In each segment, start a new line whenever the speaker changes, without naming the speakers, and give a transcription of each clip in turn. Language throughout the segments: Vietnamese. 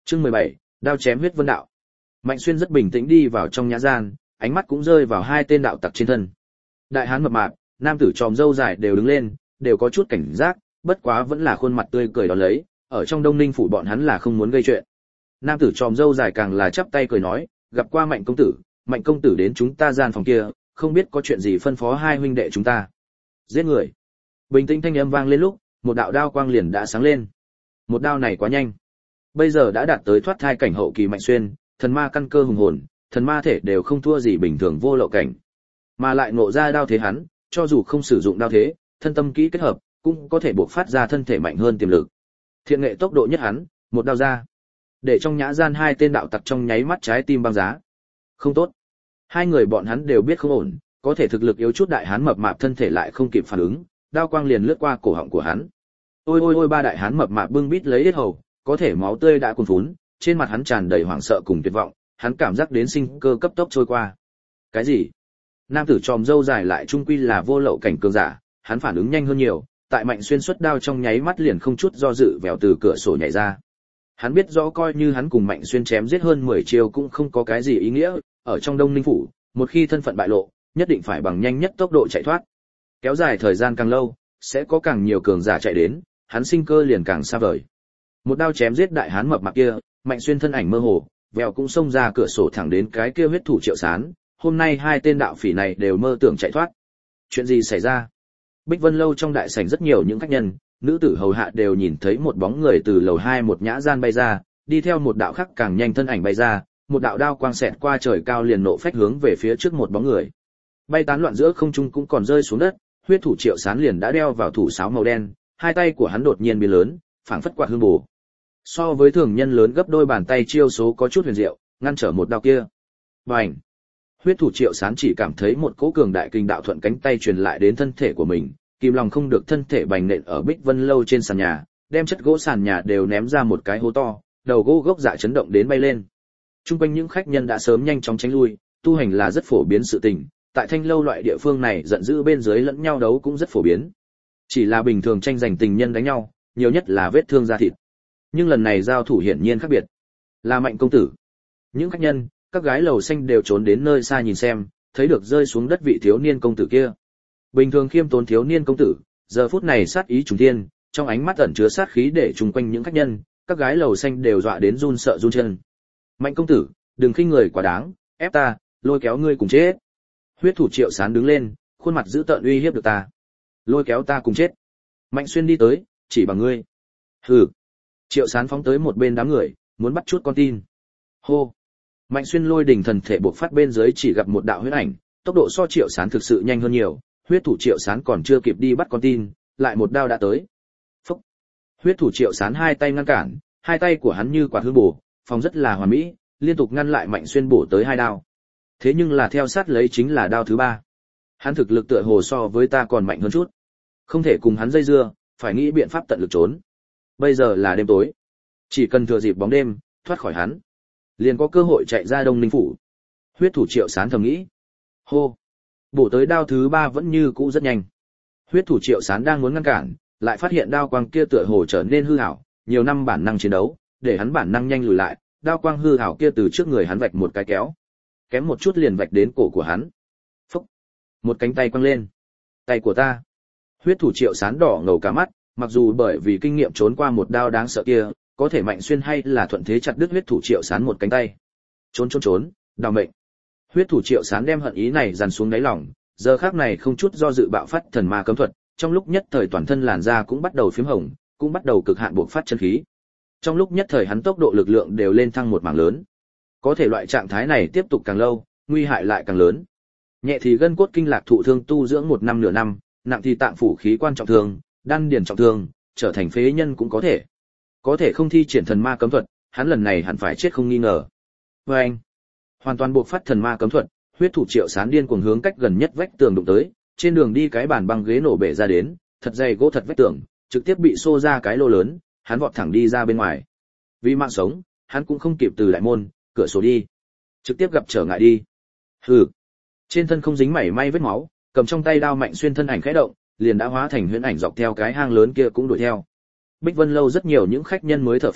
Chương 17, đao chém huyết vân đạo. Mạnh Xuyên rất bình tĩnh đi vào trong nhã gian, ánh mắt cũng rơi vào hai tên đạo tặc trên thân. Đại hán mập mạp, nam tử tròm râu dài đều đứng lên, đều có chút cảnh giác, bất quá vẫn là khuôn mặt tươi cười đón lấy, ở trong Đông Ninh phủ bọn hắn là không muốn gây chuyện. Nam tử tròm râu dài càng là chắp tay cười nói, gặp qua Mạnh công tử đến chúng ta gian phòng kia, không biết có chuyện gì phân phó hai huynh đệ chúng ta. Giết người. Bình tĩnh thanh âm vang lên lúc, một đạo đao quang liền đã sáng lên. Một đao này quá nhanh. Bây giờ đã đạt tới thoát thai cảnh hậu kỳ Mạnh Xuyên, thần ma căn cơ hùng hồn, thần ma thể đều không thua gì bình thường vô lậu cảnh. Mà lại ngộ ra đao thế hắn, cho dù không sử dụng đao thế, thân tâm kỹ kết hợp, cũng có thể buộc phát ra thân thể mạnh hơn tiềm lực. Thiện nghệ tốc độ nhất hắn, một đao ra. Để trong nhã gian hai tên đạo tặc trong nháy mắt trái tim băng giá. Không tốt. Hai người bọn hắn đều biết không ổn, có thể thực lực yếu chút đại hán mập mạp thân thể lại không kịp phản ứng, đao quang liền lướt qua cổ họng của hắn. Ôi ôi ôi, ba đại hán mập mạp bưng bít lấy yết hầu, có thể máu tươi đã cuồn phún, trên mặt hắn tràn đầy hoảng sợ cùng tuyệt vọng, hắn cảm giác đến sinh cơ cấp tốc trôi qua. Cái gì? Nam tử tròm râu dài lại trung quy là vô lậu cảnh cường giả, hắn phản ứng nhanh hơn nhiều, tại Mạnh Xuyên xuất đao trong nháy mắt liền không chút do dự vèo từ cửa sổ nhảy ra. Hắn biết rõ coi như hắn cùng Mạnh Xuyên chém giết hơn 10 chiêu cũng không có cái gì ý nghĩa, ở trong Đông Ninh phủ, một khi thân phận bại lộ, nhất định phải bằng nhanh nhất tốc độ chạy thoát. Kéo dài thời gian càng lâu, sẽ có càng nhiều cường giả chạy đến, hắn sinh cơ liền càng xa vời. Một đao chém giết đại hán mập mạp kia, Mạnh Xuyên thân ảnh mơ hồ, vèo cũng xông ra cửa sổ thẳng đến cái kia huyết thủ Triệu Sán. Hôm nay hai tên đạo phỉ này đều mơ tưởng chạy thoát. Chuyện gì xảy ra? Bích Vân lâu trong đại sảnh rất nhiều những khách nhân, nữ tử hầu hạ đều nhìn thấy một bóng người từ lầu 2 một nhã gian bay ra, đi theo một đạo khác càng nhanh thân ảnh bay ra, một đạo đao quang xẹt qua trời cao liền nộ phách hướng về phía trước một bóng người. Bay tán loạn giữa không trung cũng còn rơi xuống đất, huyết thủ Triệu Sán liền đã đeo vào thủ sáo màu đen, hai tay của hắn đột nhiên biến lớn, phảng phất quạt hương bổ. So với thường nhân lớn gấp đôi bàn tay chiêu số có chút huyền diệu, ngăn trở một đao kia. Bành! Huyết thủ Triệu Sán chỉ cảm thấy một cỗ cường đại kinh đạo thuận cánh tay truyền lại đến thân thể của mình, kìm lòng không được thân thể bành nện ở Bích Vân lâu trên sàn nhà, đem chất gỗ sàn nhà đều ném ra một cái hố to, đầu gỗ gốc dạ chấn động đến bay lên. Trung quanh những khách nhân đã sớm nhanh chóng tránh lui, tu hành là rất phổ biến sự tình, tại Thanh lâu loại địa phương này giận dữ bên dưới lẫn nhau đấu cũng rất phổ biến. Chỉ là bình thường tranh giành tình nhân đánh nhau, nhiều nhất là vết thương da thịt. Nhưng lần này giao thủ hiển nhiên khác biệt. Là Mạnh công tử. Những khách nhân, các gái lầu xanh đều trốn đến nơi xa nhìn xem, thấy được rơi xuống đất vị thiếu niên công tử kia. Bình thường khiêm tốn thiếu niên công tử, giờ phút này sát ý trùng thiên, trong ánh mắt ẩn chứa sát khí để trùng quanh những khách nhân, các gái lầu xanh đều dọa đến run sợ run chân. Mạnh công tử, đừng khinh người quá đáng, ép ta, lôi kéo ngươi cùng chết. Huyết thủ Triệu Sán đứng lên, khuôn mặt dữ tợn uy hiếp được ta. Lôi kéo ta cùng chết. Mạnh Xuyên đi tới, chỉ bằng ngươi. Hừ. Triệu Sán phóng tới một bên đám người, muốn bắt chút con tin. Hô. Mạnh Xuyên lôi đỉnh thần thể bộc phát bên dưới chỉ gặp một đạo huyết ảnh, tốc độ so Triệu Sán thực sự nhanh hơn nhiều, huyết thủ Triệu Sán còn chưa kịp đi bắt con tin, lại một đao đã tới. Phốc. Huyết thủ Triệu Sán hai tay ngăn cản, hai tay của hắn như quạt hương bổ, phòng rất là hoàn mỹ, liên tục ngăn lại Mạnh Xuyên bổ tới hai đao. Thế nhưng là theo sát lấy chính là đao thứ ba. Hắn thực lực tựa hồ so với ta còn mạnh hơn chút. Không thể cùng hắn dây dưa, phải nghĩ biện pháp tận lực trốn. Bây giờ là đêm tối, chỉ cần thừa dịp bóng đêm, thoát khỏi hắn, liền có cơ hội chạy ra Đông Ninh phủ. Huyết thủ Triệu Sán thầm nghĩ. Hô. Bổ tới đao thứ ba vẫn như cũ rất nhanh. Huyết thủ Triệu Sán đang muốn ngăn cản, lại phát hiện đao quang kia tựa hồ trở nên hư ảo, nhiều năm bản năng chiến đấu, để hắn bản năng nhanh lùi lại, đao quang hư ảo kia từ trước người hắn vạch một cái kéo, kém một chút liền vạch đến cổ của hắn. Phốc. Một cánh tay quăng lên. Tay của ta. Huyết thủ Triệu Sán đỏ ngầu cả mắt, mặc dù bởi vì kinh nghiệm trốn qua một đao đáng sợ kia, có thể Mạnh Xuyên hay là thuận thế chặt đứt huyết thủ Triệu Sán một cánh tay. Trốn, đào mệnh. Huyết thủ Triệu Sán đem hận ý này dằn xuống đáy lòng, giờ khắc này không chút do dự bạo phát thần ma cấm thuật, trong lúc nhất thời toàn thân làn da cũng bắt đầu phím hồng, cũng bắt đầu cực hạn bộc phát chân khí. Trong lúc nhất thời hắn tốc độ lực lượng đều lên thăng một mảng lớn. Có thể loại trạng thái này tiếp tục càng lâu, nguy hại lại càng lớn. Nhẹ thì gân cốt kinh lạc thụ thương tu dưỡng 1 năm nửa năm, nặng thì tạng phủ khí quan trọng thương, đan điền trọng thương, trở thành phế nhân cũng có thể. Có thể không thi triển thần ma cấm thuật, hắn lần này hẳn phải chết không nghi ngờ. Và anh, hoàn toàn buộc phát thần ma cấm thuật, huyết thủ Triệu Sán điên cuồng hướng cách gần nhất vách tường đụng tới, trên đường đi cái bàn băng ghế nổ bể ra đến, thật dày gỗ thật vách tường, trực tiếp bị xô ra cái lô lớn, hắn vọt thẳng đi ra bên ngoài. Vì mạng sống, hắn cũng không kịp từ đại môn, cửa sổ đi, trực tiếp gặp trở ngại đi. Hừ. Trên thân không dính mảy may vết máu, cầm trong tay đao Mạnh Xuyên thân ảnh khẽ động, liền đã hóa thành huyễn ảnh dọc theo cái hang lớn kia cũng đuổi theo. Bích Vân lâu rất nhiều những khách nhân mới thở phào,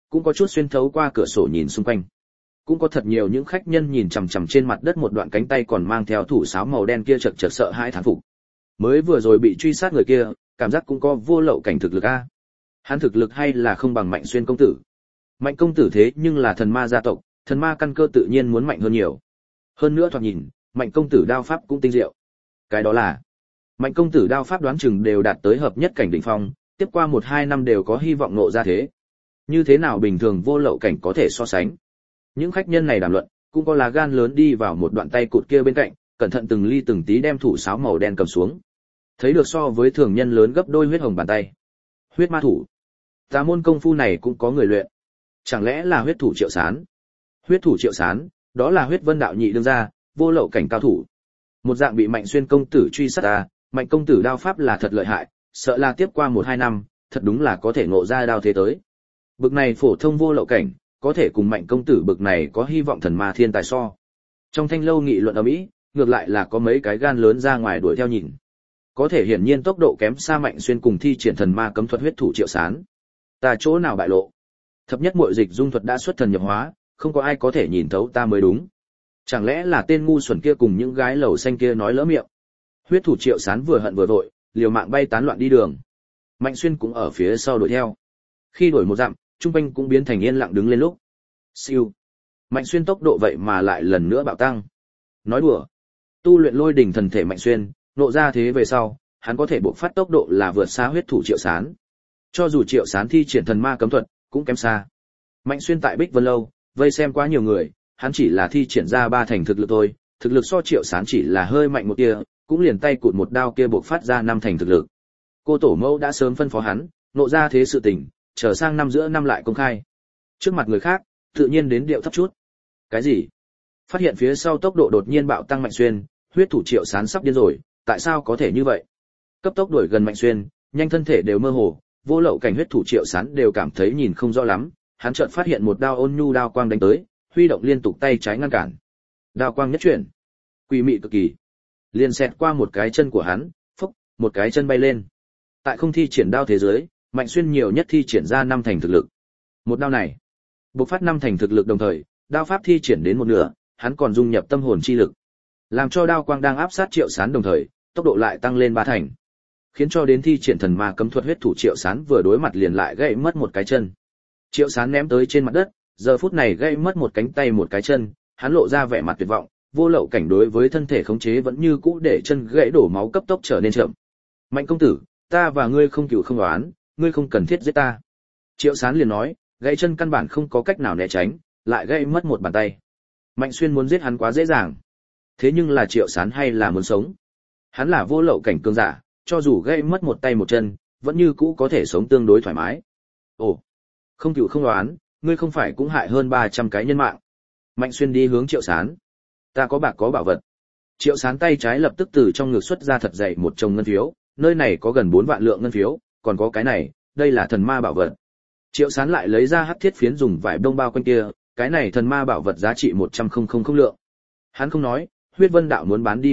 cũng có chút xuyên thấu qua cửa sổ nhìn xung quanh. Cũng có thật nhiều những khách nhân nhìn chằm chằm trên mặt đất một đoạn cánh tay còn mang theo thủ sáo màu đen kia chật chật sợ hãi thán phục. Mới vừa rồi bị truy sát người kia, cảm giác cũng có vô lậu cảnh thực lực a. Hắn thực lực hay là không bằng Mạnh Xuyên công tử. Mạnh công tử thế nhưng là thần ma gia tộc, thần ma căn cơ tự nhiên muốn mạnh hơn nhiều. Hơn nữa thoạt nhìn, Mạnh công tử đao pháp cũng tinh diệu. Cái đó là Mạnh công tử đao pháp đoán chừng đều đạt tới hợp nhất cảnh đỉnh phong, tiếp qua 1-2 năm đều có hy vọng nộ ra thế. Như thế nào bình thường vô lậu cảnh có thể so sánh? Những khách nhân này đàm luận, cũng có lá gan lớn đi vào một đoạn tay cụt kia bên cạnh, cẩn thận từng ly từng tí đem thủ sáo màu đen cầm xuống. Thấy được so với thường nhân lớn gấp đôi huyết hồng bàn tay. Huyết ma thủ. Tà môn công phu này cũng có người luyện. Chẳng lẽ là huyết thủ Triệu Sán? Huyết thủ Triệu Sán, đó là huyết vân đạo nhị đương gia, vô lậu cảnh cao thủ. Một dạng bị Mạnh Xuyên công tử truy sát ta, Mạnh công tử đao pháp là thật lợi hại, sợ là tiếp qua 1-2 năm, thật đúng là có thể ngộ ra đao thế tới. Bực này phổ thông vô lậu cảnh, có thể cùng Mạnh công tử bực này có hy vọng thần ma thiên tài so. Trong thanh lâu nghị luận ầm ĩ, ngược lại là có mấy cái gan lớn ra ngoài đuổi theo nhìn. Có thể hiển nhiên tốc độ kém xa Mạnh Xuyên cùng thi triển thần ma cấm thuật huyết thủ Triệu Sán. Ta chỗ nào bại lộ? Thập nhất muội dịch dung thuật đã xuất thần nhập hóa, không có ai có thể nhìn thấu ta mới đúng. Chẳng lẽ là tên ngu xuẩn kia cùng những gái lầu xanh kia nói lỡ miệng? Huyết thủ Triệu Sán vừa hận vừa vội, liều mạng bay tán loạn đi đường. Mạnh Xuyên cũng ở phía sau đuổi theo. Khi đuổi một dặm, trung quanh cũng biến thành yên lặng đứng lên lúc. Siêu. Mạnh Xuyên tốc độ vậy mà lại lần nữa bạo tăng. Nói đùa. Tu luyện lôi đỉnh thần thể Mạnh Xuyên, nộ ra thế về sau, hắn có thể bộc phát tốc độ là vượt xa huyết thủ Triệu Sán. Cho dù Triệu Sán thi triển thần ma cấm thuật, cũng kém xa. Mạnh Xuyên tại Bích Vân lâu, vây xem quá nhiều người, hắn chỉ là thi triển ra 3 thành thực lực thôi, thực lực so Triệu Sán chỉ là hơi mạnh một tia, cũng liền tay cụt một đao kia bộc phát ra 5 thành thực lực. Cô tổ mẫu đã sớm phân phó hắn, nộ ra thế sự tình, chờ sang năm giữa năm lại công khai. Trước mặt người khác, tự nhiên đến điệu thấp chút. Cái gì? Phát hiện phía sau tốc độ đột nhiên bạo tăng Mạnh Xuyên, huyết thủ Triệu Sán sắp điên rồi, tại sao có thể như vậy? Cấp tốc đuổi gần Mạnh Xuyên, nhanh thân thể đều mơ hồ, vô lậu cảnh huyết thủ Triệu Sán đều cảm thấy nhìn không rõ lắm, hắn chợt phát hiện một đao ôn nhu đao quang đánh tới, huy động liên tục tay trái ngăn cản. Đao quang nhất chuyển, quỷ mị cực kỳ, liền xẹt qua một cái chân của hắn, phốc, một cái chân bay lên. Tại không thi triển đao thế giới, Mạnh Xuyên nhiều nhất thi triển ra 5 thành thực lực. Một đao này, bộc phát 5 thành thực lực đồng thời, đao pháp thi triển đến một nửa, hắn còn dung nhập tâm hồn chi lực, làm cho đao quang đang áp sát Triệu Sán đồng thời, tốc độ lại tăng lên 3 thành. Khiến cho đến thi triển thần ma cấm thuật huyết thủ Triệu Sán vừa đối mặt liền lại gãy mất một cái chân. Triệu Sán ném tới trên mặt đất, giờ phút này gãy mất một cánh tay một cái chân, hắn lộ ra vẻ mặt tuyệt vọng, vô lậu cảnh đối với thân thể khống chế vẫn như cũ để chân gãy đổ máu cấp tốc trở nên chậm. Mạnh công tử, ta và ngươi không cừu không oán, ngươi không cần thiết giết ta. Triệu Sán liền nói, gãy chân căn bản không có cách nào né tránh, lại gãy mất một bàn tay. Mạnh Xuyên muốn giết hắn quá dễ dàng. Thế nhưng là Triệu Sán hay là muốn sống. Hắn là vô lậu cảnh cường giả, cho dù gãy mất một tay một chân, vẫn như cũ có thể sống tương đối thoải mái. Ồ, không cừu không oán, ngươi không phải cũng hại hơn 300 cái nhân mạng. Mạnh Xuyên đi hướng Triệu Sán. Ta có bạc có bảo vật. Triệu Sán tay trái lập tức từ trong ngực xuất ra thật dày một chồng ngân phiếu, nơi này có gần 4 vạn lượng ngân phiếu, còn có cái này, đây là thần ma bảo vật. Triệu Sán lại lấy ra hắc thiết phiến dùng vải đông bao quanh kia, cái này thần ma bảo vật giá trị 100.000 lượng. Hắn không nói, huyết vân đạo muốn bán đi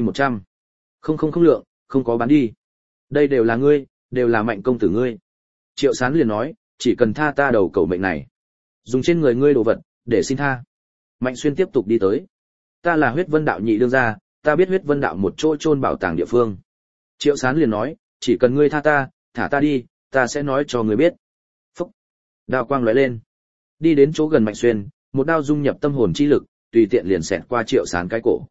100.000 lượng, không có bán đi. Đây đều là ngươi, đều là Mạnh công tử ngươi. Triệu Sán liền nói, chỉ cần tha ta đầu cầu mệnh này, dùng trên người ngươi đồ vật, để xin tha. Mạnh Xuyên tiếp tục đi tới. Ta là huyết vân đạo nhị đương gia, ta biết huyết vân đạo một chỗ chôn bảo tàng địa phương. Triệu Sán liền nói, chỉ cần ngươi tha ta, thả ta đi, ta sẽ nói cho ngươi biết. Phúc. Đao quang lóe lên. Đi đến chỗ gần Mạnh Xuyên, một đao dung nhập tâm hồn chi lực, tùy tiện liền xẹt qua Triệu Sán cái cổ.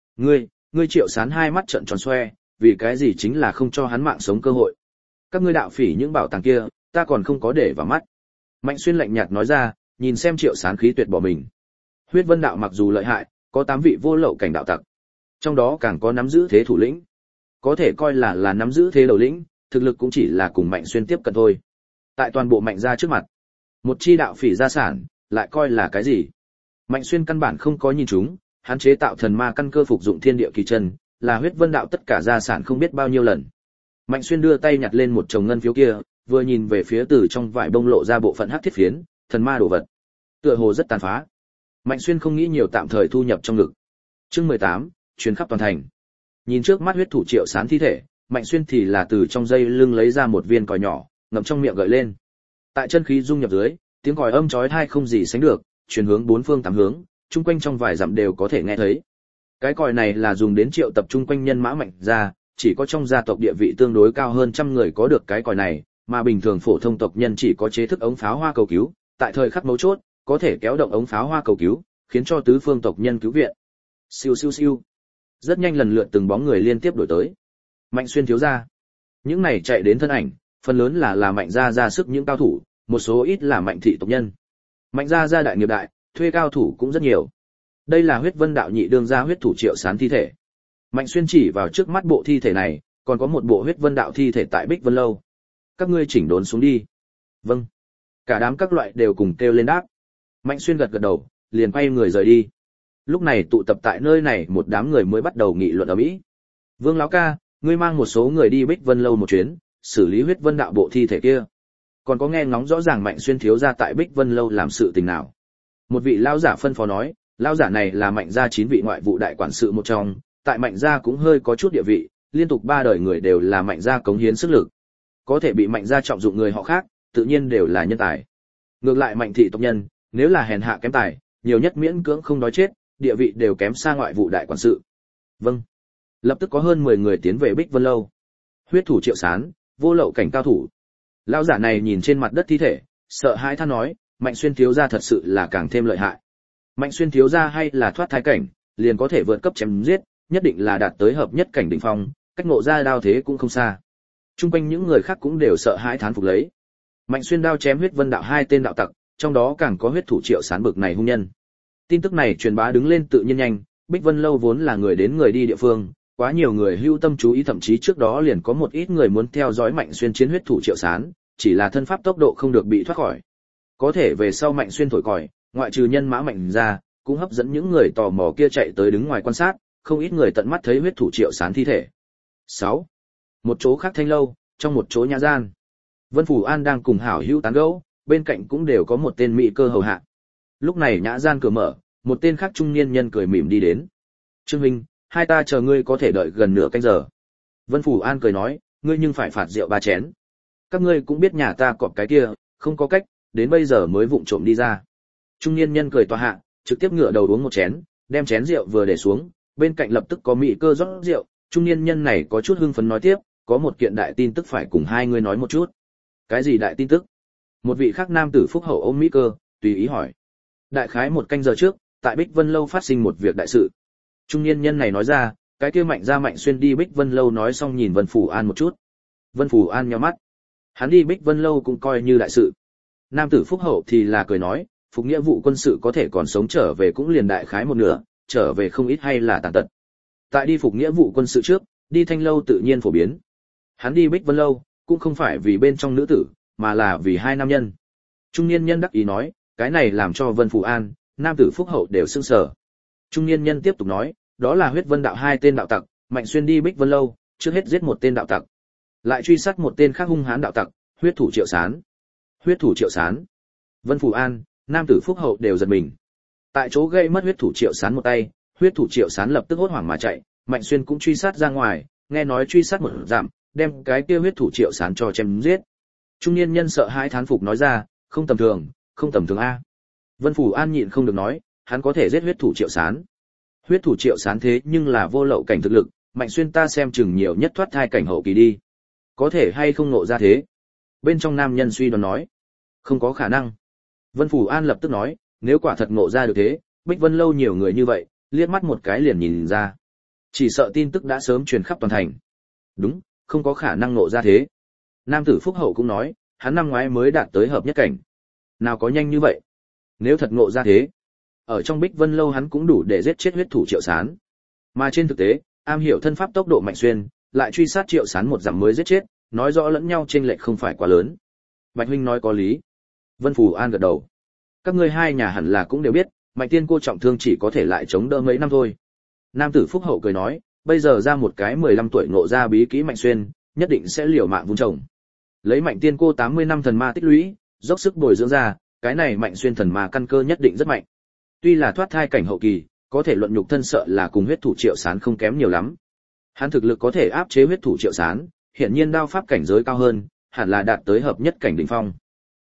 Ngươi Triệu Sán hai mắt trợn tròn xoe, vì cái gì chính là không cho hắn mạng sống cơ hội. Các ngươi đạo phỉ những bảo tàng kia, ta còn không có để vào mắt. Mạnh Xuyên lạnh nhạt nói ra, nhìn xem Triệu Sán khí tuyệt bỏ mình. Huyết vân đạo mặc dù lợi hại, có 8 vị vô lậu cảnh đạo tặc, trong đó càng có nắm giữ thế thủ lĩnh, có thể coi là nắm giữ thế đầu lĩnh, thực lực cũng chỉ là cùng Mạnh Xuyên tiếp cận thôi. Tại toàn bộ Mạnh gia trước mặt, một chi đạo phỉ gia sản, lại coi là cái gì? Mạnh Xuyên căn bản không có nhìn chúng, hắn chế tạo thần ma căn cơ phục dụng thiên địa kỳ chân, là huyết vân đạo tất cả gia sản không biết bao nhiêu lần. Mạnh Xuyên đưa tay nhặt lên một chồng ngân phiếu kia, vừa nhìn về phía từ trong vải bông lộ ra bộ phận hắc thiết phiến, thần ma đồ vật, tựa hồ rất tàn phá. Mạnh Xuyên không nghĩ nhiều, tạm thời thu nhập trong ngực. Chương 18, truyền khắp toàn thành. Nhìn trước mắt huyết thủ Triệu Sán thi thể, Mạnh Xuyên thì là từ trong dây lưng lấy ra một viên còi nhỏ, ngậm trong miệng gợi lên. Tại chân khí dung nhập dưới, tiếng còi âm chói tai không gì sánh được, truyền hướng bốn phương tám hướng, chung quanh trong vài dặm đều có thể nghe thấy. Cái còi này là dùng đến triệu tập chung quanh nhân mã Mạnh gia, chỉ có trong gia tộc địa vị tương đối cao hơn trăm người có được cái còi này, mà bình thường phổ thông tộc nhân chỉ có chế thức ống pháo hoa cầu cứu, tại thời khắc mấu chốt, có thể kéo động ống pháo hoa cầu cứu, khiến cho tứ phương tộc nhân cứu viện. Siêu siêu siêu. Rất nhanh lần lượt từng bóng người liên tiếp đuổi tới. Mạnh Xuyên thiếu gia. Những này chạy đến thân ảnh, phần lớn là Mạnh gia ra sức những cao thủ, một số ít là Mạnh thị tộc nhân. Mạnh gia gia đại nghiệp đại, thuê cao thủ cũng rất nhiều. Đây là Huyết Vân đạo nhị đương gia huyết thủ Triệu Sán thi thể. Mạnh Xuyên chỉ vào trước mắt bộ thi thể này, còn có một bộ Huyết Vân đạo thi thể tại Bích Vân lâu. Các ngươi chỉnh đốn xuống đi. Vâng. Cả đám các loại đều cùng kêu lên đáp. Mạnh Xuyên gật gật đầu, liền quay người rời đi. Lúc này tụ tập tại nơi này một đám người mới bắt đầu nghị luận ầm ĩ. Vương lão ca, ngươi mang một số người đi Bích Vân lâu một chuyến, xử lý Huyết Vân đạo bộ thi thể kia. Còn có nghe ngóng rõ ràng Mạnh Xuyên thiếu gia tại Bích Vân lâu làm sự tình nào? Một vị lão giả phân phó nói, lão giả này là Mạnh gia 9 vị ngoại vụ đại quản sự một trong, tại Mạnh gia cũng hơi có chút địa vị, liên tục 3 đời người đều là Mạnh gia cống hiến sức lực. Có thể bị Mạnh gia trọng dụng người họ khác, tự nhiên đều là nhân tài. Ngược lại Mạnh thị tộc nhân, nếu là hèn hạ kém tài, nhiều nhất miễn cưỡng không đói chết, địa vị đều kém xa ngoại vụ đại quản sự. Vâng. Lập tức có hơn 10 người tiến về Bích Vân lâu. Huyết thủ Triệu Sán, vô lậu cảnh cao thủ. Lão giả này nhìn trên mặt đất thi thể, sợ hãi than nói, Mạnh Xuyên thiếu gia thật sự là càng thêm lợi hại. Mạnh Xuyên thiếu gia hay là thoát thai cảnh, liền có thể vượt cấp chém giết, nhất định là đạt tới hợp nhất cảnh đỉnh phong, cách ngộ ra đao thế cũng không xa. Trung quanh những người khác cũng đều sợ hãi thán phục lấy. Mạnh Xuyên đao chém Huyết Vân đạo 2 tên đạo tặc, trong đó càng có huyết thủ Triệu Sán bực này hung nhân. Tin tức này truyền bá đứng lên tự nhiên nhanh, Bích Vân lâu vốn là người đến người đi địa phương, quá nhiều người hưu tâm chú ý, thậm chí trước đó liền có một ít người muốn theo dõi Mạnh Xuyên chiến huyết thủ Triệu Sán, chỉ là thân pháp tốc độ không được bị thoát khỏi. Có thể về sau Mạnh Xuyên thổi còi, ngoại trừ nhân mã Mạnh ra, cũng hấp dẫn những người tò mò kia chạy tới đứng ngoài quan sát, không ít người tận mắt thấy huyết thủ Triệu Sán thi thể. 6. Một chỗ khác thanh lâu, trong một chỗ nhà gian. Vân Phủ An đang cùng hảo hữu tán gẫu, bên cạnh cũng đều có một tên mỹ cơ hầu hạ. Lúc này nhã gian cửa mở, một tên khác trung niên nhân cười mỉm đi đến. Trương huynh, hai ta chờ ngươi có thể đợi gần nửa canh giờ. Vân Phủ An cười nói, ngươi nhưng phải phạt rượu 3 chén. Các ngươi cũng biết nhà ta cọp cái kia, không có cách, đến bây giờ mới vụng trộm đi ra. Trung niên nhân cười tòa hạ, trực tiếp ngửa đầu uống một chén, đem chén rượu vừa để xuống, bên cạnh lập tức có mỹ cơ rót rượu. Trung niên nhân này có chút hưng phấn nói tiếp, có một kiện đại tin tức phải cùng hai ngươi nói một chút. Cái gì đại tin tức? Một vị khác nam tử phúc hậu ôm mỹ cơ, tùy ý hỏi. Đại khái 1 canh giờ trước, tại Bích Vân lâu phát sinh một việc đại sự. Trung niên nhân này nói ra, cái kia Mạnh gia Mạnh Xuyên đi Bích Vân lâu nói xong nhìn Vân Phủ An một chút. Vân Phủ An nhíu mắt. Hắn đi Bích Vân lâu cũng coi như đại sự. Nam tử phúc hậu thì là cười nói, phục nghĩa vụ quân sự có thể còn sống trở về cũng liền đại khái một nửa, trở về không ít hay là tàn tật. Tại đi phục nghĩa vụ quân sự trước, đi thanh lâu tự nhiên phổ biến. Hắn đi Bích Vân lâu, cũng không phải vì bên trong nữ tử, mà là vì 2 nam nhân. Trung niên nhân đắc ý nói, cái này làm cho Vân Phủ An, nam tử phúc hậu đều sững sờ. Trung niên nhân tiếp tục nói, đó là Huyết Vân đạo 2 tên đạo tặc, Mạnh Xuyên đi Bích Vân lâu, trước hết giết một tên đạo tặc, lại truy sát một tên khác hung hãn đạo tặc, huyết thủ Triệu Sán. Huyết thủ Triệu Sán. Vân Phủ An, nam tử phúc hậu đều giật mình. Tại chỗ gây mất huyết thủ Triệu Sán một tay, huyết thủ Triệu Sán lập tức hốt hoảng mà chạy, Mạnh Xuyên cũng truy sát ra ngoài, nghe nói truy sát một dặm, đem cái kia huyết thủ Triệu Sán cho chém giết. Trung niên nhân sợ hãi thán phục nói ra, không tầm thường, không tầm thường a. Vân Phủ An nhịn không được nói, hắn có thể giết huyết thủ Triệu Sán. Huyết thủ Triệu Sán thế nhưng là vô lậu cảnh thực lực, Mạnh Xuyên ta xem chừng nhiều nhất thoát thai cảnh hậu kỳ đi. Có thể hay không ngộ ra thế? Bên trong nam nhân suy đoán nói, không có khả năng. Vân Phủ An lập tức nói, nếu quả thật ngộ ra được thế, Bích Vân lâu nhiều người như vậy, liếc mắt một cái liền nhìn ra. Chỉ sợ tin tức đã sớm truyền khắp toàn thành. Đúng, không có khả năng ngộ ra thế. Nam tử phúc hậu cũng nói, hắn năm ngoái mới đạt tới hợp nhất cảnh. Nào có nhanh như vậy? Nếu thật ngộ ra thế, ở trong Bích Vân lâu hắn cũng đủ để giết chết huyết thủ Triệu Sán. Mà trên thực tế, am hiểu thân pháp tốc độ Mạnh Xuyên, lại truy sát Triệu Sán một dặm mới giết chết, nói rõ lẫn nhau chênh lệch không phải quá lớn. Bạch huynh nói có lý. Vân Phủ An gật đầu. Các ngươi hai nhà hẳn là cũng đều biết, Mạnh tiên cô trọng thương chỉ có thể lại chống đỡ mấy năm thôi. Nam tử phúc hậu cười nói, bây giờ ra một cái 15 tuổi ngộ ra bí kỹ Mạnh Xuyên, nhất định sẽ liều mạng vun trồng. Lấy Mạnh tiên cô 80 năm thần ma tích lũy, dốc sức bồi dưỡng ra, cái này Mạnh Xuyên thần ma căn cơ nhất định rất mạnh. Tuy là thoát thai cảnh hậu kỳ, có thể luận nhục thân sợ là cùng huyết thủ Triệu Sán không kém nhiều lắm. Hắn thực lực có thể áp chế huyết thủ Triệu Sán, hiển nhiên đao pháp cảnh giới cao hơn, hẳn là đạt tới hợp nhất cảnh đỉnh phong.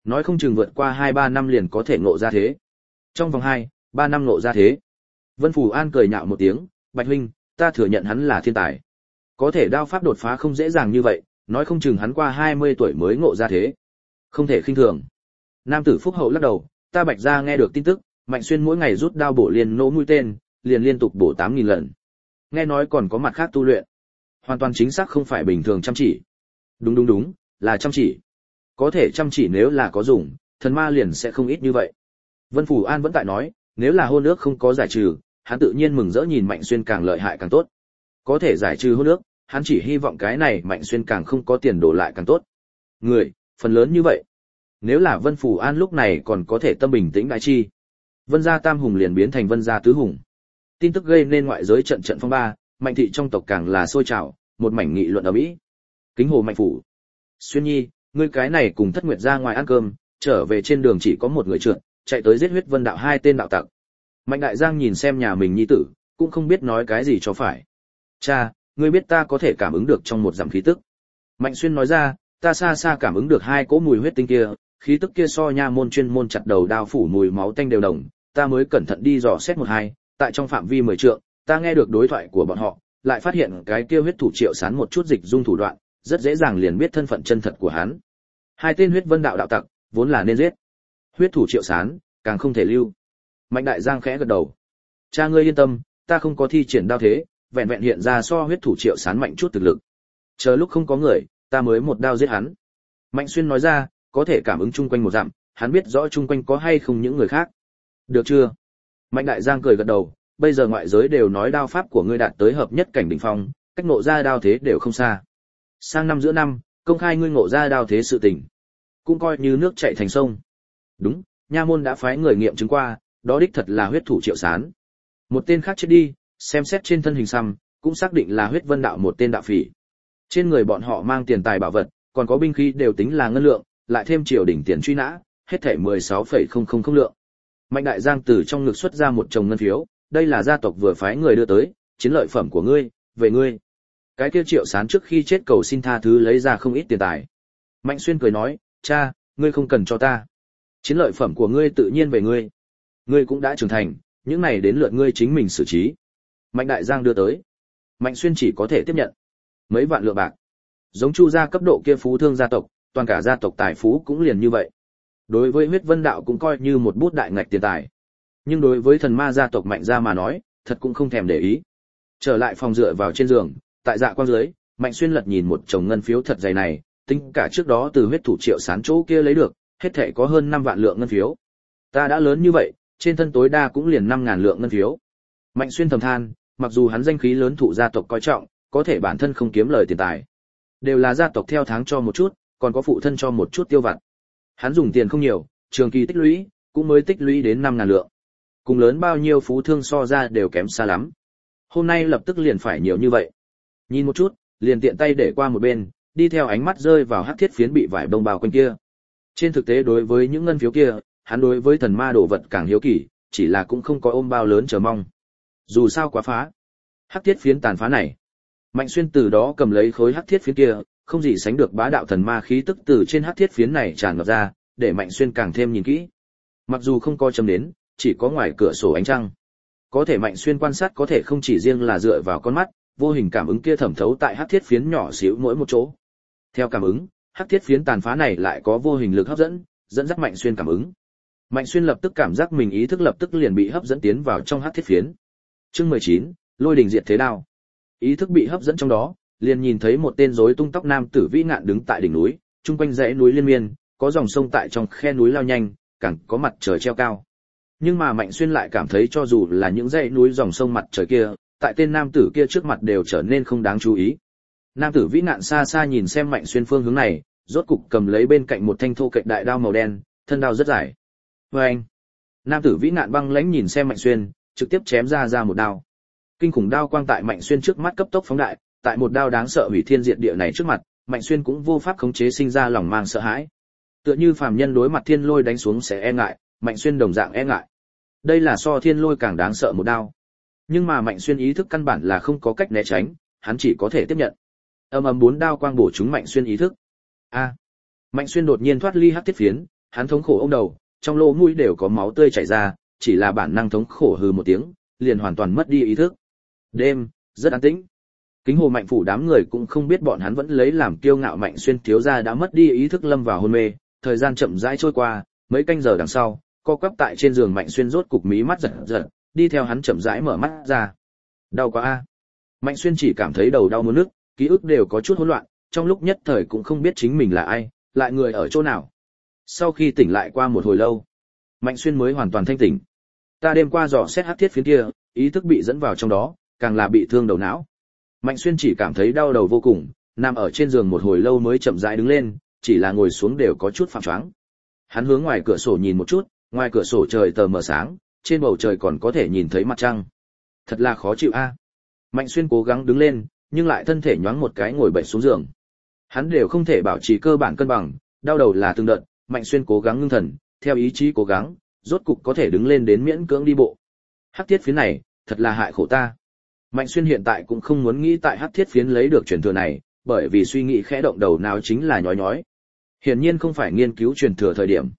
Nói không chừng vượt qua 2-3 năm liền có thể ngộ ra thế. Trong vòng 2-3 năm ngộ ra thế. Vân Phù An cười nhạo một tiếng, Bạch huynh, ta thừa nhận hắn là thiên tài. Có thể đao pháp đột phá không dễ dàng như vậy, nói không chừng hắn qua 20 tuổi mới ngộ ra thế. Không thể khinh thường. Nam tử phúc hậu lắc đầu, ta Bạch gia nghe được tin tức, Mạnh Xuyên mỗi ngày rút đao bổ liền nỗ mũi tên, liền liên tục bổ 8.000 lần. Nghe nói còn có mặt khác tu luyện. Hoàn toàn chính xác không phải bình thường chăm chỉ. Đúng, là chăm chỉ. Có thể chăm chỉ nếu là có dùng, thần ma liền sẽ không ít như vậy. Vân Phù An vẫn tại nói, nếu là hôn ước không có giải trừ, hắn tự nhiên mừng rỡ nhìn Mạnh Xuyên càng lợi hại càng tốt. Có thể giải trừ hôn ước, hắn chỉ hy vọng cái này Mạnh Xuyên càng không có tiền đổ lại càng tốt. Người, phần lớn như vậy. Nếu là Vân Phù An lúc này còn có thể tâm bình tĩnh đại chi, Vân gia tam hùng liền biến thành Vân gia tứ hùng. Tin tức gây nên ngoại giới trận trận phong ba, Mạnh thị trong tộc càng là sôi trào, một mảnh nghị luận ở mỹ. Kính hồ Mạnh phủ. Xuyên Nhi, ngươi cái này cùng Thất Nguyệt ra ngoài ăn cơm, trở về trên đường chỉ có một người trượt, chạy tới giết huyết vân đạo 2 tên đạo tặc. Mạnh đại giang nhìn xem nhà mình nhi tử, cũng không biết nói cái gì cho phải. Cha, ngươi biết ta có thể cảm ứng được trong một dặm khí tức. Mạnh Xuyên nói ra, ta xa xa cảm ứng được 2 cỗ mùi huyết tinh kia, khí tức kia so nha môn chuyên môn chặt đầu đao phủ mùi máu tanh đều đồng, ta mới cẩn thận đi dò xét 1-2, tại trong phạm vi 10 trượng, ta nghe được đối thoại của bọn họ, lại phát hiện cái kia huyết thủ Triệu Sán một chút dịch dung thủ đoạn, rất dễ dàng liền biết thân phận chân thật của hắn. 2 tên huyết vân đạo đạo tặc, vốn là nên giết. Huyết thủ Triệu Sán, càng không thể lưu. Mạnh đại giang khẽ gật đầu. Cha ngươi yên tâm, ta không có thi triển đao thế, vẹn vẹn hiện ra so huyết thủ Triệu Sán mạnh chút thực lực. Chờ lúc không có người, ta mới một đao giết hắn. Mạnh Xuyên nói ra, có thể cảm ứng chung quanh một dặm, hắn biết rõ chung quanh có hay không những người khác. Được chưa? Mạnh đại giang cười gật đầu, bây giờ ngoại giới đều nói đao pháp của ngươi đạt tới hợp nhất cảnh đỉnh phong, cách ngộ ra đao thế đều không xa. Sang năm giữa năm, công khai ngươi ngộ ra đao thế sự tình, cũng coi như nước chảy thành sông. Đúng, nha môn đã phái người nghiệm chứng qua, đó đích thật là huyết thủ Triệu Sán. Một tên khác chết đi, xem xét trên thân hình xăm, cũng xác định là huyết vân đạo một tên đạo phỉ. Trên người bọn họ mang tiền tài bảo vật, còn có binh khí đều tính là ngân lượng, lại thêm triều đình tiền truy nã, hết thảy 16,000 lượng. Mạnh đại giang từ trong ngực xuất ra một chồng ngân phiếu, đây là gia tộc vừa phái người đưa tới, chiến lợi phẩm của ngươi, về ngươi. Cái kia Triệu Sán trước khi chết cầu xin tha thứ lấy ra không ít tiền tài. Mạnh Xuyên cười nói, cha, ngươi không cần cho ta. Chiến lợi phẩm của ngươi tự nhiên về ngươi. Ngươi cũng đã trưởng thành, những này đến lượt ngươi chính mình xử trí. Mạnh đại giang đưa tới. Mạnh Xuyên chỉ có thể tiếp nhận. Mấy vạn lượng bạc. Giống Chu gia cấp độ kia phú thương gia tộc, toàn cả gia tộc tài phú cũng liền như vậy. Đối với huyết vân đạo cũng coi như một bút đại ngạch tiền tài. Nhưng đối với thần ma gia tộc Mạnh gia mà nói, thật cũng không thèm để ý. Trở lại phòng dựa vào trên giường, tại dạ quang dưới, Mạnh Xuyên lật nhìn một chồng ngân phiếu thật dày này, tính cả trước đó từ huyết thủ Triệu Sán chỗ kia lấy được, hết thảy có hơn 5 vạn lượng ngân phiếu. Ta đã lớn như vậy, trên thân tối đa cũng liền 5.000 lượng ngân phiếu. Mạnh Xuyên thầm than, mặc dù hắn danh khí lớn thụ gia tộc coi trọng, có thể bản thân không kiếm lời tiền tài. Đều là gia tộc theo tháng cho một chút, còn có phụ thân cho một chút tiêu vặt. Hắn dùng tiền không nhiều, trường kỳ tích lũy, cũng mới tích lũy đến 5.000 lượng. Cùng lớn bao nhiêu phú thương so ra đều kém xa lắm. Hôm nay lập tức liền phải nhiều như vậy. Nhìn một chút, liền tiện tay để qua một bên, đi theo ánh mắt rơi vào hắc thiết phiến bị vải bông bao quanh kia. Trên thực tế đối với những ngân phiếu kia, hắn đối với thần ma đồ vật càng hiếu kỳ, chỉ là cũng không có ôm bao lớn chờ mong. Dù sao quá phá. Hắc thiết phiến tàn phá này. Mạnh Xuyên từ đó cầm lấy khối hắc thiết phiến kia, không gì sánh được bá đạo thần ma khí tức từ trên hắc thiết phiến này tràn ngập ra, để Mạnh Xuyên càng thêm nhìn kỹ. Mặc dù không có chấm đến, chỉ có ngoài cửa sổ ánh trăng. Có thể Mạnh Xuyên quan sát có thể không chỉ riêng là dựa vào con mắt, vô hình cảm ứng kia thẩm thấu tại hắc thiết phiến nhỏ xíu mỗi một chỗ. Theo cảm ứng, hắc thiết phiến tàn phá này lại có vô hình lực hấp dẫn, dẫn dắt Mạnh Xuyên cảm ứng. Mạnh Xuyên lập tức cảm giác mình ý thức lập tức liền bị hấp dẫn tiến vào trong hắc thiết phiến. Chương 19, Lôi đình diệt thế đao. Ý thức bị hấp dẫn trong đó, liền nhìn thấy một tên rối tung tóc nam tử vĩ ngạn đứng tại đỉnh núi, trung quanh dãy núi liên miên, có dòng sông tại trong khe núi lao nhanh, càng có mặt trời treo cao. Nhưng mà Mạnh Xuyên lại cảm thấy cho dù là những dãy núi dòng sông mặt trời kia, tại tên nam tử kia trước mặt đều trở nên không đáng chú ý. Nam tử vĩ ngạn xa xa nhìn xem Mạnh Xuyên phương hướng này, rốt cục cầm lấy bên cạnh một thanh thô kệch đại đao màu đen, thân đao rất dài. Oeng! Nam tử vĩ ngạn băng lãnh nhìn xem Mạnh Xuyên, trực tiếp chém ra một đao. Kinh khủng đao quang tại Mạnh Xuyên trước mắt cấp tốc phóng đại, tại một đao đáng sợ hủy thiên diệt địa này trước mặt, Mạnh Xuyên cũng vô pháp khống chế sinh ra lòng mang sợ hãi. Tựa như phàm nhân đối mặt thiên lôi đánh xuống sẽ e ngại, Mạnh Xuyên đồng dạng e ngại. Đây là so thiên lôi càng đáng sợ một đao. Nhưng mà Mạnh Xuyên ý thức căn bản là không có cách né tránh, hắn chỉ có thể tiếp nhận. Ầm ầm 4 đao quang bổ trúng Mạnh Xuyên ý thức. Mạnh Xuyên đột nhiên thoát ly hắc thiết phiến, Hắn thống khổ ôm đầu, trong lỗ mũi đều có máu tươi chảy ra, chỉ là bản năng thống khổ hừ một tiếng, liền hoàn toàn mất đi ý thức. Đêm rất an tĩnh. Kính Hồ Mạnh phủ đám người cũng không biết bọn hắn vẫn lấy làm kiêu ngạo Mạnh Xuyên thiếu gia đã mất đi ý thức lâm vào hôn mê, thời gian chậm rãi trôi qua, mấy canh giờ đằng sau, co quắp tại trên giường Mạnh Xuyên rốt cục mí mắt giật giật, đi theo hắn chậm rãi mở mắt ra. Đau quá a. Mạnh Xuyên chỉ cảm thấy đầu đau muốn nức, ký ức đều có chút hỗn loạn, trong lúc nhất thời cũng không biết chính mình là ai, lại người ở chỗ nào. Sau khi tỉnh lại qua một hồi lâu, Mạnh Xuyên mới hoàn toàn thanh tỉnh. Ta đêm qua dò xét hắc thiết phiến kia, ý thức bị dẫn vào trong đó, càng là bị thương đầu não. Mạnh Xuyên chỉ cảm thấy đau đầu vô cùng, nằm ở trên giường một hồi lâu mới chậm rãi đứng lên, chỉ là ngồi xuống đều có chút phạm choáng. Hắn hướng ngoài cửa sổ nhìn một chút, ngoài cửa sổ trời tờ mờ sáng, trên bầu trời còn có thể nhìn thấy mặt trăng. Thật là khó chịu a. Mạnh Xuyên cố gắng đứng lên, nhưng lại thân thể nhoáng một cái ngồi bệt xuống giường. Hắn đều không thể bảo trì cơ bản cân bằng, đau đầu là từng đợt, Mạnh Xuyên cố gắng ngưng thần, theo ý chí cố gắng, rốt cục có thể đứng lên đến miễn cưỡng đi bộ. Hắc thiết phiến này, thật là hại khổ ta. Mạnh Xuyên hiện tại cũng không muốn nghĩ tại hắc thiết phiến lấy được truyền thừa này, bởi vì suy nghĩ khẽ động đầu nào chính là nhói nhói. Hiển nhiên không phải nghiên cứu truyền thừa thời điểm.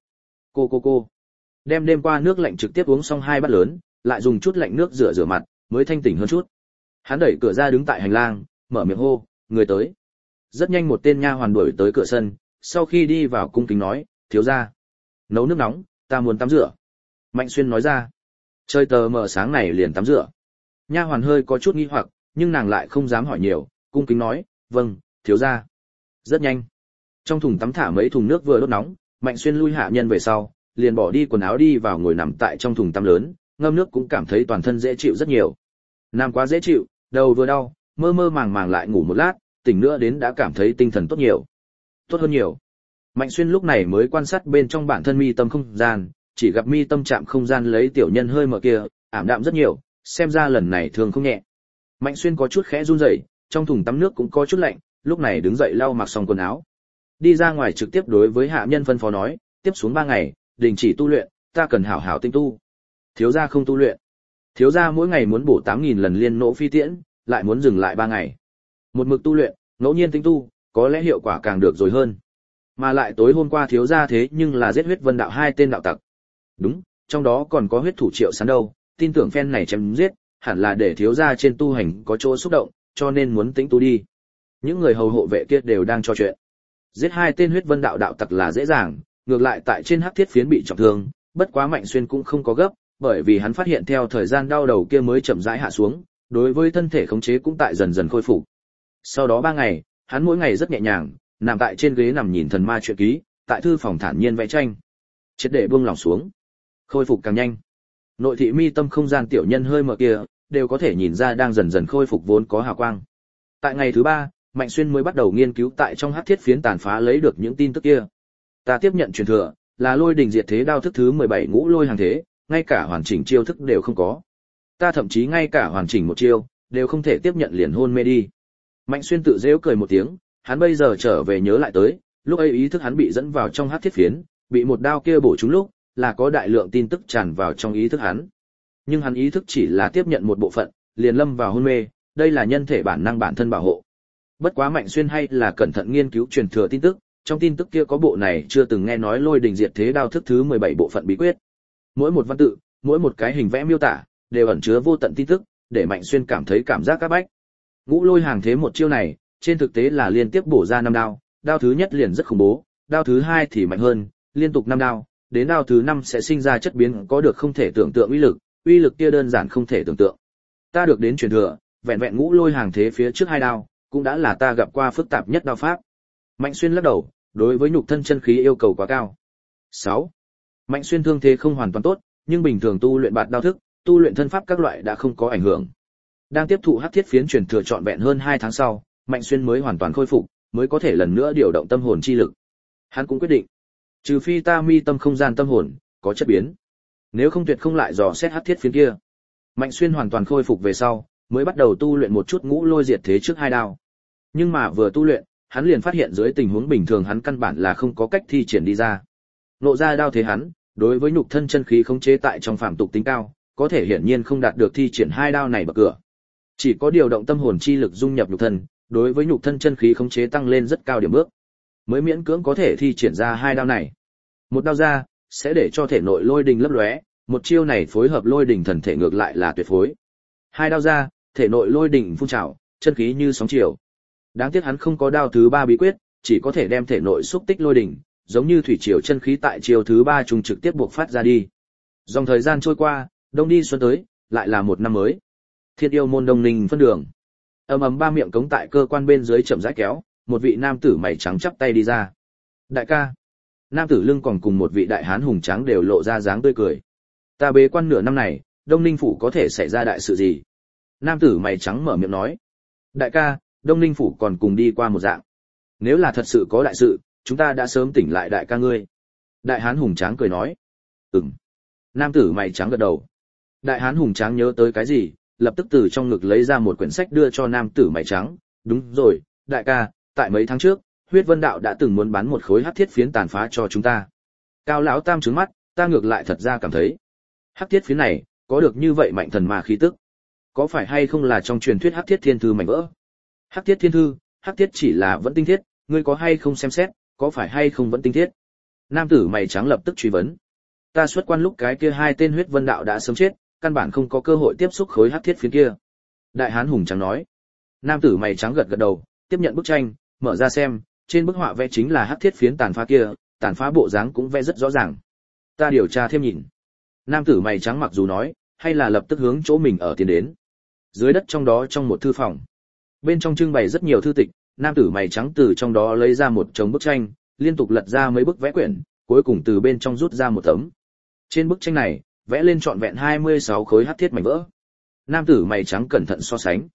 Cô. Đem đêm qua nước lạnh trực tiếp uống xong 2 bát lớn, lại dùng chút lạnh nước rửa mặt, mới thanh tỉnh hơn chút. Hắn đẩy cửa ra đứng tại hành lang, mở miệng hô, người tới. Rất nhanh một tên nha hoàn đuổi tới cửa sân, sau khi đi vào cung kính nói, thiếu gia, nấu nước nóng, ta muốn tắm rửa. Mạnh Xuyên nói ra, trời tờ mờ sáng này liền tắm rửa. Nha hoàn hơi có chút nghi hoặc, nhưng nàng lại không dám hỏi nhiều, cung kính nói, vâng, thiếu gia. Rất nhanh, trong thùng tắm thả mấy thùng nước vừa đốt nóng, Mạnh Xuyên lui hạ nhân về sau, liền bỏ đi quần áo đi vào ngồi nằm tại trong thùng tắm lớn, ngâm nước cũng cảm thấy toàn thân dễ chịu rất nhiều. Nằm quá dễ chịu, đầu vừa đau, mơ mơ màng màng lại ngủ một lát, tỉnh nữa đến đã cảm thấy tinh thần tốt nhiều. Tốt hơn nhiều. Mạnh Xuyên lúc này mới quan sát bên trong bản thân mi tâm không gian, chỉ gặp mi tâm chạm không gian lấy tiểu nhân hơi mở kia, ảm đạm rất nhiều, xem ra lần này thường không nhẹ. Mạnh Xuyên có chút khẽ run rẩy, trong thùng tắm nước cũng có chút lạnh, lúc này đứng dậy lau mặc xong quần áo. Đi ra ngoài trực tiếp đối với hạ nhân phân phó nói, tiếp xuống 3 ngày, đình chỉ tu luyện, ta cần hảo hảo tinh tu. Thiếu gia không tu luyện. Thiếu gia mỗi ngày muốn bổ 8.000 lần liên nỗ phi tiễn, lại muốn dừng lại 3 ngày. Một mực tu luyện, ngẫu nhiên tinh tu, có lẽ hiệu quả càng được rồi hơn. Mà lại tối hôm qua thiếu gia thế nhưng là giết huyết vân đạo 2 tên đạo tặc. Đúng, trong đó còn có huyết thủ Triệu Sán đâu, tin tưởng phen này chém giết, hẳn là để thiếu gia trên tu hành có chỗ xúc động, cho nên muốn tĩnh tu đi. Những người hầu hộ vệ kia đều đang trò chuyện. Giết 2 tên huyết vân đạo đạo tặc là dễ dàng, ngược lại tại trên hắc thiết phiến bị trọng thương, bất quá Mạnh Xuyên cũng không có gấp, bởi vì hắn phát hiện theo thời gian đau đầu kia mới chậm rãi hạ xuống, đối với thân thể khống chế cũng tại dần dần khôi phục. Sau đó 3 ngày, hắn mỗi ngày rất nhẹ nhàng, nằm tại trên ghế nằm nhìn thần ma truyện ký, tại thư phòng thản nhiên vẽ tranh. Triệt để buông lòng xuống, khôi phục càng nhanh. Nội thị mi tâm không gian tiểu nhân hơi mở kia, đều có thể nhìn ra đang dần dần khôi phục vốn có hào quang. Tại ngày thứ 3, Mạnh Xuyên mới bắt đầu nghiên cứu tại trong hắc thiết phiến tàn phá lấy được những tin tức kia. Ta tiếp nhận truyền thừa, là Lôi Đình Diệt Thế đao thức thứ 17 ngũ lôi hàng thế, ngay cả hoàn chỉnh chiêu thức đều không có. Ta thậm chí ngay cả hoàn chỉnh một chiêu đều không thể tiếp nhận, liền hôn mê đi. Mạnh Xuyên tự giễu cười một tiếng, hắn bây giờ trở về nhớ lại tới, lúc ấy ý thức hắn bị dẫn vào trong hắc thiết phiến, bị một đao kia bổ trúng lúc, là có đại lượng tin tức tràn vào trong ý thức hắn. Nhưng hắn ý thức chỉ là tiếp nhận một bộ phận, liền lâm vào hôn mê, đây là nhân thể bản năng bản thân bảo hộ. Bất quá Mạnh Xuyên hay là cẩn thận nghiên cứu truyền thừa tin tức, trong tin tức kia có bộ này chưa từng nghe nói Lôi Đình Diệt Thế đao thức thứ 17 bộ phận bí quyết. Mỗi một văn tự, mỗi một cái hình vẽ miêu tả, đều ẩn chứa vô tận tin tức, để Mạnh Xuyên cảm thấy cảm giác các bách. Ngũ lôi hàng thế một chiêu này, trên thực tế là liên tiếp bổ ra 5 đao, đao thứ nhất liền rất khủng bố, đao thứ 2 thì mạnh hơn, liên tục 5 đao, đến đao thứ 5 sẽ sinh ra chất biến có được không thể tưởng tượng uy lực kia đơn giản không thể tưởng tượng. Ta được đến truyền thừa, vẹn vẹn ngũ lôi hàng thế phía trước 2 đao, cũng đã là ta gặp qua phức tạp nhất đao pháp. Mạnh Xuyên lắc đầu, đối với nhục thân chân khí yêu cầu quá cao. 6. Mạnh Xuyên thương thế không hoàn toàn tốt, nhưng bình thường tu luyện bạt đao thức, tu luyện thân pháp các loại đã không có ảnh hưởng. Đang tiếp thụ hắc thiết phiến truyền thừa trọn vẹn hơn 2 tháng sau, Mạnh Xuyên mới hoàn toàn khôi phục, mới có thể lần nữa điều động tâm hồn chi lực. Hắn cũng quyết định, trừ phi ta mi tâm không gian tâm hồn có chất biến, nếu không tuyệt không lại dò xét hắc thiết phiến kia. Mạnh Xuyên hoàn toàn khôi phục về sau, mới bắt đầu tu luyện một chút ngũ lôi diệt thế trước 2 đao. Nhưng mà vừa tu luyện, hắn liền phát hiện dưới tình huống bình thường hắn căn bản là không có cách thi triển đi ra. Nộ ra đao thế hắn, đối với nhục thân chân khí khống chế tại trong phạm tục tính cao, có thể hiển nhiên không đạt được thi triển 2 đao này bậc cửa. Chỉ có điều động tâm hồn chi lực dung nhập nhục thân, đối với nhục thân chân khí khống chế tăng lên rất cao điểm bước, mới miễn cưỡng có thể thi triển ra 2 đao này. Một đao ra, sẽ để cho thể nội lôi đình lấp lóe, một chiêu này phối hợp lôi đình thần thể ngược lại là tuyệt phối. Hai đao ra, thể nội lôi đình phun trào, chân khí như sóng chiều. Đáng tiếc hắn không có đao thứ 3 bí quyết, chỉ có thể đem thể nội xúc tích lôi đình, giống như thủy triều chân khí tại chiều thứ 3 trùng trực tiếp buộc phát ra đi. Dòng thời gian trôi qua, đông đi xuân tới, lại là một năm mới. Thiên Yêu môn Đông Ninh phân đường. Ầm ầm ba miệng cống tại cơ quan bên dưới chậm rãi kéo, một vị nam tử mày trắng chắp tay đi ra. Đại ca. Nam tử lưng còn cùng một vị đại hán hùng tráng đều lộ ra dáng tươi cười. Ta bế quan nửa năm này, Đông Ninh phủ có thể xảy ra đại sự gì? Nam tử mày trắng mở miệng nói. Đại ca, Đông Ninh phủ còn cùng đi qua một dạng. Nếu là thật sự có đại sự, chúng ta đã sớm tỉnh lại đại ca ngươi. Đại hán hùng tráng cười nói. Ừm. Nam tử mày trắng gật đầu. Đại hán hùng tráng nhớ tới cái gì, lập tức từ trong ngực lấy ra một quyển sách đưa cho nam tử mày trắng. Đúng rồi, đại ca, tại mấy tháng trước, Huyết Vân Đạo đã từng muốn bán một khối hắc thiết phiến tàn phá cho chúng ta. Cao lão tam trừng mắt, ta ngược lại thật ra cảm thấy, hắc thiết phiến này có được như vậy mạnh thần ma khí tức, có phải hay không là trong truyền thuyết hắc thiết thiên thư mảnh vỡ? Hắc thiết thiên thư, hắc thiết chỉ là vẫn tinh thiết, ngươi có hay không xem xét, có phải hay không vẫn tinh thiết? Nam tử mày trắng lập tức truy vấn. Ta xuất quan lúc cái kia hai tên Huyết Vân Đạo đã sớm chết, căn bản không có cơ hội tiếp xúc khối hắc thiết phiến kia. Đại hán hùng trắng nói. Nam tử mày trắng gật gật đầu, tiếp nhận bức tranh, mở ra xem, trên bức họa vẽ chính là hắc thiết phiến tàn phá kia, tàn phá bộ dáng cũng vẽ rất rõ ràng. Ta điều tra thêm nhìn. Nam tử mày trắng mặc dù nói, hay là lập tức hướng chỗ mình ở tiến đến. Dưới đất trong đó trong một thư phòng, bên trong trưng bày rất nhiều thư tịch, nam tử mày trắng từ trong đó lấy ra một chồng bức tranh, liên tục lật ra mấy bức vẽ quyển, cuối cùng từ bên trong rút ra một tấm. Trên bức tranh này, vẽ lên trọn vẹn 26 khối hắc thiết mảnh vỡ. Nam tử mày trắng cẩn thận so sánh.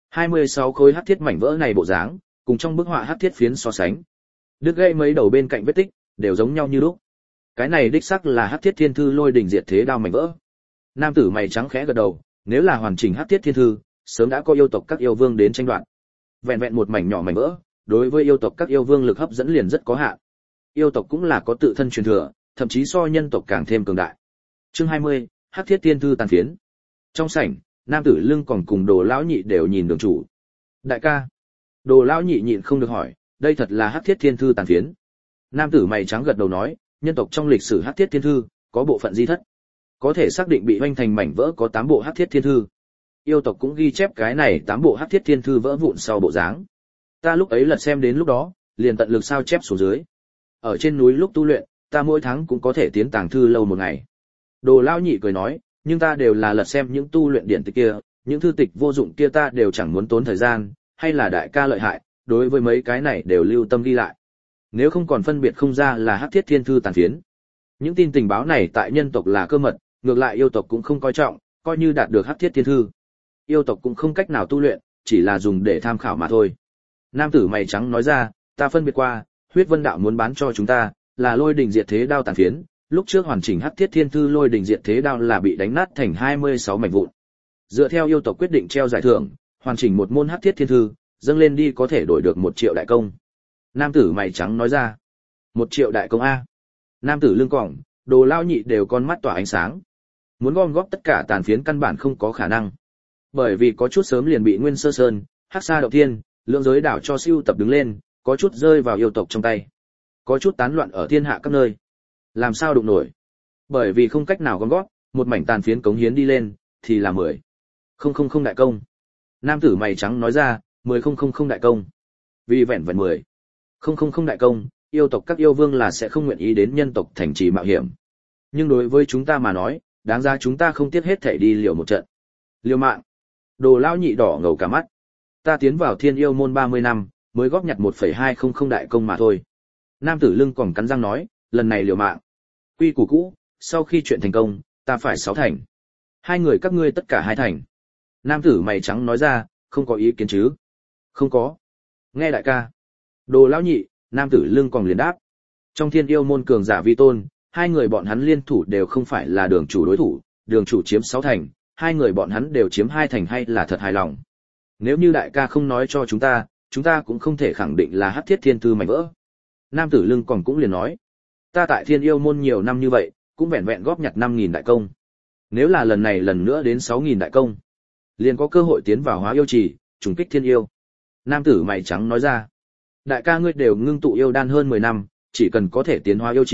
26 khối hắc thiết mảnh vỡ này bộ dáng, cùng trong bức họa hắc thiết phiến so sánh. Đứt gãy mấy đầu bên cạnh vết tích, đều giống nhau như lúc. Cái này đích xác là hắc thiết thiên thư lôi đỉnh diệt thế đao mảnh vỡ. Nam tử mày trắng khẽ gật đầu, nếu là hoàn chỉnh hắc thiết thiên thư, sớm đã có yêu tộc các yêu vương đến tranh đoạt. Vẹn vẹn một mảnh nhỏ mảnh vỡ, đối với yêu tộc các yêu vương lực hấp dẫn liền rất có hạn. Yêu tộc cũng là có tự thân truyền thừa, thậm chí so nhân tộc càng thêm cường đại. Chương 20, hắc thiết thiên thư tàn phiến. Trong sảnh, nam tử lưng còn cùng Đồ lão nhị đều nhìn đường chủ. Đại ca. Đồ lão nhị nhịn không được hỏi, đây thật là hắc thiết thiên thư tàn phiến. Nam tử mày trắng gật đầu nói, nhân tộc trong lịch sử hắc thiết thiên thư có bộ phận di thất, có thể xác định bị hoành thành mảnh vỡ có 8 bộ hắc thiết thiên thư. Yêu tộc cũng ghi chép cái này 8 bộ hắc thiết thiên thư vỡ vụn sau bộ dáng. Ta lúc ấy lật xem đến lúc đó, liền tận lực sao chép xuống dưới. Ở trên núi lúc tu luyện, ta mỗi tháng cũng có thể tiến tàng thư lâu một ngày. Đồ lão nhị cười nói, nhưng ta đều là lật xem những tu luyện điển tịch kia, những thư tịch vô dụng kia ta đều chẳng muốn tốn thời gian, hay là đại ca lợi hại, đối với mấy cái này đều lưu tâm ghi lại. Nếu không còn phân biệt không ra là hắc thiết thiên thư tàn phiến. Những tin tình báo này tại nhân tộc là cơ mật, ngược lại yêu tộc cũng không coi trọng, coi như đạt được hắc thiết thiên thư. Yêu tộc cũng không cách nào tu luyện, chỉ là dùng để tham khảo mà thôi. Nam tử mày trắng nói ra, ta phân biệt qua, Huyết Vân Đạo muốn bán cho chúng ta, là lôi đỉnh diệt thế đao tàn phiến, lúc trước hoàn chỉnh hắc thiết thiên thư lôi đỉnh diệt thế đao là bị đánh nát thành 26 mảnh vụn. Dựa theo yêu tộc quyết định treo giải thưởng, hoàn chỉnh một môn hắc thiết thiên thư, dâng lên đi có thể đổi được 1 triệu đại công. Nam tử mày trắng nói ra, 1 triệu đại công a. Nam tử lưng cỏng, Đồ lão nhị đều con mắt tỏa ánh sáng. Muốn gom góp tất cả tàn phiến căn bản không có khả năng. Bởi vì có chút sớm liền bị Nguyên Sơ Sơn, Hắc Sa Động Thiên, Lượng Giới Đảo cho siêu tập đứng lên, có chút rơi vào yêu tộc trong tay, có chút tán loạn ở thiên hạ các nơi. Làm sao đụng nổi? Bởi vì không cách nào gom góp, một mảnh tàn phiến cống hiến đi lên, thì là 10. Không đại công. Nam tử mày trắng nói ra, 10 đại công. Vì vẹn 10. Không đại công, yêu tộc các yêu vương là sẽ không nguyện ý đến nhân tộc thành trì mạo hiểm. Nhưng đối với chúng ta mà nói, đáng ra chúng ta không tiếc hết thảy đi liều một trận. Liều mạng. Đồ lão nhị đỏ ngầu cả mắt. Ta tiến vào Thiên Yêu môn 30 năm, mới góp nhặt 1,200 đại công mà thôi. Nam tử lưng còn cắn răng nói, lần này liều mạng. Quy củ cũ, sau khi chuyện thành công, ta phải 6 thành. Hai người các ngươi tất cả 2 thành. Nam tử mày trắng nói ra, không có ý kiến chứ? Không có. Nghe đại ca. Đồ lão nhị, nam tử lưng còn liền đáp. Trong Thiên Yêu môn cường giả vi tôn, hai người bọn hắn liên thủ đều không phải là đường chủ đối thủ, đường chủ chiếm 6 thành, hai người bọn hắn đều chiếm 2 thành hay là thật hài lòng. Nếu như đại ca không nói cho chúng ta cũng không thể khẳng định là hắc thiết thiên thư mảnh vỡ. Nam tử lưng còn cũng liền nói, ta tại Thiên Yêu môn nhiều năm như vậy, cũng vẹn vẹn góp nhặt 5.000 đại công. Nếu là lần này lần nữa đến 6.000 đại công, liền có cơ hội tiến vào Hóa Yêu Trì, trùng kích thiên yêu. Nam tử mày trắng nói ra, đại ca ngươi đều ngưng tụ yêu đan hơn 10 năm, chỉ cần có thể tiến Hóa Yêu Trì,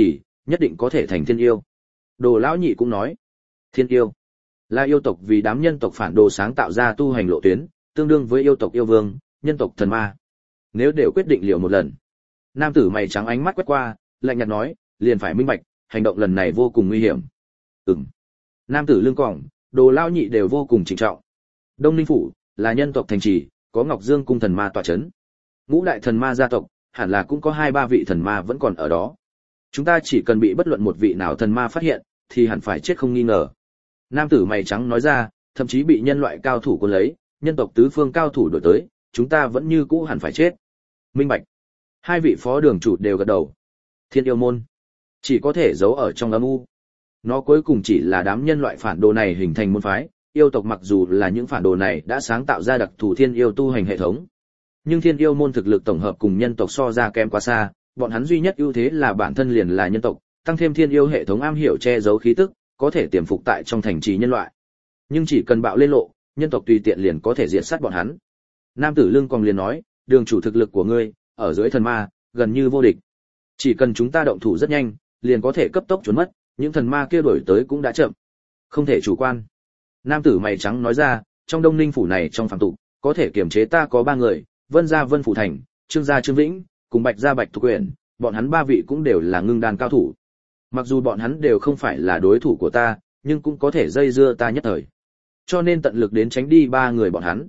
nhất định có thể thành thiên yêu. Đồ lão nhị cũng nói, thiên yêu là yêu tộc vì đám nhân tộc phản đồ sáng tạo ra tu hành lộ tuyến, tương đương với yêu tộc yêu vương, nhân tộc thần ma. Nếu đều quyết định liều một lần. Nam tử mày trắng ánh mắt quét qua, lạnh nhạt nói, liền phải minh bạch, hành động lần này vô cùng nguy hiểm. Nam tử lưng còng, Đồ lão nhị đều vô cùng trịnh trọng. Đông Ninh phủ là nhân tộc thành trì, có Ngọc Dương cung thần ma tọa chấn. Ngũ đại thần ma gia tộc, hẳn là cũng có 2-3 vị thần ma vẫn còn ở đó. Chúng ta chỉ cần bị bất luận một vị nào thần ma phát hiện, thì hẳn phải chết không nghi ngờ. Nam tử mày trắng nói ra, thậm chí bị nhân loại cao thủ cuốn lấy, nhân tộc tứ phương cao thủ đuổi tới, chúng ta vẫn như cũ hẳn phải chết. Minh bạch. 2 vị phó đường chủ đều gật đầu. Thiên yêu môn chỉ có thể giấu ở trong âm u. Nó cuối cùng chỉ là đám nhân loại phản đồ này hình thành môn phái, yêu tộc mặc dù là những phản đồ này đã sáng tạo ra đặc thù thiên yêu tu hành hệ thống. Nhưng thiên yêu môn thực lực tổng hợp cùng nhân tộc so ra kém quá xa, bọn hắn duy nhất ưu thế là bản thân liền là nhân tộc, tăng thêm thiên yêu hệ thống am hiểu che giấu khí tức, có thể tiềm phục tại trong thành trì nhân loại. Nhưng chỉ cần bạo lên lộ, nhân tộc tùy tiện liền có thể diệt sát bọn hắn. Nam tử lưng còng liền nói, đường chủ thực lực của ngươi, ở dưới thần ma, gần như vô địch. Chỉ cần chúng ta động thủ rất nhanh, liền có thể cấp tốc trốn mất, những thần ma kia đuổi tới cũng đã chậm. Không thể chủ quan. Nam tử mày trắng nói ra, trong Đông Ninh phủ này trong phàm tục, có thể kiềm chế ta có 3 người, Vân gia Vân Phủ Thành, Trương gia Trương Vĩnh, cùng Bạch gia Bạch Thục Uyển, bọn hắn 3 vị cũng đều là ngưng đan cao thủ. Mặc dù bọn hắn đều không phải là đối thủ của ta, nhưng cũng có thể dây dưa ta nhất thời. Cho nên tận lực đến tránh đi 3 người bọn hắn.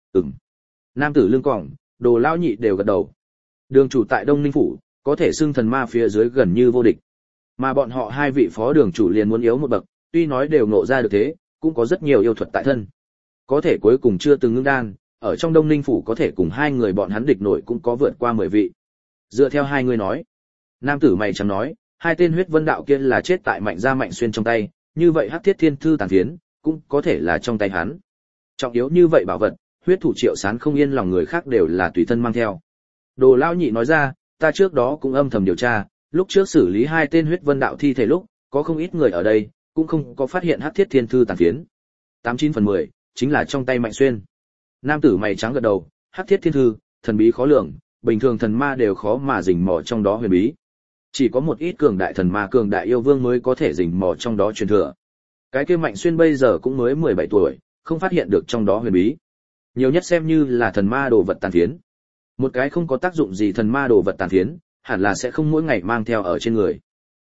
Nam tử lưng còng, Đồ lão nhị đều gật đầu. Đường chủ tại Đông Ninh phủ, có thể xưng thần ma phía dưới gần như vô địch. Mà bọn họ 2 vị phó đường chủ liền muốn yếu một bậc, tuy nói đều ngộ ra được thế, cũng có rất nhiều yêu thuật tại thân. Có thể cuối cùng chưa từng ngưng đan, ở trong Đông Ninh phủ có thể cùng 2 người bọn hắn địch nổi cũng có vượt qua 10 vị. Dựa theo 2 người nói, nam tử mày trắng nói, 2 tên huyết vân đạo kia là chết tại Mạnh gia Mạnh Xuyên trong tay, như vậy Hắc Thiết Thiên Thư tàn phiến cũng có thể là trong tay hắn. Trọng yếu như vậy bảo vật, huyết thủ Triệu Sán không yên lòng người khác đều là tùy thân mang theo. Đồ lão nhị nói ra, ta trước đó cũng âm thầm điều tra, lúc trước xử lý 2 tên huyết vân đạo thi thể lúc, có không ít người ở đây, cũng không có phát hiện Hắc Thiết Thiên Thư tàn phiến. 89 phần 10, chính là trong tay Mạnh Xuyên. Nam tử mày trắng gật đầu, Hắc Thiết Thiên Thư, thần bí khó lường, bình thường thần ma đều khó mà rình mò trong đó huyền bí. Chỉ có một ít cường đại thần ma cường đại yêu vương mới có thể rình mò trong đó truyền thừa. Cái kia Mạnh Xuyên bây giờ cũng mới 17 tuổi, không phát hiện được trong đó huyền bí. Nhiều nhất xem như là thần ma đồ vật tàn phiến. Một cái không có tác dụng gì thần ma đồ vật tàn phiến, hẳn là sẽ không mỗi ngày mang theo ở trên người.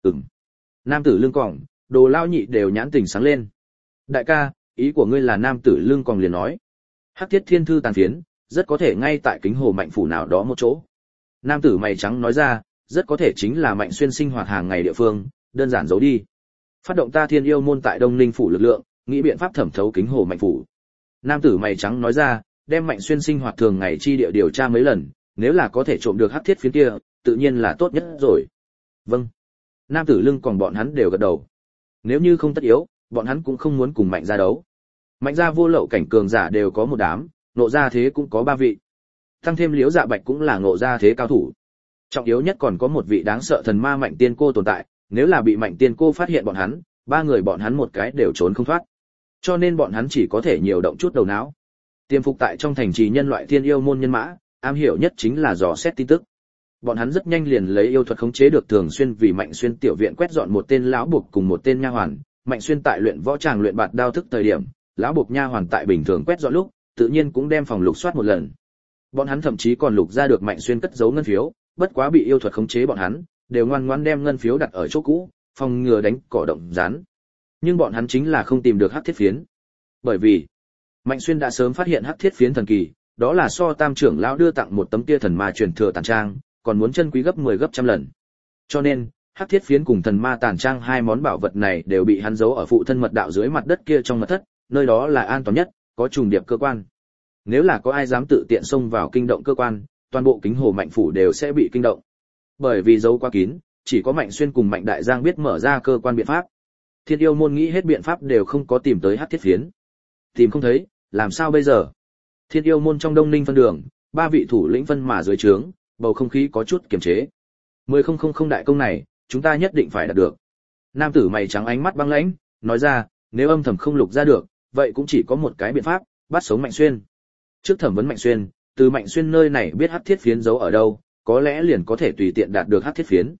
Nam tử lưng còng, Đồ lão nhị đều nhãn tình sáng lên. Đại ca, ý của ngươi là nam tử lưng còng liền nói. Hắc Thiết Thiên Thư tàn phiến, rất có thể ngay tại Kính Hồ Mạnh phủ nào đó một chỗ. Nam tử mày trắng nói ra, rất có thể chính là Mạnh Xuyên sinh hoạt hàng ngày địa phương, đơn giản giấu đi. Phát động ta Thiên Yêu môn tại Đông Ninh phủ lực lượng, nghĩ biện pháp thẩm thấu Kính Hồ Mạnh phủ. Nam tử mày trắng nói ra, đem Mạnh Xuyên sinh hoạt thường ngày chi địa điều tra mấy lần, nếu là có thể trộm được Hắc Thiết phiến kia, tự nhiên là tốt nhất rồi. Vâng. Nam tử lưng còn bọn hắn đều gật đầu. Nếu như không tất yếu, bọn hắn cũng không muốn cùng Mạnh gia đấu. Mạnh gia vô lậu cảnh cường giả đều có một đám, ngộ gia thế cũng có 3 vị. Tăng thêm Liễu Dạ Bạch cũng là ngộ gia thế cao thủ. Trọng yếu nhất còn có một vị đáng sợ thần ma Mạnh Tiên Cô tồn tại, nếu là bị Mạnh Tiên Cô phát hiện bọn hắn, 3 người bọn hắn một cái đều trốn không thoát. Cho nên bọn hắn chỉ có thể nhiều động chút đầu não. Tiềm phục tại trong thành trì nhân loại Thiên Yêu môn nhân mã, am hiểu nhất chính là dò xét tin tức. Bọn hắn rất nhanh liền lấy yêu thuật khống chế được Thường Xuyên vì Mạnh Xuyên tiểu viện quét dọn một tên lão buộc cùng một tên nha hoàn. Mạnh Xuyên tại luyện võ tràng luyện bạt đao thức thời điểm, lão buộc nha hoàn tại bình thường quét dọn lúc, tự nhiên cũng đem phòng lục soát một lần. Bọn hắn thậm chí còn lục ra được Mạnh Xuyên cất giấu ngân phiếu, bất quá bị yêu thuật khống chế bọn hắn, đều ngoan ngoãn đem ngân phiếu đặt ở chỗ cũ, phòng ngừa đánh cỏ động rán. Nhưng bọn hắn chính là không tìm được Hắc Thiết phiến. Bởi vì Mạnh Xuyên đã sớm phát hiện Hắc Thiết phiến thần kỳ, đó là so Tam trưởng lão đưa tặng một tấm kia thần ma truyền thừa tàn trang, còn muốn chân quý gấp 10 gấp trăm lần. Cho nên, Hắc Thiết phiến cùng thần ma tàn trang 2 món bảo vật này đều bị hắn giấu ở phụ thân mật đạo dưới mặt đất kia trong mật thất, nơi đó là an toàn nhất, có trùng điệp cơ quan. Nếu là có ai dám tự tiện xông vào kinh động cơ quan, toàn bộ Kính Hồ Mạnh phủ đều sẽ bị kinh động. Bởi vì giấu quá kín, chỉ có Mạnh Xuyên cùng Mạnh Đại Giang biết mở ra cơ quan biện pháp. Thiên Yêu môn nghĩ hết biện pháp đều không có tìm tới Hắc Thiết phiến. Tìm không thấy, làm sao bây giờ? Thiên Yêu môn trong Đông Ninh phân đường, 3 vị thủ lĩnh phân mà dưới trướng, bầu không khí có chút kiềm chế. 10.000 đại công này, chúng ta nhất định phải đạt được. Nam tử mày trắng ánh mắt băng lãnh, nói ra, nếu âm thầm không lục ra được, vậy cũng chỉ có một cái biện pháp, bắt sống Mạnh Xuyên. Trước thẩm vấn Mạnh Xuyên, từ Mạnh Xuyên nơi này biết Hắc Thiết phiến giấu ở đâu, có lẽ liền có thể tùy tiện đạt được Hắc Thiết phiến.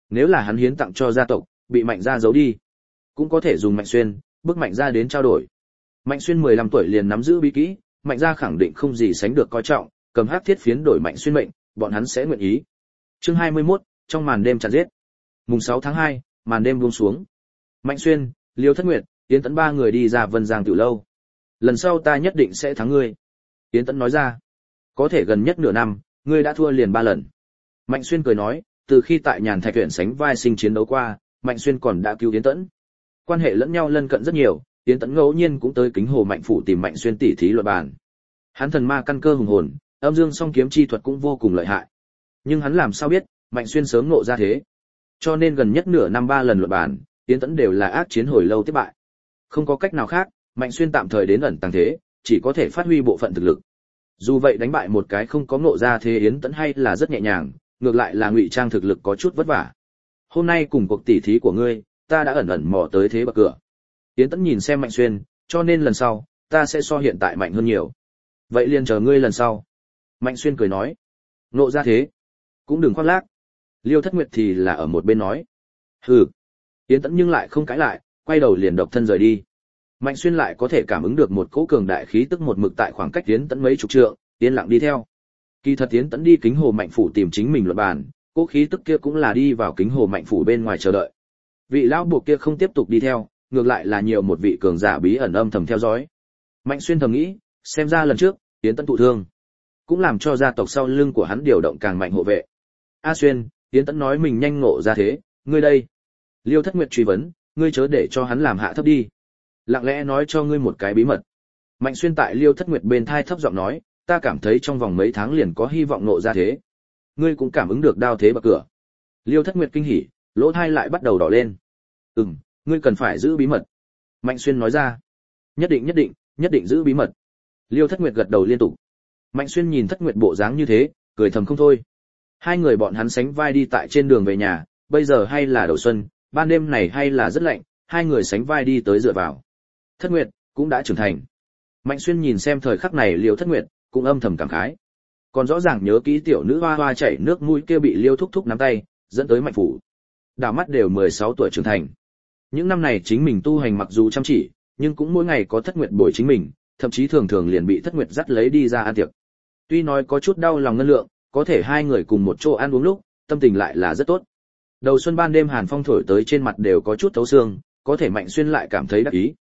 Nếu là hắn hiến tặng cho gia tộc, bị Mạnh gia giấu đi, cũng có thể dùng Mạnh Xuyên, bức Mạnh gia đến trao đổi. Mạnh Xuyên 15 tuổi liền nắm giữ bí kỹ, Mạnh gia khẳng định không gì sánh được coi trọng, cầm hắc thiết phiến đổi Mạnh Xuyên mệnh, bọn hắn sẽ nguyện ý. Chương 21, trong màn đêm chặn giết. Mùng 6 tháng 2, màn đêm buông xuống. Mạnh Xuyên, Liêu Thất Nguyệt, Yến Tẫn ba người đi ra Vân Giang tiểu lâu. Lần sau ta nhất định sẽ thắng ngươi. Yến Tẫn nói ra. Có thể gần nhất nửa năm, ngươi đã thua liền 3 lần. Mạnh Xuyên cười nói, từ khi tại Nhàn Thạch huyện sánh vai sinh chiến đấu qua, Mạnh Xuyên còn đã cứu Yến Tẫn. Quan hệ lẫn nhau lân cận rất nhiều, Yến Tẫn ngẫu nhiên cũng tới Kính Hồ Mạnh phủ tìm Mạnh Xuyên tỉ thí luận bàn. Hắn thần ma căn cơ hùng hồn, âm dương song kiếm chi thuật cũng vô cùng lợi hại. Nhưng hắn làm sao biết, Mạnh Xuyên sớm ngộ ra thế. Cho nên gần nhất nửa năm 3 lần luận bàn, Yến Tẫn đều là ác chiến hồi lâu tiếp bại. Không có cách nào khác, Mạnh Xuyên tạm thời đến ẩn tàng thế, chỉ có thể phát huy bộ phận thực lực. Dù vậy đánh bại một cái không có ngộ ra thế Yến Tẫn hay là rất nhẹ nhàng, ngược lại là ngụy trang thực lực có chút vất vả. Hôm nay cùng cuộc tỉ thí của ngươi, ta đã ẩn ẩn mò tới thế bậc cửa. Yến Tẫn nhìn xem Mạnh Xuyên, cho nên lần sau, ta sẽ so hiện tại mạnh hơn nhiều. Vậy liền chờ ngươi lần sau. Mạnh Xuyên cười nói, ngộ ra thế, cũng đừng khoác lác. Liêu Thất Nguyệt thì là ở một bên nói, hừ. Yến Tẫn nhưng lại không cãi lại, quay đầu liền độc thân rời đi. Mạnh Xuyên lại có thể cảm ứng được một cỗ cường đại khí tức một mực tại khoảng cách Yến Tẫn mấy chục trượng, yên lặng đi theo. Kỳ thật Yến Tẫn đi Kính Hồ Mạnh phủ tìm chính mình luận bàn, cỗ khí tức kia cũng là đi vào Kính Hồ Mạnh phủ bên ngoài chờ đợi. Vị lão buộc kia không tiếp tục đi theo, ngược lại là nhiều một vị cường giả bí ẩn âm thầm theo dõi. Mạnh Xuyên thầm nghĩ, xem ra lần trước, Yến Tẫn thụ thương, cũng làm cho gia tộc sau lưng của hắn điều động càng mạnh hộ vệ. A Xuyên, Yến Tẫn nói mình nhanh ngộ ra thế, ngươi đây. Liêu Thất Nguyệt truy vấn, ngươi chớ để cho hắn làm hạ thấp đi. Lặng lẽ nói cho ngươi một cái bí mật. Mạnh Xuyên tại Liêu Thất Nguyệt bên thai thấp giọng nói, ta cảm thấy trong vòng mấy tháng liền có hy vọng ngộ ra thế. Ngươi cũng cảm ứng được đao thế bậc cửa. Liêu Thất Nguyệt kinh hỉ, lỗ thai lại bắt đầu đỏ lên. Ngươi cần phải giữ bí mật. Mạnh Xuyên nói ra. Nhất định giữ bí mật. Liêu Thất Nguyệt gật đầu liên tục. Mạnh Xuyên nhìn Thất Nguyệt bộ dáng như thế, cười thầm không thôi. Hai người bọn hắn sánh vai đi tại trên đường về nhà, bây giờ hay là đầu xuân, ban đêm này hay là rất lạnh, hai người sánh vai đi tới dựa vào. Thất Nguyệt cũng đã trưởng thành. Mạnh Xuyên nhìn xem thời khắc này Liêu Thất Nguyệt, cũng âm thầm cảm khái. Còn rõ ràng nhớ kỹ tiểu nữ hoa hoa chảy nước mũi kia bị Liêu thúc thúc nắm tay, dẫn tới Mạnh phủ. Đảo mắt đều 16 tuổi trưởng thành. Những năm này chính mình tu hành mặc dù chăm chỉ, nhưng cũng mỗi ngày có Thất Nguyệt bồi chính mình, thậm chí thường thường liền bị Thất Nguyệt dắt lấy đi ra ăn tiệc. Tuy nói có chút đau lòng ngân lượng, có thể hai người cùng một chỗ ăn uống lúc, tâm tình lại là rất tốt. Đầu xuân ban đêm hàn phong thổi tới trên mặt đều có chút thấu xương, có thể Mạnh Xuyên lại cảm thấy đắc ý.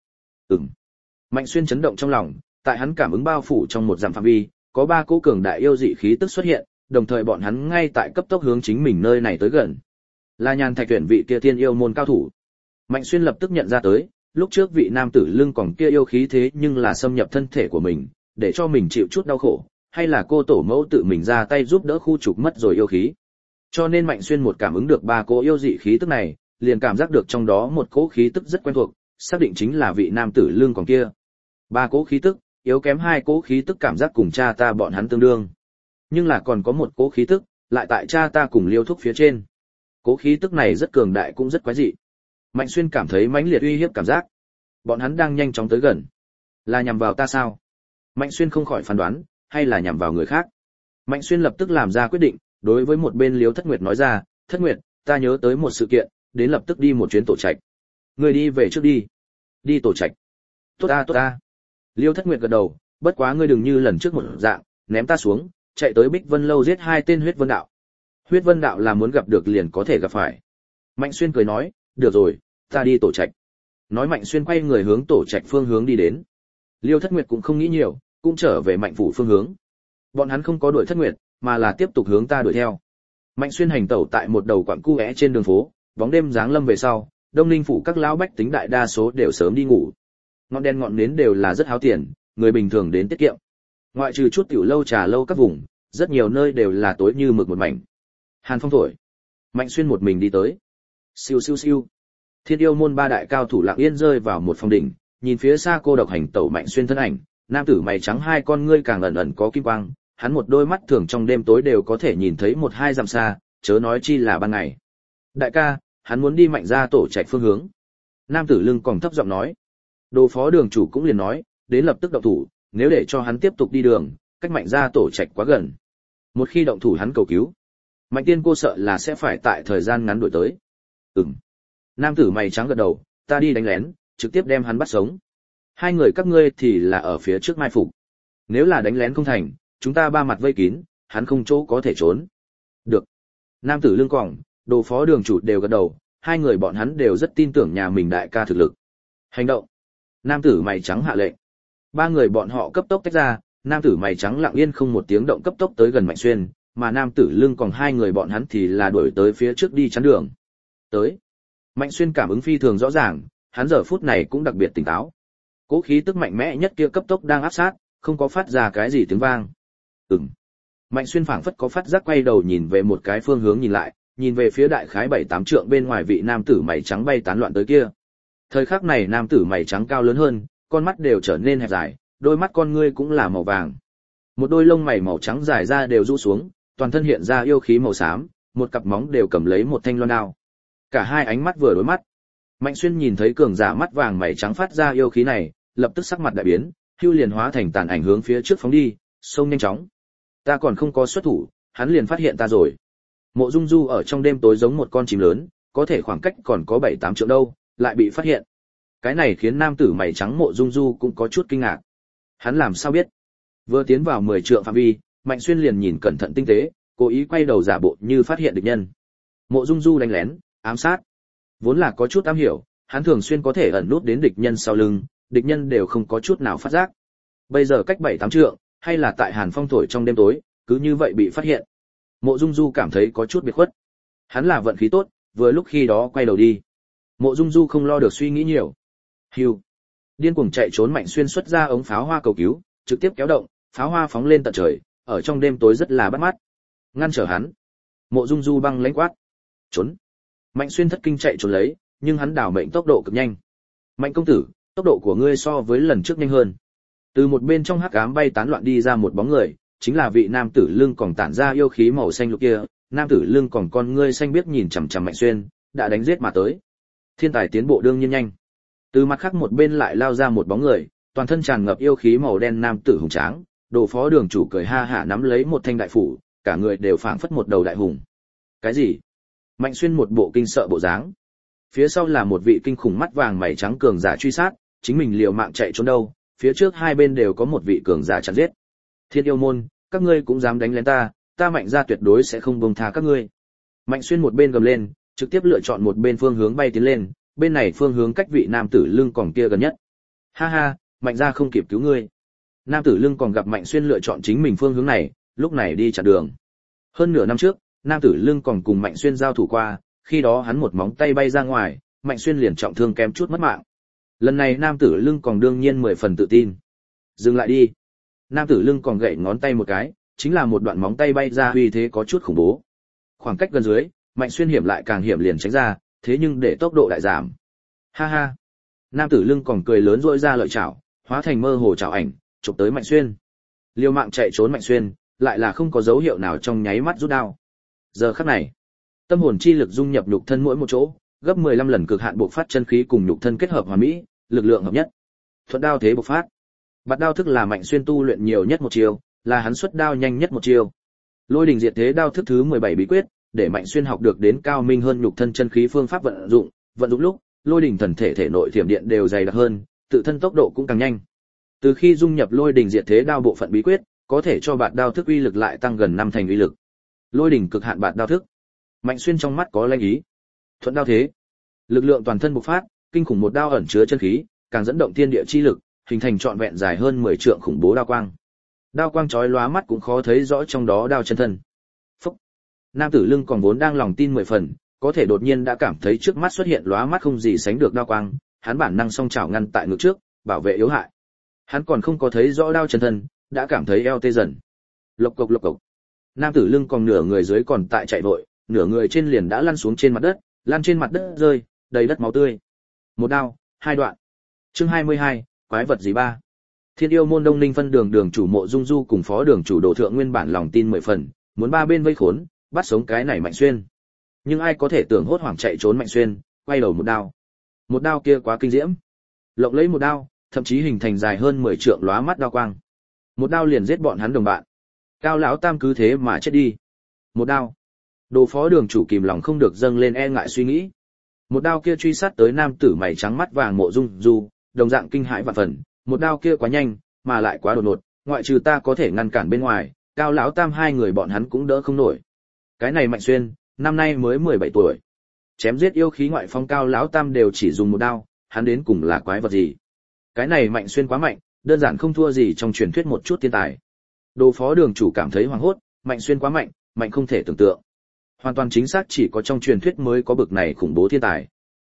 Mạnh Xuyên chấn động trong lòng, tại hắn cảm ứng bao phủ trong một dặm phạm vi, có 3 cỗ cường đại yêu dị khí tức xuất hiện, đồng thời bọn hắn ngay tại cấp tốc hướng chính mình nơi này tới gần. Là Nhàn Thạch tuyển vị kia thiên yêu môn cao thủ. Mạnh Xuyên lập tức nhận ra tới, lúc trước vị nam tử lưng còng kia yêu khí thế nhưng là xâm nhập thân thể của mình, để cho mình chịu chút đau khổ, hay là cô tổ mẫu tự mình ra tay giúp đỡ khu trục mất rồi yêu khí. Cho nên Mạnh Xuyên một cảm ứng được 3 cỗ yêu dị khí tức này, liền cảm giác được trong đó một cỗ khí tức rất quen thuộc, xác định chính là vị nam tử lưng còng kia. 3 cỗ khí tức, yếu kém 2 cỗ khí tức cảm giác cùng cha ta bọn hắn tương đương. Nhưng là còn có một cỗ khí tức, lại tại cha ta cùng Liêu thúc phía trên. Cỗ khí tức này rất cường đại cũng rất quái dị. Mạnh Xuyên cảm thấy mãnh liệt uy hiếp cảm giác. Bọn hắn đang nhanh chóng tới gần. Là nhằm vào ta sao? Mạnh Xuyên không khỏi phán đoán, hay là nhằm vào người khác. Mạnh Xuyên lập tức làm ra quyết định, đối với một bên Liêu Thất Nguyệt nói ra, Thất Nguyệt, ta nhớ tới một sự kiện, đến lập tức đi một chuyến tổ trạch. Ngươi đi về trước đi. Đi tổ trạch. Tốt ta. Liêu Thất Nguyệt gật đầu, bất quá ngươi đừng như lần trước một dạng, ném ta xuống, chạy tới Bích Vân lâu giết 2 tên huyết vân đạo. Huyết vân đạo là muốn gặp được liền có thể gặp phải. Mạnh Xuyên cười nói, được rồi, ta đi tổ trạch. Nói Mạnh Xuyên quay người hướng tổ trạch phương hướng đi đến. Liêu Thất Nguyệt cũng không nghĩ nhiều, cũng trở về Mạnh phủ phương hướng. Bọn hắn không có đuổi Thất Nguyệt, mà là tiếp tục hướng ta đuổi theo. Mạnh Xuyên hành tẩu tại một đầu quặng cu é trên đường phố, bóng đêm giáng lâm về sau, Đông Ninh phủ các lão bách tính đại đa số đều sớm đi ngủ. Ngọn đèn ngọn nến đều là rất háo tiền, người bình thường đến tiết kiệm. Ngoại trừ chút tiểu lâu trà lâu các vùng, rất nhiều nơi đều là tối như mực một mảnh. Hàn phong thổi, Mạnh Xuyên một mình đi tới. Siêu siêu siêu. Thiên yêu môn 3 đại cao thủ lặng yên rơi vào một phòng đỉnh, nhìn phía xa cô độc hành tẩu Mạnh Xuyên thân ảnh, nam tử mày trắng 2 con ngươi càng ẩn ẩn có kim quang, hắn một đôi mắt thường trong đêm tối đều có thể nhìn thấy 1-2 dặm xa, chớ nói chi là ban ngày. Đại ca, hắn muốn đi Mạnh gia tổ trạch phương hướng. Nam tử lưng còn thấp giọng nói. Đồ phó đường chủ cũng liền nói, đến lập tức động thủ, nếu để cho hắn tiếp tục đi đường, cách Mạnh gia tổ trạch quá gần. Một khi động thủ hắn cầu cứu, Mạnh Tiên cô sợ là sẽ phải tại thời gian ngắn đuổi tới. Nam tử mày trắng gật đầu, ta đi đánh lén, trực tiếp đem hắn bắt sống. Hai người các ngươi thì là ở phía trước mai phục. Nếu là đánh lén không thành, chúng ta ba mặt vây kín, hắn không chỗ có thể trốn. Được. Nam tử lưng còng, đồ phó đường chủ đều gật đầu, hai người bọn hắn đều rất tin tưởng nhà mình đại ca thực lực. Hành động. Nam tử mày trắng hạ lệnh. Ba người bọn họ cấp tốc tách ra, nam tử mày trắng lặng yên không một tiếng động cấp tốc tới gần Mạnh Xuyên, mà nam tử lưng còng hai người bọn hắn thì là đuổi tới phía trước đi chắn đường. Tới. Mạnh Xuyên cảm ứng phi thường rõ ràng, hắn giờ phút này cũng đặc biệt tỉnh táo. Cố khí tức mạnh mẽ nhất kia cấp tốc đang áp sát, không có phát ra cái gì tiếng vang. Mạnh Xuyên phảng phất có phát giác quay đầu nhìn về một cái phương hướng nhìn lại, nhìn về phía đại khái 7-8 trượng bên ngoài vị nam tử mày trắng bay tán loạn tới kia. Thời khắc này nam tử mày trắng cao lớn hơn, con mắt đều trở nên hẹp dài, đôi mắt con ngươi cũng là màu vàng. Một đôi lông mày màu trắng dài ra đều rũ xuống, toàn thân hiện ra yêu khí màu xám, một cặp móng đều cầm lấy một thanh loan đao. Cả hai ánh mắt vừa đối mắt. Mạnh Xuyên nhìn thấy cường giả mắt vàng mày trắng phát ra yêu khí này, lập tức sắc mặt đại biến, hưu liền hóa thành tàn ảnh hướng phía trước phóng đi, xông nhanh chóng. Ta còn không có xuất thủ, hắn liền phát hiện ta rồi. Mộ Dung Du ở trong đêm tối giống một con chim lớn, có thể khoảng cách còn có 7-8 trượng đâu, lại bị phát hiện. Cái này khiến nam tử mày trắng Mộ Dung Du cũng có chút kinh ngạc. Hắn làm sao biết? Vừa tiến vào 10 trượng phạm vi, Mạnh Xuyên liền nhìn cẩn thận tinh tế, cố ý quay đầu giả bộ như phát hiện địch nhân. Mộ Dung Du đánh lén, ám sát. Vốn là có chút am hiểu, hắn thường xuyên có thể ẩn nút đến địch nhân sau lưng, địch nhân đều không có chút nào phát giác. Bây giờ cách 7-8 trượng, hay là tại hàn phong thổi trong đêm tối, cứ như vậy bị phát hiện. Mộ Dung Du cảm thấy có chút biệt khuất. Hắn là vận khí tốt, vừa lúc khi đó quay đầu đi. Mộ Dung Du không lo được suy nghĩ nhiều. Hưu. Điên cuồng chạy trốn Mạnh Xuyên xuất ra ống pháo hoa cầu cứu, trực tiếp kéo động, pháo hoa phóng lên tận trời, ở trong đêm tối rất là bắt mắt. Ngăn trở hắn. Mộ Dung Du băng lãnh quát. Trốn. Mạnh Xuyên thất kinh chạy trốn lấy, nhưng hắn đảo mệnh tốc độ cực nhanh. Mạnh công tử, tốc độ của ngươi so với lần trước nhanh hơn. Từ một bên trong hắc ám bay tán loạn đi ra một bóng người, chính là vị nam tử lưng còn tản ra yêu khí màu xanh lục kia. Nam tử lưng còn con ngươi xanh biếc nhìn chằm chằm Mạnh Xuyên, đã đánh giết mà tới. Thiên tài tiến bộ đương nhiên nhanh. Từ mặt khác một bên lại lao ra một bóng người, toàn thân tràn ngập yêu khí màu đen nam tử hùng tráng, đồ phó đường chủ cười ha hả nắm lấy một thanh đại phủ, cả người đều phảng phất một đầu đại hùng. Cái gì? Mạnh Xuyên một bộ kinh sợ bộ dáng. Phía sau là một vị kinh khủng mắt vàng mày trắng cường giả truy sát, chính mình liều mạng chạy trốn đâu, phía trước hai bên đều có một vị cường giả chặn giết. Thiên yêu môn, các ngươi cũng dám đánh lén ta, ta Mạnh gia tuyệt đối sẽ không buông tha các ngươi. Mạnh Xuyên một bên gầm lên, trực tiếp lựa chọn một bên phương hướng bay tiến lên, bên này phương hướng cách vị nam tử lưng còn kia gần nhất. Ha ha, Mạnh gia không kịp cứu ngươi. Nam tử lưng còn gặp Mạnh Xuyên lựa chọn chính mình phương hướng này, lúc này đi chặn đường. Hơn nửa năm trước, nam tử lưng còn cùng Mạnh Xuyên giao thủ qua, khi đó hắn một móng tay bay ra ngoài, Mạnh Xuyên liền trọng thương kém chút mất mạng. Lần này nam tử lưng còn đương nhiên 10 phần tự tin. Dừng lại đi. Nam tử lưng còn gậy ngón tay một cái, chính là một đoạn móng tay bay ra uy thế có chút khủng bố. Khoảng cách gần dưới, Mạnh Xuyên hiểm lại càng hiểm liền tránh ra, thế nhưng để tốc độ lại giảm. Ha ha. Nam tử lưng còn cười lớn rỗi ra lợi chảo, hóa thành mơ hồ chảo ảnh, chụp tới Mạnh Xuyên. Liều mạng chạy trốn Mạnh Xuyên, lại là không có dấu hiệu nào trong nháy mắt rút đao. Giờ khắc này, tâm hồn chi lực dung nhập nhục thân mỗi một chỗ, gấp 15 lần cực hạn bộc phát chân khí cùng nhục thân kết hợp hoàn mỹ, lực lượng hợp nhất. Thuận đao thế bộc phát. Bạt đao thức là Mạnh Xuyên tu luyện nhiều nhất một chiêu, là hắn xuất đao nhanh nhất một chiêu. Lôi đình diệt thế đao thức thứ 17 bí quyết, để Mạnh Xuyên học được đến cao minh hơn nhục thân chân khí phương pháp vận dụng lúc, lôi đình thần thể thể nội thiểm điện đều dày đặc hơn, tự thân tốc độ cũng càng nhanh. Từ khi dung nhập lôi đình diệt thế đao bộ phận bí quyết, có thể cho bạt đao thức uy lực lại tăng gần 5 thành uy lực. Lôi đỉnh cực hạn bạt đao thức. Mạnh Xuyên trong mắt có lanh ý. Thuận đao thế. Lực lượng toàn thân bộc phát, kinh khủng một đao ẩn chứa chân khí, càng dẫn động thiên địa chi lực, hình thành trọn vẹn dài hơn 10 trượng khủng bố đao quang. Đao quang chói lóa mắt cũng khó thấy rõ trong đó đao chân thân. Phúc. Nam tử lưng còn vốn đang lòng tin 10 phần, có thể đột nhiên đã cảm thấy trước mắt xuất hiện lóa mắt không gì sánh được đao quang, hắn bản năng song chảo ngăn tại ngực trước, bảo vệ yếu hại. Hắn còn không có thấy rõ đao chân thân, đã cảm thấy eo tê dần. Lộc cộc lộc cộc. Nam tử lưng còn nửa người dưới còn tại chạy vội, nửa người trên liền đã lăn xuống trên mặt đất, lăn trên mặt đất rơi, đầy đất máu tươi. Một đao, hai đoạn. Chương 22, quái vật gì ba? Thiên yêu môn Đông Ninh phân đường đường chủ Mộ Dung Du cùng phó đường chủ Đồ Thượng nguyên bản lòng tin 10 phần, muốn ba bên vây khốn, bắt sống cái này Mạnh Xuyên. Nhưng ai có thể tưởng hốt hoảng chạy trốn Mạnh Xuyên, quay đầu một đao. Một đao kia quá kinh diễm. Lộng lấy một đao, thậm chí hình thành dài hơn 10 trượng lóa mắt đao quang. Một đao liền giết bọn hắn đồng bạn. Cao lão tam cứ thế mà chết đi. Một đao. Đồ phó đường chủ kìm lòng không được dâng lên e ngại suy nghĩ. Một đao kia truy sát tới nam tử mày trắng mắt vàng Mộ Dung Du, đồng dạng kinh hãi vạn phần, một đao kia quá nhanh, mà lại quá đột ngột, ngoại trừ ta có thể ngăn cản bên ngoài, Cao lão tam hai người bọn hắn cũng đỡ không nổi. Cái này Mạnh Xuyên, năm nay mới 17 tuổi. Chém giết yêu khí ngoại phong Cao lão tam đều chỉ dùng một đao, hắn đến cùng là quái vật gì? Cái này Mạnh Xuyên quá mạnh, đơn giản không thua gì trong truyền thuyết một chút thiên tài. Đồ phó đường chủ cảm thấy hoảng hốt, Mạnh Xuyên quá mạnh, mạnh không thể tưởng tượng. Hoàn toàn chính xác chỉ có trong truyền thuyết mới có bực này khủng bố thiên tài.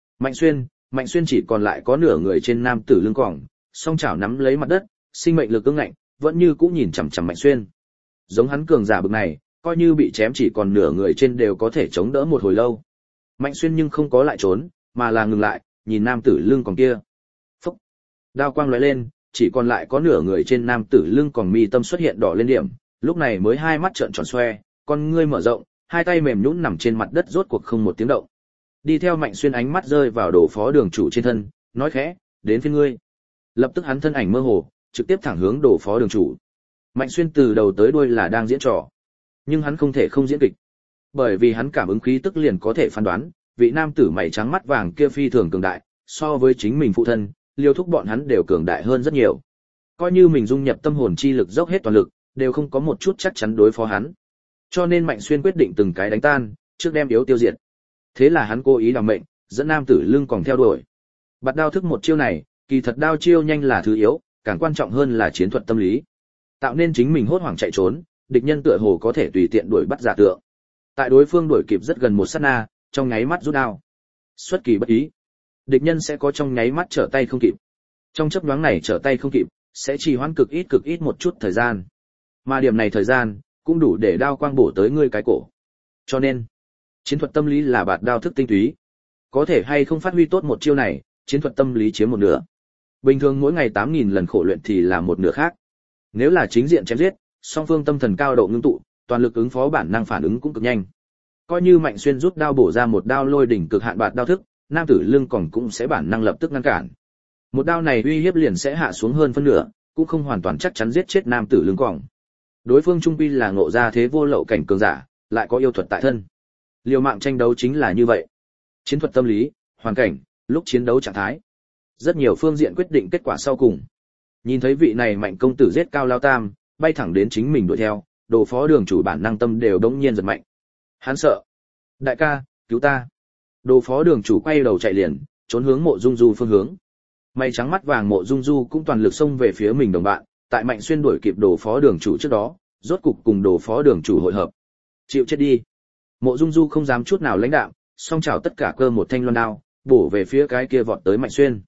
Mạnh Xuyên chỉ còn lại có nửa người trên nam tử lưng còng, song chảo nắm lấy mặt đất, sinh mệnh lực ương ngạnh, vẫn như cũ nhìn chằm chằm Mạnh Xuyên. Giống hắn cường giả bực này, coi như bị chém chỉ còn nửa người trên đều có thể chống đỡ một hồi lâu. Mạnh Xuyên nhưng không có lại trốn, mà là ngừng lại, nhìn nam tử lưng còng kia. Phốc. Đao quang lóe lên, chỉ còn lại có nửa người trên nam tử lưng còng mi tâm xuất hiện đỏ lên điểm, lúc này mới hai mắt trợn tròn xoe, con ngươi mở rộng, hai tay mềm nhũn nằm trên mặt đất rốt cuộc không một tiếng động. Đi theo Mạnh Xuyên ánh mắt rơi vào Đồ phó đường chủ trên thân, nói khẽ, đến phiên ngươi. Lập tức hắn thân ảnh mơ hồ, trực tiếp thẳng hướng Đồ phó đường chủ. Mạnh Xuyên từ đầu tới đuôi là đang diễn trò, nhưng hắn không thể không diễn kịch, bởi vì hắn cảm ứng khí tức liền có thể phán đoán, vị nam tử mày trắng mắt vàng kia phi thường cường đại, so với chính mình phụ thân, Liêu Thúc bọn hắn đều cường đại hơn rất nhiều. Coi như mình dung nhập tâm hồn chi lực dốc hết toàn lực, đều không có một chút chắc chắn đối phó hắn. Cho nên Mạnh Xuyên quyết định từng cái đánh tan, trước đem yếu tiêu diệt. Thế là hắn cố ý làm mệnh, dẫn nam tử lưng còn theo đuổi. Bạt đao thức một chiêu này, kỳ thật đao chiêu nhanh là thứ yếu, càng quan trọng hơn là chiến thuật tâm lý. Tạo nên chính mình hốt hoảng chạy trốn, địch nhân tựa hồ có thể tùy tiện đuổi bắt giả tượng. Tại đối phương đuổi kịp rất gần một sát na, trong nháy mắt rút đao. Xuất kỳ bất ý, địch nhân sẽ có trong nháy mắt trở tay không kịp. Trong chớp nhoáng này trở tay không kịp, sẽ trì hoãn cực ít một chút thời gian. Mà điểm này thời gian cũng đủ để đao quang bổ tới ngươi cái cổ. Cho nên, chiến thuật tâm lý là bạt đao thức tinh túy. Có thể hay không phát huy tốt một chiêu này, chiến thuật tâm lý chiếm một nửa. Bình thường mỗi ngày 8.000 lần khổ luyện thì là một nửa khác. Nếu là chính diện chém giết, song phương tâm thần cao độ ngưng tụ, toàn lực ứng phó bản năng phản ứng cũng cực nhanh. Coi như Mạnh Xuyên rút đao bổ ra một đao lôi đỉnh cực hạn bạt đao thức, nam tử lưng còng cũng sẽ bản năng lập tức ngăn cản. Một đao này uy hiếp liền sẽ hạ xuống hơn phân nửa, cũng không hoàn toàn chắc chắn giết chết nam tử lưng còng. Đối phương trung quy là ngộ ra thế vô lậu cảnh cường giả, lại có yêu thuật tại thân. Liều mạng tranh đấu chính là như vậy. Chiến thuật tâm lý, hoàn cảnh, lúc chiến đấu trạng thái, rất nhiều phương diện quyết định kết quả sau cùng. Nhìn thấy vị này Mạnh công tử giết Cao lao tam, bay thẳng đến chính mình đuổi theo, Đồ phó đường chủ bản năng tâm đều đống nhiên giật mạnh. Hắn sợ. Đại ca, cứu ta. Đồ phó đường chủ quay đầu chạy liền, trốn hướng Mộ Dung Du phương hướng. Mày trắng mắt vàng Mộ Dung Du cũng toàn lực xông về phía mình đồng bạn, tại Mạnh Xuyên đuổi kịp Đồ phó đường chủ trước đó, rốt cục cùng Đồ phó đường chủ hội hợp. Chịu chết đi. Mộ Dung Du không dám chút nào lãnh đạm, song chảo tất cả cơ một thanh loan đao, bổ về phía cái kia vọt tới Mạnh Xuyên.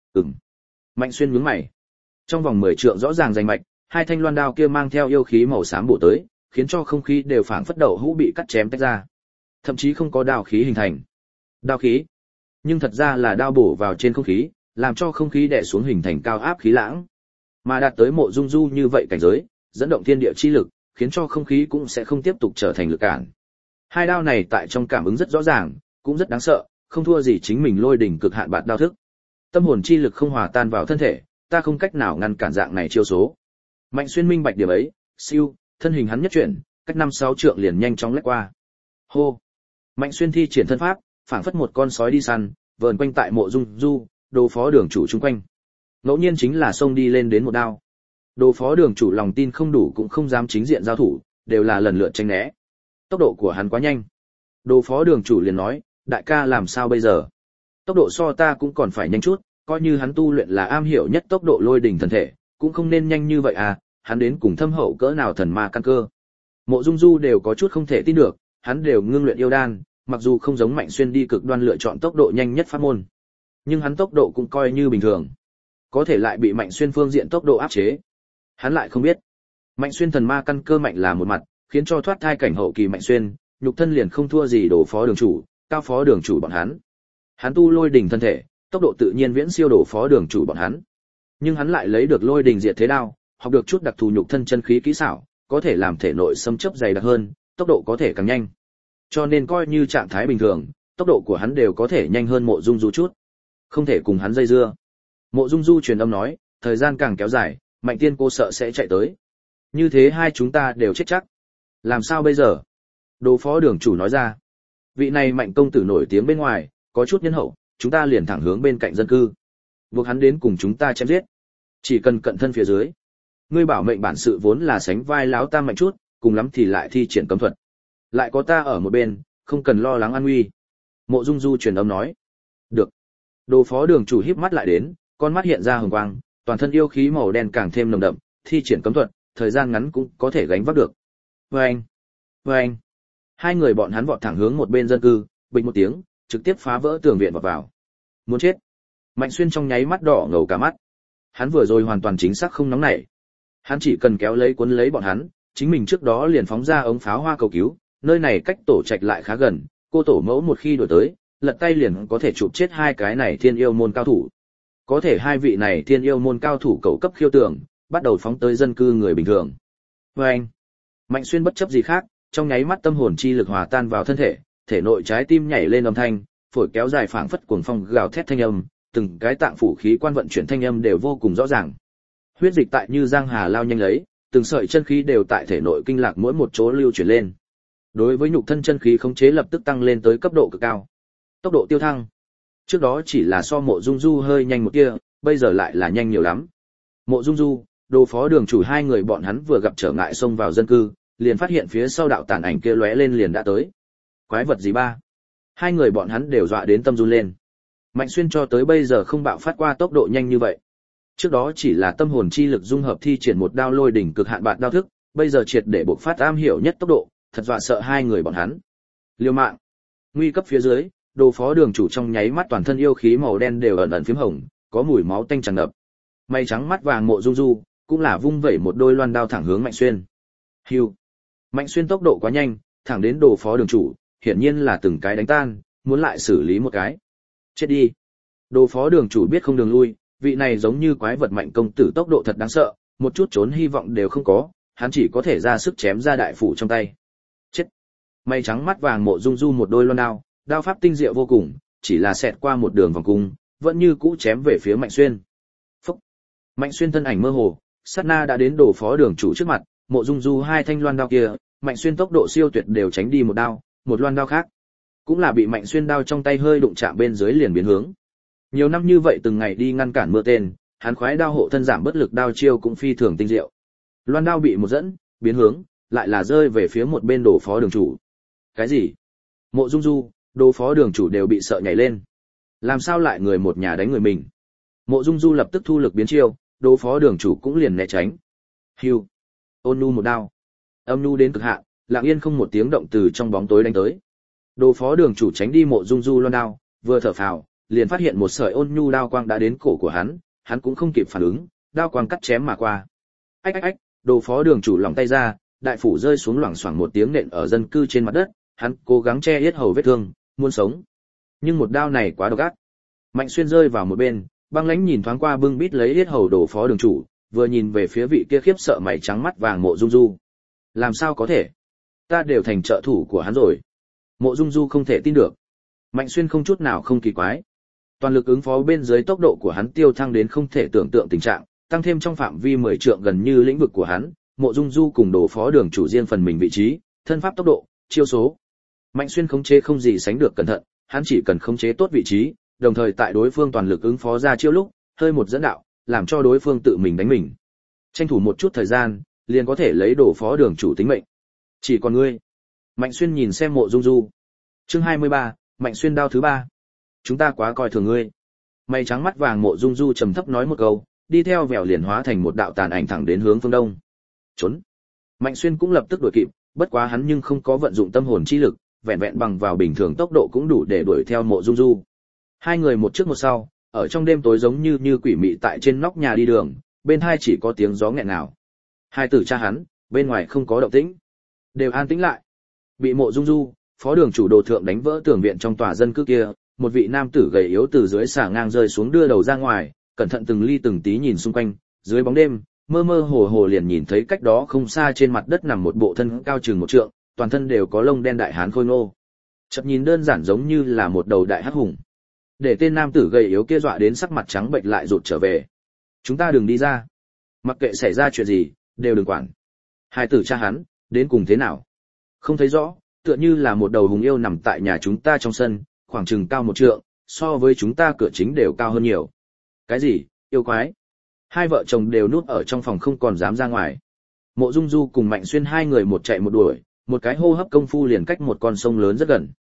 Mạnh Xuyên nhướng mày. Trong vòng 10 trượng rõ ràng rành mạch, hai thanh loan đao kia mang theo yêu khí màu xám bổ tới, khiến cho không khí đều phảng phất đậu hũ bị cắt chém tách ra. Thậm chí không có đao khí hình thành. Đao khí, nhưng thật ra là đao bổ vào trên không khí, làm cho không khí đè xuống hình thành cao áp khí lãng. Mà đạt tới Mộ Dung Du như vậy cảnh giới, dẫn động thiên địa chi lực, khiến cho không khí cũng sẽ không tiếp tục trở thành lực cản. Hai đao này tại trong cảm ứng rất rõ ràng, cũng rất đáng sợ, không thua gì chính mình lôi đỉnh cực hạn bạt đao thức. Tâm hồn chi lực không hòa tan vào thân thể, ta không cách nào ngăn cản dạng này chiêu số. Mạnh Xuyên minh bạch điểm ấy, siêu, thân hình hắn nhất chuyển, cách 5-6 trượng liền nhanh chóng lách qua. Hô. Mạnh Xuyên thi triển thân pháp, phảng phất một con sói đi săn, vờn quanh tại Mộ Dung Du, Đồ phó đường chủ chung quanh. Ngẫu nhiên chính là xông đi lên đến một đao. Đồ phó đường chủ lòng tin không đủ cũng không dám chính diện giao thủ, đều là lần lượt tránh né. Tốc độ của hắn quá nhanh. Đồ phó đường chủ liền nói, đại ca làm sao bây giờ? Tốc độ so ta cũng còn phải nhanh chút, coi như hắn tu luyện là am hiểu nhất tốc độ lôi đỉnh thần thể, cũng không nên nhanh như vậy à, hắn đến cùng thâm hậu cỡ nào thần ma căn cơ. Mộ Dung Du đều có chút không thể tin được, hắn đều ngưng luyện yêu đan, mặc dù không giống Mạnh Xuyên đi cực đoan lựa chọn tốc độ nhanh nhất pháp môn, nhưng hắn tốc độ cũng coi như bình thường, có thể lại bị Mạnh Xuyên phương diện tốc độ áp chế. Hắn lại không biết, Mạnh Xuyên thần ma căn cơ mạnh là một mặt, khiến cho thoát thai cảnh hậu kỳ Mạnh Xuyên, nhục thân liền không thua gì Đồ phó đường chủ, Cao phó đường chủ bọn hắn. Hắn tu lôi đỉnh thân thể, tốc độ tự nhiên viễn siêu Đồ phó đường chủ bọn hắn. Nhưng hắn lại lấy được lôi đỉnh diệt thế đao, học được chút đặc thù nhục thân chân khí kỹ xảo, có thể làm thể nội xâm chấp dày đặc hơn, tốc độ có thể càng nhanh. Cho nên coi như trạng thái bình thường, tốc độ của hắn đều có thể nhanh hơn Mộ Dung Du chút. Không thể cùng hắn dây dưa. Mộ Dung Du truyền âm nói, thời gian càng kéo dài, Mạnh tiên cô sợ sẽ chạy tới. Như thế hai chúng ta đều chết chắc. Làm sao bây giờ? Đồ phó đường chủ nói ra. Vị này Mạnh công tử nổi tiếng bên ngoài, có chút nhân hậu, chúng ta liền thẳng hướng bên cạnh dân cư. Buộc hắn đến cùng chúng ta chém giết. Chỉ cần cận thân phía dưới. Ngươi bảo mệnh bản sự vốn là sánh vai láo tam mạnh chút, cùng lắm thì lại thi triển cấm thuật. Lại có ta ở một bên, không cần lo lắng an nguy. Mộ Dung Du truyền âm nói. Được. Đồ phó đường chủ híp mắt lại đến, con mắt hiện ra hồng quang, toàn thân yêu khí màu đen càng thêm nồng đậm, thi triển cấm thuật, thời gian ngắn cũng có thể gánh vác được. Vâng, vâng. Hai người bọn hắn vọt thẳng hướng một bên dân cư, bịch một tiếng, trực tiếp phá vỡ tường viện vọt vào. Muốn chết. Mạnh Xuyên trong nháy mắt đỏ ngầu cả mắt. Hắn vừa rồi hoàn toàn chính xác không nóng nảy. Hắn chỉ cần kéo lấy cuốn lấy bọn hắn, chính mình trước đó liền phóng ra ống pháo hoa cầu cứu, nơi này cách tổ trạch lại khá gần, cô tổ mẫu một khi đuổi tới, lật tay liền có thể chụp chết hai cái này thiên yêu môn cao thủ. Có thể hai vị này thiên yêu môn cao thủ cầu cấp khiêu tưởng, bắt đầu phóng tới dân cư người bình thường. Vâng. Mạnh Xuyên bất chấp gì khác, trong nháy mắt tâm hồn chi lực hòa tan vào thân thể, thể nội trái tim nhảy lên âm thanh, phổi kéo dài phảng phất cuồng phong gào thét thanh âm, từng cái tạng phủ khí quan vận chuyển thanh âm đều vô cùng rõ ràng. Huyết dịch tại như giang hà lao nhanh lấy, từng sợi chân khí đều tại thể nội kinh lạc mỗi một chỗ lưu chuyển lên. Đối với nhục thân chân khí khống chế lập tức tăng lên tới cấp độ cực cao. Tốc độ tiêu thăng. Trước đó chỉ là so Mộ Dung Du hơi nhanh một tia, bây giờ lại là nhanh nhiều lắm. Mộ Dung Du, Đồ phó đường chủ hai người bọn hắn vừa gặp trở ngại xông vào dân cư, liền phát hiện phía sau đạo tàn ảnh kia lóe lên liền đã tới. Quái vật gì ba? Hai người bọn hắn đều dọa đến tâm run lên. Mạnh Xuyên cho tới bây giờ không bạo phát qua tốc độ nhanh như vậy. Trước đó chỉ là tâm hồn chi lực dung hợp thi triển một đao lôi đỉnh cực hạn bạt đao thức, bây giờ triệt để bộc phát am hiểu nhất tốc độ, thật dọa sợ hai người bọn hắn. Liều mạng. Nguy cấp phía dưới, Đồ phó đường chủ trong nháy mắt toàn thân yêu khí màu đen đều ẩn ẩn phím hồng, có mùi máu tanh tràn ngập. Mây trắng mắt vàng Mộ Dung Du cũng là vung vẩy một đôi loan đao thẳng hướng Mạnh Xuyên. Hưu. Mạnh Xuyên tốc độ quá nhanh, thẳng đến Đồ phó đường chủ, hiển nhiên là từng cái đánh tan, muốn lại xử lý một cái. Chết đi. Đồ phó đường chủ biết không đường lui, vị này giống như quái vật Mạnh công tử tốc độ thật đáng sợ, một chút trốn hy vọng đều không có, hắn chỉ có thể ra sức chém ra đại phủ trong tay. Chết. Mây trắng mắt vàng Mộ Dung Du một đôi loan đao, đao pháp tinh diệu vô cùng, chỉ là xẹt qua một đường vòng cung, vẫn như cũ chém về phía Mạnh Xuyên. Phúc. Mạnh Xuyên thân ảnh mơ hồ, sát na đã đến Đồ phó đường chủ trước mặt, Mộ Dung Du hai thanh loan đao kia, Mạnh Xuyên tốc độ siêu tuyệt đều tránh đi một đao, một loan đao khác cũng là bị Mạnh Xuyên đao trong tay hơi đụng chạm bên dưới liền biến hướng. Nhiều năm như vậy từng ngày đi ngăn cản mưa tên, hắn khoái đao hộ thân giảm bất lực đao chiêu cũng phi thường tinh diệu. Loan đao bị một dẫn, biến hướng, lại là rơi về phía một bên Đồ phó đường chủ. Cái gì? Mộ Dung Du, Đồ phó đường chủ đều bị sợ nhảy lên. Làm sao lại người một nhà đánh người mình? Mộ Dung Du lập tức thu lực biến chiêu, Đồ phó đường chủ cũng liền né tránh. Hưu. Ôn nhu một đao. Âm nhu đến cực hạn, lặng yên không một tiếng động từ trong bóng tối đánh tới. Đồ phó đường chủ tránh đi Mộ Dung Du loan đao, vừa thở phào, liền phát hiện một sợi ôn nhu đao quang đã đến cổ của hắn cũng không kịp phản ứng, đao quang cắt chém mà qua. Ách ách ách, Đồ phó đường chủ lỏng tay ra, đại phủ rơi xuống loảng xoảng một tiếng nện ở dân cư trên mặt đất, hắn cố gắng che yết hầu vết thương, muốn sống. Nhưng một đao này quá độc ác. Mạnh Xuyên rơi vào một bên, băng lãnh nhìn thoáng qua bưng bít lấy yết hầu Đồ phó đường chủ, vừa nhìn về phía vị kia khiếp sợ mày trắng mắt vàng Mộ Dung Du. Làm sao có thể? Ta đều thành trợ thủ của hắn rồi. Mộ Dung Du không thể tin được. Mạnh Xuyên không chút nào không kỳ quái. Toàn lực ứng phó bên dưới tốc độ của hắn tiêu thăng đến không thể tưởng tượng tình trạng, tăng thêm trong phạm vi 10 trượng gần như lĩnh vực của hắn, Mộ Dung Du cùng Đồ phó đường chủ riêng phần mình vị trí, thân pháp tốc độ, chiêu số. Mạnh Xuyên khống chế không gì sánh được cẩn thận, hắn chỉ cần khống chế tốt vị trí, đồng thời tại đối phương toàn lực ứng phó ra chiêu lúc, hơi một dẫn đạo, làm cho đối phương tự mình đánh mình. Tranh thủ một chút thời gian, liền có thể lấy Đồ phó đường chủ tính mệnh. Chỉ còn ngươi. Mạnh Xuyên nhìn xem Mộ Dung Du. Chương 23, Mạnh Xuyên đao thứ 3. Chúng ta quá coi thường ngươi. Mày trắng mắt vàng Mộ Dung Du trầm thấp nói một câu, đi theo vèo liền hóa thành một đạo tàn ảnh thẳng đến hướng phương đông. Trốn. Mạnh Xuyên cũng lập tức đuổi kịp, bất quá hắn nhưng không có vận dụng tâm hồn chi lực, vẹn vẹn bằng vào bình thường tốc độ cũng đủ để đuổi theo Mộ Dung Du. Hai người một trước một sau, ở trong đêm tối giống như quỷ mị tại trên nóc nhà đi đường, bên hai chỉ có tiếng gió nghẹn ngào. Hai tử cha hắn, bên ngoài không có động tĩnh, đều an tĩnh lại. Bị Mộ Dung Du, phó đường chủ Đồ thượng đánh vỡ tường viện trong tòa dân cư kia, một vị nam tử gầy yếu từ dưới xà ngang rơi xuống đưa đầu ra ngoài, cẩn thận từng ly từng tí nhìn xung quanh, dưới bóng đêm, mơ mơ hồ hồ liền nhìn thấy cách đó không xa trên mặt đất nằm một bộ thân cao chừng 1 trượng, toàn thân đều có lông đen đại hán khôi ngô. Chợt nhìn đơn giản giống như là một đầu đại hắc hùng. Để tên nam tử gầy yếu kia dọa đến sắc mặt trắng bệch lại rụt trở về. Chúng ta đừng đi ra. Mặc kệ xảy ra chuyện gì, đều đừng quản. Hai tử cha hắn, đến cùng thế nào? Không thấy rõ, tựa như là một đầu hùng yêu nằm tại nhà chúng ta trong sân, khoảng chừng cao 1 trượng, so với chúng ta cửa chính đều cao hơn nhiều. Cái gì, yêu quái? Hai vợ chồng đều núp ở trong phòng không còn dám ra ngoài. Mộ Dung Du cùng Mạnh Xuyên hai người một chạy một đuổi, một cái hô hấp công phu liền cách một con sông lớn rất gần.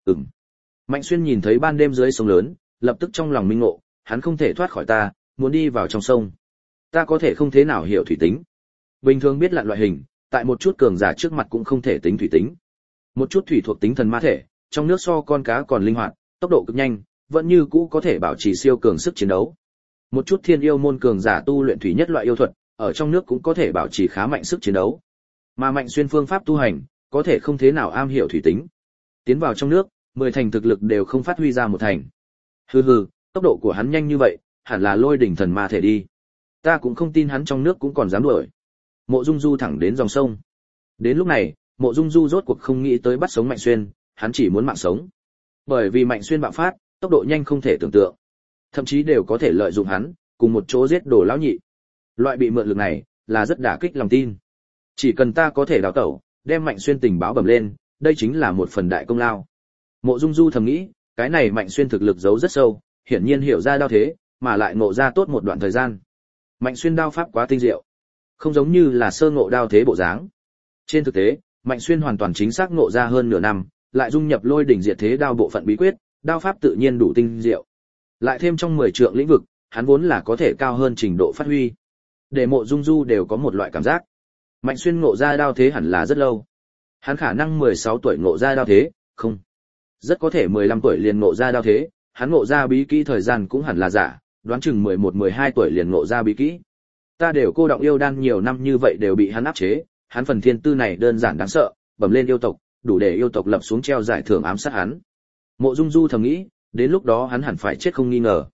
Mạnh Xuyên nhìn thấy ban đêm dưới sông lớn, lập tức trong lòng minh ngộ, hắn không thể thoát khỏi ta, muốn đi vào trong sông. Ta có thể không thế nào hiểu thủy tính. Bình thường biết lặn loại hình, tại một chút cường giả trước mặt cũng không thể tính thủy tính. Một chút thủy thuộc tính thần ma thể, trong nước so con cá còn linh hoạt, tốc độ cực nhanh, vẫn như cũ có thể bảo trì siêu cường sức chiến đấu. Một chút thiên yêu môn cường giả tu luyện thủy nhất loại yêu thuật, ở trong nước cũng có thể bảo trì khá mạnh sức chiến đấu. Mà Mạnh Xuyên phương pháp tu hành, có thể không thế nào am hiểu thủy tính. Tiến vào trong nước, 10 thành thực lực đều không phát huy ra 1 thành. Hừ, tốc độ của hắn nhanh như vậy, hẳn là lôi đỉnh thần ma thể đi. Ta cũng không tin hắn trong nước cũng còn dám đuổi. Mộ Dung Du thẳng đến dòng sông. Đến lúc này, Mộ Dung Du rốt cuộc không nghĩ tới bắt sống Mạnh Xuyên, hắn chỉ muốn mạng sống. Bởi vì Mạnh Xuyên bạo phát, tốc độ nhanh không thể tưởng tượng. Thậm chí đều có thể lợi dụng hắn, cùng một chỗ giết Đồ lão nhị. Loại bị mượn lực này, là rất đả kích lòng tin. Chỉ cần ta có thể đào tẩu, đem Mạnh Xuyên tình báo bẩm lên, đây chính là một phần đại công lao. Mộ Dung Du thầm nghĩ, cái này Mạnh Xuyên thực lực giấu rất sâu, hiển nhiên hiểu ra đao thế, mà lại ngộ ra tốt một đoạn thời gian. Mạnh Xuyên đao pháp quá tinh diệu, không giống như là sơ ngộ đao thế bộ dáng. Trên thực tế, Mạnh Xuyên hoàn toàn chính xác ngộ ra hơn nửa năm, lại dung nhập lôi đỉnh diệt thế đao bộ phận bí quyết, đao pháp tự nhiên đủ tinh diệu. Lại thêm trong 10 trượng lĩnh vực, hắn vốn là có thể cao hơn trình độ phát huy. Để Mộ Dung Du đều có một loại cảm giác. Mạnh Xuyên ngộ ra đao thế hẳn là rất lâu. Hắn khả năng 16 tuổi ngộ ra đao thế, không. Rất có thể 15 tuổi liền ngộ ra đao thế, hắn ngộ ra bí kỹ thời gian cũng hẳn là giả, đoán chừng 11-12 tuổi liền ngộ ra bí kỹ. Ta đều cô động yêu đan nhiều năm như vậy đều bị hắn áp chế, hắn phần thiên tư này đơn giản đáng sợ, bẩm lên yêu tộc, đủ để yêu tộc lập xuống treo giải thưởng ám sát hắn. Mộ Dung Du thầm nghĩ, đến lúc đó hắn hẳn phải chết không nghi ngờ.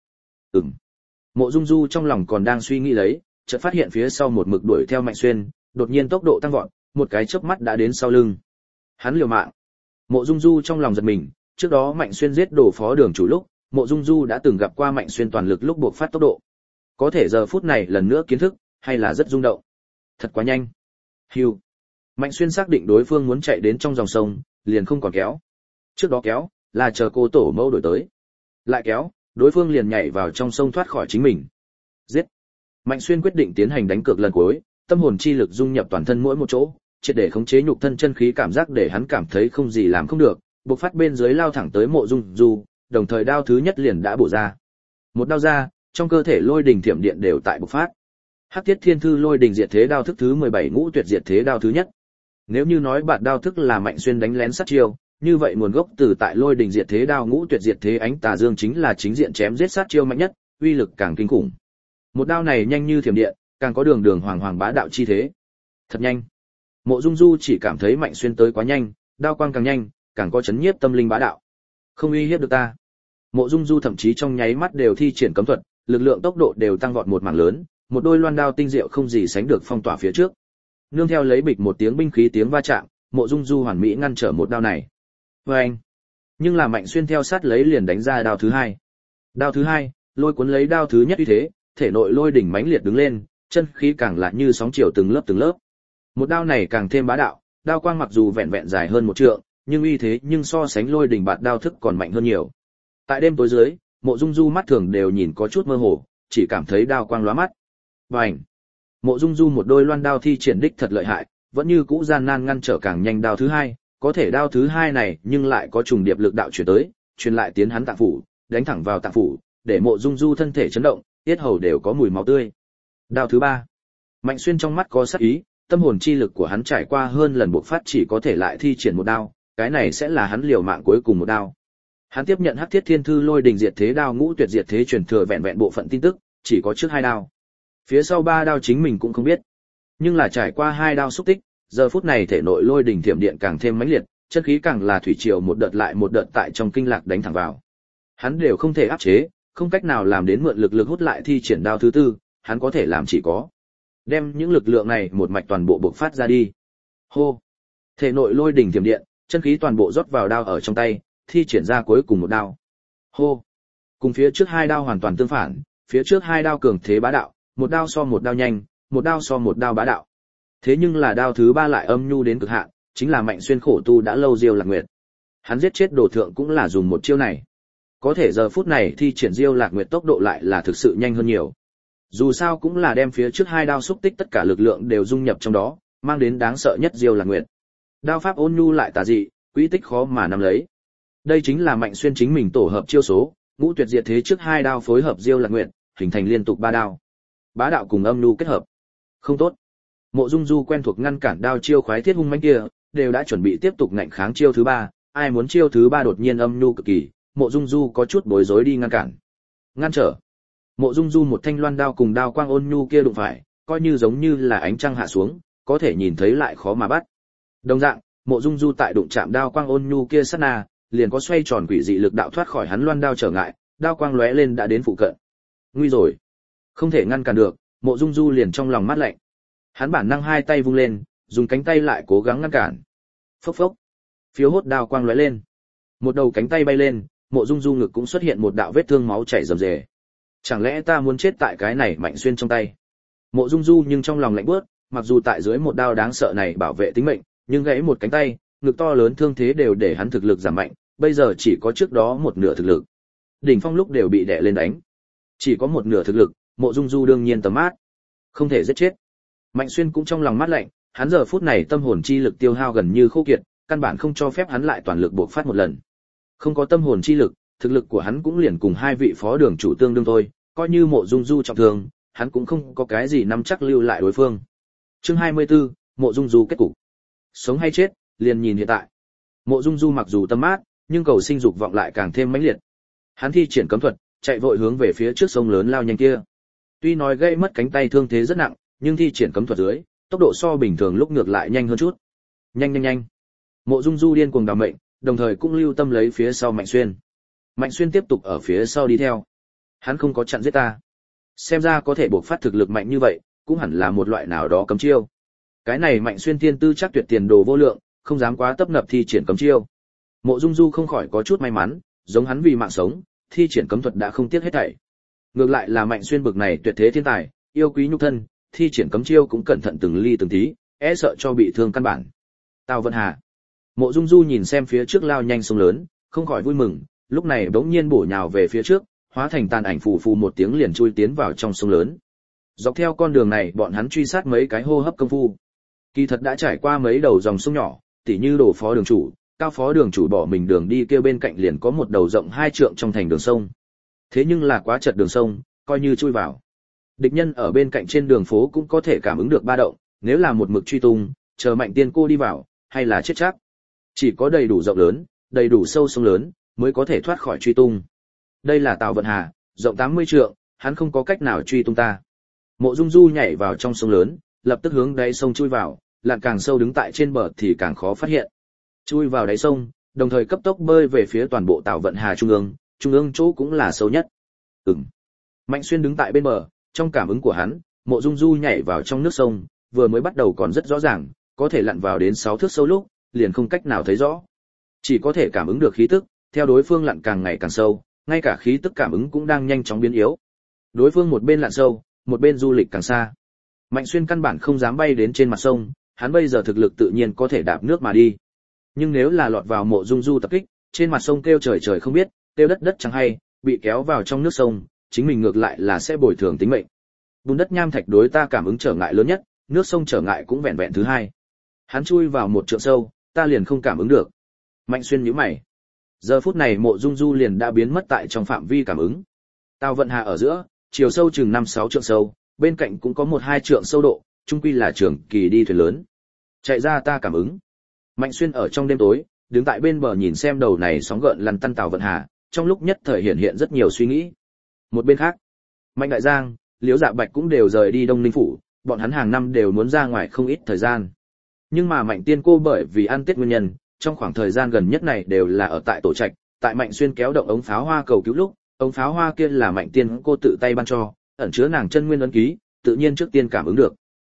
Mộ Dung Du trong lòng còn đang suy nghĩ lấy, chợt phát hiện phía sau một mực đuổi theo Mạnh Xuyên, đột nhiên tốc độ tăng vọt, một cái chớp mắt đã đến sau lưng. Hắn liều mạng. Mộ Dung Du trong lòng giật mình, trước đó Mạnh Xuyên giết Đồ phó đường chủ lúc, Mộ Dung Du đã từng gặp qua Mạnh Xuyên toàn lực lúc buộc phát tốc độ. Có thể giờ phút này lần nữa kiến thức, hay là rất rung động. Thật quá nhanh. Hưu. Mạnh Xuyên xác định đối phương muốn chạy đến trong dòng sông, liền không còn kéo. Trước đó kéo, là chờ cô tổ mẫu đổi tới. Lại kéo, đối phương liền nhảy vào trong sông thoát khỏi chính mình. Giết. Mạnh Xuyên quyết định tiến hành đánh cược lần cuối, tâm hồn chi lực dung nhập toàn thân mỗi một chỗ, triệt để khống chế nhục thân chân khí cảm giác để hắn cảm thấy không gì làm không được, bộc phát bên dưới lao thẳng tới Mộ Dung Du, đồng thời đao thứ nhất liền đã bổ ra. Một đao ra, trong cơ thể lôi đình thiểm điện đều tại bộc phát. Hắc Thiết Thiên Thư Lôi Đình Diệt Thế Đao thức thứ 17 Ngũ Tuyệt Diệt Thế Đao thứ nhất. Nếu như nói bạt đao thức là Mạnh Xuyên đánh lén sát chiêu, như vậy nguồn gốc từ tại Lôi Đình Diệt Thế Đao Ngũ Tuyệt Diệt Thế Ánh Tà Dương chính là chính diện chém giết sát chiêu mạnh nhất, uy lực càng kinh khủng. Một đao này nhanh như thiểm điện, càng có đường đường hoàng hoàng bá đạo chi thế. Thật nhanh. Mộ Dung Du chỉ cảm thấy Mạnh Xuyên tới quá nhanh, đao quang càng nhanh, càng có chấn nhiếp tâm linh bá đạo. Không uy hiếp được ta. Mộ Dung Du thậm chí trong nháy mắt đều thi triển cấm thuật, lực lượng tốc độ đều tăng vọt một mảng lớn, một đôi loan đao tinh diệu không gì sánh được phong tỏa phía trước. Nương theo lấy bịch một tiếng binh khí tiếng va chạm, Mộ Dung Du hoàn mỹ ngăn trở một đao này. Oeng! Nhưng là Mạnh Xuyên theo sát lấy liền đánh ra đao thứ hai. Đao thứ hai, lôi cuốn lấy đao thứ nhất uy thế, thể nội lôi đỉnh mãnh liệt đứng lên, chân khí càng lại như sóng chiều từng lớp từng lớp. Một đao này càng thêm bá đạo, đao quang mặc dù vẹn vẹn dài hơn 1 trượng, nhưng uy thế nhưng so sánh lôi đỉnh bạt đao thức còn mạnh hơn nhiều. Tại đêm tối dưới, Mộ Dung Du mắt thường đều nhìn có chút mơ hồ, chỉ cảm thấy đao quang lóa mắt. Bành! Mộ Dung Du một đôi loan đao thi triển đích thật lợi hại, vẫn như cũ gian nan ngăn trở càng nhanh đao thứ hai, có thể đao thứ hai này nhưng lại có trùng điệp lực đạo chuyển tới, truyền lại tiến hắn tạng phủ, đánh thẳng vào tạng phủ, để Mộ Dung Du thân thể chấn động, tiết hầu đều có mùi máu tươi. Đao thứ ba, Mạnh Xuyên trong mắt có sát ý, tâm hồn chi lực của hắn trải qua hơn lần buộc phát chỉ có thể lại thi triển một đao, cái này sẽ là hắn liều mạng cuối cùng một đao. Hắn tiếp nhận Hắc Thiết Thiên Thư Lôi Đình Diệt Thế Đao Ngũ Tuyệt Diệt Thế truyền thừa vẹn vẹn bộ phận tin tức, chỉ có trước 2 đao. Phía sau 3 đao chính mình cũng không biết. Nhưng là trải qua 2 đao xúc tích, giờ phút này thể nội lôi đình thiểm điện càng thêm mãnh liệt, chân khí càng là thủy triều một đợt lại một đợt tại trong kinh lạc đánh thẳng vào. Hắn đều không thể áp chế, không cách nào làm đến mượn lực hút lại thi triển đao thứ tư, hắn có thể làm chỉ có đem những lực lượng này một mạch toàn bộ bộc phát ra đi. Hô! Thể nội lôi đình thiểm điện, chân khí toàn bộ rót vào đao ở trong tay, thi triển ra cuối cùng một đao. Hô! Cùng phía trước 2 đao hoàn toàn tương phản, phía trước 2 đao cường thế bá đạo, một đao so một đao nhanh, một đao so một đao bá đạo. Thế nhưng là đao thứ 3 lại âm nhu đến cực hạn, chính là Mạnh Xuyên khổ tu đã lâu Diêu Lạc Nguyệt. Hắn giết chết đồ thượng cũng là dùng một chiêu này. Có thể giờ phút này thi triển Diêu Lạc Nguyệt tốc độ lại là thực sự nhanh hơn nhiều. Dù sao cũng là đem phía trước hai đao xúc tích tất cả lực lượng đều dung nhập trong đó, mang đến đáng sợ nhất Diêu Lạc Nguyệt. Đao pháp ôn nhu lại tà dị, quỹ tích khó mà nắm lấy. Đây chính là Mạnh Xuyên chính mình tổ hợp chiêu số, Ngũ Tuyệt Diệt Thế trước hai đao phối hợp Diêu Lạc Nguyệt, hình thành liên tục ba đao. Bá đạo cùng âm nhu kết hợp. Không tốt. Mộ Dung Du quen thuộc ngăn cản đao chiêu khoái thiết hung mãnh kia, đều đã chuẩn bị tiếp tục ngạnh kháng chiêu thứ ba, ai muốn chiêu thứ ba đột nhiên âm nhu cực kỳ, Mộ Dung Du có chút bối rối đi ngăn cản. Ngăn trở. Mộ Dung Du một thanh loan đao cùng đao quang ôn nhu kia đụng phải, coi như giống như là ánh trăng hạ xuống, có thể nhìn thấy lại khó mà bắt. Đồng dạng, Mộ Dung Du tại đụng chạm đao quang ôn nhu kia sát na, liền có xoay tròn quỷ dị lực đạo thoát khỏi hắn loan đao trở ngại, đao quang lóe lên đã đến phụ cận. Nguy rồi, không thể ngăn cản được, Mộ Dung Du liền trong lòng mát lạnh. Hắn bản năng hai tay vung lên, dùng cánh tay lại cố gắng ngăn cản. Phốc phốc, phiếu hốt đao quang lóe lên, một đầu cánh tay bay lên, Mộ Dung Du ngực cũng xuất hiện một đạo vết thương máu chảy rầm rề. Chẳng lẽ ta muốn chết tại cái này Mạnh Xuyên trong tay? Mộ Dung Du nhưng trong lòng lạnh buốt, mặc dù tại dưới một đao đáng sợ này bảo vệ tính mệnh, nhưng gãy một cánh tay, ngực to lớn thương thế đều để hắn thực lực giảm mạnh, bây giờ chỉ có trước đó một nửa thực lực. Đỉnh phong lúc đều bị đè lên đánh, chỉ có một nửa thực lực, Mộ Dung Du đương nhiên tầm mát, không thể giết chết. Mạnh Xuyên cũng trong lòng mát lạnh, hắn giờ phút này tâm hồn chi lực tiêu hao gần như khô kiệt, căn bản không cho phép hắn lại toàn lực bộc phát một lần. Không có tâm hồn chi lực, thực lực của hắn cũng liền cùng hai vị phó đường chủ tương đương thôi, coi như Mộ Dung Du trọng thương, hắn cũng không có cái gì nắm chắc lưu lại đối phương. Chương 24, Mộ Dung Du kết cục. Sống hay chết, liền nhìn hiện tại. Mộ Dung Du mặc dù tâm mát, nhưng cầu sinh dục vọng lại càng thêm mãnh liệt. Hắn thi triển cấm thuật, chạy vội hướng về phía trước sông lớn lao nhanh kia. Tuy nói gây mất cánh tay thương thế rất nặng, nhưng thi triển cấm thuật dưới, tốc độ so bình thường lúc ngược lại nhanh hơn chút. Nhanh nhanh nhanh. Mộ Dung Du điên cuồng đào mệnh, đồng thời cũng lưu tâm lấy phía sau Mạnh Xuyên. Mạnh Xuyên tiếp tục ở phía sau đi theo. Hắn không có chặn giết ta. Xem ra có thể bộc phát thực lực mạnh như vậy, cũng hẳn là một loại nào đó cấm chiêu. Cái này Mạnh Xuyên tiên tư chắc tuyệt tiền đồ vô lượng, không dám quá tấp nập thi triển cấm chiêu. Mộ Dung Du không khỏi có chút may mắn, giống hắn vì mạng sống, thi triển cấm thuật đã không tiếc hết thảy. Ngược lại là Mạnh Xuyên bực này tuyệt thế thiên tài, yêu quý nhục thân, thi triển cấm chiêu cũng cẩn thận từng ly từng tí, e sợ cho bị thương căn bản. Tào Vận Hà. Mộ Dung Du nhìn xem phía trước lao nhanh sông lớn, không khỏi vui mừng, lúc này bỗng nhiên bổ nhào về phía trước, hóa thành tàn ảnh phù phù một tiếng liền chui tiến vào trong sông lớn. Dọc theo con đường này bọn hắn truy sát mấy cái hô hấp công phu. Kỳ thật đã trải qua mấy đầu dòng sông nhỏ, tỉ như Đồ phó đường chủ, Cao phó đường chủ bỏ mình đường đi kia bên cạnh liền có một đầu rộng 2 trượng trong thành đường sông. Thế nhưng là quá chật đường sông, coi như chui vào. Địch nhân ở bên cạnh trên đường phố cũng có thể cảm ứng được ba động, nếu là một mực truy tung, chờ Mạnh Tiên cô đi vào, hay là chết chắc. Chỉ có đầy đủ rộng lớn, đầy đủ sâu sông lớn, mới có thể thoát khỏi truy tung. Đây là Tào Vận Hà, rộng 80 trượng, hắn không có cách nào truy tung ta. Mộ Dung Du nhảy vào trong sông lớn, lập tức hướng đáy sông chui vào, lặn càng sâu đứng tại trên bờ thì càng khó phát hiện. Chui vào đáy sông, đồng thời cấp tốc bơi về phía toàn bộ Tào Vận Hà trung ương chỗ cũng là sâu nhất. Mạnh Xuyên đứng tại bên bờ, trong cảm ứng của hắn, Mộ Dung Du nhảy vào trong nước sông, vừa mới bắt đầu còn rất rõ ràng, có thể lặn vào đến 6 thước sâu lúc, liền không cách nào thấy rõ. Chỉ có thể cảm ứng được khí tức, theo đối phương lặn càng ngày càng sâu, ngay cả khí tức cảm ứng cũng đang nhanh chóng biến yếu. Đối phương một bên lặn sâu, một bên du lịch càng xa. Mạnh Xuyên căn bản không dám bay đến trên mặt sông, hắn bây giờ thực lực tự nhiên có thể đạp nước mà đi. Nhưng nếu là lọt vào Mộ Dung Du tập kích, trên mặt sông kêu trời trời không biết, kêu đất đất chẳng hay, bị kéo vào trong nước sông, chính mình ngược lại là sẽ bồi thường tính mệnh. Bùn đất nham thạch đối ta cảm ứng trở ngại lớn nhất, nước sông trở ngại cũng vẹn vẹn thứ hai. Hắn chui vào 1 trượng sâu, ta liền không cảm ứng được. Mạnh Xuyên nhíu mày. Giờ phút này Mộ Dung Du liền đã biến mất tại trong phạm vi cảm ứng. Tào Vận Hà ở giữa, chiều sâu chừng 5-6 trượng sâu, bên cạnh cũng có 1-2 trượng sâu độ, chung quy là trường kỳ đi thuyền lớn. Chạy ra ta cảm ứng. Mạnh Xuyên ở trong đêm tối, đứng tại bên bờ nhìn xem đầu này sóng gợn lăn tăn Tào Vận Hà, trong lúc nhất thời hiện rất nhiều suy nghĩ. Một bên khác, Mạnh Đại Giang, Liễu Dạ Bạch cũng đều rời đi Đông Ninh phủ, bọn hắn hàng năm đều muốn ra ngoài không ít thời gian. Nhưng mà Mạnh Tiên cô bởi vì ăn Tết nguyên nhân, trong khoảng thời gian gần nhất này đều là ở tại tổ trạch, tại Mạnh Xuyên kéo động ống pháo hoa cầu cứu lúc, ống pháo hoa kia là Mạnh Tiên cô tự tay ban cho, ẩn chứa nàng chân nguyên ấn ký, tự nhiên trước tiên cảm ứng được.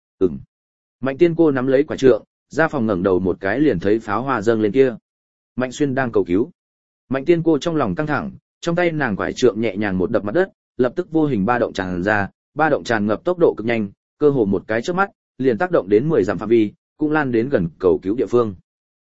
Mạnh Tiên cô nắm lấy quả trượng, ra phòng ngẩng đầu một cái liền thấy pháo hoa dâng lên kia. Mạnh Xuyên đang cầu cứu. Mạnh Tiên cô trong lòng căng thẳng, trong tay nàng quải trượng nhẹ nhàng một đập mặt đất, lập tức vô hình ba động tràn ra, ba động tràn ngập tốc độ cực nhanh, cơ hồ một cái chớp mắt, liền tác động đến 10 dặm phạm vi, cũng lan đến gần cầu cứu địa phương.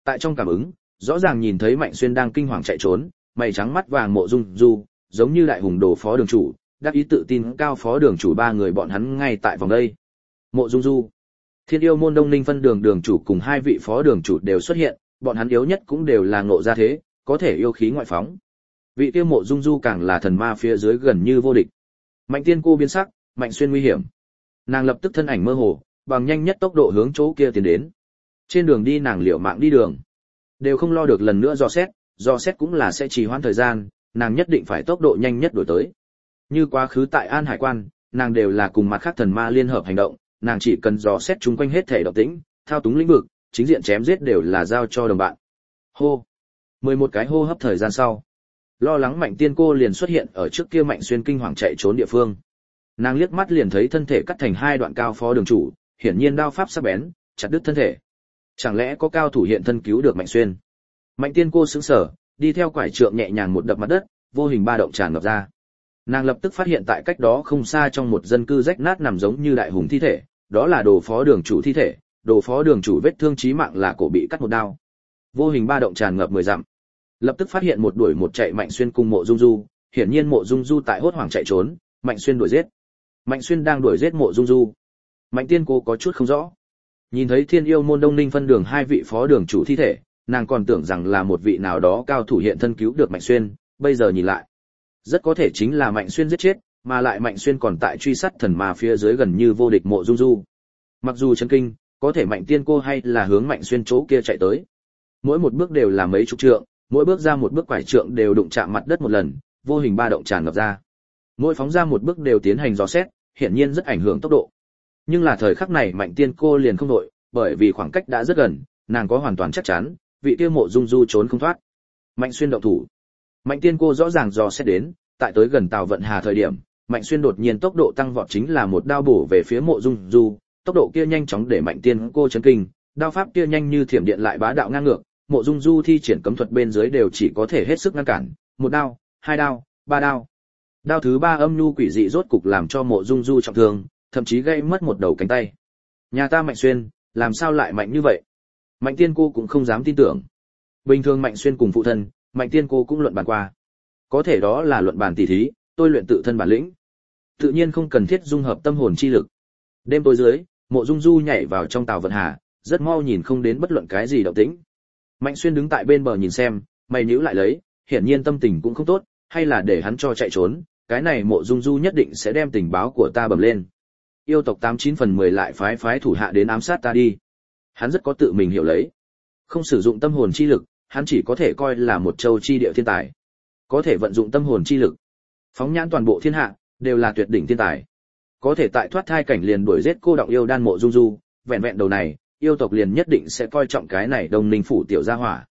Tại trong cảm ứng, rõ ràng nhìn thấy Mạnh Xuyên đang kinh hoàng chạy trốn, mày trắng mắt vàng Mộ Dung Du, giống như đại hùng đồ phó đường chủ, đắc ý tự tin cao phó đường chủ ba người bọn hắn ngay tại vòng đây. Mộ Dung Du, Thiên Yêu môn Đông Ninh phân đường đường chủ cùng hai vị phó đường chủ đều xuất hiện, bọn hắn yếu nhất cũng đều là ngộ ra thế, có thể yêu khí ngoại phóng. Vị kia Mộ Dung Du càng là thần ma phía dưới gần như vô địch. Mạnh Tiên Cô biến sắc, Mạnh Xuyên nguy hiểm. Nàng lập tức thân ảnh mơ hồ, bằng nhanh nhất tốc độ hướng chỗ kia tiến đến. Trên đường đi nàng liều mạng đi đường, đều không lo được lần nữa dò xét cũng là sẽ trì hoãn thời gian, nàng nhất định phải tốc độ nhanh nhất đuổi tới. Như quá khứ tại An Hải Quan, nàng đều là cùng mặt khác thần ma liên hợp hành động, nàng chỉ cần dò xét chúng quanh hết thể động tĩnh, thao túng lĩnh vực, chính diện chém giết đều là giao cho đồng bạn. Hô. 11 cái hô hấp thời gian sau, lo lắng Mạnh Tiên Cô liền xuất hiện ở trước kia Mạnh Xuyên kinh hoàng chạy trốn địa phương. Nàng liếc mắt liền thấy thân thể cắt thành hai đoạn cao phó đường chủ, hiển nhiên đao pháp sắc bén, chặt đứt thân thể. Chẳng lẽ có cao thủ hiện thân cứu được Mạnh Xuyên? Mạnh Tiên Cô sững sờ, đi theo quải trượng nhẹ nhàng một đập mặt đất, vô hình ba động tràn ngập ra. Nàng lập tức phát hiện tại cách đó không xa trong một dân cư rách nát nằm giống như đại hùng thi thể, đó là đồ phó đường chủ thi thể, đồ phó đường chủ vết thương chí mạng là cổ bị cắt một đao. Vô hình ba động tràn ngập 10 dặm. Lập tức phát hiện một đuổi một chạy Mạnh Xuyên cùng Mộ Dung Du, hiển nhiên Mộ Dung Du tại hốt hoảng chạy trốn, Mạnh Xuyên đuổi giết. Mạnh Xuyên đang đuổi giết Mộ Dung Du. Mạnh Tiên Cô có chút không rõ. Nhìn thấy Thiên Yêu môn Đông Ninh phân đường hai vị phó đường chủ thi thể, nàng còn tưởng rằng là một vị nào đó cao thủ hiện thân cứu được Mạnh Xuyên, bây giờ nhìn lại, rất có thể chính là Mạnh Xuyên giết chết, mà lại Mạnh Xuyên còn tại truy sát thần ma phía dưới gần như vô địch Mộ Dung Du. Mặc dù chấn kinh, có thể Mạnh Tiên Cô hay là hướng Mạnh Xuyên chỗ kia chạy tới. Mỗi một bước đều là mấy chục trượng, mỗi bước ra một bước quải trượng đều đụng chạm mặt đất một lần, vô hình ba động tràn ngập ra. Mỗi phóng ra một bước đều tiến hành dò xét, hiển nhiên rất ảnh hưởng tốc độ. Nhưng là thời khắc này Mạnh Tiên Cô liền không đội, bởi vì khoảng cách đã rất gần, nàng có hoàn toàn chắc chắn, vị kia Mộ Dung Du trốn không thoát. Mạnh Xuyên động thủ. Mạnh Tiên Cô rõ ràng dò xét đến, tại tới gần Tào Vận Hà thời điểm, Mạnh Xuyên đột nhiên tốc độ tăng vọt chính là một đao bổ về phía Mộ Dung Du, tốc độ kia nhanh chóng để Mạnh Tiên Cô chấn kinh, đao pháp kia nhanh như thiểm điện lại bá đạo ngang ngược, Mộ Dung Du thi triển cấm thuật bên dưới đều chỉ có thể hết sức ngăn cản, một đao, hai đao, ba đao. Đao thứ ba âm nhu quỷ dị rốt cục làm cho Mộ Dung Du trọng thương, thậm chí gãy mất một đầu cánh tay. Nhà ta Mạnh Xuyên, làm sao lại mạnh như vậy? Mạnh Tiên Cô cũng không dám tin tưởng. Bình thường Mạnh Xuyên cùng phụ thân, Mạnh Tiên Cô cũng luận bàn qua. Có thể đó là luận bàn tỉ thí, tôi luyện tự thân bản lĩnh. Tự nhiên không cần thiết dung hợp tâm hồn chi lực. Đêm tối dưới, Mộ Dung Du nhảy vào trong Tào Vận Hà, rất mau nhìn không đến bất luận cái gì động tĩnh. Mạnh Xuyên đứng tại bên bờ nhìn xem, mày nhíu lại lấy, hiển nhiên tâm tình cũng không tốt, hay là để hắn cho chạy trốn, cái này Mộ Dung Du nhất định sẽ đem tình báo của ta bẩm lên. Yêu tộc 89 phần 10 lại phái thủ hạ đến ám sát ta đi. Hắn rất có tự mình hiểu lấy. Không sử dụng tâm hồn chi lực, hắn chỉ có thể coi là một châu chi địa thiên tài. Có thể vận dụng tâm hồn chi lực, phóng nhãn toàn bộ thiên hạ, đều là tuyệt đỉnh thiên tài. Có thể tại thoát thai cảnh liền đuổi giết cô động yêu đan Mộ Dung Du, vẹn vẹn đầu này, yêu tộc liền nhất định sẽ coi trọng cái này Đông Ninh phủ tiểu gia hỏa.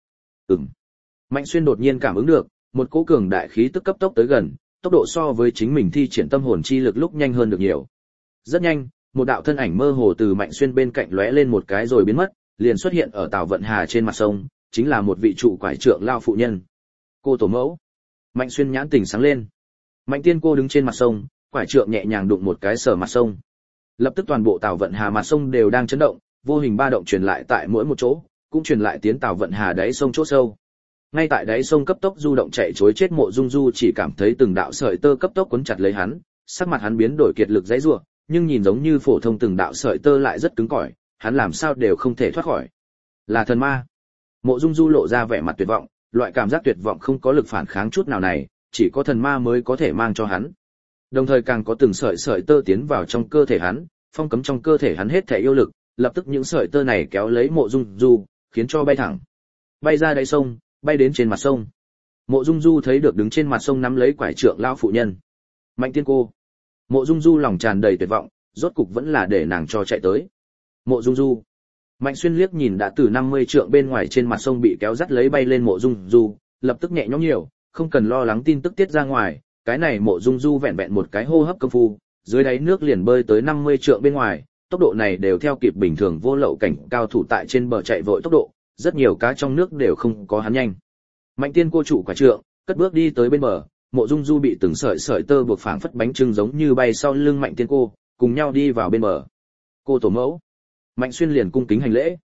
Mạnh Xuyên đột nhiên cảm ứng được, một cỗ cường đại khí tức cấp tốc tới gần, tốc độ so với chính mình thi triển tâm hồn chi lực lúc nhanh hơn được nhiều. Rất nhanh, một đạo thân ảnh mơ hồ từ Mạnh Xuyên bên cạnh lóe lên một cái rồi biến mất, liền xuất hiện ở Tào Vận Hà trên mặt sông, chính là một vị trụ quải trượng lao phụ nhân. Cô tổ mẫu. Mạnh Xuyên nhãn tỉnh sáng lên. Mạnh Tiên Cô đứng trên mặt sông, quải trượng nhẹ nhàng đụng một cái sờ mặt sông. Lập tức toàn bộ Tào Vận Hà mặt sông đều đang chấn động, vô hình ba động truyền lại tại mỗi một chỗ, cũng truyền lại tiến Tào Vận Hà đáy sông chỗ sâu. Ngay tại đáy sông cấp tốc du động chạy trối chết Mộ Dung Du chỉ cảm thấy từng đạo sợi tơ cấp tốc quấn chặt lấy hắn, sắc mặt hắn biến đổi kiệt lực giãy giụa, nhưng nhìn giống như phổ thông từng đạo sợi tơ lại rất cứng cỏi, hắn làm sao đều không thể thoát khỏi. Là thần ma. Mộ Dung Du lộ ra vẻ mặt tuyệt vọng, loại cảm giác tuyệt vọng không có lực phản kháng chút nào này, chỉ có thần ma mới có thể mang cho hắn. Đồng thời càng có từng sợi tơ tiến vào trong cơ thể hắn, phong cấm trong cơ thể hắn hết thể yêu lực, lập tức những sợi tơ này kéo lấy Mộ Dung Du, khiến cho bay thẳng, bay ra đáy sông, bay đến trên mặt sông. Mộ Dung Du thấy được đứng trên mặt sông nắm lấy quải trượng lão phụ nhân. Mạnh Tiên Cô. Mộ Dung Du lòng tràn đầy tuyệt vọng, rốt cục vẫn là để nàng cho chạy tới. Mộ Dung Du. Mạnh Xuyên liếc nhìn đã từ 50 trượng bên ngoài trên mặt sông bị kéo dắt lấy bay lên Mộ Dung Du, lập tức nhẹ nhõm nhiều, không cần lo lắng tin tức tiết ra ngoài, cái này Mộ Dung Du vẹn vẹn một cái hô hấp công phu, dưới đáy nước liền bơi tới 50 trượng bên ngoài, tốc độ này đều theo kịp bình thường vô lậu cảnh cao thủ tại trên bờ chạy vội tốc độ, rất nhiều cá trong nước đều không có hắn nhanh. Mạnh Tiên Cô trụ quả trượng, cất bước đi tới bên bờ, Mộ Dung Du bị từng sợi tơ buộc phảng phất bánh trưng giống như bay sau lưng Mạnh Tiên Cô, cùng nhau đi vào bên bờ. Cô tổ mẫu. Mạnh Xuyên liền cung kính hành lễ.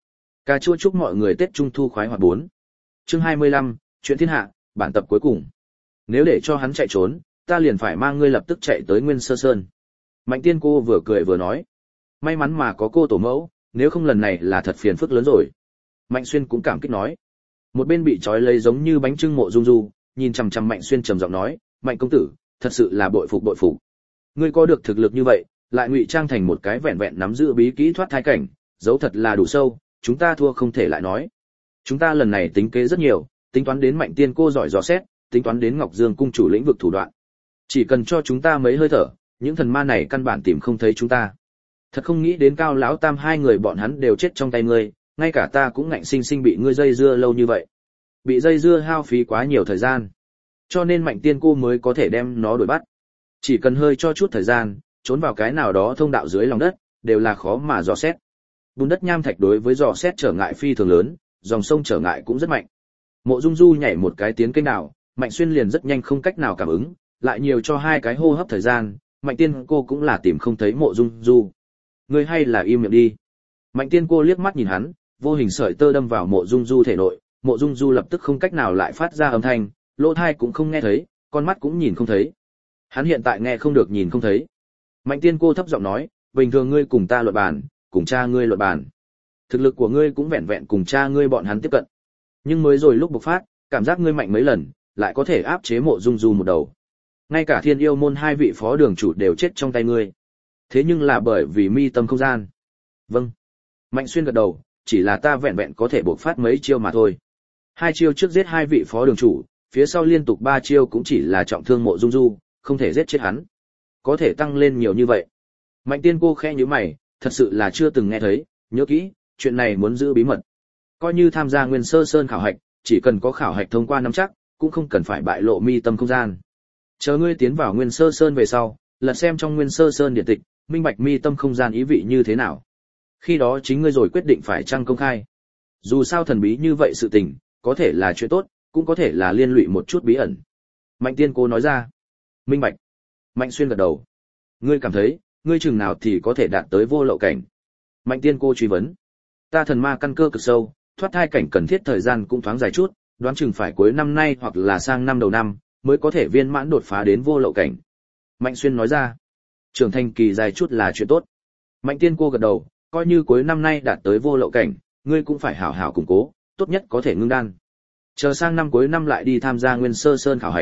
Cà chua chúc mọi người Tết Trung thu khoái hoạt 4. Chương 25, chuyện thiên hạ, bản tập cuối cùng. Nếu để cho hắn chạy trốn, ta liền phải mang ngươi lập tức chạy tới Nguyên Sơ Sơn. Mạnh Tiên cô vừa cười vừa nói. May mắn mà có cô tổ mẫu, nếu không lần này là thật phiền phức lớn rồi. Mạnh Xuyên cũng cảm kích nói. Một bên bị trói lấy giống như bánh trưng Mộ Dung Du, nhìn chằm chằm Mạnh Xuyên trầm giọng nói, Mạnh công tử, thật sự là bội phục bội phục. Ngươi có được thực lực như vậy, lại ngụy trang thành một cái vẹn vẹn nắm giữ bí kỹ thoát thai cảnh, dấu thật là đủ sâu, chúng ta thua không thể lại nói. Chúng ta lần này tính kế rất nhiều, tính toán đến Mạnh Tiên cô giỏi dò xét, tính toán đến Ngọc Dương cung chủ lĩnh vực thủ đoạn. Chỉ cần cho chúng ta mấy hơi thở, những thần ma này căn bản tìm không thấy chúng ta. Thật không nghĩ đến Cao lão tam hai người bọn hắn đều chết trong tay ngươi, ngay cả ta cũng ngạnh sinh sinh bị ngươi dây dưa lâu như vậy. Bị dây dưa hao phí quá nhiều thời gian, cho nên Mạnh Tiên cô mới có thể đem nó đuổi bắt. Chỉ cần hơi cho chút thời gian, trốn vào cái nào đó thông đạo dưới lòng đất, đều là khó mà dò xét. Bùn đất nham thạch đối với dò xét trở ngại phi thường lớn, dòng sông trở ngại cũng rất mạnh. Mộ Dung Du nhảy một cái tiến kênh đảo, Mạnh Xuyên liền rất nhanh không cách nào cảm ứng, lại nhiều cho hai cái hô hấp thời gian, Mạnh Tiên cô cũng là tìm không thấy Mộ Dung Du. Ngươi hay là im miệng đi. Mạnh Tiên cô liếc mắt nhìn hắn, vô hình sợi tơ đâm vào Mộ Dung Du thể nội, Mộ Dung Du lập tức không cách nào lại phát ra âm thanh, lỗ tai cũng không nghe thấy, con mắt cũng nhìn không thấy. Hắn hiện tại nghe không được nhìn không thấy. Mạnh Tiên cô thấp giọng nói, bình thường ngươi cùng ta luận bàn, cùng cha ngươi luận bàn. Thực lực của ngươi cũng vẹn vẹn cùng cha ngươi bọn hắn tiếp cận. Nhưng mới rồi lúc bộc phát, cảm giác ngươi mạnh mấy lần, lại có thể áp chế Mộ Dung Du một đầu. Ngay cả Thiên Yêu môn hai vị phó đường chủ đều chết trong tay ngươi. Thế nhưng là bởi vì mi tâm không gian. Vâng. Mạnh Xuyên gật đầu, chỉ là ta vẹn vẹn có thể bộc phát mấy chiêu mà thôi. Hai chiêu trước giết hai vị phó đường chủ, phía sau liên tục ba chiêu cũng chỉ là trọng thương Mộ Dung Du, không thể giết chết hắn. Có thể tăng lên nhiều như vậy. Mạnh Tiên cô khẽ nhíu mày, thật sự là chưa từng nghe thấy, nhớ kỹ, chuyện này muốn giữ bí mật. Coi như tham gia Nguyên Sơ Sơn khảo hạch, chỉ cần có khảo hạch thông qua nắm chắc, cũng không cần phải bại lộ mi tâm không gian. Chờ ngươi tiến vào Nguyên Sơ Sơn về sau, lật xem trong Nguyên Sơ Sơn điện tịch, minh bạch mi tâm không gian ý vị như thế nào. Khi đó chính ngươi rồi quyết định phải chăng công khai. Dù sao thần bí như vậy sự tình, có thể là chuyện tốt, cũng có thể là liên lụy một chút bí ẩn. Mạnh Tiên cô nói ra. Minh bạch. Mạnh Xuyên gật đầu. Ngươi cảm thấy, ngươi chừng nào thì có thể đạt tới vô lậu cảnh? Mạnh Tiên cô truy vấn. Ta thần ma căn cơ cực sâu, thoát thai cảnh cần thiết thời gian cũng thoáng dài chút, đoán chừng phải cuối năm nay hoặc là sang năm đầu năm, mới có thể viên mãn đột phá đến vô lậu cảnh. Mạnh Xuyên nói ra. Trưởng thành kỳ dài chút là chuyện tốt. Mạnh Tiên cô gật đầu, coi như cuối năm nay đạt tới vô lậu cảnh, ngươi cũng phải hảo hảo củng cố, tốt nhất có thể ngưng đan. Chờ sang năm cuối năm lại đi tham gia Nguyên Sơ Sơn khảo hạch.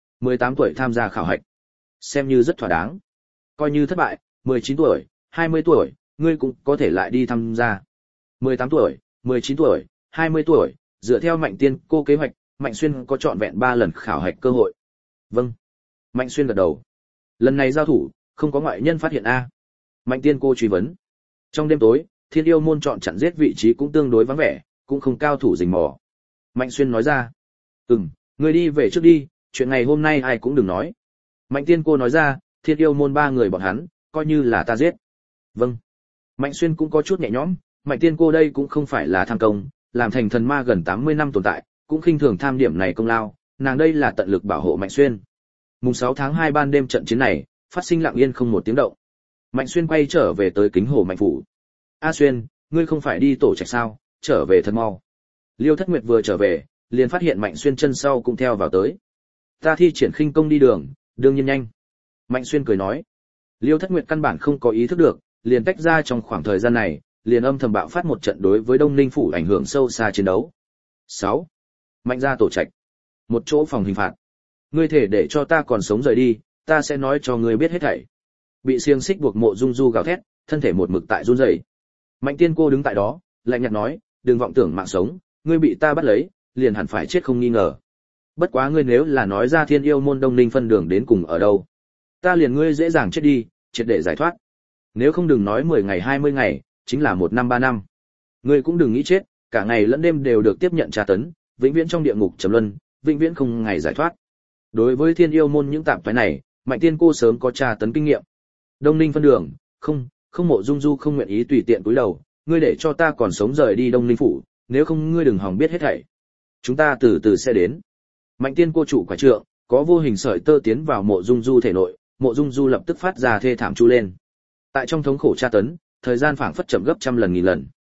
18 tuổi tham gia khảo hạch, xem như rất thỏa đáng. Coi như thất bại, 19 tuổi, 20 tuổi, ngươi cũng có thể lại đi tham gia. 18 tuổi, 19 tuổi, 20 tuổi, dựa theo Mạnh Tiên cô kế hoạch, Mạnh Xuyên có trọn vẹn 3 lần khảo hạch cơ hội. Vâng. Mạnh Xuyên gật đầu. Lần này giao thủ, không có ngoại nhân phát hiện a? Mạnh Tiên cô truy vấn. Trong đêm tối, Thiên Yêu môn chọn chặn giết vị trí cũng tương đối vắng vẻ, cũng không cao thủ rình mò. Mạnh Xuyên nói ra. Ngươi đi về trước đi, chuyện ngày hôm nay ai cũng đừng nói. Mạnh Tiên cô nói ra, Thiên Yêu môn 3 người bọn hắn, coi như là ta giết. Vâng. Mạnh Xuyên cũng có chút nhẹ nhõm, Mạnh Tiên cô đây cũng không phải là tham công, làm thành thần ma gần 80 năm tồn tại, cũng khinh thường tham điểm này công lao, nàng đây là tận lực bảo hộ Mạnh Xuyên. Mùng 6 tháng 2 ban đêm trận chiến này, phát sinh lặng yên không một tiếng động. Mạnh Xuyên quay trở về tới Kính Hồ Mạnh phủ. A Xuyên, ngươi không phải đi tổ trạch sao, trở về thật mau. Liêu Thất Nguyệt vừa trở về, liền phát hiện Mạnh Xuyên chân sau cũng theo vào tới. Ta thi triển khinh công đi đường, đương nhiên nhanh. Mạnh Xuyên cười nói. Liêu Thất Nguyệt căn bản không có ý thức được, liền tách ra trong khoảng thời gian này, liền âm thầm bạo phát một trận đối với Đông Ninh phủ ảnh hưởng sâu xa chiến đấu. 6. Mạnh ra tổ trạch. Một chỗ phòng hình phạt. Ngươi thể để cho ta còn sống rời đi, ta sẽ nói cho ngươi biết hết thảy. Bị xiềng xích buộc Mộ Dung Du gào thét, thân thể một mực tại run rẩy. Mạnh Tiên cô đứng tại đó, lạnh nhạt nói, đừng vọng tưởng mạng sống, ngươi bị ta bắt lấy, liền hẳn phải chết không nghi ngờ. Bất quá ngươi nếu là nói ra Thiên Yêu môn Đông Ninh phân đường đến cùng ở đâu, ta liền ngươi dễ dàng chết đi, triệt để giải thoát. Nếu không đừng nói 10 ngày 20 ngày, chính là 1 năm 3 năm. Ngươi cũng đừng nghĩ chết, cả ngày lẫn đêm đều được tiếp nhận tra tấn, vĩnh viễn trong địa ngục trầm luân, vĩnh viễn không ngày giải thoát. Đối với Thiên Yêu môn những tạp phái này, Mạnh Tiên cô sớm có tra tấn kinh nghiệm. Đông Ninh phân đường, không Mộ Dung Du không nguyện ý tùy tiện cúi đầu, ngươi để cho ta còn sống rời đi Đông Ninh phủ, nếu không ngươi đừng hòng biết hết thảy. Chúng ta từ từ sẽ đến. Mạnh Tiên cô trụ quả trượng, có vô hình sợi tơ tiến vào Mộ Dung Du thể nội, Mộ Dung Du lập tức phát ra thê thảm chu lên. Tại trong thống khổ tra tấn, thời gian phảng phất chậm gấp trăm lần nghìn lần.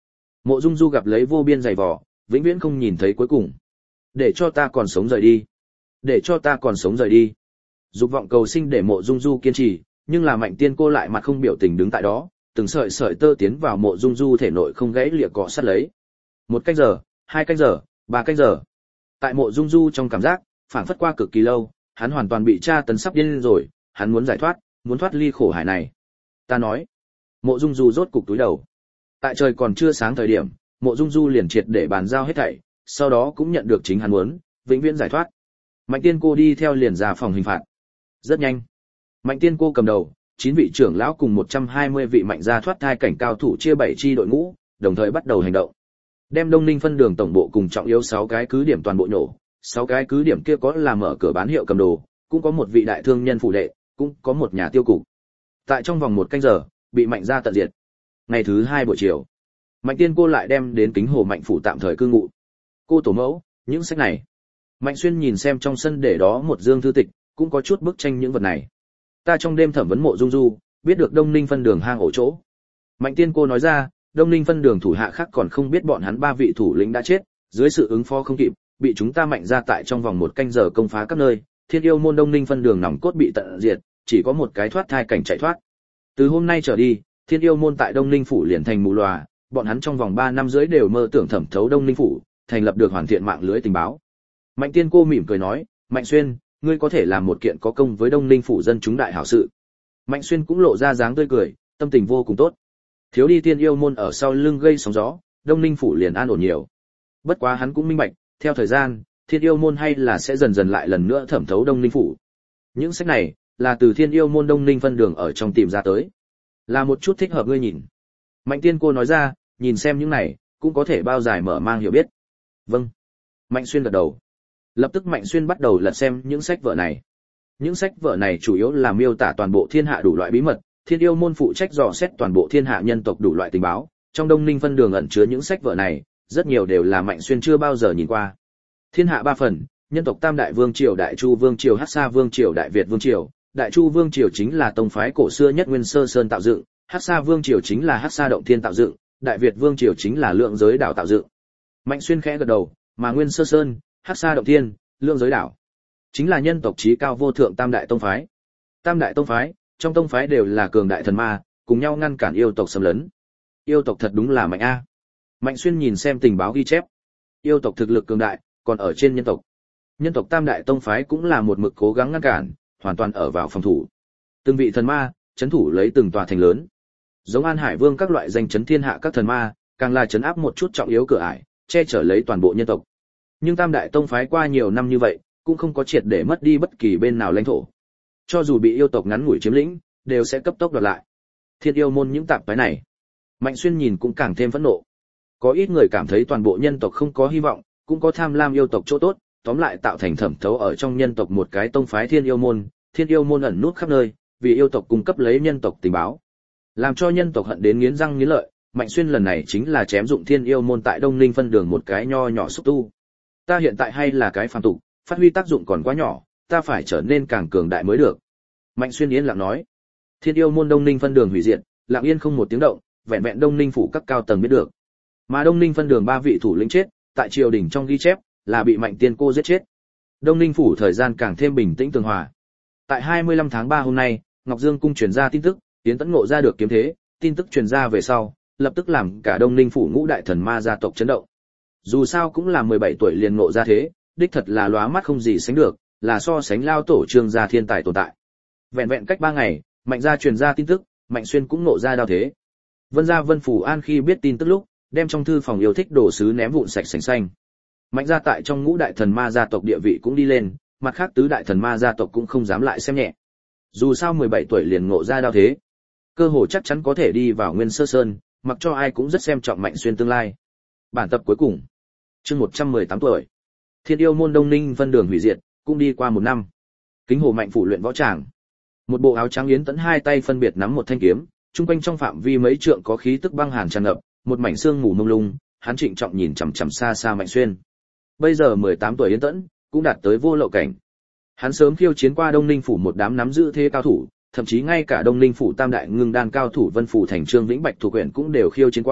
Mộ Dung Du gặp lấy vô biên dày vò, vĩnh viễn không nhìn thấy cuối cùng. Để cho ta còn sống rời đi. Để cho ta còn sống rời đi. Dục vọng cầu sinh để Mộ Dung Du kiên trì, nhưng là Mạnh Tiên Cô lại mặt không biểu tình đứng tại đó, từng sợi sợi tơ tiến vào Mộ Dung Du thể nội không gãy lìa cọ sát lấy. 1 canh giờ, 2 canh giờ, 3 canh giờ. Tại Mộ Dung Du trong cảm giác, phảng phất qua cực kỳ lâu, hắn hoàn toàn bị tra tấn sắp điên rồi, hắn muốn giải thoát, muốn thoát ly khổ hải này. Ta nói. Mộ Dung Du rốt cục túi đầu. Tại trời còn chưa sáng thời điểm, Mộ Dung Du liền triệt để bàn giao hết thảy, sau đó cũng nhận được chính hắn muốn, vĩnh viễn giải thoát. Mạnh Tiên Cô đi theo liền ra phòng hình phạt. Rất nhanh. Mạnh Tiên Cô cầm đầu, 9 vị trưởng lão cùng 120 vị mạnh gia thoát thai cảnh cao thủ chia 7 chi đội ngũ, đồng thời bắt đầu hành động. Đem Đông Ninh phân đường tổng bộ cùng trọng yếu 6 cái cứ điểm toàn bộ nhổ, 6 cái cứ điểm kia có là mở cửa bán hiệu cầm đồ, cũng có một vị đại thương nhân phủ đệ, cũng có một nhà tiêu cục. Tại trong vòng 1 canh giờ, bị mạnh gia tận diệt. Ngày thứ 2 buổi chiều, Mạnh Tiên Cô lại đem đến Kính Hồ Mạnh phủ tạm thời cư ngụ. Cô tổ mẫu, những sách này. Mạnh Xuyên nhìn xem trong sân để đó một dương thư tịch, cũng có chút bức tranh những vật này. Ta trong đêm thẩm vấn Mộ Dung Du, biết được Đông Ninh phân đường hang ổ chỗ. Mạnh Tiên Cô nói ra, Đông Ninh phân đường thủ hạ khác còn không biết bọn hắn 3 vị thủ lĩnh đã chết, dưới sự ứng phó không kịp, bị chúng ta mạnh ra tại trong vòng 1 canh giờ công phá các nơi, Thiên Yêu môn Đông Ninh phân đường nòng cốt bị tận diệt, chỉ có một cái thoát thai cảnh chạy thoát. Từ hôm nay trở đi, Thiên Yêu môn tại Đông Ninh phủ liền thành mù lòa, bọn hắn trong vòng 3 năm rưỡi đều mơ tưởng thẩm thấu Đông Ninh phủ, thành lập được hoàn thiện mạng lưới tình báo. Mạnh Tiên Cô mỉm cười nói, Mạnh Xuyên, ngươi có thể làm một kiện có công với Đông Ninh phủ dân chúng đại hảo sự. Mạnh Xuyên cũng lộ ra dáng tươi cười, tâm tình vô cùng tốt. Thiếu đi Thiên Yêu môn ở sau lưng gây sóng gió, Đông Ninh phủ liền an ổn nhiều. Bất quá hắn cũng minh bạch, theo thời gian, Thiên Yêu môn hay là sẽ dần dần lại lần nữa thẩm thấu Đông Ninh phủ. Những sách này là từ Thiên Yêu môn Đông Ninh phân đường ở trong tìm ra tới, là một chút thích hợp ngươi nhìn. Mạnh Tiên Cô nói ra, nhìn xem những này, cũng có thể bao giải mở mang hiểu biết. Vâng. Mạnh Xuyên gật đầu. Lập tức Mạnh Xuyên bắt đầu lật xem những sách vở này. Những sách vở này chủ yếu là miêu tả toàn bộ thiên hạ đủ loại bí mật, Thiên Yêu môn phụ trách dò xét toàn bộ thiên hạ nhân tộc đủ loại tình báo, trong Đông Ninh phân đường ẩn chứa những sách vở này, rất nhiều đều là Mạnh Xuyên chưa bao giờ nhìn qua. Thiên hạ 3 phần, nhân tộc Tam đại vương triều, Đại Chu vương triều, Hắc Sa vương triều, Đại Việt vương triều. Đại Chu vương triều chính là tông phái cổ xưa nhất Nguyên Sơ Sơn tạo dựng, Hắc Sa vương triều chính là Hắc Sa động thiên tạo dựng, Đại Việt vương triều chính là Lượng giới đảo tạo dựng. Mạnh Xuyên khẽ gật đầu, mà Nguyên Sơ Sơn, Hắc Sa động thiên, Lượng giới đảo chính là nhân tộc chí cao vô thượng Tam đại tông phái. Tam đại tông phái, trong tông phái đều là cường đại thần ma, cùng nhau ngăn cản yêu tộc xâm lấn. Yêu tộc thật đúng là mạnh a. Mạnh Xuyên nhìn xem tình báo ghi chép. Yêu tộc thực lực cường đại, còn ở trên nhân tộc. Nhân tộc Tam đại tông phái cũng là một mực cố gắng ngăn cản, hoàn toàn ở vào phòng thủ. Từng vị thần ma trấn thủ lấy từng tòa thành lớn. Giống An Hải Vương các loại danh chấn thiên hạ các thần ma, càng là trấn áp một chút trọng yếu cửa ải, che chở lấy toàn bộ nhân tộc. Nhưng Tam đại tông phái qua nhiều năm như vậy, cũng không có triệt để mất đi bất kỳ bên nào lãnh thổ. Cho dù bị yêu tộc ngắn ngủi chiếm lĩnh, đều sẽ cấp tốc đoạt lại. Thiên Yêu môn những tạp phái này, Mạnh Xuyên nhìn cũng càng thêm phẫn nộ. Có ít người cảm thấy toàn bộ nhân tộc không có hy vọng, cũng có tham lam yêu tộc chỗ tốt, tóm lại tạo thành thẩm thấu ở trong nhân tộc một cái tông phái Thiên Yêu môn. Thiên Yêu môn ẩn nút khắp nơi, vì yêu tộc cung cấp lấy nhân tộc tình báo, làm cho nhân tộc hận đến nghiến răng nghiến lợi. Mạnh Xuyên lần này chính là chém dụng Thiên Yêu môn tại Đông Ninh phân đường một cái nho nhỏ xúc tu. Ta hiện tại hay là cái phàm tục, phát huy tác dụng còn quá nhỏ, ta phải trở nên càng cường đại mới được. Mạnh Xuyên yên lặng nói. Thiên Yêu môn Đông Ninh phân đường hủy diệt, lặng yên không một tiếng động, vẹn vẹn Đông Ninh phủ các cao tầng biết được. Mà Đông Ninh phân đường 3 vị thủ lĩnh chết, tại triều đình trong ghi chép là bị Mạnh Tiên Cô giết chết. Đông Ninh phủ thời gian càng thêm bình tĩnh tường hòa. Tại 25 tháng 3 hôm nay, Ngọc Dương cung truyền ra tin tức, Yến Tẫn Ngộ ra được kiếm thế, tin tức truyền ra về sau, lập tức làm cả Đông Ninh phủ ngũ đại thần ma gia tộc chấn động. Dù sao cũng là 17 tuổi liền ngộ ra thế, đích thật là lóa mắt không gì sánh được, là so sánh lao tổ Trương gia thiên tài tồn tại. Vẹn vẹn cách 3 ngày, Mạnh gia truyền ra tin tức, Mạnh Xuyên cũng ngộ ra đao thế. Vân gia Vân Phủ An khi biết tin tức lúc, đem trong thư phòng yêu thích đồ sứ ném vụn sạch sành xanh. Mạnh gia tại trong ngũ đại thần ma gia tộc địa vị cũng đi lên, mặt khác tứ đại thần ma gia tộc cũng không dám lại xem nhẹ. Dù sao 17 tuổi liền ngộ ra đao thế, cơ hội chắc chắn có thể đi vào Nguyên Sơ Sơn, mặc cho ai cũng rất xem trọng Mạnh Xuyên tương lai. Bản tập cuối cùng. Chương 118 tuổi. Thiên Yêu môn Đông Ninh phân đường hủy diệt, cũng đi qua 1 năm. Kính Hồ Mạnh phủ luyện võ tràng. Một bộ áo trắng Yến Tẫn hai tay phân biệt nắm một thanh kiếm, trung quanh trong phạm vi mấy trượng có khí tức băng hàn tràn ngập, một mảnh sương mù mông lung, hắn trịnh trọng nhìn chằm chằm xa xa Mạnh Xuyên. Bây giờ 18 tuổi Yến Tẫn, cũng đạt tới vô lậu cảnh. Hắn sớm khiêu chiến qua Đông Ninh phủ một đám nắm giữ thế cao thủ, thậm chí ngay cả Đông Ninh phủ tam đại ngưng đan cao thủ Vân phủ thành Trương Vĩnh Bạch thủ quyển cũng đều khiêu chiến qua,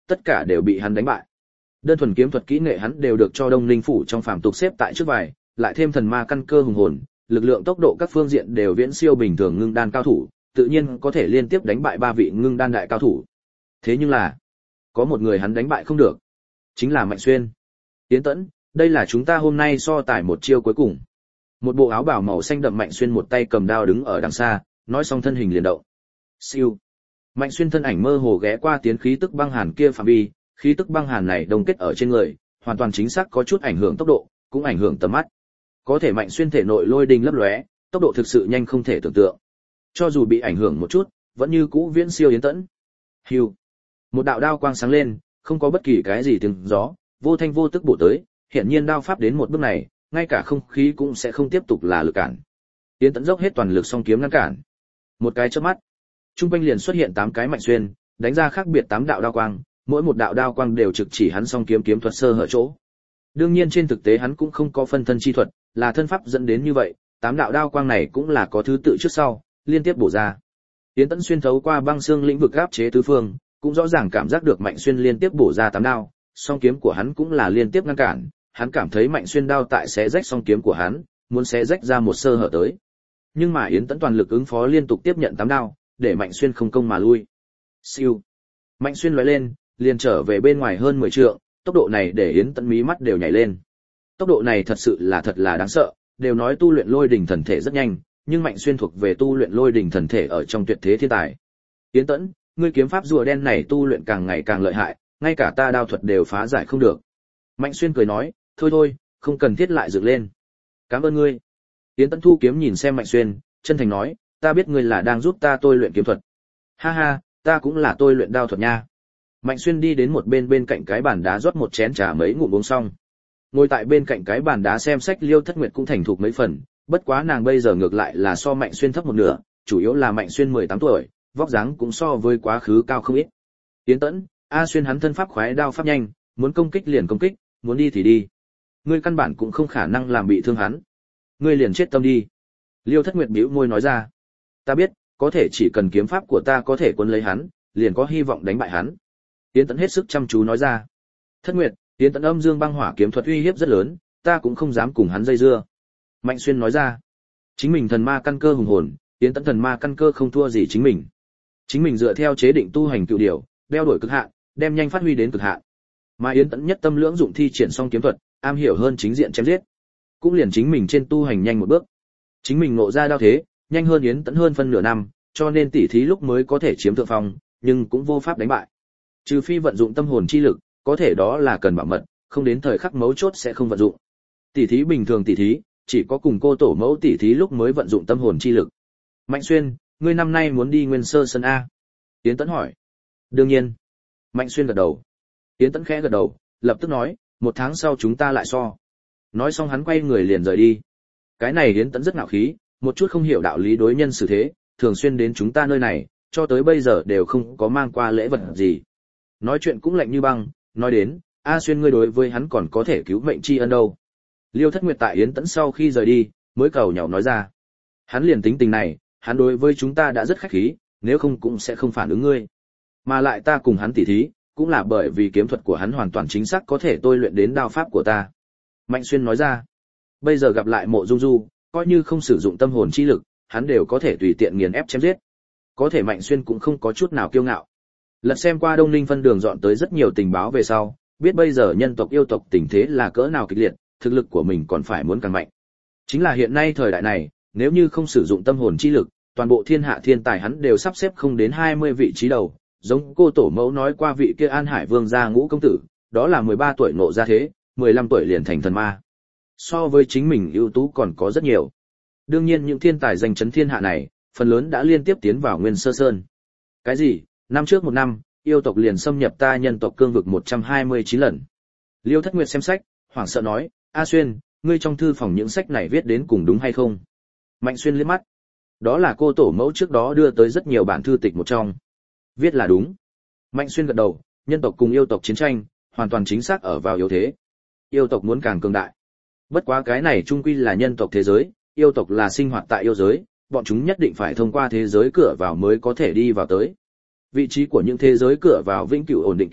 tất cả đều bị hắn đánh bại. Đơn thuần kiếm thuật kỹ nghệ hắn đều được cho Đông Ninh phủ trong phàm tục xếp tại trước vài, lại thêm thần ma căn cơ hùng hồn, lực lượng tốc độ các phương diện đều viễn siêu bình thường ngưng đan cao thủ, tự nhiên có thể liên tiếp đánh bại 3 vị ngưng đan đại cao thủ. Thế nhưng là, có một người hắn đánh bại không được, chính là Mạnh Xuyên. Tiến Tẫn, đây là chúng ta hôm nay so tài một chiêu cuối cùng. Một bộ áo bào màu xanh đậm Mạnh Xuyên một tay cầm đao đứng ở đằng xa, nói xong thân hình liền động. Siêu. Mạnh Xuyên thân ảnh mơ hồ ghé qua tiến khí tức băng hàn kia phạm vi, khí tức băng hàn này đông kết ở trên người, hoàn toàn chính xác có chút ảnh hưởng tốc độ, cũng ảnh hưởng tầm mắt. Có thể Mạnh Xuyên thể nội lôi đình lấp lóe, tốc độ thực sự nhanh không thể tưởng tượng. Cho dù bị ảnh hưởng một chút, vẫn như cũ viễn siêu Yến Tẫn. Hưu. Một đạo đao quang sáng lên, không có bất kỳ cái gì tiếng gió, vô thanh vô tức bổ tới, hiển nhiên đao pháp đến một bước này, ngay cả không khí cũng sẽ không tiếp tục là lực cản. Yến Tẫn dốc hết toàn lực song kiếm ngăn cản. Một cái chớp mắt, trung quanh liền xuất hiện 8 cái Mạnh Xuyên, đánh ra khác biệt 8 đạo đao quang, mỗi một đạo đao quang đều trực chỉ hắn song kiếm kiếm thuật sơ hở chỗ. Đương nhiên trên thực tế hắn cũng không có phân thân chi thuật, là thân pháp dẫn đến như vậy, 8 đạo đao quang này cũng là có thứ tự trước sau, liên tiếp bổ ra. Yến Tẫn xuyên thấu qua băng xương lĩnh vực áp chế tứ phương, cũng rõ ràng cảm giác được Mạnh Xuyên liên tiếp bổ ra 8 đao, song kiếm của hắn cũng là liên tiếp ngăn cản, hắn cảm thấy Mạnh Xuyên đao tại xé rách song kiếm của hắn, muốn xé rách ra một sơ hở tới. Nhưng mà Yến Tẫn toàn lực ứng phó liên tục tiếp nhận 8 đao, để Mạnh Xuyên không công mà lui. Siêu. Mạnh Xuyên lóe lên, liền trở về bên ngoài hơn 10 trượng, tốc độ này để Yến Tẫn mí mắt đều nhảy lên. Tốc độ này thật sự là đáng sợ, đều nói tu luyện lôi đỉnh thần thể rất nhanh, nhưng Mạnh Xuyên thuộc về tu luyện lôi đỉnh thần thể ở trong tuyệt thế thiên tài. Yến Tẫn, ngươi kiếm pháp rùa đen này tu luyện càng ngày càng lợi hại, ngay cả ta đao thuật đều phá giải không được. Mạnh Xuyên cười nói, thôi, không cần thiết lại dựng lên. Cảm ơn ngươi. Yến Tẫn thu kiếm nhìn xem Mạnh Xuyên, chân thành nói, ta biết ngươi là đang giúp ta tôi luyện kiếm thuật. Ha ha, ta cũng là tôi luyện đao thuật nha. Mạnh Xuyên đi đến một bên cạnh cái bàn đá rót một chén trà mấy ngụm uống xong. Ngồi tại bên cạnh cái bàn đá xem sách Liêu Thất Nguyệt cũng thành thục mấy phần, bất quá nàng bây giờ ngược lại là so Mạnh Xuyên thấp một nửa, chủ yếu là Mạnh Xuyên 18 tuổi, vóc dáng cũng so với quá khứ cao không ít. Yến Tẫn, A Xuyên hắn thân pháp khoái đao pháp nhanh, muốn công kích liền công kích, muốn đi thì đi. Ngươi căn bản cũng không khả năng làm bị thương hắn. Ngươi liền chết tâm đi. Liêu Thất Nguyệt bĩu môi nói ra. Ta biết, có thể chỉ cần kiếm pháp của ta có thể cuốn lấy hắn, liền có hy vọng đánh bại hắn. Yến Tẫn hết sức chăm chú nói ra. Thất Nguyệt, Yến Tẫn âm dương băng hỏa kiếm thuật uy hiếp rất lớn, ta cũng không dám cùng hắn dây dưa. Mạnh Xuyên nói ra. Chính mình thần ma căn cơ hùng hồn, Yến Tẫn thần ma căn cơ không thua gì chính mình. Chính mình dựa theo chế định tu hành cựu điều, đeo đuổi cực hạn, đem nhanh phát huy đến cực hạn. Mà Yến Tẫn nhất tâm lưỡng dụng thi triển xong kiếm thuật, am hiểu hơn chính diện chém giết. Cũng liền chính mình trên tu hành nhanh một bước. Chính mình ngộ ra đao thế, nhanh hơn Yến Tẫn hơn phân nửa năm, cho nên tỉ thí lúc mới có thể chiếm thượng phong, nhưng cũng vô pháp đánh bại. Trừ phi vận dụng tâm hồn chi lực, có thể đó là cần bảo mật, không đến thời khắc mấu chốt sẽ không vận dụng. Tỉ thí bình thường tỉ thí, chỉ có cùng cô tổ mẫu tỉ thí lúc mới vận dụng tâm hồn chi lực. Mạnh Xuyên, ngươi năm nay muốn đi Nguyên Sơ Sơn a? Yến Tẫn hỏi. Đương nhiên. Mạnh Xuyên gật đầu. Yến Tẫn khẽ gật đầu, lập tức nói, 1 tháng sau chúng ta lại so. Nói xong hắn quay người liền rời đi. Cái này Yến Tẫn rất ngạo khí, một chút không hiểu đạo lý đối nhân xử thế, thường xuyên đến chúng ta nơi này, cho tới bây giờ đều không có mang qua lễ vật gì. Nói chuyện cũng lạnh như băng, nói đến, A Xuyên ngươi đối với hắn còn có thể cứu mệnh tri ân đâu. Liêu Thất Nguyệt tại Yến Tẫn sau khi rời đi, mới cầu nhàu nói ra. Hắn liền tính tình này, hắn đối với chúng ta đã rất khách khí, nếu không cũng sẽ không phản ứng ngươi. Mà lại ta cùng hắn tỉ thí, cũng là bởi vì kiếm thuật của hắn hoàn toàn chính xác có thể tôi luyện đến đao pháp của ta. Mạnh Xuyên nói ra. Bây giờ gặp lại Mộ Dung Du, coi như không sử dụng tâm hồn chi lực, hắn đều có thể tùy tiện nghiền ép chém giết. Có thể Mạnh Xuyên cũng không có chút nào kiêu ngạo. Lật xem qua Đông Ninh phân đường dọn tới rất nhiều tình báo về sau, biết bây giờ nhân tộc yêu tộc tình thế là cỡ nào kịch liệt, thực lực của mình còn phải muốn càng mạnh. Chính là hiện nay thời đại này, nếu như không sử dụng tâm hồn chi lực, toàn bộ thiên hạ thiên tài hắn đều sắp xếp không đến 20 vị trí đầu, giống cô tổ mẫu nói qua vị kia An Hải Vương gia Ngũ công tử, đó là 13 tuổi ngộ ra thế, 15 tuổi liền thành thần ma. So với chính mình ưu tú còn có rất nhiều. Đương nhiên những thiên tài danh chấn thiên hạ này, phần lớn đã liên tiếp tiến vào Nguyên Sơ Sơn. Cái gì? Năm trước một năm, yêu tộc liền xâm nhập ta nhân tộc cương vực 129 lần. Liêu Thất Nguyệt xem sách, hoảng sợ nói, A Xuyên, ngươi trong thư phòng những sách này viết đến cùng đúng hay không? Mạnh Xuyên liếc mắt. Đó là cô tổ mẫu trước đó đưa tới rất nhiều bản thư tịch một trong. Viết là đúng. Mạnh Xuyên gật đầu, nhân tộc cùng yêu tộc chiến tranh, hoàn toàn chính xác ở vào yếu thế. Yêu tộc muốn càng cường đại. Bất quá cái này chung quy là nhân tộc thế giới, yêu tộc là sinh hoạt tại yêu giới, bọn chúng nhất định phải thông qua thế giới cửa vào mới có thể đi vào tới. Vị trí của những thế giới cửa vào vĩnh cửu ổn định kia,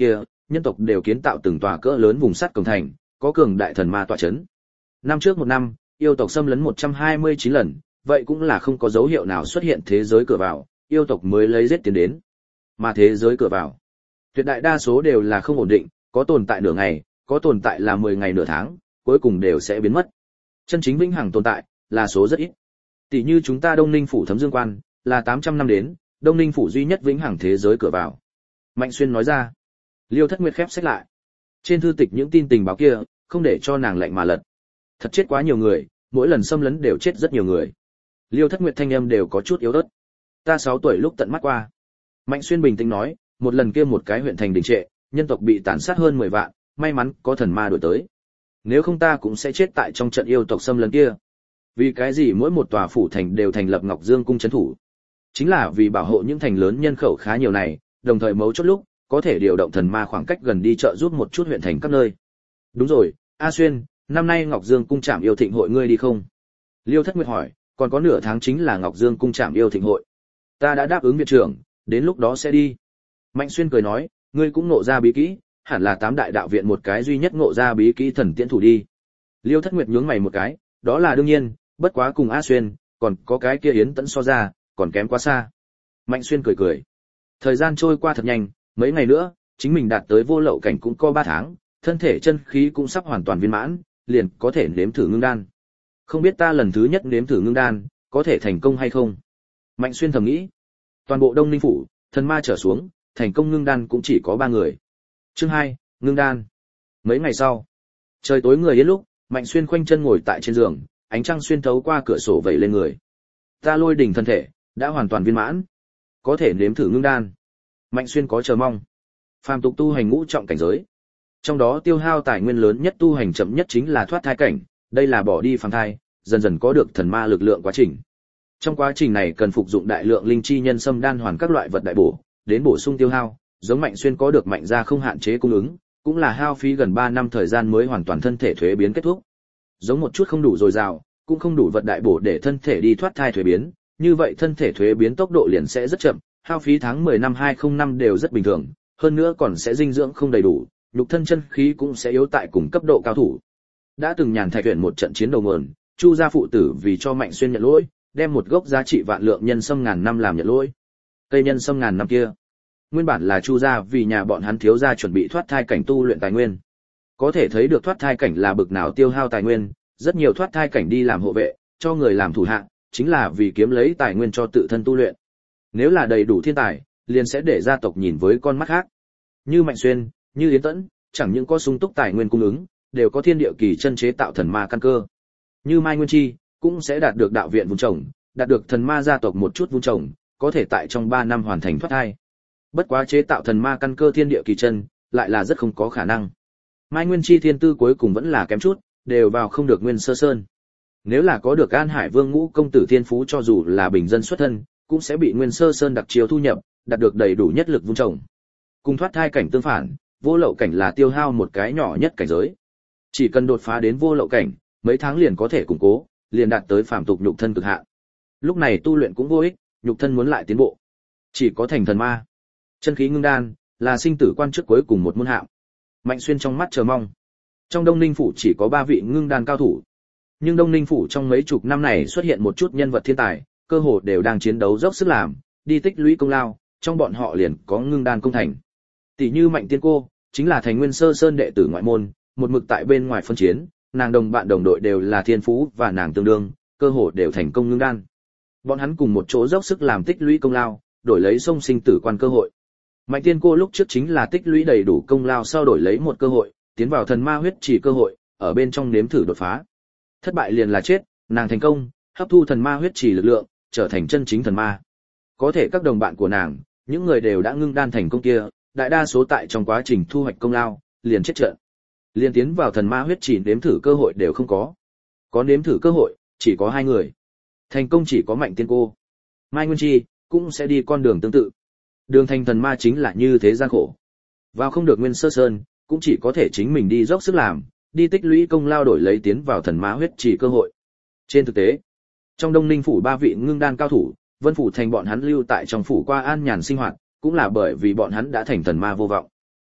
nhân tộc đều kiến tạo từng tòa cỡ lớn vùng sắt cổng thành, có cường đại thần ma tọa chấn. Năm trước một năm, yêu tộc xâm lấn 129 lần, vậy cũng là không có dấu hiệu nào xuất hiện thế giới cửa vào, yêu tộc mới lấy giết tiến đến. Mà thế giới cửa vào, tuyệt đại đa số đều là không ổn định, có tồn tại nửa ngày, có tồn tại là 10 ngày nửa tháng, cuối cùng đều sẽ biến mất. Chân chính vĩnh hằng tồn tại là số rất ít. Tỷ như chúng ta Đông Ninh phủ Thấm Dương Quan, là 800 năm đến, Đông Ninh phủ duy nhất vĩnh hằng thế giới cửa vào. Mạnh Xuyên nói ra. Liêu Thất Nguyệt khép sách lại. Trên thư tịch những tin tình báo kia, không để cho nàng lạnh mà lật. Thật chết quá nhiều người, mỗi lần xâm lấn đều chết rất nhiều người. Liêu Thất Nguyệt thanh âm đều có chút yếu ớt. Ta 6 tuổi lúc tận mắt qua. Mạnh Xuyên bình tĩnh nói, một lần kia một cái huyện thành đình trệ, nhân tộc bị tàn sát hơn 10 vạn, may mắn có thần ma đuổi tới. Nếu không ta cũng sẽ chết tại trong trận yêu tộc xâm lấn kia. Vì cái gì mỗi một tòa phủ thành đều thành lập Ngọc Dương cung trấn thủ? Chính là vì bảo hộ những thành lớn nhân khẩu khá nhiều này, đồng thời mấu chốt lúc có thể điều động thần ma khoảng cách gần đi trợ giúp một chút huyện thành các nơi. Đúng rồi, A Xuyên, năm nay Ngọc Dương cung trảm yêu thịnh hội ngươi đi không? Liêu Thất Nguyệt hỏi, còn có nửa tháng chính là Ngọc Dương cung trảm yêu thịnh hội. Ta đã đáp ứng viện trưởng, đến lúc đó sẽ đi. Mạnh Xuyên cười nói, ngươi cũng ngộ ra bí kỹ, hẳn là 8 đại đạo viện một cái duy nhất ngộ ra bí kỹ thần tiễn thủ đi. Liêu Thất Nguyệt nhướng mày một cái, đó là đương nhiên, bất quá cùng A Xuyên, còn có cái kia Yến Tẫn so ra, còn kém quá xa. Mạnh Xuyên cười cười. Thời gian trôi qua thật nhanh, mấy ngày nữa, chính mình đạt tới vô lậu cảnh cũng có 3 tháng, thân thể chân khí cũng sắp hoàn toàn viên mãn, liền có thể nếm thử ngưng đan. Không biết ta lần thứ nhất nếm thử ngưng đan, có thể thành công hay không? Mạnh Xuyên thầm nghĩ. Toàn bộ Đông Ninh phủ, thần ma trở xuống, thành công ngưng đan cũng chỉ có 3 người. Chương 2, ngưng đan. Mấy ngày sau, trời tối người yên lúc, Mạnh Xuyên khoanh chân ngồi tại trên giường, ánh trăng xuyên thấu qua cửa sổ vẩy lên người. Ta lôi đỉnh thân thể đã hoàn toàn viên mãn, có thể nếm thử ngưng đan. Mạnh Xuyên có chờ mong. Phàm tục tu hành ngũ trọng cảnh giới, trong đó tiêu hao tài nguyên lớn nhất tu hành chậm nhất chính là thoát thai cảnh, đây là bỏ đi phàm thai, dần dần có được thần ma lực lượng quá trình. Trong quá trình này cần phục dụng đại lượng linh chi nhân sâm đan hoàn các loại vật đại bổ, đến bổ sung tiêu hao, giống Mạnh Xuyên có được mạnh ra không hạn chế cung ứng, cũng là hao phí gần 3 năm thời gian mới hoàn toàn thân thể thuế biến kết thúc. Giống một chút không đủ dồi dào, cũng không đủ vật đại bổ để thân thể đi thoát thai thuế biến, như vậy thân thể thuế biến tốc độ liền sẽ rất chậm, hao phí tháng 10 năm 2005 đều rất bình thường, hơn nữa còn sẽ dinh dưỡng không đầy đủ, nhục thân chân khí cũng sẽ yếu tại cùng cấp độ cao thủ. Đã từng nhàn thạch tuyển một trận chiến đầu nguồn, Chu gia phụ tử vì cho Mạnh Xuyên nhận lỗi, đem một gốc giá trị vạn lượng nhân sâm ngàn năm làm nhận lỗi. Cây nhân sâm ngàn năm kia, nguyên bản là Chu gia vì nhà bọn hắn thiếu gia chuẩn bị thoát thai cảnh tu luyện tài nguyên. Có thể thấy được thoát thai cảnh là bực nào tiêu hao tài nguyên, rất nhiều thoát thai cảnh đi làm hộ vệ, cho người làm thủ hạ, chính là vì kiếm lấy tài nguyên cho tự thân tu luyện. Nếu là đầy đủ thiên tài, liền sẽ để gia tộc nhìn với con mắt khác. Như Mạnh Xuyên, như Yến Tẫn, chẳng những có sung túc tài nguyên cung ứng, đều có thiên địa kỳ chân chế tạo thần ma căn cơ. Như Mai Nguyên Chi, cũng sẽ đạt được đạo viện vun trồng, đạt được thần ma gia tộc một chút vun trồng, có thể tại trong 3 năm hoàn thành thoát thai. Bất quá chế tạo thần ma căn cơ thiên địa kỳ chân, lại là rất không có khả năng. Mai Nguyên Chi thiên tư cuối cùng vẫn là kém chút, đều vào không được Nguyên Sơ Sơn. Nếu là có được An Hải Vương Ngũ công tử thiên phú cho dù là bình dân xuất thân, cũng sẽ bị Nguyên Sơ Sơn đặc chiếu thu nhập, đạt được đầy đủ nhất lực vun trồng. Cùng thoát thai cảnh tương phản, vô lậu cảnh là tiêu hao một cái nhỏ nhất cảnh giới. Chỉ cần đột phá đến vô lậu cảnh, mấy tháng liền có thể củng cố, liền đạt tới phàm tục nhục thân cực hạn. Lúc này tu luyện cũng vô ích, nhục thân muốn lại tiến bộ, chỉ có thành thần ma. Chân khí ngưng đan là sinh tử quan trước cuối cùng một môn hạng. Mạnh Xuyên trong mắt chờ mong. Trong Đông Ninh phủ chỉ có 3 vị ngưng đan cao thủ, nhưng Đông Ninh phủ trong mấy chục năm này xuất hiện một chút nhân vật thiên tài, cơ hồ đều đang chiến đấu dốc sức làm, đi tích lũy công lao, trong bọn họ liền có ngưng đan công thành. Tỷ như Mạnh Tiên Cô, chính là thành Nguyên Sơ Sơn đệ tử ngoại môn, một mực tại bên ngoài phân chiến, nàng đồng bạn đồng đội đều là thiên phú và nàng tương đương, cơ hồ đều thành công ngưng đan. Bọn hắn cùng một chỗ dốc sức làm tích lũy công lao, đổi lấy sông sinh tử quan cơ hội. Mạnh Tiên Cô lúc trước chính là tích lũy đầy đủ công lao sau đổi lấy một cơ hội, tiến vào thần ma huyết chỉ cơ hội, ở bên trong nếm thử đột phá. Thất bại liền là chết, nàng thành công, hấp thu thần ma huyết chỉ lực lượng, trở thành chân chính thần ma. Có thể các đồng bạn của nàng, những người đều đã ngưng đan thành công kia, đại đa số tại trong quá trình thu hoạch công lao, liền chết trận. Liền tiến vào thần ma huyết chỉ nếm thử cơ hội đều không có. Có nếm thử cơ hội, chỉ có 2 người. Thành công chỉ có Mạnh Tiên Cô. Mai Nguyên Chi cũng sẽ đi con đường tương tự. Đường thành thần ma chính là như thế gian khổ. Vào không được Nguyên Sơ Sơn, cũng chỉ có thể chính mình đi dốc sức làm, đi tích lũy công lao đổi lấy tiến vào thần ma huyết chỉ cơ hội. Trên thực tế, trong Đông Ninh phủ 3 vị ngưng đan cao thủ, Vân phủ thành bọn hắn lưu tại trong phủ qua an nhàn sinh hoạt, cũng là bởi vì bọn hắn đã thành thần ma vô vọng.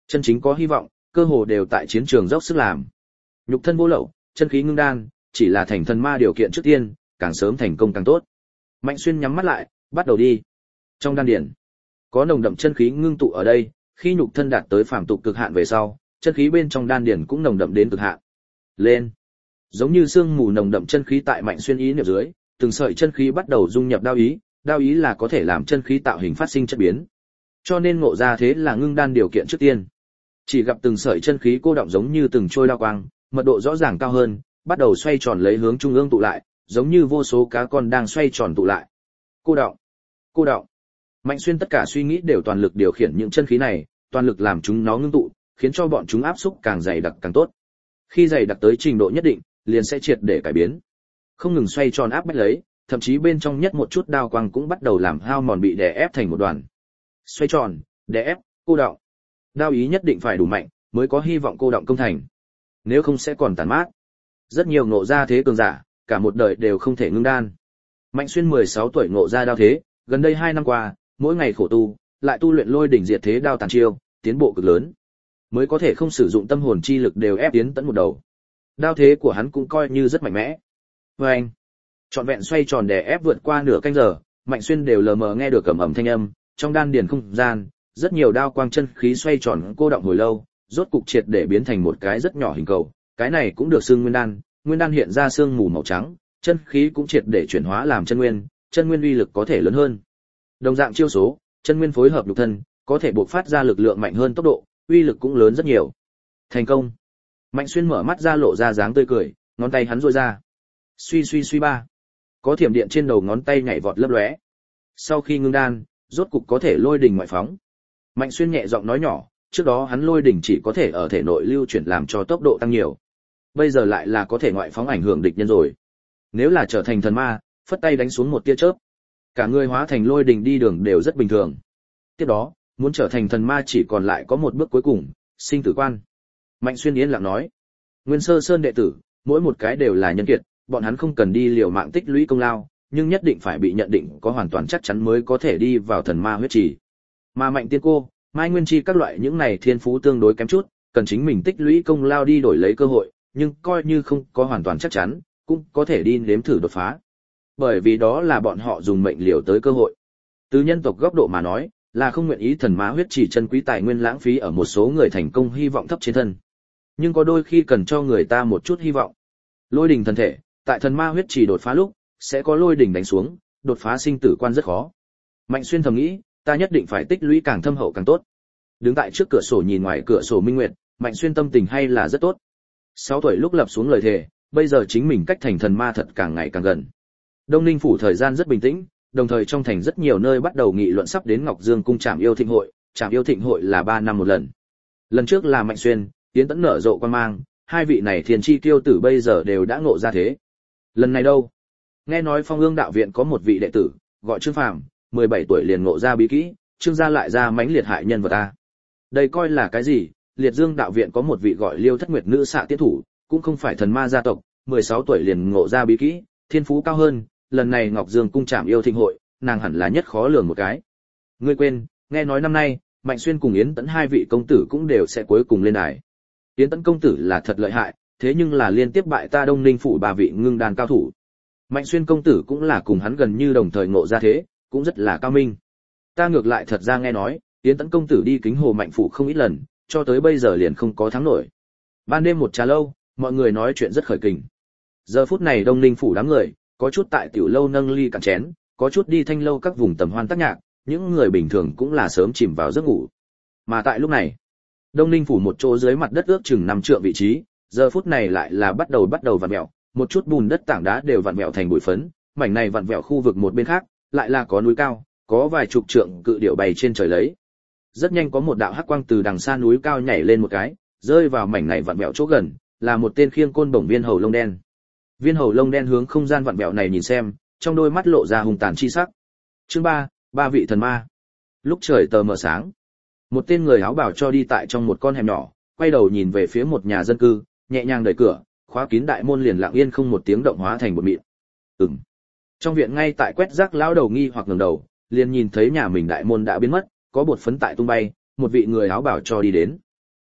Chân chính có hy vọng, cơ hồ đều tại chiến trường dốc sức làm. Nhục thân vô lậu, chân khí ngưng đan, chỉ là thành thần ma điều kiện trước tiên, càng sớm thành công càng tốt. Mạnh Xuyên nhắm mắt lại, bắt đầu đi. Trong đan điển, có nồng đậm chân khí ngưng tụ ở đây, khi nhục thân đạt tới phàm tục cực hạn về sau, chân khí bên trong đan điển cũng nồng đậm đến cực hạn. Lên. Giống như sương mù nồng đậm chân khí tại Mạnh Xuyên ý niệm dưới, từng sợi chân khí bắt đầu dung nhập đao ý là có thể làm chân khí tạo hình phát sinh chất biến. Cho nên ngộ ra thế là ngưng đan điều kiện trước tiên. Chỉ gặp từng sợi chân khí cô động giống như từng trôi đao quang, mật độ rõ ràng cao hơn, bắt đầu xoay tròn lấy hướng trung ương tụ lại, giống như vô số cá con đang xoay tròn tụ lại. Cô động. Mạnh Xuyên tất cả suy nghĩ đều toàn lực điều khiển những chân khí này, toàn lực làm chúng nó ngưng tụ, khiến cho bọn chúng áp xúc càng dày đặc càng tốt. Khi dày đặc tới trình độ nhất định, liền sẽ triệt để cải biến. Không ngừng xoay tròn áp bách lấy, thậm chí bên trong nhất một chút đao quang cũng bắt đầu làm hao mòn bị đè ép thành một đoàn. Xoay tròn, đè ép, cô động. Đao ý nhất định phải đủ mạnh, mới có hy vọng cô động công thành. Nếu không sẽ còn tàn mát. Rất nhiều ngộ ra thế cường giả, cả một đời đều không thể ngưng đan. Mạnh Xuyên 16 tuổi ngộ ra đao thế, gần đây 2 năm qua, mỗi ngày khổ tu, lại tu luyện lôi đỉnh diệt thế đao tàn chiêu, tiến bộ cực lớn. Mới có thể không sử dụng tâm hồn chi lực đều ép Yến Tẫn một đầu. Đao thế của hắn cũng coi như rất mạnh mẽ. Anh, trọn vẹn xoay tròn đè ép vượt qua nửa canh giờ, Mạnh Xuyên đều lờ mờ nghe được ầm ầm thanh âm, trong đan điền không gian, rất nhiều đao quang chân khí xoay tròn cô động hồi lâu, rốt cục triệt để biến thành một cái rất nhỏ hình cầu, cái này cũng được xưng nguyên đan hiện ra sương mù màu trắng, chân khí cũng triệt để chuyển hóa làm chân nguyên uy lực có thể lớn hơn. Đồng dạng chiêu số, chân nguyên phối hợp nhục thân, có thể bộc phát ra lực lượng mạnh hơn tốc độ, uy lực cũng lớn rất nhiều. Thành công. Mạnh Xuyên mở mắt ra lộ ra dáng tươi cười, ngón tay hắn duỗi ra. Suy ba. Có thiểm điện trên đầu ngón tay nhảy vọt lấp lóe. Sau khi ngưng đan, rốt cục có thể lôi đỉnh ngoại phóng. Mạnh Xuyên nhẹ giọng nói nhỏ, trước đó hắn lôi đỉnh chỉ có thể ở thể nội lưu chuyển làm cho tốc độ tăng nhiều. Bây giờ lại là có thể ngoại phóng ảnh hưởng địch nhân rồi. Nếu là trở thành thần ma, phất tay đánh xuống một tia chớp, cả người hóa thành lôi đỉnh đi đường đều rất bình thường. Tiếp đó, muốn trở thành thần ma chỉ còn lại có một bước cuối cùng, sinh tử quan. Mạnh Xuyên yên lặng nói, Nguyên Sơ Sơn đệ tử, mỗi một cái đều là nhân kiệt, bọn hắn không cần đi liều mạng tích lũy công lao, nhưng nhất định phải bị nhận định có hoàn toàn chắc chắn mới có thể đi vào thần ma huyết trì. Mà Mạnh Tiên Cô, Mai Nguyên Chi các loại những này thiên phú tương đối kém chút, cần chính mình tích lũy công lao đi đổi lấy cơ hội, nhưng coi như không có hoàn toàn chắc chắn, cũng có thể đi nếm thử đột phá. Bởi vì đó là bọn họ dùng mệnh liều tới cơ hội. Từ nhân tộc góc độ mà nói, là không nguyện ý thần ma huyết trì chân quý tài nguyên lãng phí ở một số người thành công hy vọng thấp trên thân. Nhưng có đôi khi cần cho người ta một chút hy vọng. Lôi đỉnh thần thể, tại thần ma huyết trì đột phá lúc, sẽ có lôi đỉnh đánh xuống, đột phá sinh tử quan rất khó. Mạnh Xuyên thầm nghĩ, ta nhất định phải tích lũy càng thâm hậu càng tốt. Đứng tại trước cửa sổ nhìn ngoài cửa sổ minh nguyệt, Mạnh Xuyên tâm tình hay là rất tốt. 6 tuổi lúc lập xuống lời thề, bây giờ chính mình cách thành thần ma thật càng ngày càng gần. Đông Ninh phủ thời gian rất bình tĩnh, đồng thời trong thành rất nhiều nơi bắt đầu nghị luận sắp đến Ngọc Dương cung Trạm Yêu Thịnh hội. Trạm Yêu Thịnh hội là 3 năm một lần. Lần trước là Mạnh Xuyên, Yến Tẫn nở rộ quan mang, hai vị này thiên chi tiêu tử bây giờ đều đã ngộ ra thế. Lần này đâu? Nghe nói Phong Ương đạo viện có một vị đệ tử, gọi Trương Phàm, 17 tuổi liền ngộ ra bí kỹ, Trương gia lại ra mãnh liệt hại nhân vật ta. Đây coi là cái gì? Liệt Dương đạo viện có một vị gọi Liêu Thất Nguyệt nữ xạ tiết thủ, cũng không phải thần ma gia tộc, 16 tuổi liền ngộ ra bí kỹ, thiên phú cao hơn, lần này Ngọc Dương cung Trạm Yêu Thịnh hội, nàng hẳn là nhất khó lường một cái. Ngươi quên, nghe nói năm nay, Mạnh Xuyên cùng Yến Tẫn hai vị công tử cũng đều sẽ cuối cùng lên đài. Yến Tẫn công tử là thật lợi hại, thế nhưng là liên tiếp bại ta Đông Ninh phủ 3 vị ngưng đan cao thủ. Mạnh Xuyên công tử cũng là cùng hắn gần như đồng thời ngộ ra thế, cũng rất là cao minh. Ta ngược lại thật ra nghe nói, Yến Tẫn công tử đi Kính Hồ Mạnh phủ không ít lần, cho tới bây giờ liền không có thắng nổi. Ban đêm một trà lâu, mọi người nói chuyện rất khởi kình. Giờ phút này Đông Ninh phủ đám người, có chút tại tiểu lâu nâng ly cạn chén, có chút đi thanh lâu các vùng tầm hoan tác nhạc, những người bình thường cũng là sớm chìm vào giấc ngủ. Mà tại lúc này, Đông Ninh phủ một chỗ dưới mặt đất ước chừng 5 trượng vị trí, giờ phút này lại là bắt đầu vặn vẹo, một chút bùn đất tảng đá đều vặn vẹo thành bụi phấn, mảnh này vặn vẹo khu vực một bên khác, lại là có núi cao, có vài chục trượng cự điểu bày trên trời lấy. Rất nhanh có một đạo hắc quang từ đằng xa núi cao nhảy lên một cái, rơi vào mảnh này vặn vẹo chỗ gần, là một tên khiêng côn bổng viên hầu lông đen. Viên hầu lông đen hướng không gian vặn vẹo này nhìn xem, trong đôi mắt lộ ra hung tàn chi sắc. Chương 3, ba vị thần ma. Lúc trời tờ mờ sáng, một tên người áo bào cho đi tại trong một con hẻm nhỏ, quay đầu nhìn về phía một nhà dân cư, nhẹ nhàng đẩy cửa, khóa kín đại môn liền lặng yên không một tiếng động hóa thành một mịn. Trong viện ngay tại quét rác lão đầu nghi hoặc ngẩng đầu, liền nhìn thấy nhà mình đại môn đã biến mất, có bột phấn tại tung bay, một vị người áo bào cho đi đến.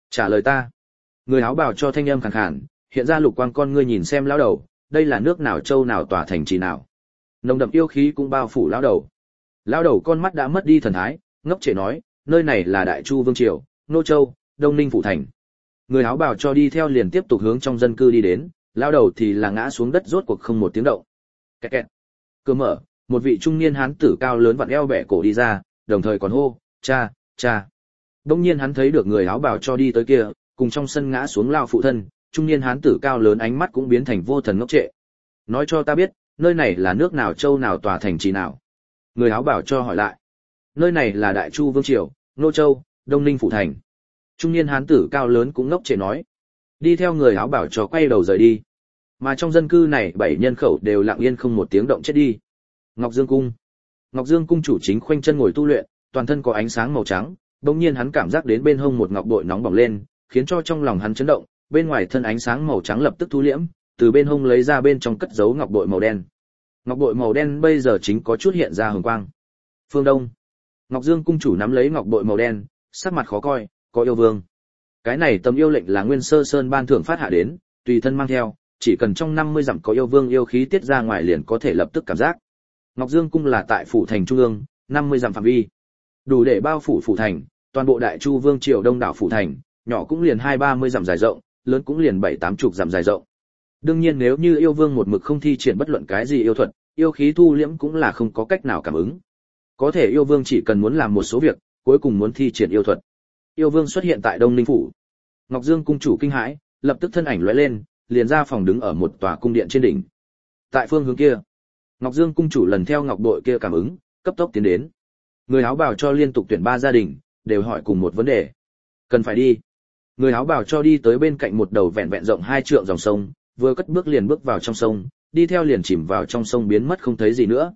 Trả lời ta. Người áo bào cho thanh âm khàn khàn, hiện ra lục quang con ngươi nhìn xem lão đầu, đây là nước nào châu nào tòa thành trì nào. Nồng đậm yêu khí cũng bao phủ lão đầu. Lão đầu con mắt đã mất đi thần thái, ngốc trệ nói, nơi này là Đại Chu Vương triều, Nô Châu, Đông Ninh phủ thành. Người áo bào cho đi theo liền tiếp tục hướng trong dân cư đi đến, lão đầu thì là ngã xuống đất rốt cuộc không một tiếng động. Kẹt kẹt. Cửa mở, một vị trung niên hán tử cao lớn vặn eo bẻ cổ đi ra, đồng thời còn hô, cha, cha. Đông nhiên hắn thấy được người áo bào cho đi tới kia, cùng trong sân ngã xuống lao phụ thân, trung niên hán tử cao lớn ánh mắt cũng biến thành vô thần ngốc trệ. Nói cho ta biết, nơi này là nước nào châu nào tòa thành trì nào? Người áo bào cho hỏi lại. Nơi này là Đại Chu Vương triều, Nô Châu, Đông Ninh phủ thành. Trung niên hán tử cao lớn cũng ngốc trệ nói. Đi theo người áo bào cho quay đầu rời đi. Mà trong dân cư này 7 nhân khẩu đều lặng yên không một tiếng động chết đi. Ngọc Dương cung. Ngọc Dương cung chủ chính khoanh chân ngồi tu luyện, toàn thân có ánh sáng màu trắng, bỗng nhiên hắn cảm giác đến bên hông một ngọc bội nóng bỏng lên, khiến cho trong lòng hắn chấn động, bên ngoài thân ánh sáng màu trắng lập tức thu liễm, từ bên hông lấy ra bên trong cất giấu ngọc bội màu đen. Ngọc bội màu đen bây giờ chính có chút hiện ra hồng quang. Phương Đông. Ngọc Dương cung chủ nắm lấy ngọc bội màu đen, sắc mặt khó coi, có yêu vương. Cái này tấm yêu lệnh là Nguyên Sơ Sơn ban thưởng phát hạ đến, tùy thân mang theo, chỉ cần trong 50 dặm có yêu vương yêu khí tiết ra ngoài liền có thể lập tức cảm giác. Ngọc Dương cung là tại phủ thành trung ương, 50 dặm phạm vi, đủ để bao phủ phủ thành, toàn bộ Đại Chu Vương triều đông đảo phủ thành, nhỏ cũng liền 20-30 dặm dài rộng, lớn cũng liền 7-80 dặm dài rộng. Đương nhiên nếu như yêu vương một mực không thi triển bất luận cái gì yêu thuật, yêu khí thu liễm cũng là không có cách nào cảm ứng. Có thể yêu vương chỉ cần muốn làm một số việc, cuối cùng muốn thi triển yêu thuật. Yêu vương xuất hiện tại Đông Ninh phủ. Ngọc Dương cung chủ kinh hãi, lập tức thân ảnh lóe lên, liền ra phòng đứng ở một tòa cung điện trên đỉnh. Tại phương hướng kia, Ngọc Dương cung chủ lần theo ngọc bội kia cảm ứng, cấp tốc tiến đến. Người áo bào cho liên tục tuyển 3 gia đình, đều hỏi cùng một vấn đề. Cần phải đi. Người áo bào cho đi tới bên cạnh một đầu vẹn vẹn rộng 2 trượng dòng sông, vừa cất bước liền bước vào trong sông, đi theo liền chìm vào trong sông biến mất không thấy gì nữa.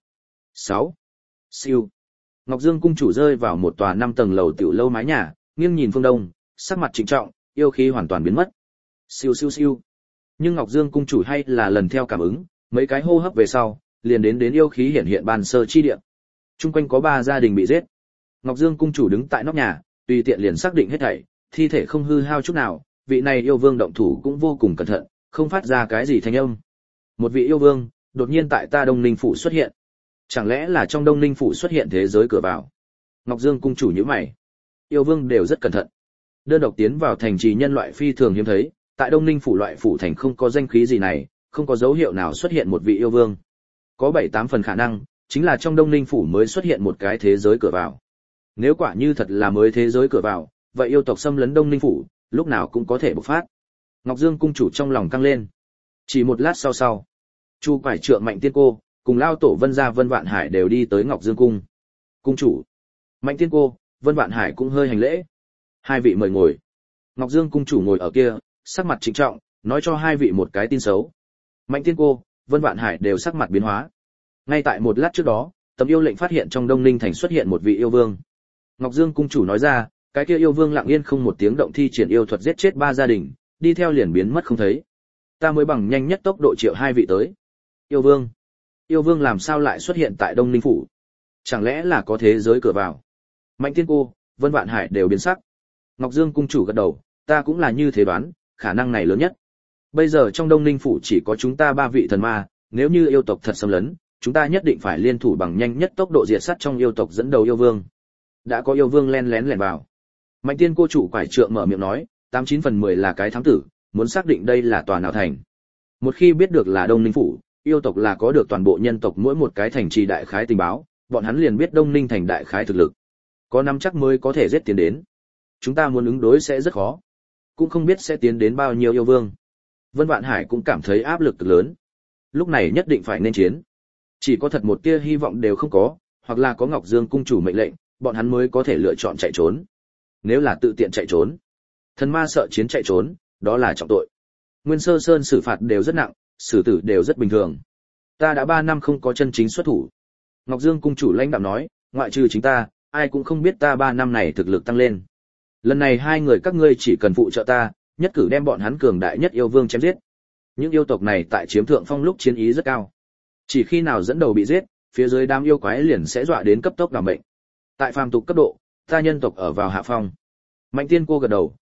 6. Siêu. Ngọc Dương cung chủ rơi vào một tòa 5 tầng lầu tiểu lâu mái nhà, nghiêng nhìn phương đông, sắc mặt trịnh trọng, yêu khí hoàn toàn biến mất. Siêu siêu siêu. Nhưng Ngọc Dương cung chủ hay là lần theo cảm ứng, mấy cái hô hấp về sau, liền đến yêu khí hiện hiện ban sơ chi địa. Trung quanh có 3 gia đình bị giết. Ngọc Dương cung chủ đứng tại nóc nhà, tùy tiện liền xác định hết thảy, thi thể không hư hao chút nào, vị này yêu vương động thủ cũng vô cùng cẩn thận, không phát ra cái gì thanh âm. Một vị yêu vương, đột nhiên tại ta Đông Ninh phủ xuất hiện. Chẳng lẽ là trong Đông Ninh phủ xuất hiện thế giới cửa vào? Ngọc Dương cung chủ nhíu mày. Yêu vương đều rất cẩn thận. Đơn độc tiến vào thành trì nhân loại phi thường hiếm thấy, tại Đông Ninh phủ loại phủ thành không có danh khí gì này, không có dấu hiệu nào xuất hiện một vị yêu vương. Có 7-8 phần khả năng, chính là trong Đông Ninh phủ mới xuất hiện một cái thế giới cửa vào. Nếu quả như thật là mới thế giới cửa vào, vậy yêu tộc xâm lấn Đông Ninh phủ, lúc nào cũng có thể bộc phát. Ngọc Dương cung chủ trong lòng căng lên. Chỉ một lát sau, Chu Quải Trượng Mạnh Tiên Cô cùng lao tổ Vân Gia Vân Vạn Hải đều đi tới Ngọc Dương cung. Cung chủ, Mạnh Tiên Cô, Vân Vạn Hải cũng hơi hành lễ. Hai vị mời ngồi. Ngọc Dương cung chủ ngồi ở kia, sắc mặt trịnh trọng, nói cho hai vị một cái tin xấu. Mạnh Tiên Cô, Vân Vạn Hải đều sắc mặt biến hóa. Ngay tại một lát trước đó, tấm yêu lệnh phát hiện trong Đông Ninh thành xuất hiện một vị yêu vương. Ngọc Dương cung chủ nói ra, cái kia yêu vương lặng yên không một tiếng động thi triển yêu thuật giết chết 3 gia đình, đi theo liền biến mất không thấy. Ta mới bằng nhanh nhất tốc độ triệu 2 vị tới. Yêu vương làm sao lại xuất hiện tại Đông Ninh phủ? Chẳng lẽ là có thế giới cửa vào? Mạnh Tiên Cô, Vân Vạn Hải đều biến sắc. Ngọc Dương cung chủ gật đầu, ta cũng là như thế đoán, khả năng này lớn nhất. Bây giờ trong Đông Ninh phủ chỉ có chúng ta 3 vị thần ma, nếu như yêu tộc thật xâm lấn, chúng ta nhất định phải liên thủ bằng nhanh nhất tốc độ diệt sát trong yêu tộc dẫn đầu yêu vương. Đã có yêu vương len lén lẻn vào. Mạnh Tiên Cô chủ Quải Trượng mở miệng nói, 89 phần 10 là cái thám tử, muốn xác định đây là tòa nào thành. Một khi biết được là Đông Ninh phủ, yêu tộc là có được toàn bộ nhân tộc mỗi một cái thành trì đại khái tình báo, bọn hắn liền biết Đông Ninh thành đại khái thực lực. Có nắm chắc mới có thể giết tiến đến. Chúng ta muốn ứng đối sẽ rất khó. Cũng không biết sẽ tiến đến bao nhiêu yêu vương. Vân Vạn Hải cũng cảm thấy áp lực cực lớn. Lúc này nhất định phải nên chiến. Chỉ có thật một tia hy vọng đều không có, hoặc là có Ngọc Dương cung chủ mệnh lệnh, bọn hắn mới có thể lựa chọn chạy trốn. Nếu là tự tiện chạy trốn, thần ma sợ chiến chạy trốn, đó là trọng tội. Nguyên Sơ Sơn xử phạt đều rất nặng, xử tử đều rất bình thường. Ta đã 3 năm không có chân chính xuất thủ. Ngọc Dương cung chủ lãnh đạm nói, ngoại trừ chính ta, ai cũng không biết ta 3 năm này thực lực tăng lên. Lần này 2 người các ngươi chỉ cần phụ trợ ta, nhất cử đem bọn hắn cường đại nhất yêu vương chém giết. Những yêu tộc này tại chiếm thượng phong lúc chiến ý rất cao. Chỉ khi nào dẫn đầu bị giết, phía dưới đám yêu quái liền sẽ dọa đến cấp tốc làm bệnh. Tại phàm tục cấp độ, ta nhân tộc ở vào hạ phong. Mạnh Tiên Cô gật đầu,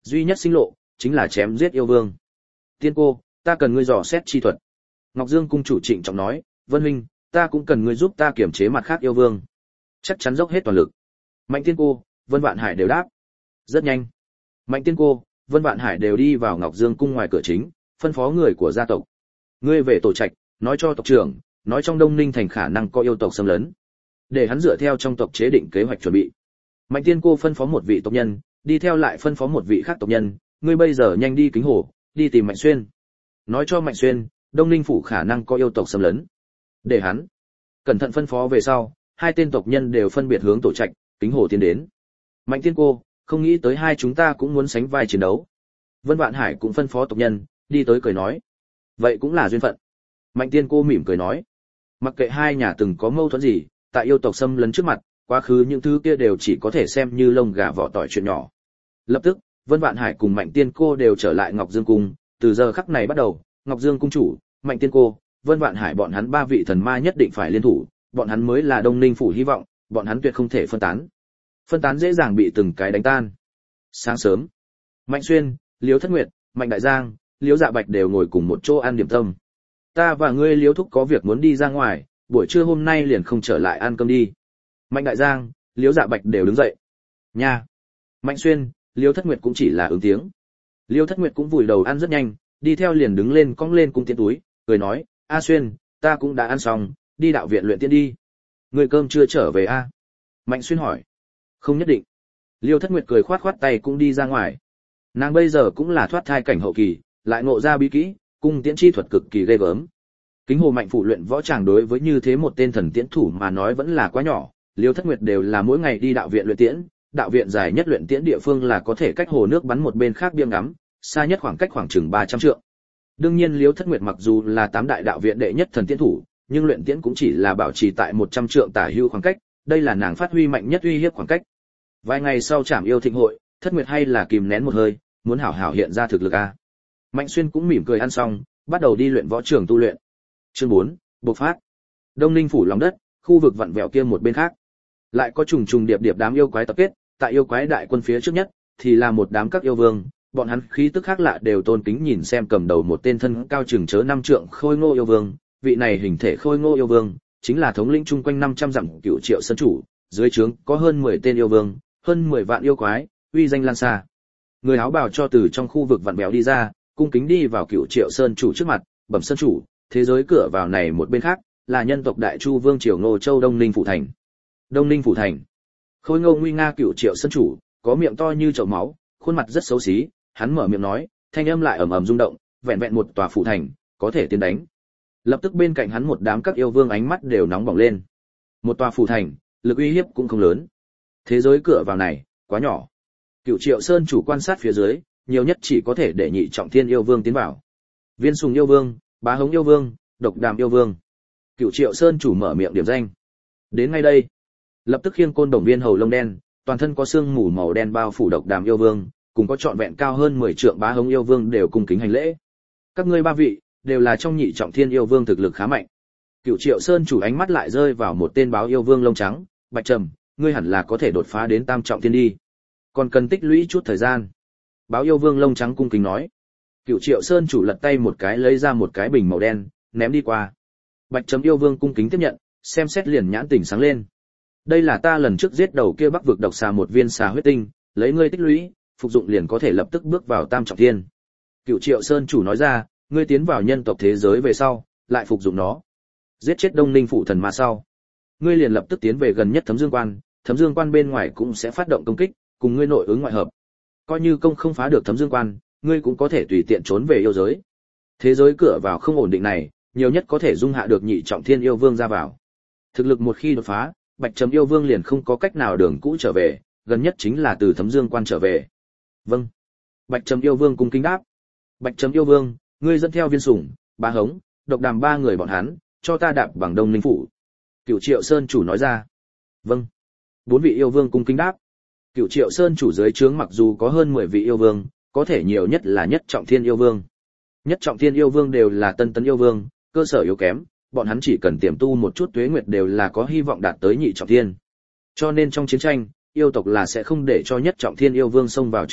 Duy nhất sinh lộ chính là chém giết yêu vương. Tiên cô, ta cần ngươi dò xét chi thuật. Ngọc Dương cung chủ trịnh trọng nói, Vân huynh, ta cũng cần ngươi giúp ta kiểm chế mặt khác yêu vương. Chắc chắn dốc hết toàn lực. Mạnh tiên cô, Vân Vạn Hải đều đáp. Rất nhanh. Mạnh tiên cô, Vân Vạn Hải đều đi vào Ngọc Dương cung ngoài cửa chính, phân phó người của gia tộc. Ngươi về tổ trạch, nói cho tộc trưởng, nói trong Đông Ninh thành khả năng có yêu tộc xâm lấn, để hắn dựa theo trong tộc chế định kế hoạch chuẩn bị. Mạnh tiên cô phân phó một vị tộc nhân, đi theo lại phân phó một vị khác tộc nhân, ngươi bây giờ nhanh đi Kính Hồ, đi tìm Mạnh Xuyên. Nói cho Mạnh Xuyên, Đông Ninh phủ khả năng có yêu tộc xâm lấn. Để hắn cẩn thận phân phó về sau, hai tên tộc nhân đều phân biệt hướng tổ trạch, Kính Hồ tiến đến. Mạnh tiên cô, không nghĩ tới hai chúng ta cũng muốn sánh vai chiến đấu. Vân Vạn Hải cũng phân phó tộc nhân, đi tới cười nói. Vậy cũng là duyên phận. Mạnh tiên cô mỉm cười nói. Mặc kệ hai nhà từng có mâu thuẫn gì, tại yêu tộc xâm lấn trước mặt, quá khứ những thứ kia đều chỉ có thể xem như lông gà vỏ tỏi chuyện nhỏ. Lập tức, Vân Vạn Hải cùng Mạnh tiên cô đều trở lại Ngọc Dương cung, từ giờ khắc này bắt đầu, Ngọc Dương cung chủ, Mạnh tiên cô, Vân Vạn Hải bọn hắn ba vị thần ma nhất định phải liên thủ, bọn hắn mới là Đông Ninh phủ hy vọng, bọn hắn tuyệt không thể phân tán. Phân tán dễ dàng bị từng cái đánh tan. Sáng sớm, Mạnh Xuyên, Liễu Thất Nguyệt, Mạnh Đại Giang, Liễu Dạ Bạch đều ngồi cùng một chỗ ăn điểm tâm. Ta và ngươi Liễu thúc có việc muốn đi ra ngoài, buổi trưa hôm nay liền không trở lại ăn cơm đi. Mạnh Đại Giang, Liễu Dạ Bạch đều đứng dậy. Nha. Mạnh Xuyên, Liễu Thất Nguyệt cũng chỉ là ứng tiếng. Liễu Thất Nguyệt cũng vùi đầu ăn rất nhanh, đi theo liền đứng lên cong lên cung tiễn túi, cười nói, A Xuyên, ta cũng đã ăn xong, đi đạo viện luyện tiễn đi. Ngươi cơm chưa trở về a? Mạnh Xuyên hỏi. Không nhất định. Liễu Thất Nguyệt cười khoát khoát tay cũng đi ra ngoài. Nàng bây giờ cũng là thoát thai cảnh hậu kỳ, lại ngộ ra bí kỹ, cung tiễn chi thuật cực kỳ ghê gớm. Kính Hồ Mạnh phủ luyện võ tràng đối với như thế một tên thần tiễn thủ mà nói vẫn là quá nhỏ, Liễu Thất Nguyệt đều là mỗi ngày đi đạo viện luyện tiễn, đạo viện dài nhất luyện tiễn địa phương là có thể cách hồ nước bắn một bên khác biếng ngắm, xa nhất khoảng cách khoảng chừng 300 trượng. Đương nhiên Liễu Thất Nguyệt mặc dù là tám đại đạo viện đệ nhất thần tiễn thủ, nhưng luyện tiễn cũng chỉ là bảo trì tại 100 trượng tả hữu khoảng cách, đây là nàng phát huy mạnh nhất uy hiếp khoảng cách. Vài ngày sau Trảm Yêu Thịnh hội, Thất Nguyệt hay là kìm nén một hơi, muốn hảo hảo hiện ra thực lực a. Mạnh Xuyên cũng mỉm cười ăn xong, bắt đầu đi luyện võ trường tu luyện. Chương 4, bộc phát. Đông Ninh phủ lòng đất, khu vực vặn vẹo kia một bên khác, lại có trùng trùng điệp điệp đám yêu quái tập kết, tại yêu quái đại quân phía trước nhất thì là một đám các yêu vương, bọn hắn khí tức khác lạ đều tôn kính nhìn xem cầm đầu một tên thân cao chừng chớ 5 trượng Khôi Ngô yêu vương, vị này hình thể Khôi Ngô yêu vương chính là thống lĩnh chung quanh 500 dặm Cửu Triệu Sơn chủ, dưới trướng có hơn 10 tên yêu vương, hơn 10 vạn yêu quái, uy danh lan xa. Người áo bào cho từ trong khu vực vặn vẹo đi ra, cung kính đi vào Cửu Triệu Sơn chủ trước mặt, bẩm sơn chủ, thế giới cửa vào này một bên khác là nhân tộc Đại Chu Vương triều Ngô Châu Đông Ninh phủ thành. Đông Ninh phủ thành. Khôi Ngô nguy nga Cửu Triệu Sơn chủ, có miệng to như chậu máu, khuôn mặt rất xấu xí, hắn mở miệng nói, thanh âm lại ầm ầm rung động, vẹn vẹn một tòa phủ thành, có thể tiến đánh. Lập tức bên cạnh hắn một đám các yêu vương ánh mắt đều nóng bỏng lên. Một tòa phủ thành, lực uy hiếp cũng không lớn. Thế giới cửa vào này, quá nhỏ. Cửu Triệu Sơn chủ quan sát phía dưới, nhiều nhất chỉ có thể để Nhị Trọng Thiên yêu vương tiến vào. Viên Sùng yêu vương, Bá Hống yêu vương, Độc Đàm yêu vương. Cửu Triệu Sơn chủ mở miệng điểm danh. Đến ngay đây, lập tức khiêng côn đồng viên hầu lông đen, toàn thân có xương mù màu đen bao phủ Độc Đàm yêu vương, cùng có trọn vẹn cao hơn 10 trượng Bá Hống yêu vương đều cung kính hành lễ. Các ngươi ba vị đều là trong Nhị Trọng Thiên yêu vương thực lực khá mạnh. Cửu Triệu Sơn chủ ánh mắt lại rơi vào một tên báo yêu vương lông trắng, Bạch Trầm, ngươi hẳn là có thể đột phá đến Tam Trọng Thiên đi. Còn cần tích lũy chút thời gian. Báo yêu vương lông trắng cung kính nói. Cửu Triệu Sơn chủ lật tay một cái lấy ra một cái bình màu đen, ném đi qua. Bạch Trầm yêu vương cung kính tiếp nhận, xem xét liền nhãn tỉnh sáng lên. Đây là ta lần trước giết đầu kia Bắc vực độc xà một viên xà huyết tinh, lấy ngươi tích lũy, phục dụng liền có thể lập tức bước vào Tam Trọng Thiên. Cửu Triệu Sơn chủ nói ra, ngươi tiến vào nhân tộc thế giới về sau, lại phục dụng nó, giết chết Đông Ninh phụ thần mà sau, ngươi liền lập tức tiến về gần nhất Thấm Dương Quan, Thấm Dương Quan bên ngoài cũng sẽ phát động công kích, cùng ngươi nội ứng ngoại hợp. Coi như công không phá được Thấm Dương Quan, ngươi cũng có thể tùy tiện trốn về yêu giới. Thế giới cửa vào không ổn định này, nhiều nhất có thể dung hạ được Nhị Trọng Thiên yêu vương ra vào. Thực lực một khi đột phá, Bạch Trầm yêu vương liền không có cách nào đường cũ trở về, gần nhất chính là từ Thấm Dương Quan trở về. Vâng. Bạch Trầm yêu vương cung kính đáp. Bạch Trầm yêu vương, ngươi dẫn theo Viên Sủng, Bá Hống, Độc Đàm ba người bọn hắn, cho ta đạp bằng Đông Ninh phủ. Cửu Triệu Sơn chủ nói ra. Vâng. Bốn vị yêu vương cung kính đáp. Cửu Triệu Sơn chủ dưới trướng mặc dù có hơn 10 vị yêu vương, có thể nhiều nhất là Nhất Trọng Thiên yêu vương. Nhất Trọng Thiên yêu vương đều là tân tấn yêu vương, cơ sở yếu kém, bọn hắn chỉ cần tiềm tu một chút tuế nguyệt đều là có hy vọng đạt tới Nhị Trọng Thiên. Cho nên trong chiến tranh, yêu tộc là sẽ không để cho Nhất Trọng Thiên yêu vương xông vào trước mặt,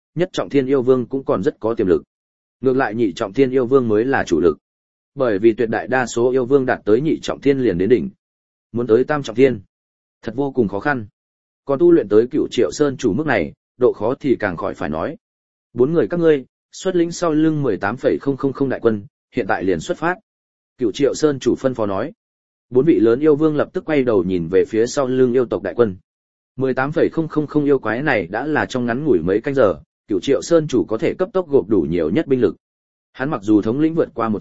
nhất trọng thiên yêu vương cũng còn rất có tiềm lực. Ngược lại nhị trọng thiên yêu vương mới là chủ lực. Bởi vì tuyệt đại đa số yêu vương đạt tới nhị trọng thiên liền đến đỉnh. Muốn tới tam trọng thiên, thật vô cùng khó khăn. Còn tu luyện tới Cựu Triệu Sơn chủ mức này, độ khó thì càng khỏi phải nói. 4 người các ngươi, xuất lĩnh sau lưng 18,000 đại quân, hiện tại liền xuất phát. Cựu Triệu Sơn chủ phân phó nói. 4 vị lớn yêu vương lập tức quay đầu nhìn về phía sau lưng yêu tộc đại quân. 18,000 yêu quái này đã là trong ngắn ngủi mấy canh giờ, Cựu Triệu Sơn chủ có thể cấp tốc gộp đủ nhiều nhất binh lực. Hắn mặc dù thống lĩnh vượt qua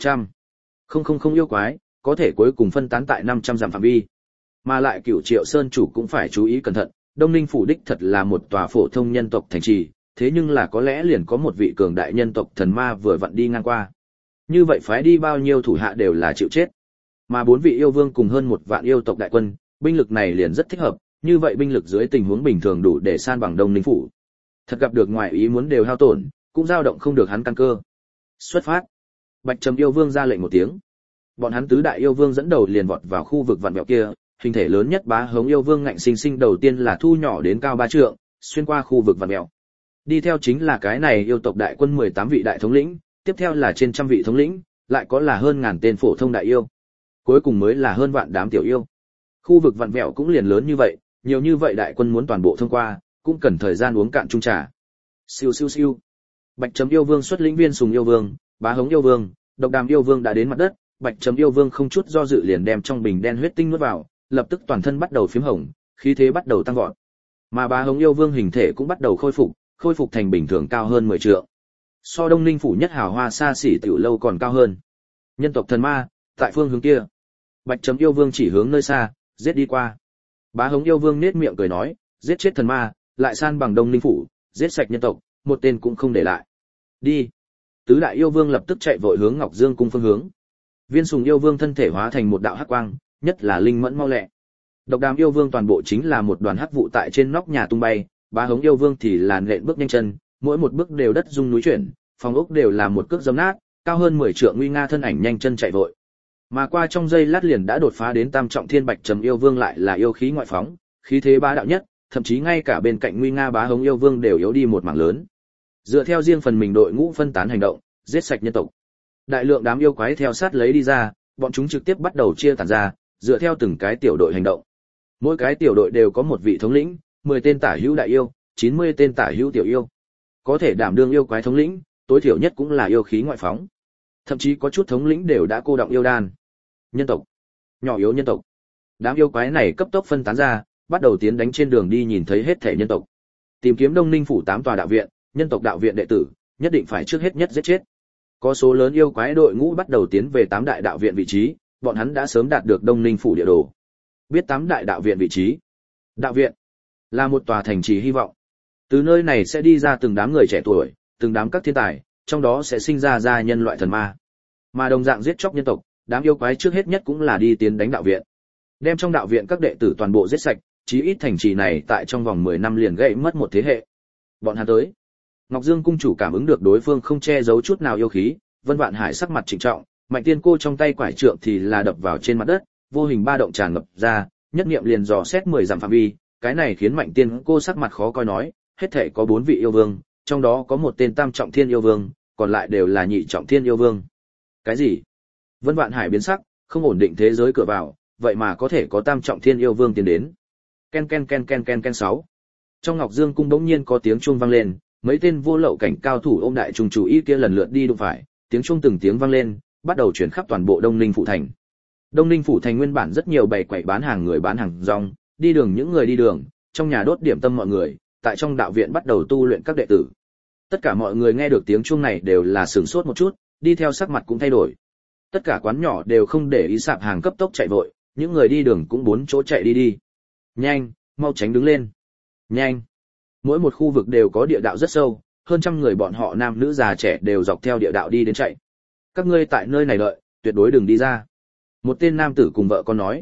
100,000 yêu quái, có thể cuối cùng phân tán tại 500 dặm phạm vi. Mà lại Cựu Triệu Sơn chủ cũng phải chú ý cẩn thận, Đông Ninh phủ đích thật là một tòa phổ thông nhân tộc thành trì, thế nhưng là có lẽ liền có một vị cường đại nhân tộc thần ma vừa vặn đi ngang qua. Như vậy phái đi bao nhiêu thủ hạ đều là chịu chết. Mà 4 vị yêu vương cùng hơn 1 vạn yêu tộc đại quân, binh lực này liền rất thích hợp, như vậy binh lực dưới tình huống bình thường đủ để san bằng Đông Ninh phủ. Thật gặp được ngoại ý muốn đều hao tổn, cũng dao động không được hắn căn cơ. Xuất phát. Bạch Trầm yêu vương ra lệnh một tiếng. Bọn hắn tứ đại yêu vương dẫn đầu liền vọt vào khu vực vạn vẹo kia, hình thể lớn nhất Bá Hống yêu vương ngạnh sinh sinh đầu tiên là thu nhỏ đến cao 3 trượng, xuyên qua khu vực vạn vẹo. Đi theo chính là cái này yêu tộc đại quân 18 vị đại thống lĩnh, tiếp theo là trên trăm vị thống lĩnh, lại có là hơn ngàn tên phổ thông đại yêu. Cuối cùng mới là hơn vạn đám tiểu yêu. Khu vực vạn vẹo cũng liền lớn như vậy, nhiều như vậy đại quân muốn toàn bộ thông qua, cũng cần thời gian uống cạn chung trà. Siêu siêu siêu. Bạch Trầm yêu vương xuất lĩnh Viên Sùng yêu vương, Bá Hống yêu vương, Độc Đàm yêu vương đã đến mặt đất, Bạch Trầm yêu vương không chút do dự liền đem trong bình đen huyết tinh nuốt vào, lập tức toàn thân bắt đầu phím hồng, khí thế bắt đầu tăng vọt. Mà Bá Hống yêu vương hình thể cũng bắt đầu khôi phục thành bình thường cao hơn 10 trượng. So Đông Ninh phủ nhất hào hoa xa xỉ tiểu lâu còn cao hơn. Nhân tộc thần ma, tại phương hướng kia. Bạch Trầm yêu vương chỉ hướng nơi xa, giết đi qua. Bá Hống yêu vương nết miệng cười nói, giết chết thần ma, lại san bằng Đông Ninh phủ, giết sạch nhân tộc, một tên cũng không để lại. Đi. Tứ đại yêu vương lập tức chạy vội hướng Ngọc Dương cung phương hướng. Viên Sùng yêu vương thân thể hóa thành một đạo hắc quang, nhất là linh mẫn mau lẹ. Độc Đàm yêu vương toàn bộ chính là một đoàn hắc vụ tại trên nóc nhà tung bay, Bá Hống yêu vương thì là nện bước nhanh chân, mỗi một bước đều đất rung núi chuyển, phòng ốc đều là một cước giấm nát, cao hơn 10 trượng nguy nga thân ảnh nhanh chân chạy vội. Mà qua trong giây lát liền đã đột phá đến tam trọng thiên. Bạch Trầm yêu vương lại là yêu khí ngoại phóng, khí thế bá đạo nhất, thậm chí ngay cả bên cạnh nguy nga Bá Hống yêu vương đều yếu đi một mảng lớn. Dựa theo riêng phần mình đội ngũ phân tán hành động, giết sạch nhân tộc. Đại lượng đám yêu quái theo sát lấy đi ra, bọn chúng trực tiếp bắt đầu chia tản ra, dựa theo từng cái tiểu đội hành động. Mỗi cái tiểu đội đều có một vị thống lĩnh, 10 tên tả hữu đại yêu, 90 tên tả hữu tiểu yêu. Có thể đảm đương yêu quái thống lĩnh, tối thiểu nhất cũng là yêu khí ngoại phóng. Thậm chí có chút thống lĩnh đều đã cô động yêu đan. Nhân tộc, nhỏ yếu nhân tộc. Đám yêu quái này cấp tốc phân tán ra, bắt đầu tiến đánh trên đường đi nhìn thấy hết thể nhân tộc. Tìm kiếm Đông Ninh phủ 8 tòa đạo viện, nhân tộc đạo viện đệ tử, nhất định phải trước hết nhất giết chết. Có số lớn yêu quái đội ngũ bắt đầu tiến về 8 đại đạo viện vị trí, bọn hắn đã sớm đạt được Đông Ninh phủ địa đồ. Biết 8 đại đạo viện vị trí. Đạo viện là một tòa thành trì hy vọng. Từ nơi này sẽ đi ra từng đám người trẻ tuổi, từng đám các thiên tài, trong đó sẽ sinh ra nhân loại thần ma. Mà đồng dạng giết chóc nhân tộc, đám yêu quái trước hết nhất cũng là đi tiến đánh đạo viện. Đem trong đạo viện các đệ tử toàn bộ giết sạch, chí ít thành trì này tại trong vòng 10 năm liền gãy mất một thế hệ. Bọn hắn tới. Ngọc Dương cung chủ cảm ứng được đối phương không che giấu chút nào yêu khí, Vân Vạn Hải sắc mặt trịnh trọng, Mạnh Tiên cô trong tay quải trượng thì là đập vào trên mặt đất, vô hình ba động tràn ngập ra, nhất niệm liền dò xét 10 dặm phạm vi, cái này khiến Mạnh Tiên cô sắc mặt khó coi nói, hết thảy có 4 vị yêu vương, trong đó có một tên tam trọng thiên yêu vương, còn lại đều là nhị trọng thiên yêu vương. Cái gì? Vân Vạn Hải biến sắc, không ổn định thế giới cửa vào, vậy mà có thể có tam trọng thiên yêu vương tiến đến. Ken ken ken ken ken ken 6. Trong Ngọc Dương cung bỗng nhiên có tiếng chuông vang lên, mấy tên vô lậu cảnh cao thủ ôm đại trùng chủ y kia lần lượt đi đụng phải, tiếng chuông từng tiếng vang lên, bắt đầu truyền khắp toàn bộ Đông Ninh phủ thành. Đông Ninh phủ thành nguyên bản rất nhiều bày quầy bán hàng người bán hàng rong, đi đường những người đi đường, trong nhà đốt điểm tâm mọi người, tại trong đạo viện bắt đầu tu luyện các đệ tử. Tất cả mọi người nghe được tiếng chuông này đều là sửng sốt một chút, đi theo sắc mặt cũng thay đổi. Tất cả quán nhỏ đều không để ý sạp hàng cấp tốc chạy vội, những người đi đường cũng bốn chỗ chạy đi đi. Nhanh, mau tránh đứng lên. Nhanh. Mỗi một khu vực đều có địa đạo rất sâu, hơn trăm người bọn họ nam nữ già trẻ đều dọc theo địa đạo đi đến chạy. Các ngươi tại nơi này đợi, tuyệt đối đừng đi ra. Một tên nam tử cùng vợ con nói.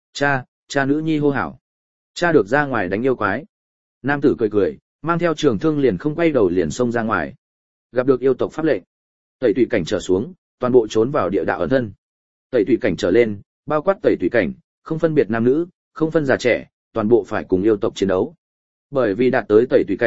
Cha nữ nhi hô hào. Cha được ra ngoài đánh yêu quái. Nam tử cười cười, mang theo trường thương liền không quay đầu liền xông ra ngoài. Gặp được yêu tộc pháp lệnh. Tẩy tùy cảnh trở xuống, toàn bộ trốn vào địa đạo ẩn thân. Tẩy tùy cảnh trở lên, bao quát tẩy tùy cảnh, không phân biệt nam nữ, không phân già trẻ, toàn bộ phải cùng yêu tộc chiến đấu. Bởi vì đạt tới tẩy tùy cảnh,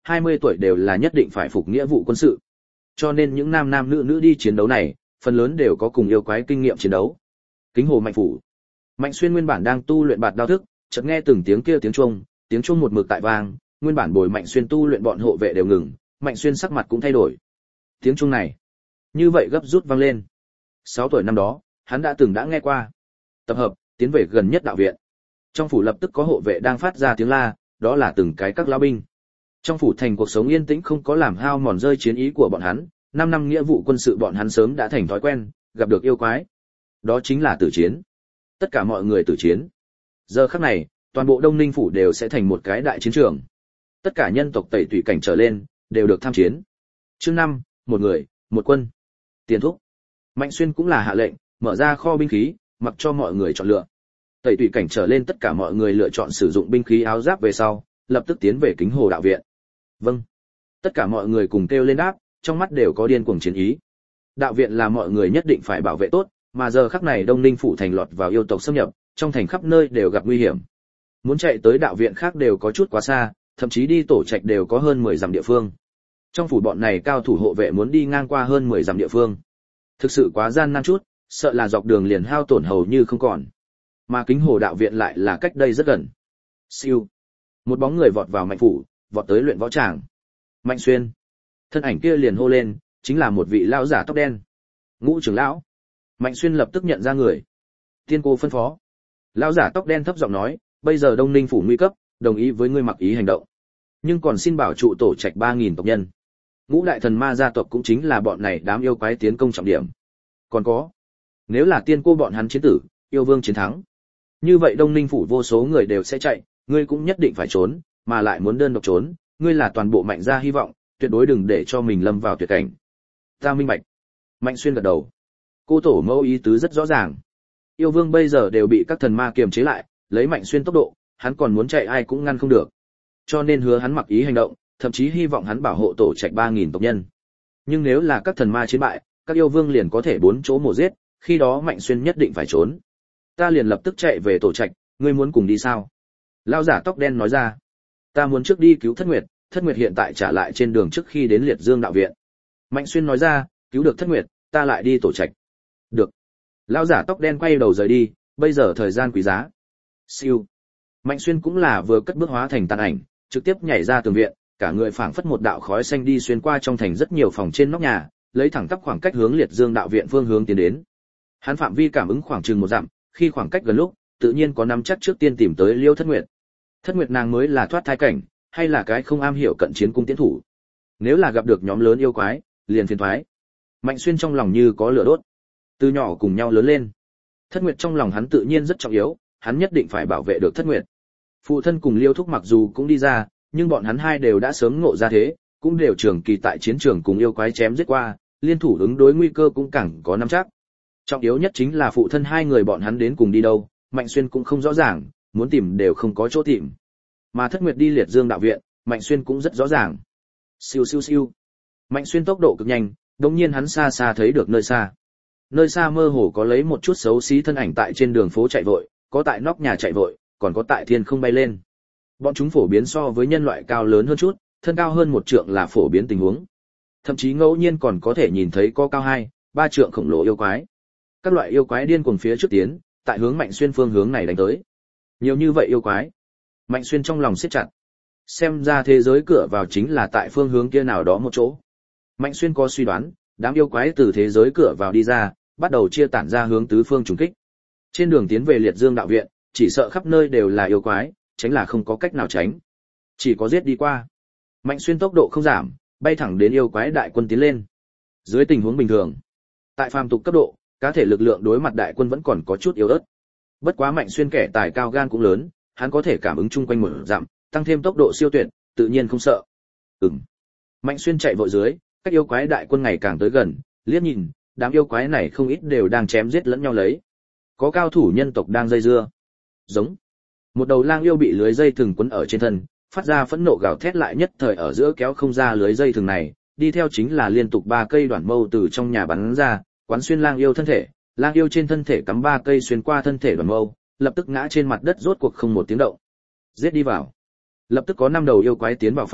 20 tuổi đều là nhất định phải phục nghĩa vụ quân sự. Cho nên những nam nam nữ nữ đi chiến đấu này, phần lớn đều có cùng yêu quái kinh nghiệm chiến đấu. Kính hồ Mạnh phủ. Mạnh Xuyên nguyên bản đang tu luyện bạt đao thức, chợt nghe từng tiếng kia tiếng chuông một mực tại vang, nguyên bản bồi Mạnh Xuyên tu luyện bọn hộ vệ đều ngừng, Mạnh Xuyên sắc mặt cũng thay đổi. Tiếng chuông này, như vậy gấp rút vang lên. 6 tuổi năm đó, hắn đã nghe qua. Tập hợp, tiến về gần nhất đạo viện. Trong phủ lập tức có hộ vệ đang phát ra tiếng la, đó là từng cái các lão binh. Trong phủ thành cuộc sống yên tĩnh không có làm hao mòn rơi chiến ý của bọn hắn, 5 năm nghĩa vụ quân sự bọn hắn sớm đã thành thói quen, gặp được yêu quái, đó chính là tử chiến. Tất cả mọi người tử chiến. Giờ khắc này, toàn bộ Đông Ninh phủ đều sẽ thành một cái đại chiến trường. Tất cả nhân tộc Tẩy Tùy cảnh trở lên đều được tham chiến. Chương 5, một người, một quân. Tiền thúc. Mạnh Xuyên cũng là hạ lệnh, mở ra kho binh khí, mặc cho mọi người chọn lựa. Tẩy Tùy cảnh trở lên tất cả mọi người lựa chọn sử dụng binh khí áo giáp về sau, lập tức tiến về Kính Hồ đạo viện. Vâng. Tất cả mọi người cùng kêu lên đáp, trong mắt đều có điên cuồng chiến ý. Đạo viện là mọi người nhất định phải bảo vệ tốt, mà giờ khắc này Đông Ninh phủ thành lọt vào yêu tộc xâm nhập, trong thành khắp nơi đều gặp nguy hiểm. Muốn chạy tới đạo viện khác đều có chút quá xa, thậm chí đi tổ trạch đều có hơn 10 dặm địa phương. Trong phủ bọn này cao thủ hộ vệ muốn đi ngang qua hơn 10 dặm địa phương, thực sự quá gian nan chút, sợ là dọc đường liền hao tổn hầu như không còn. Mà Kính Hồ đạo viện lại là cách đây rất gần. Siêu. Một bóng người vọt vào Mạnh phủ, vọt tới luyện võ tràng. Mạnh Xuyên. Thân ảnh kia liền hô lên, chính là một vị lão giả tóc đen. Ngũ trưởng lão. Mạnh Xuyên lập tức nhận ra người. Tiên cô phân phó. Lão giả tóc đen thấp giọng nói, bây giờ Đông Ninh phủ nguy cấp, đồng ý với ngươi mặc ý hành động. Nhưng còn xin bảo trụ tổ trạch 3000 tộc nhân. Ngũ đại thần ma gia tộc cũng chính là bọn này đám yêu quái tiến công trọng điểm. Còn có, nếu là tiên cô bọn hắn chiến tử, yêu vương chiến thắng, như vậy Đông Ninh phủ vô số người đều sẽ chạy, ngươi cũng nhất định phải trốn, mà lại muốn đơn độc trốn, ngươi là toàn bộ Mạnh gia hy vọng, tuyệt đối đừng để cho mình lâm vào tuyệt cảnh. Ta minh bạch. Mạnh Xuyên gật đầu. Cô tổ mẫu ý tứ rất rõ ràng. Yêu vương bây giờ đều bị các thần ma kiềm chế lại, lấy Mạnh Xuyên tốc độ, hắn còn muốn chạy ai cũng ngăn không được. Cho nên hứa hắn mặc ý hành động, thậm chí hy vọng hắn bảo hộ tổ trạch 3000 tộc nhân. Nhưng nếu là các thần ma chiến bại, các yêu vương liền có thể 4 chỗ mổ giết, khi đó Mạnh Xuyên nhất định phải trốn. Ta liền lập tức chạy về tổ trạch, ngươi muốn cùng đi sao? Lão giả tóc đen nói ra. Ta muốn trước đi cứu Thất Nguyệt, Thất Nguyệt hiện tại trả lại trên đường trước khi đến Liệt Dương đạo viện. Mạnh Xuyên nói ra, cứu được Thất Nguyệt, ta lại đi tổ trạch. Được. Lão giả tóc đen quay đầu rời đi, bây giờ thời gian quý giá. Siêu. Mạnh Xuyên cũng là vừa cất bước hóa thành tàn ảnh, trực tiếp nhảy ra tường viện, cả người phảng phất một đạo khói xanh đi xuyên qua trong thành rất nhiều phòng trên nóc nhà, lấy thẳng tắp khoảng cách hướng Liệt Dương đạo viện phương hướng tiến đến. Hắn phạm vi cảm ứng khoảng chừng 1 dặm, khi khoảng cách gần lúc, tự nhiên có nắm chắc trước tiên tìm tới Liêu Thất Nguyệt. Thất Nguyệt nàng mới là thoát thai cảnh, hay là cái không am hiểu cận chiến cung tiến thủ. Nếu là gặp được nhóm lớn yêu quái, liền phiền toái. Mạnh Xuyên trong lòng như có lửa đốt. Từ nhỏ cùng nhau lớn lên, Thất Nguyệt trong lòng hắn tự nhiên rất trọng yếu, hắn nhất định phải bảo vệ được Thất Nguyệt. Phụ thân cùng Liêu Thúc mặc dù cũng đi ra, nhưng bọn hắn hai đều đã sớm ngộ ra thế, cũng đều trường kỳ tại chiến trường cùng yêu quái chém giết qua, liên thủ ứng đối nguy cơ cũng càng có nắm chắc. Trọng yếu nhất chính là phụ thân hai người bọn hắn đến cùng đi đâu, Mạnh Xuyên cũng không rõ ràng, muốn tìm đều không có chỗ tìm. Mà Thất Nguyệt đi Liệt Dương đạo viện, Mạnh Xuyên cũng rất rõ ràng. Siêu siêu siêu. Mạnh Xuyên tốc độ cực nhanh, đống nhiên hắn xa xa thấy được nơi xa. Nơi xa mơ hồ có lấy một chút xấu xí thân ảnh tại trên đường phố chạy vội, có tại nóc nhà chạy vội, còn có tại thiên không bay lên. Bọn chúng phổ biến so với nhân loại cao lớn hơn chút, thân cao hơn 1 trượng là phổ biến tình huống. Thậm chí ngẫu nhiên còn có thể nhìn thấy có cao 2, 3 trượng khổng lồ yêu quái. Các loại yêu quái điên cuồng phía trước tiến, tại hướng Mạnh Xuyên phương hướng này đánh tới. Nhiều như vậy yêu quái, Mạnh Xuyên trong lòng siết chặt. Xem ra thế giới cửa vào chính là tại phương hướng kia nào đó một chỗ. Mạnh Xuyên có suy đoán, đám yêu quái từ thế giới cửa vào đi ra, bắt đầu chia tản ra hướng tứ phương trùng kích. Trên đường tiến về Liệt Dương đạo viện, chỉ sợ khắp nơi đều là yêu quái, tránh là không có cách nào tránh. Chỉ có giết đi qua. Mạnh Xuyên tốc độ không giảm, bay thẳng đến yêu quái đại quân tiến lên. Dưới tình huống bình thường, tại phàm tục cấp độ, cá thể lực lượng đối mặt đại quân vẫn còn có chút yếu ớt. Bất quá Mạnh Xuyên kẻ tài cao gan cũng lớn, hắn có thể cảm ứng chung quanh 1 dặm, tăng thêm tốc độ siêu tuyệt, tự nhiên không sợ. Mạnh Xuyên chạy vội dưới, các yêu quái đại quân ngày càng tới gần, liếc nhìn, đám yêu quái này không ít đều đang chém giết lẫn nhau lấy. Có cao thủ nhân tộc đang dây dưa. Giống. Một đầu lang yêu bị lưới dây thừng quấn ở trên thân, phát ra phẫn nộ gào thét lại nhất thời ở giữa kéo không ra lưới dây thừng này, đi theo chính là liên tục 3 cây đoạn mâu từ trong nhà bắn ra, quán xuyên lang yêu thân thể, lang yêu trên thân thể cắm 3 cây xuyên qua thân thể đoạn mâu, lập tức ngã trên mặt đất rốt cuộc không một tiếng động. Giết đi vào. Lập tức có 5 đầu yêu quái tiến vào phòng,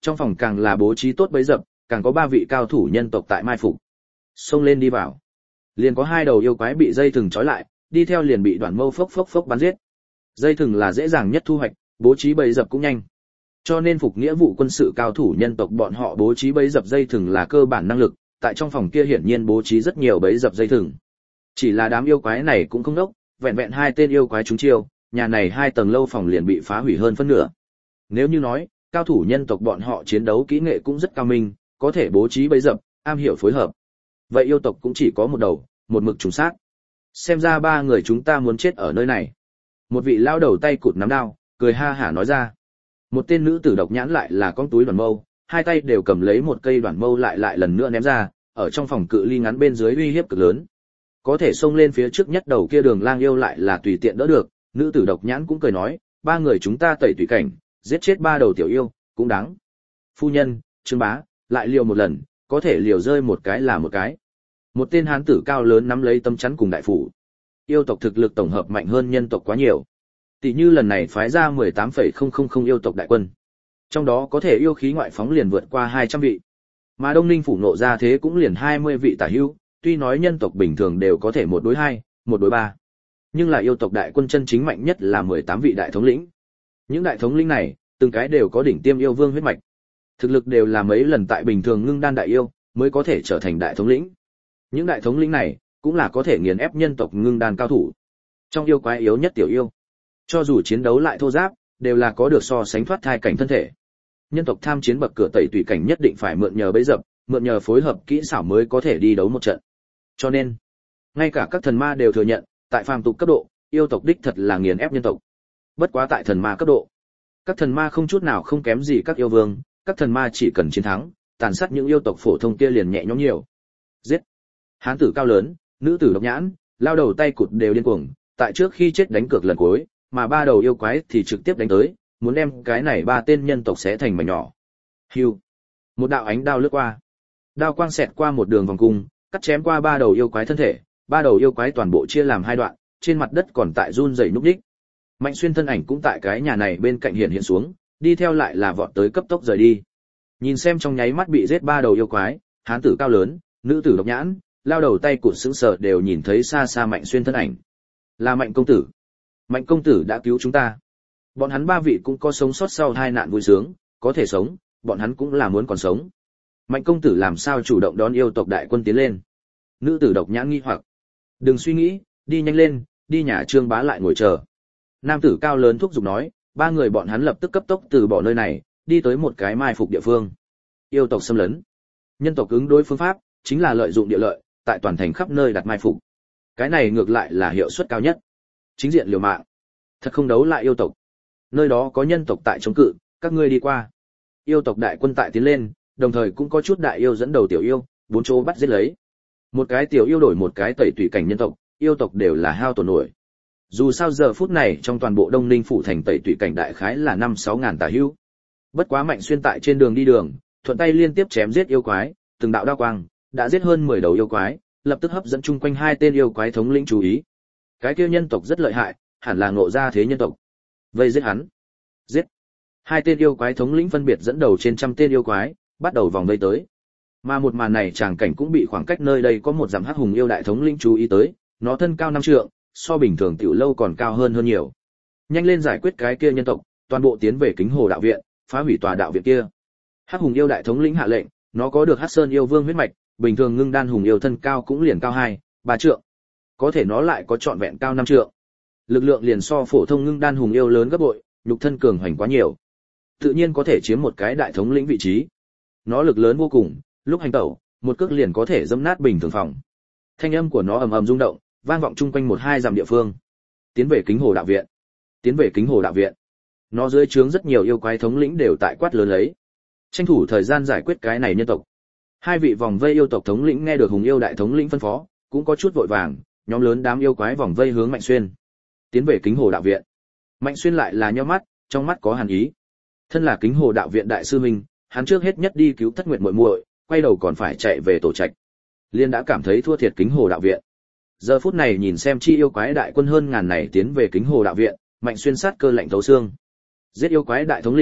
trong phòng càng là bố trí tốt bấy dập, càng có 3 vị cao thủ nhân tộc tại mai phục. Xông lên đi vào. Liền có 2 đầu yêu quái bị dây thừng trói lại, đi theo liền bị Đoạn Mâu phốc bắn giết. Dây thừng là dễ dàng nhất thu hoạch, bố trí bấy dập cũng nhanh. Cho nên phục nghĩa vụ quân sự cao thủ nhân tộc bọn họ bố trí bấy dập dây thừng là cơ bản năng lực, tại trong phòng kia hiển nhiên bố trí rất nhiều bấy dập dây thừng. Chỉ là đám yêu quái này cũng không đốc, vẹn vẹn 2 tên yêu quái trúng chiêu, nhà này 2 tầng lâu phòng liền bị phá hủy hơn phân nửa. Nếu như nói, cao thủ nhân tộc bọn họ chiến đấu kỹ nghệ cũng rất cao minh, có thể bố trí bấy dập, am hiểu phối hợp. Vậy yêu tộc cũng chỉ có một đầu, một mực trùng sát. Xem ra 3 người chúng ta muốn chết ở nơi này. Một vị lao đầu tay cụt nắm đao, cười ha hả nói ra. Một tên nữ tử độc nhãn lại là con túi Đoạn Mâu, 2 tay đều cầm lấy một cây Đoạn Mâu lại lần nữa ném ra, ở trong phòng cự ly ngắn bên dưới uy hiếp cực lớn. Có thể xông lên phía trước nhất đầu kia Đường Lang yêu lại là tùy tiện đỡ được, nữ tử độc nhãn cũng cười nói, 3 người chúng ta tẩy tùy cảnh, giết chết 3 đầu tiểu yêu, cũng đáng. Phu nhân, Trương bá, lại liều một lần, có thể liều rơi một cái là một cái. Một tên hán tử cao lớn nắm lấy tấm chắn cùng đại phủ. Yêu tộc thực lực tổng hợp mạnh hơn nhân tộc quá nhiều. Tỷ như lần này phái ra 18,000 yêu tộc đại quân. Trong đó có thể yêu khí ngoại phóng liền vượt qua 200 vị. Mà Đông Ninh phủ nộ ra thế cũng liền 20 vị tả hữu, tuy nói nhân tộc bình thường đều có thể 1 đối 2, 1 đối 3. Nhưng là yêu tộc đại quân chân chính mạnh nhất là 18 vị đại thống lĩnh. Những đại thống lĩnh này, từng cái đều có đỉnh tiêm yêu vương huyết mạch. Thực lực đều là mấy lần tại bình thường ngưng đan đại yêu, mới có thể trở thành đại thống lĩnh. Những đại thống lĩnh này, cũng là có thể nghiền ép nhân tộc ngưng đan cao thủ. Trong yêu quái yếu nhất tiểu yêu, cho dù chiến đấu lại thô giáp, đều là có được so sánh thoát thai cảnh thân thể. Nhân tộc tham chiến bậc cửa tẩy tùy cảnh nhất định phải mượn nhờ bẫy dập, mượn nhờ phối hợp kỹ xảo mới có thể đi đấu một trận. Cho nên, ngay cả các thần ma đều thừa nhận, tại phàm tục cấp độ, yêu tộc đích thật là nghiền ép nhân tộc. Bất quá tại thần ma cấp độ, các thần ma không chút nào không kém gì các yêu vương, các thần ma chỉ cần chiến thắng, tàn sát những yêu tộc phổ thông kia liền nhẹ nhõm nhiều. Giết! Hán tử cao lớn, nữ tử độc nhãn, lao đầu tay cụt đều điên cuồng, tại trước khi chết đánh cược lần cuối, mà 3 đầu yêu quái thì trực tiếp đánh tới, muốn đem cái này 3 tên nhân tộc xé thành mảnh nhỏ. Hưu! Một đạo ánh đao lướt qua. Đao quang xẹt qua một đường vòng cung, cắt chém qua 3 đầu yêu quái thân thể, 3 đầu yêu quái toàn bộ chia làm 2 đoạn, trên mặt đất còn tại run rẩy núc đích. Mạnh Xuyên thân ảnh cũng tại cái nhà này bên cạnh hiện xuống, đi theo lại là vọt tới cấp tốc rời đi. Nhìn xem trong nháy mắt bị giết 3 đầu yêu quái, hán tử cao lớn, nữ tử độc nhãn, lao đầu tay cụt sững sờ đều nhìn thấy xa xa Mạnh Xuyên thân ảnh. Là Mạnh công tử. Mạnh công tử đã cứu chúng ta. Bọn hắn 3 vị cũng có sống sót sau 2 nạn vui sướng, có thể sống, bọn hắn cũng là muốn còn sống. Mạnh công tử làm sao chủ động đón yêu tộc đại quân tiến lên? Nữ tử độc nhãn nghi hoặc. Đừng suy nghĩ, đi nhanh lên, đi nhà Trương bá lại ngồi chờ. Nam tử cao lớn thúc giục nói, 3 người bọn hắn lập tức cấp tốc từ bỏ nơi này, đi tới một cái mai phục địa phương. Yêu tộc xâm lấn. Nhân tộc ứng đối phương pháp, chính là lợi dụng địa lợi, tại toàn thành khắp nơi đặt mai phục. Cái này ngược lại là hiệu suất cao nhất. Chính diện liều mạng. Thật không đấu lại yêu tộc. Nơi đó có nhân tộc tại chống cự, các ngươi đi qua. Yêu tộc đại quân tại tiến lên, đồng thời cũng có chút đại yêu dẫn đầu tiểu yêu, 4 chỗ bắt giết lấy. Một cái tiểu yêu đổi một cái tẩy tùy cảnh nhân tộc, yêu tộc đều là hao tổn nổi. Dù sao giờ phút này trong toàn bộ Đông Ninh phủ thành tẩy tùy cảnh đại khái là 5-6 ngàn tà hữu. Bất quá Mạnh Xuyên tại trên đường đi đường, thuận tay liên tiếp chém giết yêu quái, từng đạo đao quang, đã giết hơn 10 đầu yêu quái, lập tức hấp dẫn chung quanh 2 tên yêu quái thống lĩnh chú ý. Cái kia nhân tộc rất lợi hại, hẳn là ngộ ra thế nhân tộc. Vây giết hắn. Giết. 2 tên yêu quái thống lĩnh phân biệt dẫn đầu trên trăm tên yêu quái, bắt đầu vòng vây tới. Mà một màn này tràng cảnh cũng bị khoảng cách nơi đây có một dặm hắc hùng yêu đại thống lĩnh chú ý tới, nó thân cao 5 trượng, so bình thường tiểu lâu còn cao hơn nhiều. Nhanh lên giải quyết cái kia nhân tộc, toàn bộ tiến về Kính Hồ đạo viện, phá hủy tòa đạo viện kia. Hắc hùng yêu đại thống lĩnh hạ lệnh, nó có được Hắc Sơn yêu vương huyết mạch, bình thường ngưng đan hùng yêu thân cao cũng liền cao 2-3 trượng. Có thể nó lại có trọn vẹn cao 5 trượng. Lực lượng liền so phổ thông ngưng đan hùng yêu lớn gấp bội, nhục thân cường hoành quá nhiều. Tự nhiên có thể chiếm một cái đại thống lĩnh vị trí. Nó lực lớn vô cùng, lúc hành tẩu, một cước liền có thể dẫm nát bình thường phòng. Thanh âm của nó ầm ầm rung động, vang vọng chung quanh 1-2 dặm địa phương. Tiến về Kính Hồ đạo viện. Tiến về Kính Hồ đạo viện. Nó dưới trướng rất nhiều yêu quái thống lĩnh đều tại quát lớn lấy. Tranh thủ thời gian giải quyết cái này nhân tộc. 2 vị vòng vây yêu tộc thống lĩnh nghe được hùng yêu đại thống lĩnh phân phó, cũng có chút vội vàng, nhóm lớn đám yêu quái vòng vây hướng Mạnh Xuyên. Tiến về Kính Hồ đạo viện. Mạnh Xuyên lại là nhíu mắt, trong mắt có hàn ý. Thân là Kính Hồ đạo viện đại sư huynh, hắn trước hết nhất đi cứu Thất Nguyệt muội muội, quay đầu còn phải chạy về tổ trạch. Liên đã cảm thấy thua thiệt Kính Hồ đạo viện. Giờ phút này nhìn xem chi yêu quái đại quân hơn ngàn này tiến về Kính Hồ đạo viện, Mạnh Xuyên sát cơ lạnh thấu xương. Giết yêu quái đại thống lĩnh,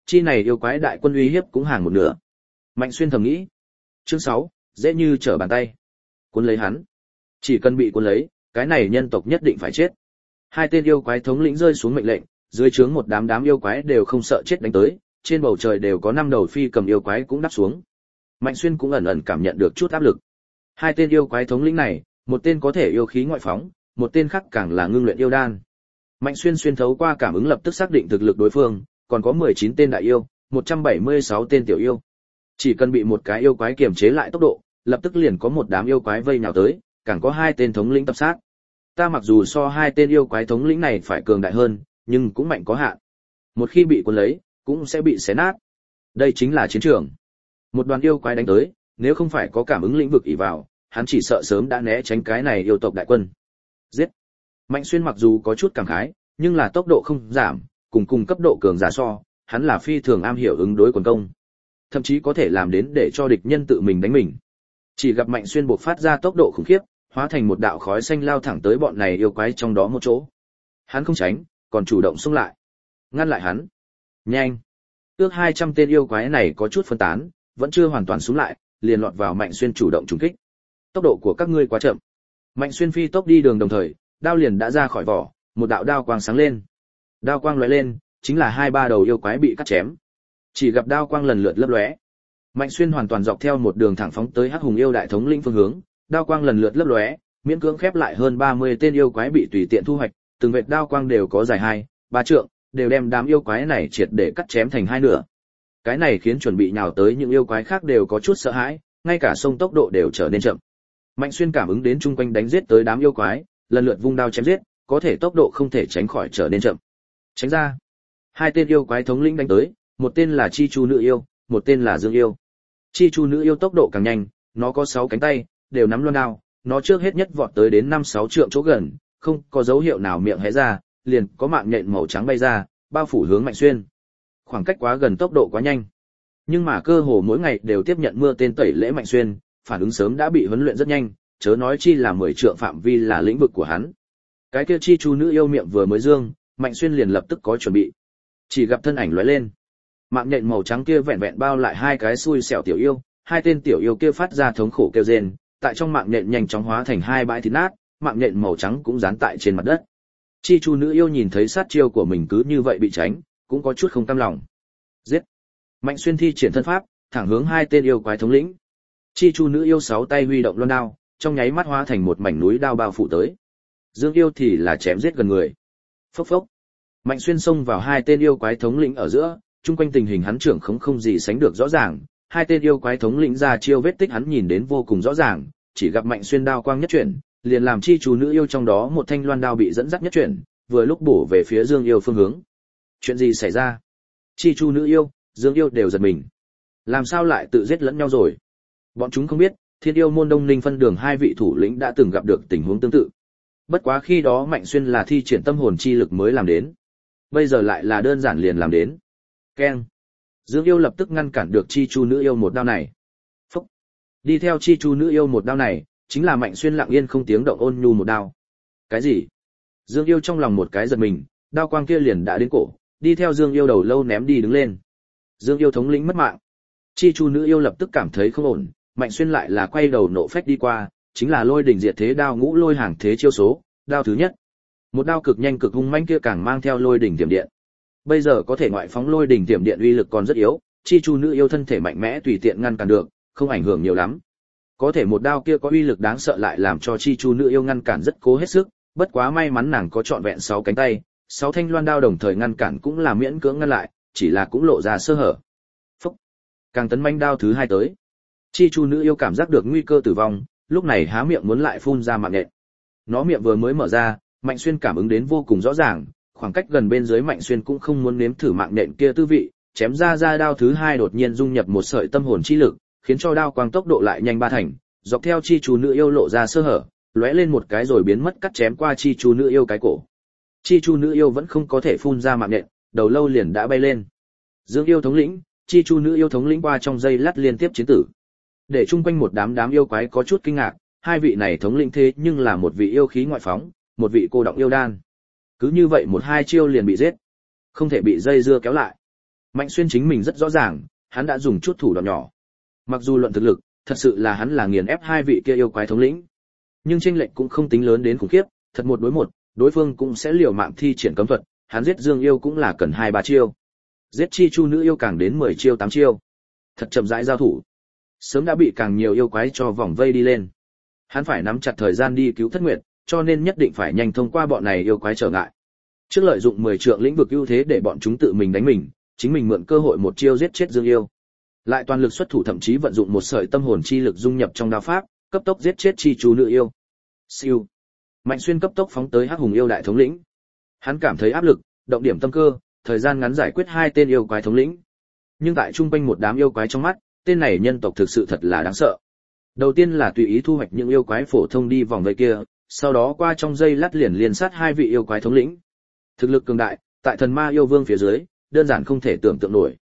Chi này yêu quái đại quân uy hiếp cũng hàng một nửa. Mạnh Xuyên thầm nghĩ. Chương 6, dễ như trở bàn tay. Cuốn lấy hắn. Chỉ cần bị cuốn lấy, cái này nhân tộc nhất định phải chết. Hai tên yêu quái thống lĩnh rơi xuống mệnh lệnh, dưới trướng một đám yêu quái đều không sợ chết đánh tới, trên bầu trời đều có 5 đầu phi cầm yêu quái cũng đáp xuống. Mạnh Xuyên cũng ẩn ẩn cảm nhận được chút áp lực. Hai tên yêu quái thống lĩnh này, một tên có thể yêu khí ngoại phóng, một tên khác càng là ngưng luyện yêu đan. Mạnh Xuyên xuyên thấu qua cảm ứng lập tức xác định thực lực đối phương, còn có 19 tên đại yêu, 176 tên tiểu yêu. Chỉ cần bị một cái yêu quái kiềm chế lại tốc độ, lập tức liền có một đám yêu quái vây nhào tới, càng có hai tên thống lĩnh tập sát. Ta mặc dù so hai tên yêu quái thống lĩnh này phải cường đại hơn, nhưng cũng mạnh có hạn. Một khi bị cuốn lấy, cũng sẽ bị xé nát. Đây chính là chiến trường. Một đoàn yêu quái đánh tới, nếu không phải có cảm ứng lĩnh vực ỷ vào, hắn chỉ sợ sớm đã né tránh cái này yêu tộc đại quân. Giết. Mạnh Xuyên mặc dù có chút cảm khái, nhưng là tốc độ không giảm, cùng cấp độ cường giả so, hắn là phi thường am hiểu ứng đối quần công. Thậm chí có thể làm đến để cho địch nhân tự mình đánh mình. Chỉ gặp Mạnh Xuyên bộc phát ra tốc độ khủng khiếp, hóa thành một đạo khói xanh lao thẳng tới bọn này yêu quái trong đó một chỗ. Hắn không tránh, còn chủ động xông lại. Ngăn lại hắn. Nhanh. Ước 200 tên yêu quái này có chút phân tán, vẫn chưa hoàn toàn xuống lại, liền lọt vào Mạnh Xuyên chủ động trùng kích. Tốc độ của các ngươi quá chậm. Mạnh Xuyên phi tốc đi đường đồng thời, đao liền đã ra khỏi vỏ, một đạo đao quang sáng lên. Đao quang lóe lên, chính là 2-3 đầu yêu quái bị cắt chém. Chỉ gặp đao quang lần lượt lấp lóe. Mạnh Xuyên hoàn toàn dọc theo một đường thẳng phóng tới Hắc Hùng yêu đại thống lĩnh phương hướng, đao quang lần lượt lấp lóe, miễn cưỡng khép lại hơn 30 tên yêu quái bị tùy tiện thu hoạch, từng vệt đao quang đều có dài 2-3 trượng, đều đem đám yêu quái này triệt để cắt chém thành hai nửa. Cái này khiến chuẩn bị nhào tới những yêu quái khác đều có chút sợ hãi, ngay cả sông tốc độ đều trở nên chậm. Mạnh Xuyên cảm ứng đến chung quanh đánh giết tới đám yêu quái, lần lượt vung đao chém giết, có thể tốc độ không thể tránh khỏi trở nên chậm. Tránh ra. Hai tên yêu quái thống lĩnh đánh tới, một tên là Chi Chu nữ yêu, một tên là Dương yêu. Chi Chu nữ yêu tốc độ càng nhanh, nó có 6 cánh tay, đều nắm loan đao, nó trước hết nhất vọt tới đến 5-6 trượng chỗ gần, không có dấu hiệu nào miệng hé ra, liền có mạng nhện màu trắng bay ra, bao phủ hướng Mạnh Xuyên. Khoảng cách quá gần, tốc độ quá nhanh. Nhưng mà cơ hồ mỗi ngày đều tiếp nhận mưa tên tẩy lễ Mạnh Xuyên, phản ứng sớm đã bị huấn luyện rất nhanh, chớ nói chi là 10 trượng phạm vi là lĩnh vực của hắn. Cái kia Chi Chu nữ yêu miệng vừa mới dương, Mạnh Xuyên liền lập tức có chuẩn bị. Chỉ gặp thân ảnh lóe lên, mạng nhện màu trắng kia vẹn vẹn bao lại hai cái xui xẻo tiểu yêu, hai tên tiểu yêu kia phát ra thống khổ kêu rên, tại trong mạng nhện nhanh chóng hóa thành hai bãi thịt nát, mạng nhện màu trắng cũng dán tại trên mặt đất. Chi Chu nữ yêu nhìn thấy sát chiêu của mình cứ như vậy bị tránh, cũng có chút không cam lòng. Giết! Mạnh Xuyên thi triển thân pháp, thẳng hướng hai tên yêu quái thống lĩnh. Chi Chu nữ yêu 6 tay huy động loan đao, trong nháy mắt hóa thành một mảnh núi đao bao phủ tới. Dương yêu thì là chém giết gần người. Phốc phốc. Mạnh Xuyên xông vào hai tên yêu quái thống lĩnh ở giữa, chung quanh tình hình hắn trưởng không gì sánh được rõ ràng, hai tên yêu quái thống lĩnh ra chiêu vết tích hắn nhìn đến vô cùng rõ ràng, chỉ gặp Mạnh Xuyên đao quang nhất chuyển, liền làm Chi Chu nữ yêu trong đó một thanh loan đao bị dẫn dắt nhất chuyển, vừa lúc bổ về phía Dương yêu phương hướng. Chuyện gì xảy ra? Chi Chu nữ yêu, Dương yêu đều giật mình. Làm sao lại tự giết lẫn nhau rồi? Bọn chúng không biết, Thiên Yêu môn Đông Ninh phân đường hai vị thủ lĩnh đã từng gặp được tình huống tương tự. Bất quá khi đó Mạnh Xuyên là thi triển tâm hồn chi lực mới làm đến, bây giờ lại là đơn giản liền làm đến. Keng. Dương yêu lập tức ngăn cản được Chi Chu nữ yêu một đao này. Phúc. Đi theo Chi Chu nữ yêu một đao này, chính là Mạnh Xuyên lặng yên không tiếng động ôn nhu một đao. Cái gì? Dương yêu trong lòng một cái giật mình, đao quang kia liền đã đến cổ, đi theo Dương yêu đầu lâu ném đi đứng lên. Dương yêu thống lĩnh mất mạng. Chi Chu nữ yêu lập tức cảm thấy không ổn, Mạnh Xuyên lại là quay đầu nộ phách đi qua, chính là lôi đỉnh diệt thế đao ngũ lôi hàng thế chiêu số, đao thứ nhất. Một đao cực nhanh cực hung mãnh kia càng mang theo lôi đỉnh tiềm điện. Bây giờ có thể ngoại phóng lôi đỉnh tiềm điện uy lực còn rất yếu, Chi Chu nữ yêu thân thể mạnh mẽ tùy tiện ngăn cản được, không ảnh hưởng nhiều lắm. Có thể một đao kia có uy lực đáng sợ lại làm cho Chi Chu nữ yêu ngăn cản rất cố hết sức, bất quá may mắn nàng có trọn vẹn 6 cánh tay, 6 thanh loan đao đồng thời ngăn cản cũng là miễn cưỡng ngăn lại, chỉ là cũng lộ ra sơ hở. Phúc. Càng tấn manh đao thứ hai tới. Chi Chu nữ yêu cảm giác được nguy cơ tử vong, lúc này há miệng muốn lại phun ra mạng nhện. Nó miệng vừa mới mở ra, Mạnh Xuyên cảm ứng đến vô cùng rõ ràng, khoảng cách gần bên dưới Mạnh Xuyên cũng không muốn nếm thử mạng nhện kia tư vị, chém ra đao thứ hai đột nhiên dung nhập một sợi tâm hồn chi lực, khiến cho đao quang tốc độ lại nhanh 3 thành, dọc theo Chi Chu nữ yêu lộ ra sơ hở, lóe lên một cái rồi biến mất cắt chém qua Chi Chu nữ yêu cái cổ. Chi Chu nữ yêu vẫn không có thể phun ra mạng nhện, đầu lâu liền đã bay lên. Dương yêu thống lĩnh, Chi Chu nữ yêu thống lĩnh qua trong giây lát liên tiếp chiến tử. Để chung quanh một đám yêu quái có chút kinh ngạc, hai vị này thống lĩnh thế nhưng là một vị yêu khí ngoại phóng, một vị cô động yêu đan. Cứ như vậy 1-2 chiêu liền bị giết, không thể bị dây dưa kéo lại. Mạnh Xuyên chính mình rất rõ ràng, hắn đã dùng chút thủ đoạn nhỏ. Mặc dù luận thực lực, thật sự là hắn là nghiền ép hai vị kia yêu quái thống lĩnh, nhưng chênh lệch cũng không tính lớn đến khủng khiếp, thật một đối một, đối phương cũng sẽ liều mạng thi triển cấm thuật, hắn giết Dương yêu cũng là cần 2-3 chiêu. Giết Chi Chu nữ yêu càng đến 10 chiêu 8 chiêu. Thật chậm rãi giao thủ. Sớm đã bị càng nhiều yêu quái cho vòng vây đi lên. Hắn phải nắm chặt thời gian đi cứu Thất Nguyệt, cho nên nhất định phải nhanh thông qua bọn này yêu quái trở ngại. Trước lợi dụng 10 trượng lĩnh vực ưu thế để bọn chúng tự mình đánh mình, chính mình mượn cơ hội một chiêu giết chết Dương yêu. Lại toàn lực xuất thủ, thậm chí vận dụng một sợi tâm hồn chi lực dung nhập trong đao pháp, cấp tốc giết chết Chi Chu nữ yêu. Siêu. Mạnh Xuyên cấp tốc phóng tới Hắc Hùng yêu đại thống lĩnh. Hắn cảm thấy áp lực, động điểm tâm cơ, thời gian ngắn giải quyết 2 tên yêu quái thống lĩnh. Nhưng tại trung quanh một đám yêu quái trong mắt, tên này nhân tộc thực sự thật là đáng sợ. Đầu tiên là tùy ý thu hoạch những yêu quái phổ thông đi vòng vây kia, sau đó qua trong giây lát liền liên sát 2 vị yêu quái thống lĩnh. Thực lực cường đại, tại thần ma yêu vương phía dưới, đơn giản không thể tưởng tượng nổi.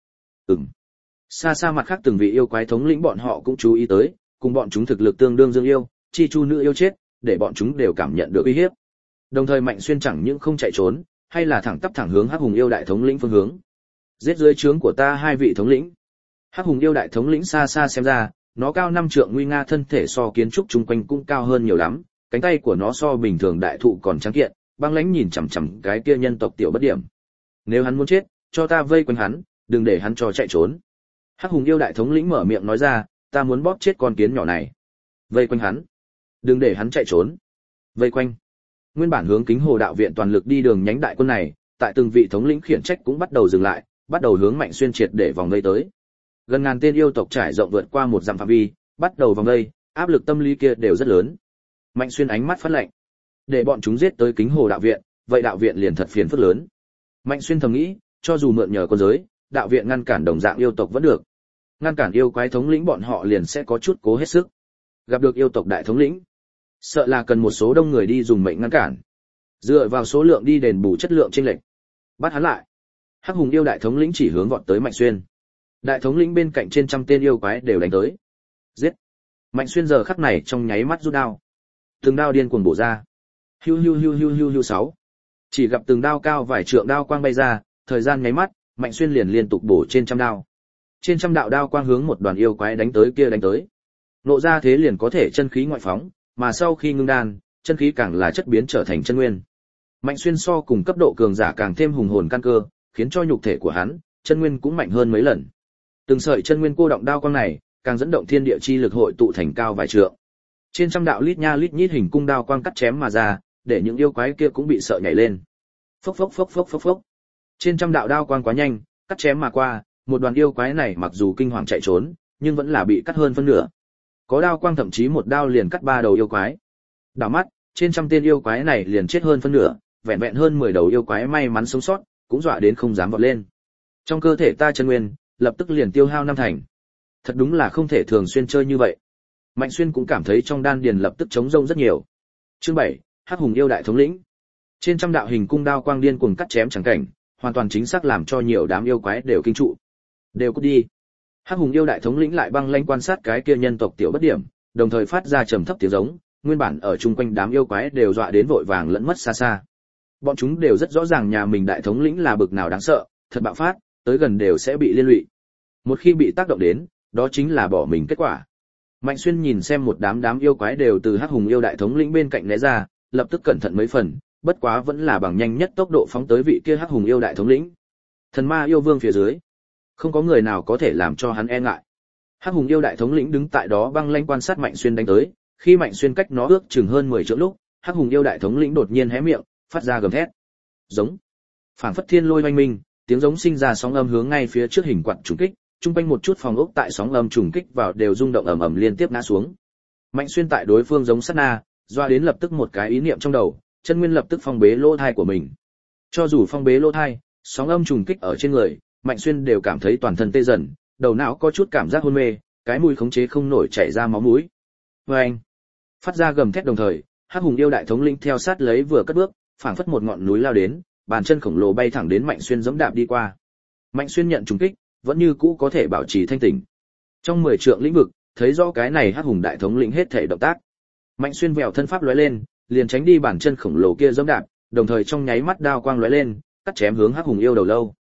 Xa xa mặt khác từng vị yêu quái thống lĩnh bọn họ cũng chú ý tới, cùng bọn chúng thực lực tương đương Dương yêu, Chi Chu nữ yêu chết, để bọn chúng đều cảm nhận được uy hiếp. Đồng thời Mạnh Xuyên chẳng những không chạy trốn, hay là thẳng tắp thẳng hướng Hắc Hùng yêu đại thống lĩnh phương hướng. Giết dưới trướng của ta 2 vị thống lĩnh. Hắc Hùng yêu đại thống lĩnh xa xa xem ra, nó cao 5 trượng nguy nga, thân thể so kiến trúc chung quanh cũng cao hơn nhiều lắm, cánh tay của nó so bình thường đại thụ còn trắng kiện, băng lãnh nhìn chằm chằm cái kia nhân tộc tiểu bất điểm. Nếu hắn muốn chết, cho ta vây quanh hắn, đừng để hắn cho chạy trốn. Hắc Hùng yêu đại thống lĩnh mở miệng nói ra, ta muốn bóp chết con kiến nhỏ này. Vây quanh hắn, đừng để hắn chạy trốn. Vây quanh. Nguyên bản hướng Kính Hồ đạo viện toàn lực đi đường nhánh đại quân này, tại từng vị thống lĩnh khiển trách cũng bắt đầu dừng lại, bắt đầu hướng Mạnh Xuyên triệt để vòng vây tới. Gần ngàn tên yêu tộc trải rộng vượt qua một dặm phạm vi, bắt đầu vòng vây, áp lực tâm lý kia đều rất lớn. Mạnh Xuyên ánh mắt phát lạnh, để bọn chúng giết tới Kính Hồ đạo viện, vậy đạo viện liền thật phiền phức lớn. Mạnh Xuyên thầm nghĩ, cho dù mượn nhờ con giới, đạo viện ngăn cản đồng dạng yêu tộc vẫn được. Ngăn cản yêu quái thống lĩnh bọn họ liền sẽ có chút cố hết sức. Gặp được yêu tộc đại thống lĩnh, sợ là cần một số đông người đi dùng mệnh ngăn cản. Dựa vào số lượng đi đền bù chất lượng chênh lệch. Bắt hắn lại. Hắc Hùng yêu đại thống lĩnh chỉ hướng vọt tới Mạnh Xuyên. Đại thống lĩnh bên cạnh trên trăm tên yêu quái đều đánh tới. Giết. Mạnh Xuyên giờ khắc này trong nháy mắt rút đao. Từng đao điên cuồng bổ ra. Hiu hiu hiu hiu hiu hiu 6. Chỉ gặp từng đao cao vài trượng đao quang bay ra, thời gian nháy mắt, Mạnh Xuyên liền liên tục bổ trên trăm đao. Trên trăm đạo đao quang hướng một đoàn yêu quái đánh tới kia đánh tới. Nộ ra thế liền có thể chân khí ngoại phóng, mà sau khi ngưng đan, chân khí càng là chất biến trở thành chân nguyên. Mạnh Xuyên so cùng cấp độ cường giả càng thêm hùng hồn căn cơ, khiến cho nhục thể của hắn, chân nguyên cũng mạnh hơn mấy lần. Từng sợi chân nguyên cô động đao quang này, càng dẫn động thiên địa chi lực hội tụ thành cao vài trượng. Trên trăm đạo lít nha lít nhít hình cung đao quang cắt chém mà ra, để những yêu quái kia cũng bị sợ nhảy lên. Phốc phốc phốc phốc phốc phốc. Trên trăm đạo đao quang quá nhanh, cắt chém mà qua, một đoàn yêu quái này mặc dù kinh hoàng chạy trốn, nhưng vẫn là bị cắt hơn phân nửa. Có đao quang thậm chí một đao liền cắt 3 đầu yêu quái. Đảo mắt, trên trăm tên yêu quái này liền chết hơn phân nửa, vẹn vẹn hơn 10 đầu yêu quái may mắn sống sót, cũng dọa đến không dám vọt lên. Trong cơ thể ta chân nguyên, lập tức liền tiêu hao 5 thành. Thật đúng là không thể thường xuyên chơi như vậy. Mạnh Xuyên cũng cảm thấy trong đan điền lập tức trống rỗng rất nhiều. Chương 7, Hắc Hùng yêu đại thống lĩnh. Trên trăm đạo hình cung đao quang điên cuồng cắt chém chẳng cảnh, hoàn toàn chính xác làm cho nhiều đám yêu quái đều kinh trụ. Đều cút đi. Hắc Hùng yêu đại thống lĩnh lại băng lãnh quan sát cái kia nhân tộc tiểu bất điểm, đồng thời phát ra trầm thấp tiếng giống, nguyên bản ở chung quanh đám yêu quái đều dọa đến vội vàng lẫn mất xa xa. Bọn chúng đều rất rõ ràng nhà mình đại thống lĩnh là bực nào đáng sợ, thật bạo phát, tới gần đều sẽ bị liên lụy. Một khi bị tác động đến, đó chính là bỏ mình kết quả. Mạnh Xuyên nhìn xem một đám yêu quái đều từ Hắc Hùng yêu đại thống lĩnh bên cạnh né ra, lập tức cẩn thận mấy phần, bất quá vẫn là bằng nhanh nhất tốc độ phóng tới vị kia Hắc Hùng yêu đại thống lĩnh. Thần ma yêu vương phía dưới, không có người nào có thể làm cho hắn e ngại. Hắc Hùng yêu đại thống lĩnh đứng tại đó băng lãnh quan sát Mạnh Xuyên đánh tới, khi Mạnh Xuyên cách nó ước chừng hơn 10 trượng lúc, Hắc Hùng yêu đại thống lĩnh đột nhiên hé miệng, phát ra gầm thét. Giống. Phảng phất thiên lôi oanh minh, tiếng giống sinh ra sóng âm hướng ngay phía trước hình quạt trùng kích, trung quanh một chút phòng ốc tại sóng âm trùng kích vào đều rung động ầm ầm liên tiếp ngã xuống. Mạnh Xuyên tại đối phương giống sát na, doa đến lập tức một cái ý niệm trong đầu, chân nguyên lập tức phong bế lỗ thai của mình. Cho dù phong bế lỗ thai, sóng âm trùng kích ở trên người, Mạnh Xuyên đều cảm thấy toàn thân tê dần, đầu não có chút cảm giác hôn mê, cái mũi khống chế không nổi chảy ra máu mũi. Oeng! Phát ra gầm thét đồng thời, Hắc Hùng yêu đại thống lĩnh theo sát lấy vừa cất bước, phảng phất một ngọn núi lao đến, bàn chân khổng lồ bay thẳng đến Mạnh Xuyên giẫm đạp đi qua. Mạnh Xuyên nhận trùng kích, vẫn như cũ có thể bảo trì thanh tỉnh. Trong 10 trượng lĩnh vực, thấy rõ cái này Hắc Hùng đại thống lĩnh hết thể động tác. Mạnh Xuyên vèo thân pháp lóe lên, liền tránh đi bàn chân khổng lồ kia giẫm đạp, đồng thời trong nháy mắt đao quang lóe lên, cắt chém hướng Hắc Hùng yêu đầu lâu.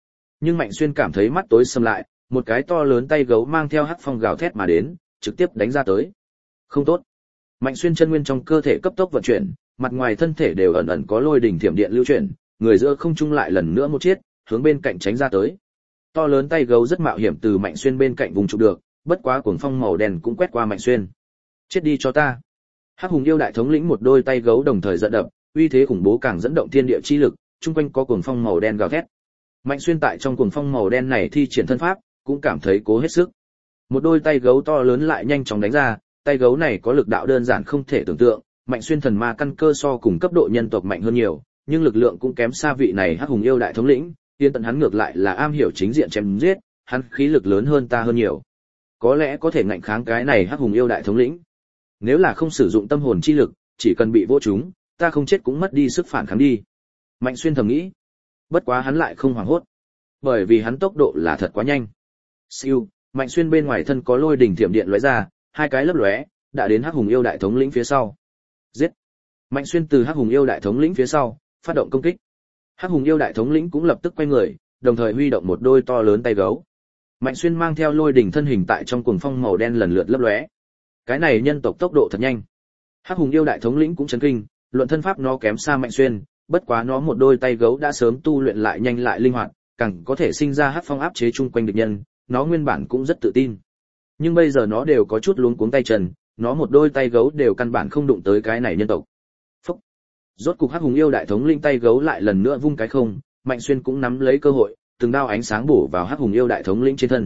Nhưng Mạnh Xuyên cảm thấy mắt tối sầm lại, một cái to lớn tay gấu mang theo hắc phong gào thét mà đến, trực tiếp đánh ra tới. Không tốt. Mạnh Xuyên chân nguyên trong cơ thể cấp tốc vận chuyển, mặt ngoài thân thể đều ẩn ẩn có lôi đỉnh thiểm điện lưu chuyển, người giữa không trung lại lần nữa một chiết, hướng bên cạnh tránh ra tới. To lớn tay gấu rất mạo hiểm từ Mạnh Xuyên bên cạnh vùng chụp được, bất quá cuồng phong màu đen cũng quét qua Mạnh Xuyên. Chết đi cho ta. Hắc Hùng yêu đại thống lĩnh một đôi tay gấu đồng thời giận đập, uy thế khủng bố càng dẫn động thiên địa chi lực, trung quanh có cuồng phong màu đen gào thét. Mạnh Xuyên tại trong cuồng phong màu đen này thi triển thân pháp, cũng cảm thấy cố hết sức. Một đôi tay gấu to lớn lại nhanh chóng đánh ra, tay gấu này có lực đạo đơn giản không thể tưởng tượng, Mạnh Xuyên thần ma căn cơ so cùng cấp độ nhân tộc mạnh hơn nhiều, nhưng lực lượng cũng kém xa vị này Hắc Hùng yêu đại thống lĩnh, Tiên Tận hắn ngược lại là am hiểu chính diện chém giết, hắn khí lực lớn hơn ta hơn nhiều. Có lẽ có thể ngạnh kháng cái này Hắc Hùng yêu đại thống lĩnh. Nếu là không sử dụng tâm hồn chi lực, chỉ cần bị vỗ trúng, ta không chết cũng mất đi sức phản kháng đi. Mạnh Xuyên thầm nghĩ. Bất quá hắn lại không hoảng hốt, bởi vì hắn tốc độ là thật quá nhanh. Siêu, Mạnh Xuyên bên ngoài thân có lôi đỉnh thiểm điện lóe ra, hai cái lấp lóe, đã đến Hắc Hùng yêu đại thống lĩnh phía sau. Giết! Mạnh Xuyên từ Hắc Hùng yêu đại thống lĩnh phía sau, phát động công kích. Hắc Hùng yêu đại thống lĩnh cũng lập tức quay người, đồng thời huy động một đôi to lớn tay gấu. Mạnh Xuyên mang theo lôi đỉnh thân hình tại trong cuồng phong màu đen lần lượt lấp lóe. Cái này nhân tộc tốc độ thật nhanh. Hắc Hùng yêu đại thống lĩnh cũng chấn kinh, luận thân pháp nó kém xa Mạnh Xuyên, bất quá nó một đôi tay gấu đã sớm tu luyện lại nhanh lại linh hoạt, càng có thể sinh ra hắc phong áp chế chung quanh địch nhân, nó nguyên bản cũng rất tự tin. Nhưng bây giờ nó đều có chút luống cuống tay chân, nó một đôi tay gấu đều căn bản không đụng tới cái này nhân tộc. Phốc. Rốt cục Hắc Hùng yêu đại thống lĩnh tay gấu lại lần nữa vung cái không, Mạnh Xuyên cũng nắm lấy cơ hội, từng đao ánh sáng bổ vào Hắc Hùng yêu đại thống lĩnh trên thân.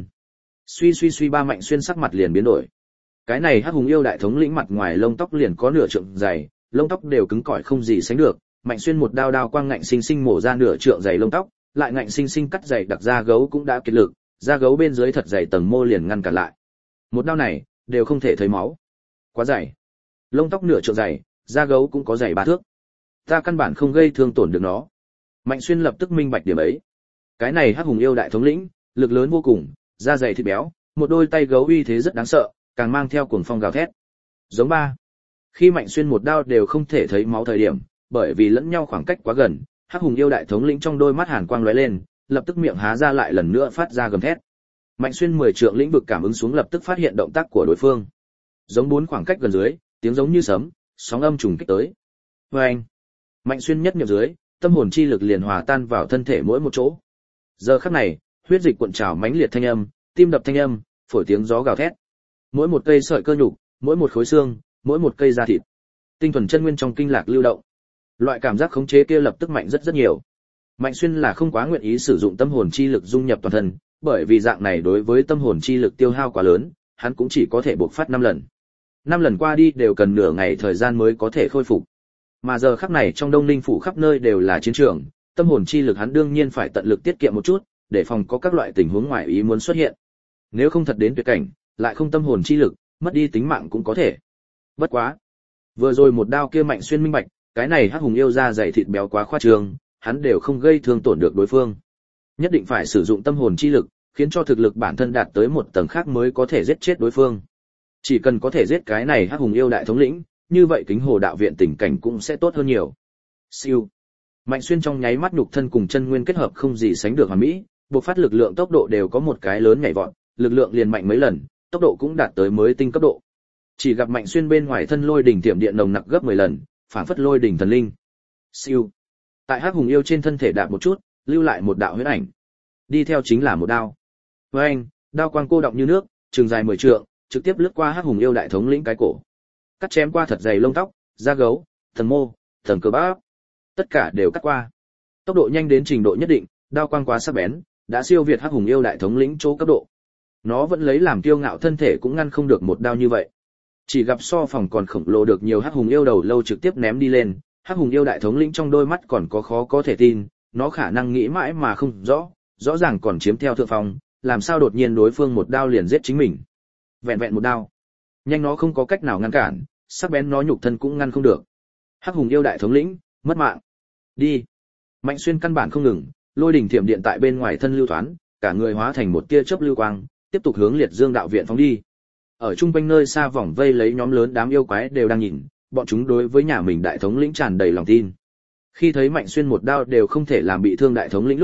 Suy ba Mạnh Xuyên sắc mặt liền biến đổi. Cái này Hắc Hùng yêu đại thống lĩnh mặt ngoài lông tóc liền có nửa trượng dày, lông tóc đều cứng cỏi không gì sánh được, Mạnh Xuyên một đao quang ngạnh sinh sinh mổ ra nửa trượng dày lông tóc, lại ngạnh sinh sinh cắt dày đặc da gấu cũng đã kiệt lực, da gấu bên dưới thật dày tầng mô liền ngăn cản lại. Một đao này đều không thể thấy máu. Quá dày. Lông tóc nửa trượng dày, da gấu cũng có dày 3 thước. Ta căn bản không gây thương tổn được nó. Mạnh Xuyên lập tức minh bạch điểm ấy. Cái này Hắc Hùng yêu đại thống lĩnh, lực lớn vô cùng, da dày thịt béo, một đôi tay gấu uy thế rất đáng sợ, càng mang theo cuồng phong gào thét. Giống ba. Khi Mạnh Xuyên một đao đều không thể thấy máu thời điểm, bởi vì lẫn nhau khoảng cách quá gần, Hắc Hùng yêu đại thống lĩnh trong đôi mắt hàn quang lóe lên, lập tức miệng há ra lại lần nữa phát ra gầm thét. Mạnh Xuyên 10 trượng lĩnh vực cảm ứng xuống lập tức phát hiện động tác của đối phương. Giống 4 khoảng cách gần dưới, tiếng giống như sấm, sóng âm trùng kích tới. Oeng! Mạnh Xuyên nhất niệm dưới, tâm hồn chi lực liền hòa tan vào thân thể mỗi một chỗ. Giờ khắc này, huyết dịch cuộn trào mãnh liệt thanh âm, tim đập thanh âm, phổi tiếng gió gào thét. Mỗi một cây sợi cơ nhục, mỗi một khối xương, mỗi một cây da thịt, tinh thuần chân nguyên trong kinh lạc lưu động. Loại cảm giác khống chế kia lập tức mạnh rất nhiều. Mạnh Xuyên là không quá nguyện ý sử dụng tâm hồn chi lực dung nhập toàn thân, bởi vì dạng này đối với tâm hồn chi lực tiêu hao quá lớn, hắn cũng chỉ có thể bộc phát 5 lần. 5 lần qua đi đều cần nửa ngày thời gian mới có thể khôi phục. Mà giờ khắc này trong Đông Ninh phủ khắp nơi đều là chiến trường, tâm hồn chi lực hắn đương nhiên phải tận lực tiết kiệm một chút, để phòng có các loại tình huống ngoài ý muốn xuất hiện. Nếu không thật đến tuyệt cảnh, lại không tâm hồn chi lực, mất đi tính mạng cũng có thể. Bất quá, vừa rồi một đao kia Mạnh Xuyên minh bạch, cái này Hắc Hùng yêu da dày thịt béo quá khoa trương, hắn đều không gây thương tổn được đối phương. Nhất định phải sử dụng tâm hồn chi lực, khiến cho thực lực bản thân đạt tới một tầng khác mới có thể giết chết đối phương. Chỉ cần có thể giết cái này Hắc Hùng yêu đại thống lĩnh, như vậy Kính Hồ đạo viện tình cảnh cũng sẽ tốt hơn nhiều. Siêu. Mạnh Xuyên trong nháy mắt nhục thân cùng chân nguyên kết hợp không gì sánh được hoàn mỹ, bộc phát lực lượng tốc độ đều có một cái lớn nhảy vọt, lực lượng liền mạnh mấy lần, tốc độ cũng đạt tới mới tinh cấp độ. Chỉ gặp Mạnh Xuyên bên ngoài thân lôi đỉnh tiệm điện nồng nặc gấp 10 lần, phản phất lôi đỉnh thần linh. Siêu. Tại Hắc Hùng yêu trên thân thể đạp một chút, lưu lại một đạo huyết ảnh. Đi theo chính là một đao. Với anh, đao quang cô động như nước, trường dài 10 trượng, trực tiếp lướt qua Hắc Hùng yêu đại thống lĩnh cái cổ. Cắt chém qua thật dày lông tóc, da gấu, thần mô, thần cơ bắp, tất cả đều cắt qua. Tốc độ nhanh đến trình độ nhất định, đao quang quá sắc bén, đã siêu việt Hắc Hùng yêu đại thống lĩnh chỗ cấp độ. Nó vẫn lấy làm kiêu ngạo thân thể cũng ngăn không được một đao như vậy. Chỉ gặp so phòng còn khổng lồ được nhiều Hắc Hùng yêu đầu lâu trực tiếp ném đi lên, Hắc Hùng yêu đại thống lĩnh trong đôi mắt còn có khó có thể tin, nó khả năng nghĩ mãi mà không rõ, rõ ràng còn chiếm theo thượng phong, làm sao đột nhiên đối phương một đao liền giết chính mình. Vẹn vẹn một đao, nhanh nó không có cách nào ngăn cản, sắc bén nó nhục thân cũng ngăn không được. Hắc Hùng yêu đại thống lĩnh, mất mạng. Đi. Mạnh Xuyên căn bản không ngừng, lôi đỉnh thiểm điện tại bên ngoài thân lưu thoán, cả người hóa thành một tia chớp lưu quang, tiếp tục hướng Liệt Dương đạo viện phóng đi. Ở trung quanh nơi xa vòng vây lấy nhóm lớn đám yêu quái đều đang nhìn, bọn chúng đối với nhà mình đại thống lĩnh tràn đầy lòng tin. Khi thấy Mạnh Xuyên một đao đều không thể làm bị thương đại thống lĩnh lúc,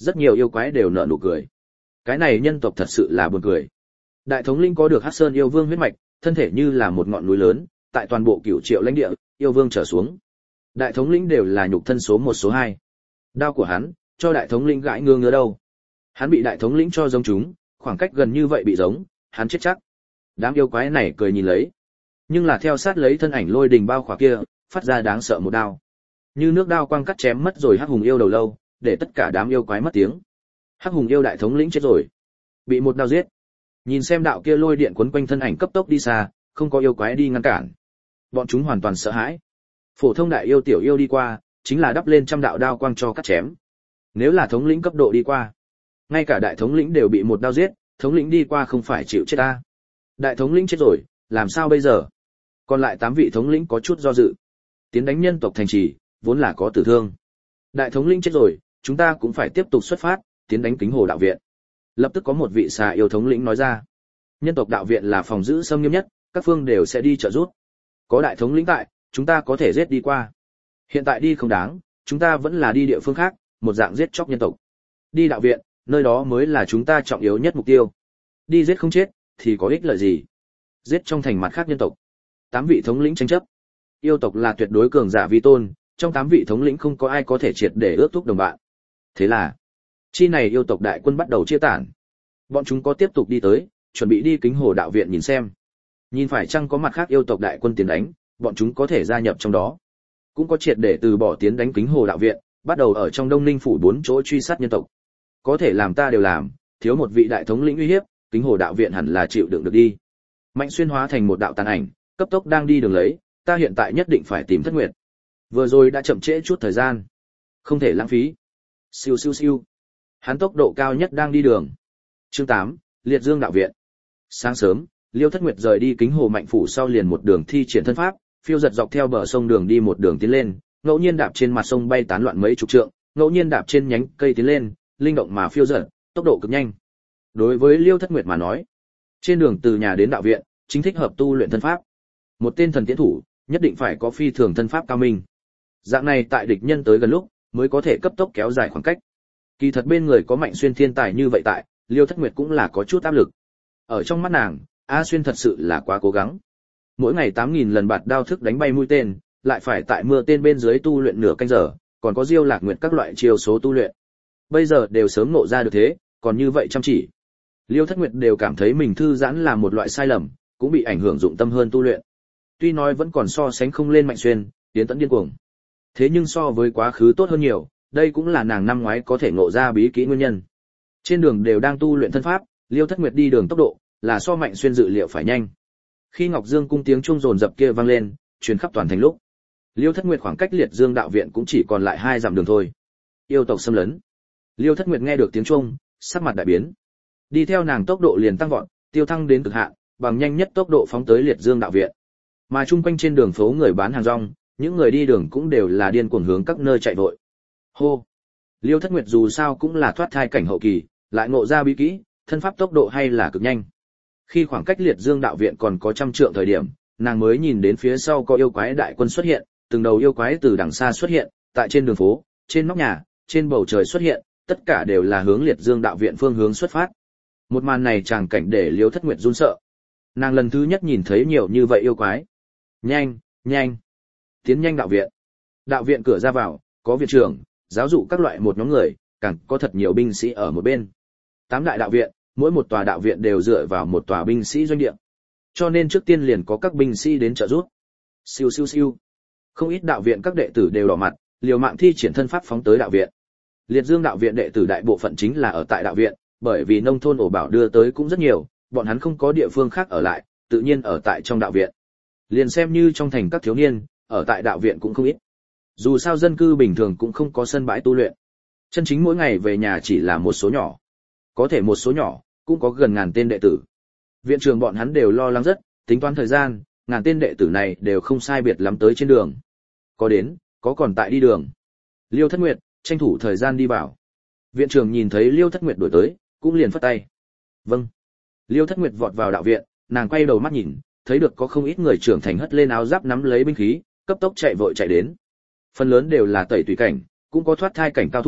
rất nhiều yêu quái đều nở nụ cười. Cái này nhân tộc thật sự là buồn cười. Đại thống lĩnh có được Hắc Sơn yêu vương huyết mạch, thân thể như là một ngọn núi lớn, tại toàn bộ Cửu Triệu lãnh địa, yêu vương trở xuống. Đại thống lĩnh đều là nhục thân số 1 số 2. Đao của hắn, cho đại thống lĩnh gãi ngứa đâu. Hắn bị đại thống lĩnh cho giống chúng, khoảng cách gần như vậy bị giống, hắn chết chắc. Đám yêu quái này cười nhìn lấy. Nhưng là theo sát lấy thân ảnh lôi đình bao khỏa kia, phát ra đáng sợ một đao. Như nước đao quang cắt chém mất rồi Hắc Hùng yêu đầu lâu, để tất cả đám yêu quái mất tiếng. Hắc Hùng yêu đại thống lĩnh chết rồi, bị một đao giết. Nhìn xem đạo kia lôi điện quấn quanh thân ảnh cấp tốc đi xa, không có yêu quái đi ngăn cản. Bọn chúng hoàn toàn sợ hãi. Phổ thông đại yêu tiểu yêu đi qua, chính là đắp lên trăm đạo đao quang cho cắt chém. Nếu là thống lĩnh cấp độ đi qua, ngay cả đại thống lĩnh đều bị một đao giết, thống lĩnh đi qua không phải chịu chết ta. Đại thống lĩnh chết rồi, làm sao bây giờ? Còn lại 8 vị thống lĩnh có chút do dự. Tiến đánh nhân tộc thành trì, vốn là có tử thương. Đại thống lĩnh chết rồi, chúng ta cũng phải tiếp tục xuất phát, tiến đánh Kính Hồ đạo viện. Lập tức có một vị xà yêu thống lĩnh nói ra. Nhân tộc đạo viện là phòng giữ xâm nghiêm nhất, các phương đều sẽ đi trợ giúp. Có đại thống lĩnh tại, chúng ta có thể giết đi qua. Hiện tại đi không đáng, chúng ta vẫn là đi địa phương khác, một dạng giết chóc nhân tộc. Đi đạo viện, nơi đó mới là chúng ta trọng yếu nhất mục tiêu. Đi giết không chết, thì có ích lợi gì? Giết trong thành mặt khác nhân tộc. 8 vị thống lĩnh tranh chấp. Yêu tộc là tuyệt đối cường giả vi tôn, trong 8 vị thống lĩnh không có ai có thể triệt để ước thúc đồng bạn. Thế là, chi này yêu tộc đại quân bắt đầu chia tản. Bọn chúng có tiếp tục đi tới, chuẩn bị đi Kính Hồ đạo viện nhìn xem. Nhìn phải chăng có mặt khác yêu tộc đại quân tiến đánh, bọn chúng có thể gia nhập trong đó. Cũng có triệt để từ bỏ tiến đánh Kính Hồ đạo viện, bắt đầu ở trong Đông Ninh phủ 4 chỗ truy sát nhân tộc. Có thể làm ta đều làm, thiếu một vị đại thống lĩnh uy hiếp, Kính Hồ đạo viện hẳn là chịu đựng được đi. Mạnh Xuyên hóa thành một đạo tàn ảnh, cấp tốc đang đi đường lấy, ta hiện tại nhất định phải tìm Thất Nguyệt. Vừa rồi đã chậm trễ chút thời gian, không thể lãng phí. Siêu siêu siêu. Hắn tốc độ cao nhất đang đi đường. Chương 8, Liệt Dương đạo viện. Sáng sớm, Liêu Thất Nguyệt rời đi Kính Hồ mạnh phủ sau liền một đường thi triển thân pháp, phiêu giật dọc theo bờ sông đường đi một đường tiến lên, ngẫu nhiên đạp trên mặt sông bay tán loạn mấy chục trượng, ngẫu nhiên đạp trên nhánh cây tiến lên, linh động mà phiêu dật, tốc độ cực nhanh. Đối với Liêu Thất Nguyệt mà nói, trên đường từ nhà đến đạo viện, chính thích hợp tu luyện thân pháp. Một tên thần tiễn thủ, nhất định phải có phi thường thân pháp cao minh. Dạng này tại địch nhân tới gần lúc, mới có thể cấp tốc kéo dài khoảng cách. Kỳ thật bên người có Mạnh Xuyên thiên tài như vậy tại, Liêu Thất Nguyệt cũng là có chút áp lực. Ở trong mắt nàng, A Xuyên thật sự là quá cố gắng. Mỗi ngày 8.000 lần bạt đao thức đánh bay mũi tên, lại phải tại mưa tên bên dưới tu luyện nửa canh giờ, còn có Diêu Lạc Nguyệt các loại chiêu số tu luyện. Bây giờ đều sớm ngộ ra được thế, còn như vậy chăm chỉ. Liêu Thất Nguyệt đều cảm thấy mình thư giãn là một loại sai lầm, cũng bị ảnh hưởng dụng tâm hơn tu luyện. Tuy nói vẫn còn so sánh không lên Mạnh Xuyên, tiến tận điên cuồng. Thế nhưng so với quá khứ tốt hơn nhiều, đây cũng là nàng năm ngoái có thể ngộ ra bí kỹ nguyên nhân. Trên đường đều đang tu luyện thân pháp, Liêu Thất Nguyệt đi đường tốc độ là so Mạnh Xuyên dự liệu phải nhanh. Khi Ngọc Dương cung tiếng chuông rồn rập kia vang lên, truyền khắp toàn thành lúc, Liêu Thất Nguyệt khoảng cách Liệt Dương đạo viện cũng chỉ còn lại 2 dặm đường thôi. Yêu tộc xâm lấn. Liêu Thất Nguyệt nghe được tiếng chuông, sắc mặt đại biến. Đi theo nàng tốc độ liền tăng vọt, tiêu thăng đến cực hạn, bằng nhanh nhất tốc độ phóng tới Liệt Dương đạo viện. Mà chung quanh trên đường phố người bán hàng rong, những người đi đường cũng đều là điên cuồng hướng các nơi chạy vội. Hô. Liêu Thất Nguyệt dù sao cũng là thoát thai cảnh hậu kỳ, lại ngộ ra bí kỹ, thân pháp tốc độ hay là cực nhanh. Khi khoảng cách Liệt Dương đạo viện còn có 100 trượng thời điểm, nàng mới nhìn đến phía sau có yêu quái đại quân xuất hiện, từng đầu yêu quái từ đằng xa xuất hiện, tại trên đường phố, trên nóc nhà, trên bầu trời xuất hiện, tất cả đều là hướng Liệt Dương đạo viện phương hướng xuất phát. Một màn này tràng cảnh để Liêu Thất Nguyệt run sợ. Nàng lần thứ nhất nhìn thấy nhiều như vậy yêu quái. Nhanh, nhanh. Tiến nhanh đạo viện. Đạo viện cửa ra vào, có viện trưởng, giáo dụ các loại một nhóm người, càng có thật nhiều binh sĩ ở một bên. 8 đại đạo viện, mỗi một tòa đạo viện đều dựa vào một tòa binh sĩ doanh địa. Cho nên trước tiên liền có các binh sĩ đến trợ giúp. Siêu siêu siêu. Không ít đạo viện các đệ tử đều đỏ mặt, liều mạng thi triển thân pháp phóng tới đạo viện. Liệt Dương đạo viện đệ tử đại bộ phận chính là ở tại đạo viện, bởi vì nông thôn ổ bảo đưa tới cũng rất nhiều, bọn hắn không có địa phương khác ở lại, tự nhiên ở tại trong đạo viện. Liền xem như trong thành các thiếu niên, ở tại đạo viện cũng không ít. Dù sao dân cư bình thường cũng không có sân bãi tu luyện. Chân chính mỗi ngày về nhà chỉ là một số nhỏ. Có thể một số nhỏ, cũng có gần 1000 tên đệ tử. Viện trưởng bọn hắn đều lo lắng rất, tính toán thời gian, 1000 tên đệ tử này đều không sai biệt lắm tới trên đường. Có đến, có còn tại đi đường. Liêu Thất Nguyệt, tranh thủ thời gian đi vào. Viện trưởng nhìn thấy Liêu Thất Nguyệt đuổi tới, cũng liền phất tay. Vâng. Liêu Thất Nguyệt vọt vào đạo viện, nàng quay đầu mắt nhìn, thấy được có không ít người trưởng thành hất lên áo giáp nắm lấy binh khí, cấp tốc chạy vội chạy đến. Phần lớn đều là tẩy tùy cảnh, cũng có thoát thai cảnh cao thủ,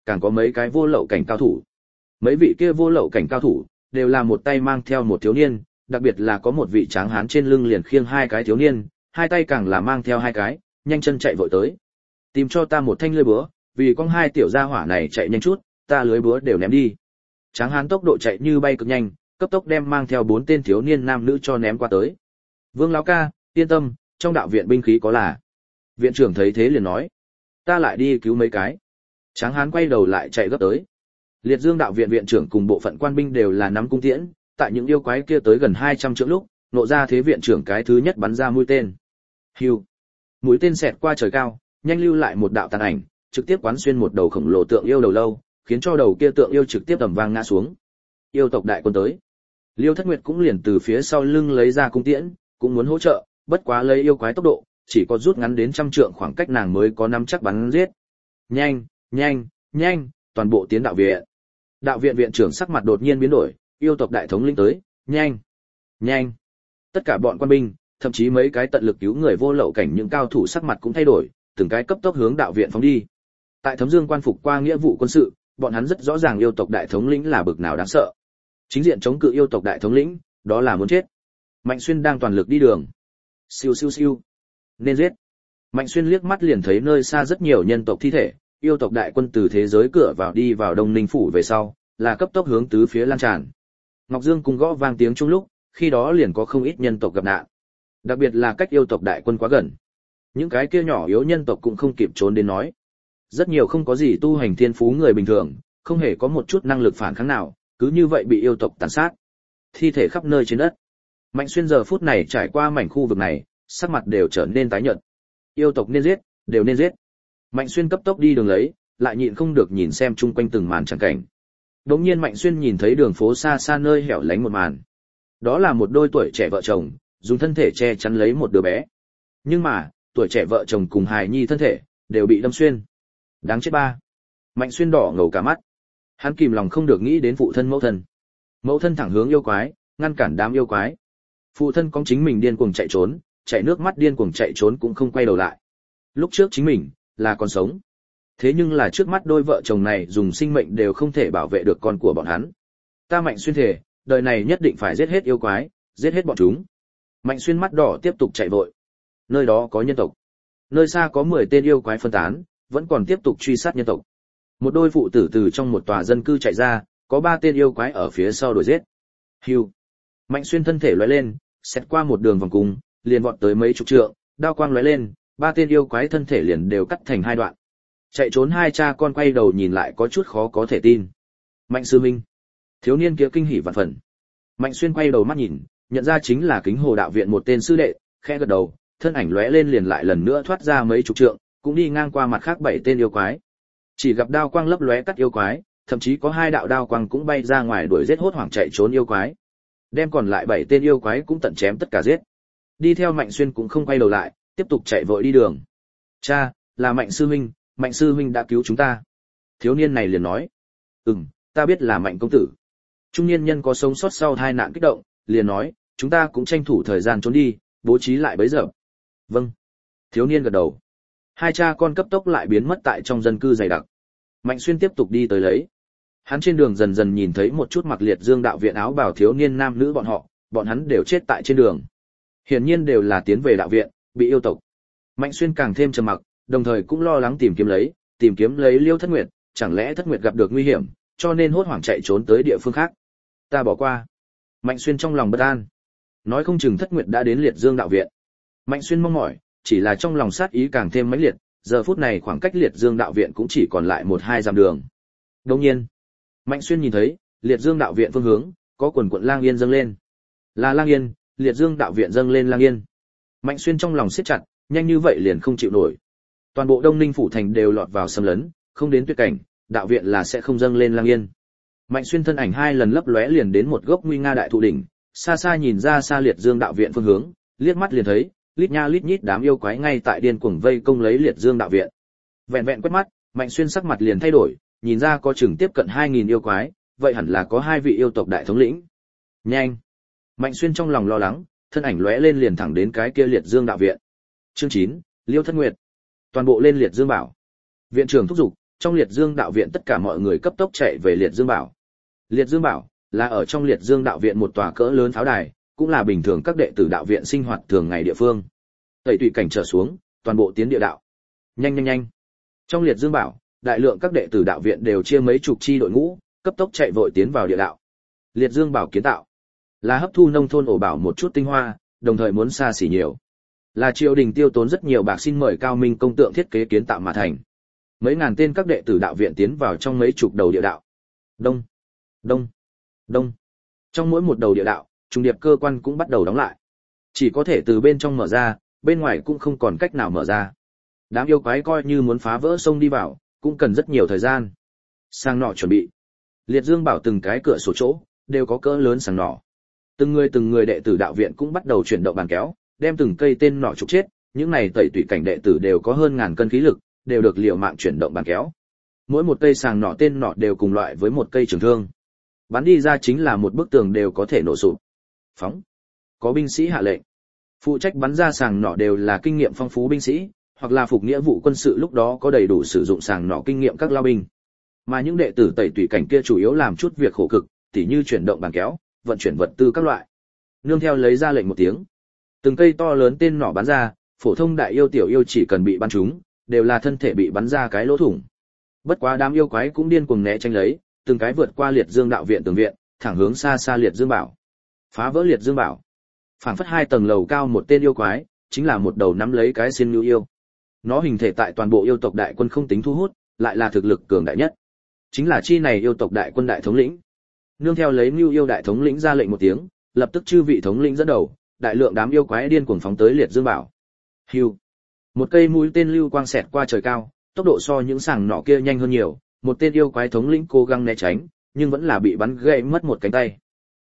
càng có mấy cái vô lậu cảnh cao thủ. Mấy vị kia vô lậu cảnh cao thủ đều là một tay mang theo một thiếu niên, đặc biệt là có một vị tráng hán trên lưng liền khiêng hai cái thiếu niên, hai tay càng là mang theo hai cái, nhanh chân chạy vội tới. Tìm cho ta một thanh lưới búa, vì con hai tiểu gia hỏa này chạy nhanh chút, ta lưới búa đều ném đi. Tráng hán tốc độ chạy như bay cực nhanh, cấp tốc đem mang theo 4 tên thiếu niên nam nữ cho ném qua tới. Vương lão ca, yên tâm, trong đạo viện binh khí có là. Viện trưởng thấy thế liền nói, ta lại đi cứu mấy cái. Tráng hán quay đầu lại chạy gấp tới. Liệt Dương đạo viện viện trưởng cùng bộ phận quan binh đều là nắm cung tiễn, tại những yêu quái kia tới gần 200 trượng lúc, nộ ra thế viện trưởng cái thứ nhất bắn ra mũi tên. Hưu. Mũi tên xẹt qua trời cao, nhanh lưu lại một đạo tàn ảnh, trực tiếp quán xuyên một đầu khổng lồ tượng yêu đầu lâu, khiến cho đầu kia tượng yêu trực tiếp tầm vang ngã xuống. Yêu tộc đại quân tới. Liêu Thất Nguyệt cũng liền từ phía sau lưng lấy ra cung tiễn, cũng muốn hỗ trợ, bất quá lấy yêu quái tốc độ, chỉ có rút ngắn đến 100 trượng khoảng cách nàng mới có nắm chắc bắn giết. Nhanh, nhanh, nhanh, toàn bộ tiến đạo viện. Đạo viện viện trưởng sắc mặt đột nhiên biến đổi, yêu tộc đại thống lĩnh tới, nhanh, nhanh. Tất cả bọn quan binh, thậm chí mấy cái tận lực cứu người vô lậu cảnh những cao thủ sắc mặt cũng thay đổi, từng cái cấp tốc hướng đạo viện phóng đi. Tại Thấm Dương quan phục qua nghĩa vụ quân sự, bọn hắn rất rõ ràng yêu tộc đại thống lĩnh là bực nào đáng sợ. Chính diện chống cự yêu tộc đại thống lĩnh, đó là muốn chết. Mạnh Xuyên đang toàn lực đi đường. Siêu siêu siêu. Nên giết. Mạnh Xuyên liếc mắt liền thấy nơi xa rất nhiều nhân tộc thi thể, yêu tộc đại quân từ thế giới cửa vào đi vào Đông Ninh phủ về sau, là cấp tốc hướng tứ phía lan tràn. Ngọc Dương cùng gõ vang tiếng chung lúc, khi đó liền có không ít nhân tộc gặp nạn. Đặc biệt là cách yêu tộc đại quân quá gần. Những cái kia nhỏ yếu nhân tộc cũng không kịp trốn đến nói. Rất nhiều không có gì tu hành thiên phú người bình thường, không hề có một chút năng lực phản kháng nào, cứ như vậy bị yêu tộc tàn sát. Thi thể khắp nơi trên đất. Mạnh Xuyên giờ phút này trải qua mảnh khu vực này, sắc mặt đều trở nên tái nhợt. Yêu tộc nên giết, đều nên giết. Mạnh Xuyên cấp tốc đi đường lấy, lại nhịn không được nhìn xem chung quanh từng màn chẳng cảnh. Đột nhiên Mạnh Xuyên nhìn thấy đường phố xa xa nơi hẻo lánh một màn. Đó là một đôi tuổi trẻ vợ chồng, dùng thân thể che chắn lấy một đứa bé. Nhưng mà, tuổi trẻ vợ chồng cùng hài nhi thân thể đều bị đâm xuyên. Đáng chết ba. Mạnh Xuyên đỏ ngầu cả mắt. Hắn kìm lòng không được nghĩ đến phụ thân mẫu thân. Mẫu thân thẳng hướng yêu quái, ngăn cản đám yêu quái. Phụ thân có chính mình điên cuồng chạy trốn, chảy nước mắt điên cuồng chạy trốn cũng không quay đầu lại. Lúc trước chính mình là còn sống. Thế nhưng là trước mắt đôi vợ chồng này dùng sinh mệnh đều không thể bảo vệ được con của bọn hắn. Ta Mạnh Xuyên thề, đời này nhất định phải giết hết yêu quái, giết hết bọn chúng. Mạnh Xuyên mắt đỏ tiếp tục chạy vội. Nơi đó có nhân tộc. Nơi xa có 10 tên yêu quái phân tán, vẫn còn tiếp tục truy sát nhân tộc. Một đôi phụ tử từ trong một tòa dân cư chạy ra, có 3 tên yêu quái ở phía sau đuổi giết. Hưu. Mạnh Xuyên thân thể lóe lên, xẹt qua một đường vòng cung, liền vọt tới mấy chục trượng, đao quang lóe lên, 3 tên yêu quái thân thể liền đều cắt thành 2 đoạn. Chạy trốn hai cha con quay đầu nhìn lại có chút khó có thể tin. Mạnh sư minh. Thiếu niên kia kinh hỉ vạn phần. Mạnh Xuyên quay đầu mắt nhìn, nhận ra chính là Kính Hồ đạo viện một tên sư đệ, khẽ gật đầu, thân ảnh lóe lên liền lại lần nữa thoát ra mấy chục trượng, cũng đi ngang qua mặt khác 7 tên yêu quái. Chỉ gặp đao quang lấp lóe cắt yêu quái, thậm chí có 2 đạo đao quang cũng bay ra ngoài đuổi giết hốt hoảng chạy trốn yêu quái. Đem còn lại 7 tên yêu quái cũng tận chém tất cả giết. Đi theo Mạnh Xuyên cũng không quay đầu lại, tiếp tục chạy vội đi đường. Cha, là Mạnh sư huynh đã cứu chúng ta. Thiếu niên này liền nói. Ta biết là Mạnh công tử. Trung niên nhân có sống sót sau tai nạn kích động, liền nói, chúng ta cũng tranh thủ thời gian trốn đi, bố trí lại bấy giờ. Vâng. Thiếu niên gật đầu. Hai cha con cấp tốc lại biến mất tại trong dân cư dày đặc. Mạnh Xuyên tiếp tục đi tới lấy. Hắn trên đường dần dần nhìn thấy một chút mặc Liệt Dương đạo viện áo bào thiếu niên nam nữ bọn hắn đều chết tại trên đường. Hiển nhiên đều là tiến về đạo viện, bị yêu tộc. Mạnh Xuyên càng thêm trầm mặc, đồng thời cũng lo lắng tìm kiếm lấy Liêu Thất Nguyệt, chẳng lẽ Thất Nguyệt gặp được nguy hiểm, cho nên hốt hoảng chạy trốn tới địa phương khác. Ta bỏ qua. Mạnh Xuyên trong lòng bất an. Nói không chừng Thất Nguyệt đã đến Liệt Dương đạo viện. Mạnh Xuyên mong mỏi, chỉ là trong lòng sát ý càng thêm mãnh liệt, giờ phút này khoảng cách Liệt Dương đạo viện cũng chỉ còn lại 1-2 dặm đường. Đương nhiên, Mạnh Xuyên nhìn thấy, Liệt Dương đạo viện phương hướng, có quần quận lang yên dâng lên. Là lang yên, Liệt Dương đạo viện dâng lên lang yên. Mạnh Xuyên trong lòng siết chặt, nhanh như vậy liền không chịu nổi. Toàn bộ Đông Ninh phủ thành đều lọt vào xâm lấn, không đến tuyệt cảnh, đạo viện là sẽ không dâng lên lang yên. Mạnh Xuyên thân ảnh 2 lần lấp lóe liền đến một gốc nguy nga đại thụ đỉnh, xa xa nhìn ra xa Liệt Dương đạo viện phương hướng, liếc mắt liền thấy, lít nha lít nhít đám yêu quái ngay tại điên cuồng vây công lấy Liệt Dương đạo viện. Vẹn vẹn quét mắt, Mạnh Xuyên sắc mặt liền thay đổi, nhìn ra có chừng tiếp cận 2000 yêu quái, vậy hẳn là có 2 vị yêu tộc đại thống lĩnh. Nhanh! Mạnh Xuyên trong lòng lo lắng, thân ảnh lóe lên liền thẳng đến cái kia Liệt Dương đạo viện. Chương 9, Liêu Thất Nguyệt. Toàn bộ lên Liệt Dương bảo. Viện trưởng thúc giục, Trong Liệt Dương đạo viện tất cả mọi người cấp tốc chạy về Liệt Dương Bảo. Liệt Dương Bảo là ở trong Liệt Dương đạo viện một tòa cỡ lớn pháo đài, cũng là bình thường các đệ tử đạo viện sinh hoạt thường ngày địa phương. Tẩy tùy cảnh trở xuống, toàn bộ tiến địa đạo. Nhanh nhanh nhanh. Trong Liệt Dương Bảo, đại lượng các đệ tử đạo viện đều chia mấy chục chi đội ngũ, cấp tốc chạy vội tiến vào địa đạo. Liệt Dương Bảo kiến tạo là hấp thu nông thôn ổ bảo một chút tinh hoa, đồng thời muốn xa xỉ nhiều. Là triều đình tiêu tốn rất nhiều bạc xin mời cao minh công tượng thiết kế kiến tạo mà thành. Mấy ngàn tên các đệ tử đạo viện tiến vào trong mấy chục đầu địa đạo. Đông, đông, đông. Trong mỗi một đầu địa đạo, trùng điệp cơ quan cũng bắt đầu đóng lại. Chỉ có thể từ bên trong mở ra, bên ngoài cũng không còn cách nào mở ra. Đám yêu quái coi như muốn phá vỡ sông đi vào, cũng cần rất nhiều thời gian. Sàng nỏ chuẩn bị. Liệt Dương Bảo từng cái cửa sổ chỗ đều có cỡ lớn sàng nỏ. Từng người đệ tử đạo viện cũng bắt đầu chuyển động bàn kéo, đem từng cây tên nỏ trục chết, những này tẩy tùy cảnh đệ tử đều có hơn ngàn cân khí lực, đều được liều mạng chuyển động bàn kéo. Mỗi một cây sàng nỏ tên nỏ đều cùng loại với một cây trường thương. Bắn đi ra chính là một bức tường đều có thể nổ sụp. Phóng. Có binh sĩ hạ lệnh. Phụ trách bắn ra sàng nỏ đều là kinh nghiệm phong phú binh sĩ, hoặc là phục nghĩa vụ quân sự lúc đó có đầy đủ sử dụng sàng nỏ kinh nghiệm các lao binh. Mà những đệ tử tẩy tùy cảnh kia chủ yếu làm chút việc khổ cực, tỉ như chuyển động bàn kéo, vận chuyển vật tư các loại. Nương theo lấy ra lệnh một tiếng, từng cây to lớn tên nỏ bắn ra, phổ thông đại yêu tiểu yêu chỉ cần bị bắn trúng, đều là thân thể bị bắn ra cái lỗ thủng. Bất quá đám yêu quái cũng điên cuồng né tránh lấy, từng cái vượt qua Liệt Dương đạo viện tường viện, thẳng hướng xa xa Liệt Dương Bảo. Phá vỡ Liệt Dương Bảo. Phảng phất 2 tầng lầu cao một tên yêu quái, chính là một đầu nắm lấy cái xiên nưu yêu. Nó hình thể tại toàn bộ yêu tộc đại quân không tính thu hút, lại là thực lực cường đại nhất. Chính là chi này yêu tộc đại quân đại thống lĩnh. Nương theo lấy nưu yêu đại thống lĩnh ra lệnh một tiếng, lập tức chư vị thống lĩnh dẫn đầu, đại lượng đám yêu quái điên cuồng phóng tới Liệt Dương Bảo. Hưu. Một cây mũi tên lưu quang xẹt qua trời cao, tốc độ so những sàng nỏ kia nhanh hơn nhiều, một tên yêu quái thống lĩnh cố gắng né tránh, nhưng vẫn là bị bắn gãy mất một cánh tay.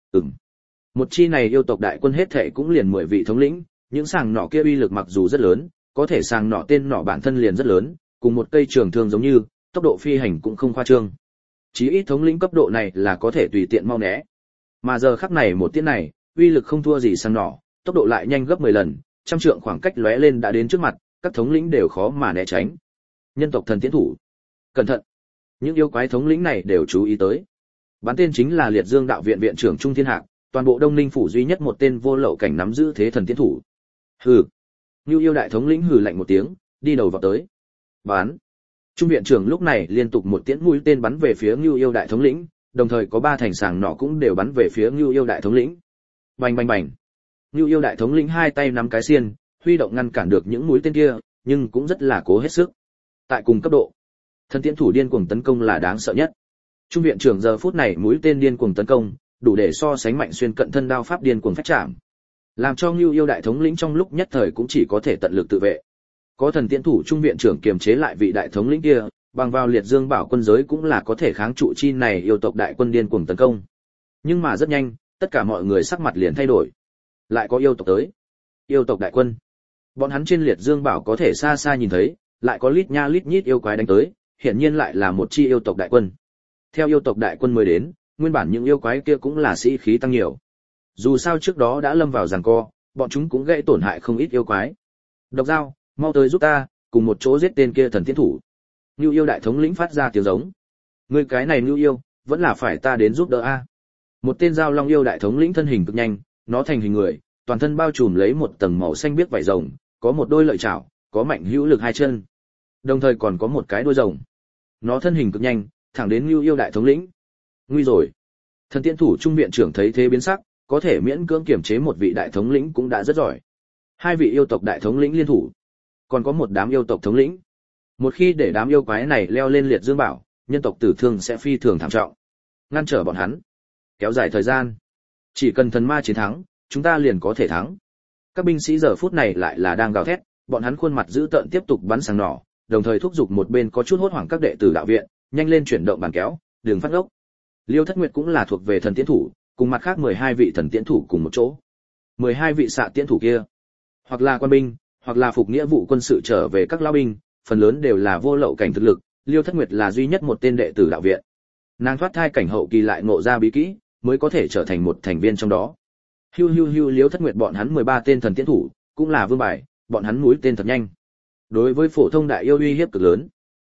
Một chi này yêu tộc đại quân hết thảy cũng liền 10 vị thống lĩnh, những sàng nỏ kia uy lực mặc dù rất lớn, có thể sàng nỏ tên nỏ bản thân liền rất lớn, cùng một cây trường thương giống như, tốc độ phi hành cũng không khoa trương. Chí ít thống lĩnh cấp độ này là có thể tùy tiện mau né. Mà giờ khắc này một tiễn này, uy lực không thua gì sàng nỏ, tốc độ lại nhanh gấp 10 lần, trăm trượng khoảng cách lóe lên đã đến trước mặt, các thống lĩnh đều khó mà né tránh. Nhân tộc thần tiễn thủ, cẩn thận! Những yêu quái thống lĩnh này đều chú ý tới. Bắn tên chính là Liệt Dương đạo viện viện trưởng Trung Thiên Hạc, toàn bộ Đông Ninh phủ duy nhất một tên vô lậu cảnh nắm giữ thế thần tiễn thủ. Hừ. Nưu yêu đại thống lĩnh hừ lạnh một tiếng, đi đầu vào tới. Bắn. Trung viện trưởng lúc này liên tục một tiễn mũi tên bắn về phía Nưu yêu đại thống lĩnh, đồng thời có 3 thành sàng nỏ cũng đều bắn về phía Nưu yêu đại thống lĩnh. Bành bành bành. Nưu yêu đại thống lĩnh 2 tay nắm cái xiên, huy động ngăn cản được những mũi tên kia, nhưng cũng rất là cố hết sức. Tại cùng cấp độ, thần tiễn thủ điên cuồng tấn công là đáng sợ nhất. Trung viện trưởng giờ phút này mũi tên điên cuồng tấn công, đủ để so sánh Mạnh Xuyên cận thân đao pháp điên cuồng phách chạm, làm cho Nưu yêu đại thống lĩnh trong lúc nhất thời cũng chỉ có thể tận lực tự vệ. Có thần tiễn thủ trung viện trưởng kiềm chế lại vị đại thống lĩnh kia, bằng vào Liệt Dương Bảo quân giới cũng là có thể kháng trụ chi này yêu tộc đại quân điên cuồng tấn công. Nhưng mà rất nhanh, tất cả mọi người sắc mặt liền thay đổi. Lại có yêu tộc tới. Yêu tộc đại quân. Bọn hắn trên Liệt Dương Bảo có thể xa xa nhìn thấy, lại có lít nha lít nhít yêu quái đánh tới, hiển nhiên lại là một chi yêu tộc đại quân. Theo yêu tộc đại quân mới đến, nguyên bản những yêu quái kia cũng là sĩ khí tăng nhiều. Dù sao trước đó đã lâm vào giằng co, bọn chúng cũng gây tổn hại không ít yêu quái. Độc Dao, mau tới giúp ta, cùng một chỗ giết tên kia thần tiễn thủ. Nưu yêu đại thống lĩnh phát ra tiếng giống. Ngươi cái này Nưu yêu, vẫn là phải ta đến giúp đỡ a. Một tên Dao Long yêu đại thống lĩnh thân hình cực nhanh, nó thành hình người, toàn thân bao trùm lấy một tầng màu xanh biếc vảy rồng, có một đôi lợi chảo, có mạnh hữu lực 2 chân. Đồng thời còn có một cái đuôi rồng. Nó thân hình cực nhanh, thẳng đến Nưu yêu đại thống lĩnh. Nguy rồi. Thần tiễn thủ trung viện trưởng thấy thế biến sắc, có thể miễn cưỡng kiểm chế một vị đại thống lĩnh cũng đã rất giỏi. 2 vị yêu tộc đại thống lĩnh liên thủ, còn có một đám yêu tộc thống lĩnh. Một khi để đám yêu quái này leo lên Liệt Dương Bảo, nhân tộc tử thương sẽ phi thường thảm trọng. Ngăn trở bọn hắn, kéo dài thời gian. Chỉ cần thần ma chiến thắng, chúng ta liền có thể thắng. Các binh sĩ giờ phút này lại là đang gào thét, bọn hắn khuôn mặt dữ tợn tiếp tục bắn sàng nỏ, đồng thời thúc giục một bên có chút hốt hoảng các đệ tử đạo viện, nhanh lên chuyển động bàn kéo, đừng phát ngốc. Liêu Thất Nguyệt cũng là thuộc về thần tiễn thủ, cùng mặt khác 12 vị thần tiễn thủ cùng một chỗ. 12 vị xạ tiễn thủ kia, hoặc là quan binh, hoặc là phục nghĩa vụ quân sự trở về các lão binh, phần lớn đều là vô lậu cảnh thực lực, Liêu Thất Nguyệt là duy nhất một tên đệ tử đạo viện. Nàng thoát thai cảnh hậu kỳ lại ngộ ra bí kỹ, mới có thể trở thành một thành viên trong đó. Hiu Liêu Thất Nguyệt bọn hắn 13 tên thần tiễn thủ, cũng là vương bài, bọn hắn mũi tên thật nhanh. Đối với phổ thông đại yêu uy hiếp cực lớn.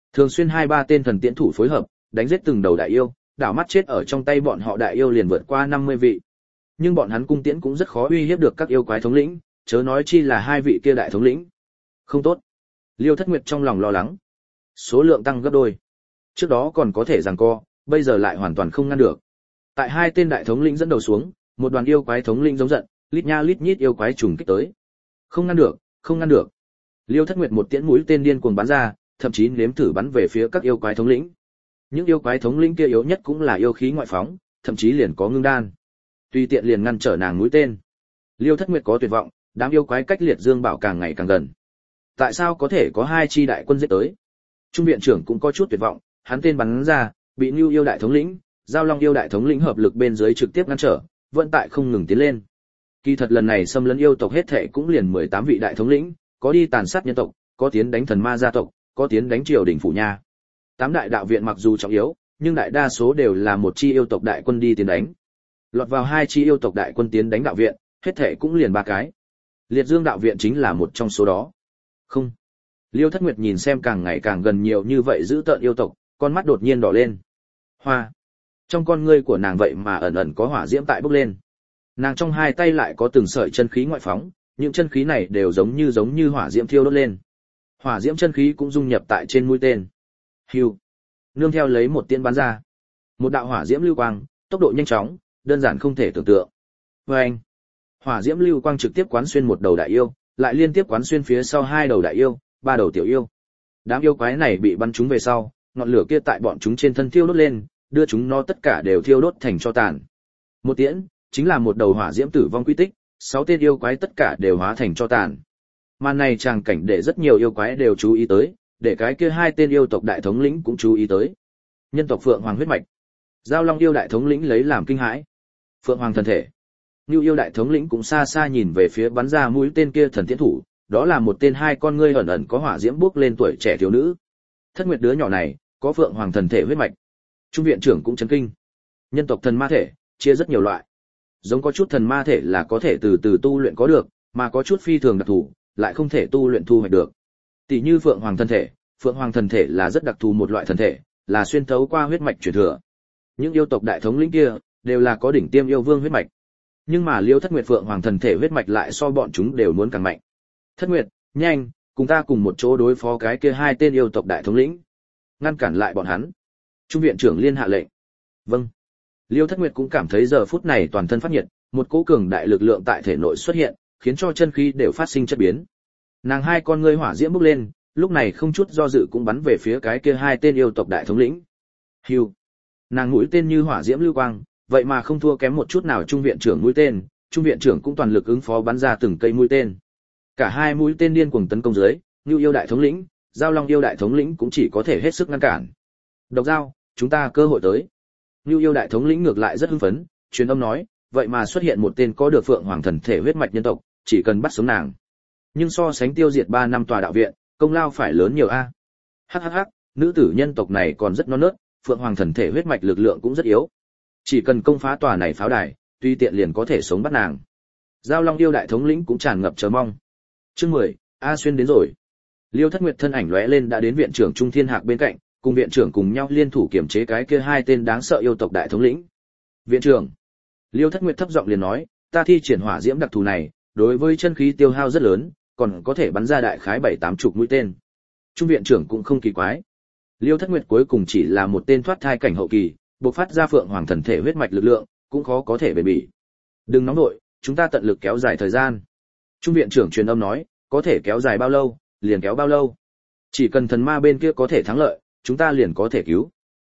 Thường xuyên 2-3 tên thần tiễn thủ phối hợp, đánh giết từng đầu đại yêu, đảo mắt chết ở trong tay bọn họ đại yêu liền vượt qua 50 vị. Nhưng bọn hắn cung tiễn cũng rất khó uy hiếp được các yêu quái thống lĩnh, chớ nói chi là hai vị kia đại thống lĩnh. Không tốt. Liêu Thất Nguyệt trong lòng lo lắng. Số lượng tăng gấp đôi. Trước đó còn có thể giằng co, bây giờ lại hoàn toàn không ngăn được. Tại hai tên đại thống lĩnh dẫn đầu xuống, một đoàn yêu quái thống lĩnh giống giận, lít nha lít nhít yêu quái trùng kích tới. Không ngăn được, không ngăn được. Liêu Thất Nguyệt một tiễn mũi tên điên cuồng bắn ra, thậm chí nếm thử bắn về phía các yêu quái thống lĩnh. Những yêu quái thống lĩnh kia yếu nhất cũng là yêu khí ngoại phóng, thậm chí liền có ngưng đan. Tùy tiện liền ngăn trở nàng mũi tên. Liêu Thất Nguyệt có tuyệt vọng, đám yêu quái cách Liệt Dương Bảo càng ngày càng gần. Tại sao có thể có hai chi đại quân giết tới? Trung viện trưởng cũng có chút tuyệt vọng, hắn tên bắn ra, bị Nưu yêu đại thống lĩnh, Giao Long yêu đại thống lĩnh hợp lực bên dưới trực tiếp ngăn trở, vận tại không ngừng tiến lên. Kỳ thật lần này xâm lấn yêu tộc hết thảy cũng liền 18 vị đại thống lĩnh, có đi tàn sát nhân tộc, có tiến đánh thần ma gia tộc, có tiến đánh triều đình phủ nha. 8 đại đạo viện mặc dù trọng yếu, nhưng đại đa số đều là một chi yêu tộc đại quân đi tiến đánh. Lọt vào hai chi yêu tộc đại quân tiến đánh đạo viện, hết thảy cũng liền 3 cái. Liệt Dương đạo viện chính là một trong số đó. Không. Liêu Thất Nguyệt nhìn xem càng ngày càng gần nhiều như vậy giữ tợn yêu tộc, con mắt đột nhiên đỏ lên. Hoa. Trong con ngươi của nàng vậy mà ẩn ẩn có hỏa diễm tại bốc lên. Nàng trong hai tay lại có từng sợi chân khí ngoại phóng, những chân khí này đều giống như hỏa diễm thiêu đốt lên. Hỏa diễm chân khí cũng dung nhập tại trên mũi tên. Hưu. Nương theo lấy một tiên bắn ra. Một đạo hỏa diễm lưu quang, tốc độ nhanh chóng, đơn giản không thể tưởng tượng. Oeng. Hỏa diễm lưu quang trực tiếp quán xuyên một đầu đại yêu, lại liên tiếp quán xuyên phía sau 2 đầu đại yêu, 3 đầu tiểu yêu. Đám yêu quái này bị bắn trúng về sau, ngọn lửa kia tại bọn chúng trên thân thiêu đốt lên, đưa chúng nó tất cả đều thiêu đốt thành tro tàn. Một tiễn, chính là một đầu hỏa diễm tử vong quy tích, 6 tên yêu quái tất cả đều hóa thành tro tàn. Màn này tràng cảnh để rất nhiều yêu quái đều chú ý tới, để cái kia 2 tên yêu tộc đại thống lĩnh cũng chú ý tới. Nhân tộc Phượng Hoàng huyết mạch. Giao Long yêu đại thống lĩnh lấy làm kinh hãi. Phượng Hoàng thần thể. Nưu yêu đại thống lĩnh cũng xa xa nhìn về phía bắn ra mũi tên kia thần tiễn thủ, đó là một tên 2 con ngươi ẩn ẩn có hỏa diễm bước lên tuổi trẻ thiếu nữ. Thất Nguyệt đứa nhỏ này, có Phượng Hoàng thần thể huyết mạch. Trung viện trưởng cũng chấn kinh. Nhân tộc thần ma thể, chia rất nhiều loại. Giống có chút thần ma thể là có thể từ từ tu luyện có được, mà có chút phi thường đặc thù, lại không thể tu luyện thu hoạch được. Tỷ như Phượng Hoàng thần thể, Phượng Hoàng thần thể là rất đặc thù một loại thần thể, là xuyên thấu qua huyết mạch truyền thừa. Những yêu tộc đại thống lĩnh kia đều là có đỉnh tiêm yêu vương huyết mạch. Nhưng mà Liêu Thất Nguyệt Phượng Hoàng thần thể huyết mạch lại so bọn chúng đều muốn càng mạnh. Thất Nguyệt, nhanh, cùng ta cùng một chỗ đối phó cái kia 2 tên yêu tộc đại thống lĩnh. Ngăn cản lại bọn hắn. Trung viện trưởng liên hạ lệnh. Vâng. Liêu Thất Nguyệt cũng cảm thấy giờ phút này toàn thân phát nhiệt, một cỗ cường đại lực lượng tại thể nội xuất hiện, khiến cho chân khí đều phát sinh chất biến. Nàng 2 con ngươi hỏa diễm bốc lên, lúc này không chút do dự cũng bắn về phía cái kia 2 tên yêu tộc đại thống lĩnh. Hưu. Nàng mũi tên như hỏa diễm lưu quang, vậy mà không thua kém một chút nào trung viện trưởng mũi tên, trung viện trưởng cũng toàn lực ứng phó bắn ra từng cây mũi tên. Cả 2 mũi tên điên cuồng tấn công dưới, Nưu yêu đại thống lĩnh, Giao Long yêu đại thống lĩnh cũng chỉ có thể hết sức ngăn cản. Độc Giao, chúng ta cơ hội tới. Nưu yêu đại thống lĩnh ngược lại rất hưng phấn, truyền âm nói, vậy mà xuất hiện một tên có được Phượng Hoàng thần thể huyết mạch nhân tộc, chỉ cần bắt sống nàng. Nhưng so sánh tiêu diệt 3 năm tòa đạo viện, công lao phải lớn nhiều a. Hắc, nữ tử nhân tộc này còn rất non nớt, Phượng Hoàng thần thể huyết mạch lực lượng cũng rất yếu. Chỉ cần công phá tòa này pháo đài, tuy tiện liền có thể sống bắt nàng. Giao Long yêu đại thống lĩnh cũng tràn ngập chờ mong. Chương 10, A Xuyên đến rồi. Liêu Thất Nguyệt thân ảnh lóe lên đã đến viện trưởng Trung Thiên Hạc bên cạnh, cùng viện trưởng cùng nhau liên thủ kiểm chế cái kia 2 tên đáng sợ yêu tộc đại thống lĩnh. Viện trưởng. Liêu Thất Nguyệt thấp giọng liền nói, ta thi triển hỏa diễm đặc thù này, đối với chân khí tiêu hao rất lớn, còn có thể bắn ra đại khái 7-8 chục mũi tên. Trung viện trưởng cũng không kỳ quái. Liêu Thất Nguyệt cuối cùng chỉ là một tên thoát thai cảnh hậu kỳ, bộc phát ra Phượng Hoàng thần thể huyết mạch lực lượng, cũng khó có thể bền bỉ. Đừng nóng nội, chúng ta tận lực kéo dài thời gian. Trung viện trưởng truyền âm nói, có thể kéo dài bao lâu, liền kéo bao lâu. Chỉ cần thần ma bên kia có thể thắng lợi, chúng ta liền có thể cứu.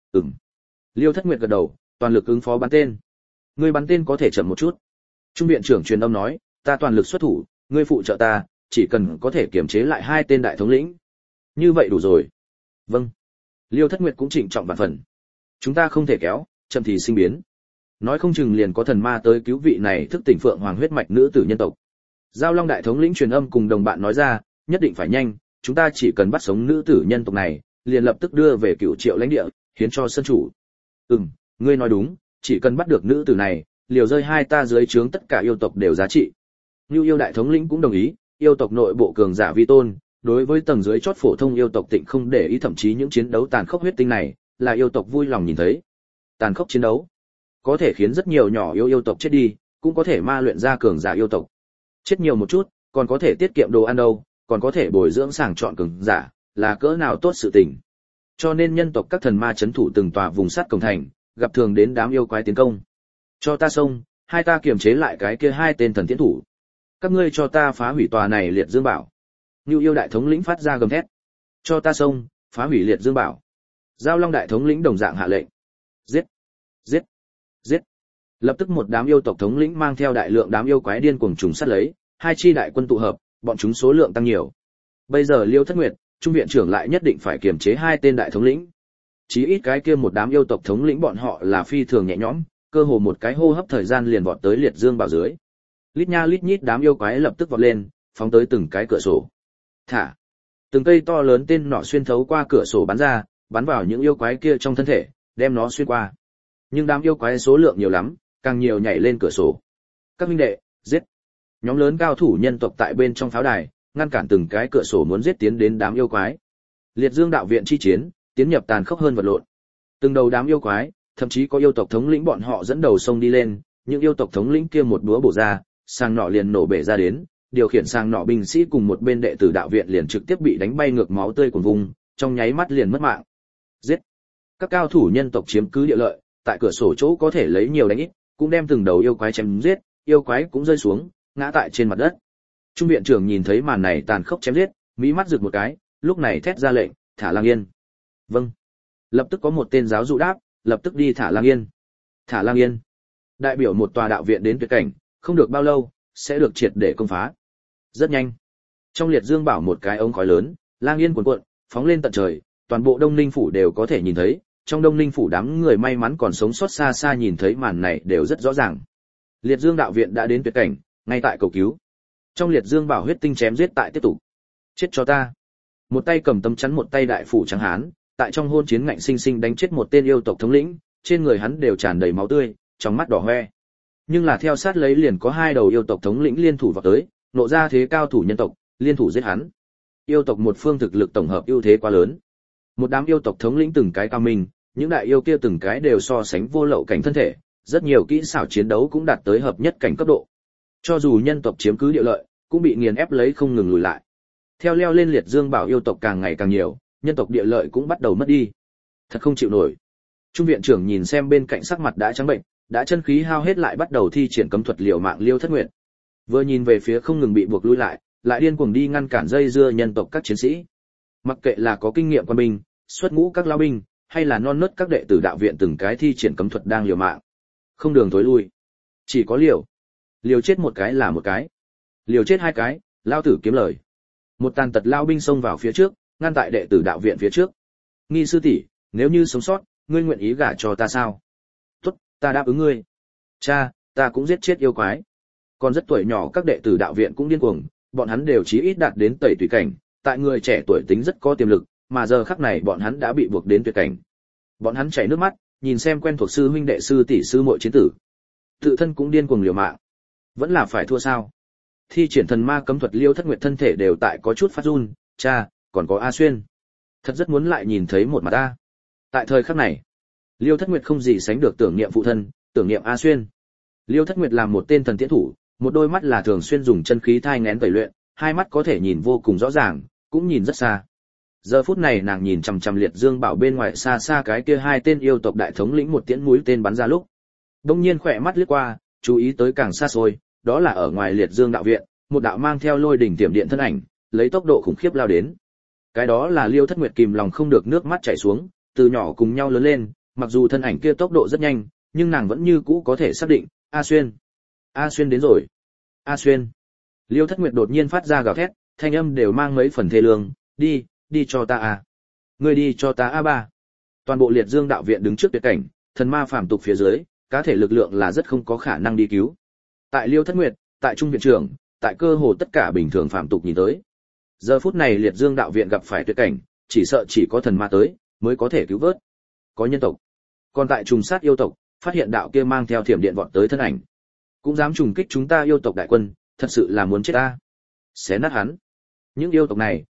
Liêu Thất Nguyệt gật đầu, toàn lực ứng phó bắn tên. Ngươi bắn tên có thể chậm một chút. Trung viện trưởng truyền âm nói, ta toàn lực xuất thủ, ngươi phụ trợ ta, chỉ cần có thể kiềm chế lại 2 tên đại thống lĩnh. Như vậy đủ rồi. Vâng. Liêu Thất Nguyệt cũng trịnh trọng vạn phần. Chúng ta không thể kéo, chậm thì sinh biến. Nói không chừng liền có thần ma tới cứu vị này thức tỉnh Phượng Hoàng huyết mạch nữ tử nhân tộc. Giao Long đại thống lĩnh truyền âm cùng đồng bạn nói ra, nhất định phải nhanh, chúng ta chỉ cần bắt sống nữ tử nhân tộc này, liền lập tức đưa về Cửu Triệu lãnh địa, hiến cho sân chủ. Ngươi nói đúng, chỉ cần bắt được nữ tử này, liều rơi 2 ta dưới trướng tất cả yêu tộc đều giá trị. Nưu yêu đại thống lĩnh cũng đồng ý, yêu tộc nội bộ cường giả vi tôn, Đối với tầng dưới chót phổ thông yêu tộc Tịnh không để ý, thậm chí những chiến đấu tàn khốc huyết tinh này, là yêu tộc vui lòng nhìn thấy. Tàn khốc chiến đấu, có thể khiến rất nhiều nhỏ yêu tộc chết đi, cũng có thể ma luyện ra cường giả yêu tộc. Chết nhiều một chút, còn có thể tiết kiệm đồ ăn đâu, còn có thể bồi dưỡng sàng chọn cường giả, là cỡ nào tốt sự tình. Cho nên nhân tộc các thần ma chấn thủ từng tòa vùng sắt cổng thành, gặp thường đến đám yêu quái tiến công. Cho ta xông, hai ta kiềm chế lại cái kia hai tên thần tiến thủ. Các ngươi cho ta phá hủy tòa này liệt dương bảo. Nưu yêu đại thống lĩnh phát ra gầm thét. Cho ta xông, phá hủy liệt dương bảo. Giao Long đại thống lĩnh đồng dạng hạ lệnh. Giết, giết, giết. Lập tức một đám yêu tộc thống lĩnh mang theo đại lượng đám yêu quái điên cuồng trùng sát lấy, hai chi đại quân tụ hợp, bọn chúng số lượng tăng nhiều. Bây giờ Liêu Thất Nguyệt, trung viện trưởng lại nhất định phải kiềm chế hai tên đại thống lĩnh. Chí ít cái kia một đám yêu tộc thống lĩnh bọn họ là phi thường nhẹ nhõm, cơ hồ một cái hô hấp thời gian liền vọt tới liệt dương bảo dưới. Lít nha lít nhít đám yêu quái lập tức vọt lên, phóng tới từng cái cửa sổ. Thả. Từng cây to lớn tên nọ xuyên thấu qua cửa sổ bắn ra, bắn vào những yêu quái kia trong thân thể, đem nó xuyên qua. Nhưng đám yêu quái số lượng nhiều lắm, càng nhiều nhảy lên cửa sổ. Các huynh đệ, giết. Nhóm lớn cao thủ nhân tộc tại bên trong pháo đài, ngăn cản từng cái cửa sổ muốn giết tiến đến đám yêu quái. Liệt Dương đạo viện chi chiến, tiến nhập tàn khốc hơn vật lộn. Từng đầu đám yêu quái, thậm chí có yêu tộc thống lĩnh bọn họ dẫn đầu sông đi lên, những yêu tộc thống lĩnh kia một búa bổ ra, sang nọ liền nổ bể ra đến, điều khiển sang nọ binh sĩ cùng một bên đệ tử đạo viện liền trực tiếp bị đánh bay ngược máu tươi cuồn vùng, trong nháy mắt liền mất mạng. Giết. Các cao thủ nhân tộc chiếm cứ địa lợi, tại cửa sổ chỗ có thể lấy nhiều đánh ít, cũng đem từng đầu yêu quái chém giết, yêu quái cũng rơi xuống, ngã tại trên mặt đất. Trung viện trưởng nhìn thấy màn này tàn khốc chém giết, mỹ mắt rực một cái, lúc này thét ra lệnh, thả Lang Yên. Vâng. Lập tức có một tên giáo dụ đáp, lập tức đi thả Lang Yên. Thả Lang Yên. Đại biểu một tòa đạo viện đến tuyệt cảnh, không được bao lâu, sẽ được triệt để công phá. Rất nhanh. Trong liệt dương bảo một cái ống khói lớn, Lang Yên cuồn cuộn, phóng lên tận trời, toàn bộ Đông Ninh phủ đều có thể nhìn thấy, trong Đông Ninh phủ đám người may mắn còn sống sót xa xa nhìn thấy màn này đều rất rõ ràng. Liệt Dương đạo viện đã đến tuyệt cảnh, ngay tại cầu cứu. Trong liệt dương bảo huyết tinh chém giết tại tiếp tục. Chết cho ta. Một tay cầm tấm chắn, một tay đại phủ trắng hán, tại trong hôn chiến ngạnh sinh sinh đánh chết một tên yêu tộc thống lĩnh, trên người hắn đều tràn đầy máu tươi, trong mắt đỏ hoe. Nhưng là theo sát lấy liền có hai đầu yêu tộc thống lĩnh liên thủ vào tới, nộ ra thế cao thủ nhân tộc, liên thủ giết hắn. Yêu tộc một phương thực lực tổng hợp ưu thế quá lớn. Một đám yêu tộc thống lĩnh từng cái cao minh, những đại yêu kia từng cái đều so sánh vô lậu cảnh thân thể, rất nhiều kỹ xảo chiến đấu cũng đạt tới hợp nhất cảnh cấp độ. Cho dù nhân tộc chiếm cứ địa lợi, cũng bị nghiền ép lấy không ngừng lùi lại. Theo leo lên liệt dương bảo yêu tộc càng ngày càng nhiều, nhân tộc địa lợi cũng bắt đầu mất đi. Thật không chịu nổi. Trung viện trưởng nhìn xem bên cạnh sắc mặt đã trắng bệnh, đã chân khí hao hết lại bắt đầu thi triển cấm thuật liều mạng Liêu Thất Nguyệt. Vừa nhìn về phía không ngừng bị buộc lui lại điên cuồng đi ngăn cản dây dưa nhân tộc các chiến sĩ. Mặc kệ là có kinh nghiệm quân binh, xuất ngũ các lao binh, hay là non nớt các đệ tử đạo viện từng cái thi triển cấm thuật đang liều mạng. Không đường thối lui. Chỉ có liều chết một cái là một cái. Liều chết hai cái, lao tử kiếm lời. Một tàn tật lao binh xông vào phía trước, ngăn tại đệ tử đạo viện phía trước. Nghi sư tỷ, nếu như sống sót, ngươi nguyện ý gả cho ta sao? Tốt, ta đáp ứng ngươi. Cha, ta cũng giết chết yêu quái. Còn rất tuổi nhỏ các đệ tử đạo viện cũng điên cuồng, bọn hắn đều chí ít đạt đến tẩy tùy cảnh, tại người trẻ tuổi tính rất có tiềm lực, mà giờ khắc này bọn hắn đã bị buộc đến tuyệt cảnh. Bọn hắn chảy nước mắt, nhìn xem quen thuộc sư huynh đệ sư tỷ sư muội chiến tử. Tự thân cũng điên cuồng liều mạng. Vẫn là phải thua sao? Thi triển thần ma cấm thuật Liêu Thất Nguyệt thân thể đều tại có chút phát run, cha, còn có A Xuyên. Thật rất muốn lại nhìn thấy một mặt ta. Tại thời khắc này, Liêu Thất Nguyệt không gì sánh được tưởng niệm phụ thân, tưởng niệm A Xuyên. Liêu Thất Nguyệt là một tên thần tiễn thủ, một đôi mắt là thường xuyên dùng chân khí thai nghén tẩy luyện, hai mắt có thể nhìn vô cùng rõ ràng, cũng nhìn rất xa. Giờ phút này nàng nhìn chằm chằm liệt dương bảo bên ngoài xa xa cái kia hai tên yêu tộc đại thống lĩnh một tiễn mũi tên bắn ra lúc. Đông nhiên khỏe mắt liếc qua, chú ý tới càng xa xôi, đó là ở ngoài liệt dương đạo viện, một đạo mang theo lôi đỉnh tiềm điện thân ảnh, lấy tốc độ khủng khiếp lao đến. Cái đó là Liêu Thất Nguyệt kìm lòng không được nước mắt chảy xuống, từ nhỏ cùng nhau lớn lên, mặc dù thân ảnh kia tốc độ rất nhanh, nhưng nàng vẫn như cũ có thể xác định, A Xuyên. A Xuyên đến rồi. A Xuyên. Liêu Thất Nguyệt đột nhiên phát ra gào thét, thanh âm đều mang mấy phần thê lương, đi cho ta a. Ngươi đi cho ta a ba. Toàn bộ liệt dương đạo viện đứng trước tuyệt cảnh, thần ma phàm tục phía dưới, cá thể lực lượng là rất không có khả năng đi cứu. Tại Liêu Thất Nguyệt, tại Trung viện trưởng, tại cơ hồ tất cả bình thường phàm tục nhìn tới. Giờ phút này liệt dương đạo viện gặp phải tuyệt cảnh, chỉ sợ chỉ có thần ma tới, mới có thể cứu vớt. Có nhân tộc. Còn tại trùng sát yêu tộc, phát hiện đạo kia mang theo thiểm điện vọt tới thân ảnh. Cũng dám trùng kích chúng ta yêu tộc đại quân, thật sự là muốn chết ta. Xé nát hắn. Những yêu tộc này,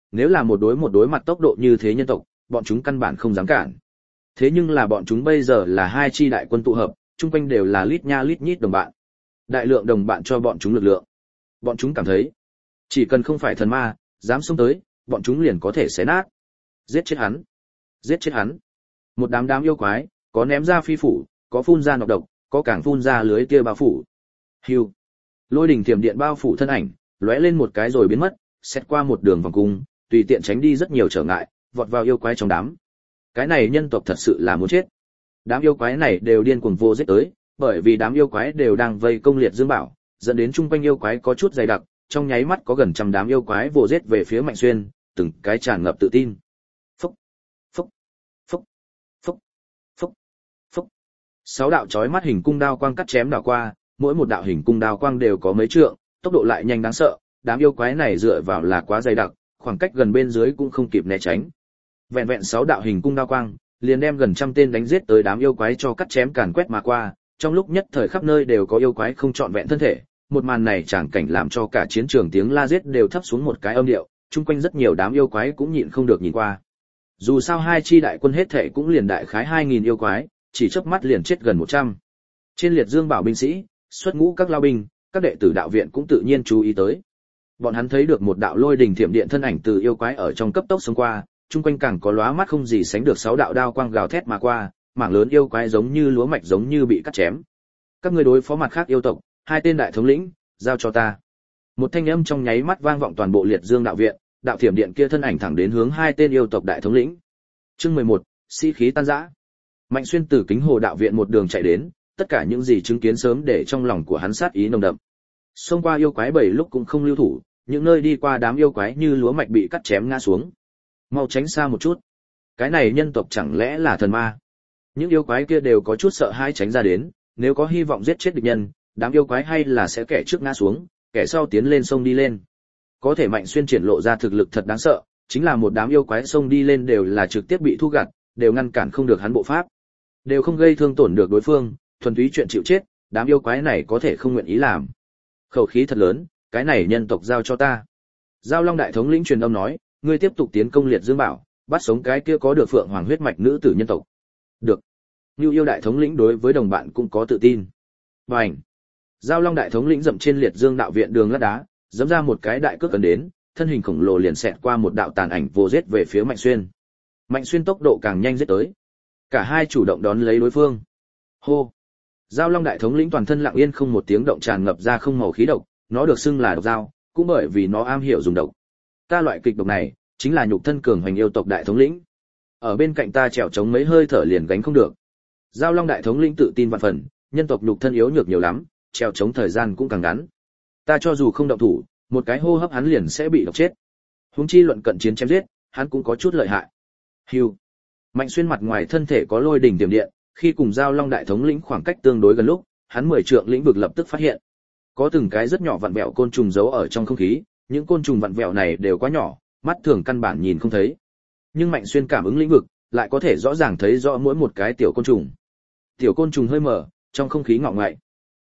nếu là một đối mặt tốc độ như thế nhân tộc, bọn chúng căn bản không dám cản. Thế nhưng là bọn chúng bây giờ là hai chi đại quân tụ hợp, chung quanh đều là lít nha lít nhít đồng bạn. Đại lượng đồng bạn cho bọn chúng lực lượng. Bọn chúng cảm thấy, chỉ cần không phải thần ma, dám xông tới, bọn chúng liền có thể xé nát. Giết chết hắn. Giết chết hắn. Một đám yêu quái, có ném ra phi phủ, có phun ra nọc độc, có càng phun ra lưới tia bao phủ. Hưu. Lôi đỉnh thiểm điện bao phủ thân ảnh, lóe lên một cái rồi biến mất, xét qua một đường vòng cung, tùy tiện tránh đi rất nhiều trở ngại, vọt vào yêu quái trong đám. Cái này nhân tộc thật sự là muốn chết. Đám yêu quái này đều điên cuồng vô giết tới, bởi vì đám yêu quái đều đang vây công liệt dương bảo, dẫn đến chung quanh yêu quái có chút dày đặc, trong nháy mắt có gần trăm đám yêu quái vô giết về phía Mạnh Xuyên, từng cái tràn ngập tự tin. Phốc, phốc, phốc, phốc, phốc, phốc. 6 đạo chói mắt hình cung đao quang cắt chém đảo qua, mỗi một đạo hình cung đao quang đều có mấy trượng, tốc độ lại nhanh đáng sợ, đám yêu quái này dựa vào là quá dày đặc, khoảng cách gần bên dưới cũng không kịp né tránh. Vẹn vẹn 6 đạo hình cung đao quang, liền đem gần trăm tên đánh giết tới đám yêu quái cho cắt chém càn quét mà qua, trong lúc nhất thời khắp nơi đều có yêu quái không trọn vẹn thân thể, một màn này chẳng cảnh làm cho cả chiến trường tiếng la giết đều thấp xuống một cái âm điệu, chung quanh rất nhiều đám yêu quái cũng nhịn không được nhìn qua. Dù sao hai chi đại quân hết thể cũng liền đại khái 2000 yêu quái, chỉ chớp mắt liền chết gần 100. Trên liệt dương bảo binh sĩ, xuất ngũ các lao binh, các đệ tử đạo viện cũng tự nhiên chú ý tới. Bọn hắn thấy được một đạo lôi đình thiểm điện thân ảnh từ yêu quái ở trong cấp tốc xông qua, chung quanh càng có lóa mắt không gì sánh được 6 đạo đao quang gào thét mà qua, mảng lớn yêu quái giống như lúa mạch giống như bị cắt chém. Các ngươi đối phó mặt khác yêu tộc, 2 tên đại thống lĩnh, giao cho ta. Một thanh âm trong nháy mắt vang vọng toàn bộ liệt dương đạo viện, đạo thiểm điện kia thân ảnh thẳng đến hướng 2 tên yêu tộc đại thống lĩnh. Chương 11, sĩ khí tan rã. Mạnh Xuyên từ Kính Hồ đạo viện một đường chạy đến, tất cả những gì chứng kiến sớm để trong lòng của hắn sát ý nồng đậm. Xông qua yêu quái 7 lúc cũng không lưu thủ, những nơi đi qua đám yêu quái như lúa mạch bị cắt chém ngã xuống. Mau tránh xa một chút. Cái này nhân tộc chẳng lẽ là thần ma? Những yêu quái kia đều có chút sợ hãi tránh ra đến, nếu có hy vọng giết chết địch nhân, đám yêu quái hay là sẽ kẻ trước ngã xuống, kẻ sau tiến lên sông đi lên. Có thể Mạnh Xuyên triển lộ ra thực lực thật đáng sợ, chính là một đám yêu quái sông đi lên đều là trực tiếp bị thu gặt, đều ngăn cản không được hắn bộ pháp, đều không gây thương tổn được đối phương, thuần túy chuyện chịu chết, đám yêu quái này có thể không nguyện ý làm. Khẩu khí thật lớn, cái này nhân tộc giao cho ta. Giao Long đại thống lĩnh truyền âm nói, ngươi tiếp tục tiến công liệt dương bảo, bắt sống cái kia có được phượng hoàng huyết mạch nữ tử nhân tộc. Được. Nưu Yêu đại thống lĩnh đối với đồng bạn cũng có tự tin. Bành. Giao Long đại thống lĩnh dậm trên liệt dương đạo viện đường lát đá, giẫm ra một cái đại cước cần đến, thân hình khổng lồ liền xẹt qua một đạo tàn ảnh vô giết về phía Mạnh Xuyên. Mạnh Xuyên tốc độ càng nhanh giết tới. Cả hai chủ động đón lấy đối phương. Hô. Giao Long đại thống lĩnh toàn thân lặng yên không một tiếng động tràn ngập ra không màu khí độc, nó được xưng là độc dao, cũng bởi vì nó am hiểu dùng độc. Ta loại kịch độc này, chính là nhục thân cường hoành yêu tộc đại thống lĩnh. Ở bên cạnh ta trèo chống mấy hơi thở liền gánh không được. Giao Long đại thống lĩnh tự tin vạn phần, nhân tộc nhục thân yếu nhược nhiều lắm, trèo chống thời gian cũng càng ngắn. Ta cho dù không động thủ, một cái hô hấp hắn liền sẽ bị độc chết. Huống chi luận cận chiến chém giết, hắn cũng có chút lợi hại. Hưu. Mạnh Xuyên mặt ngoài thân thể có lôi đỉnh tiềm điện, khi cùng Giao Long đại thống lĩnh khoảng cách tương đối gần lúc, hắn 10 trượng lĩnh vực lập tức phát hiện, có từng cái rất nhỏ vặn vẹo côn trùng giấu ở trong không khí, những côn trùng vặn vẹo này đều quá nhỏ, mắt thường căn bản nhìn không thấy. Nhưng Mạnh Xuyên cảm ứng lĩnh vực, lại có thể rõ ràng thấy rõ mỗi một cái tiểu côn trùng. Tiểu côn trùng hơi mở, trong không khí ngọ ngậy.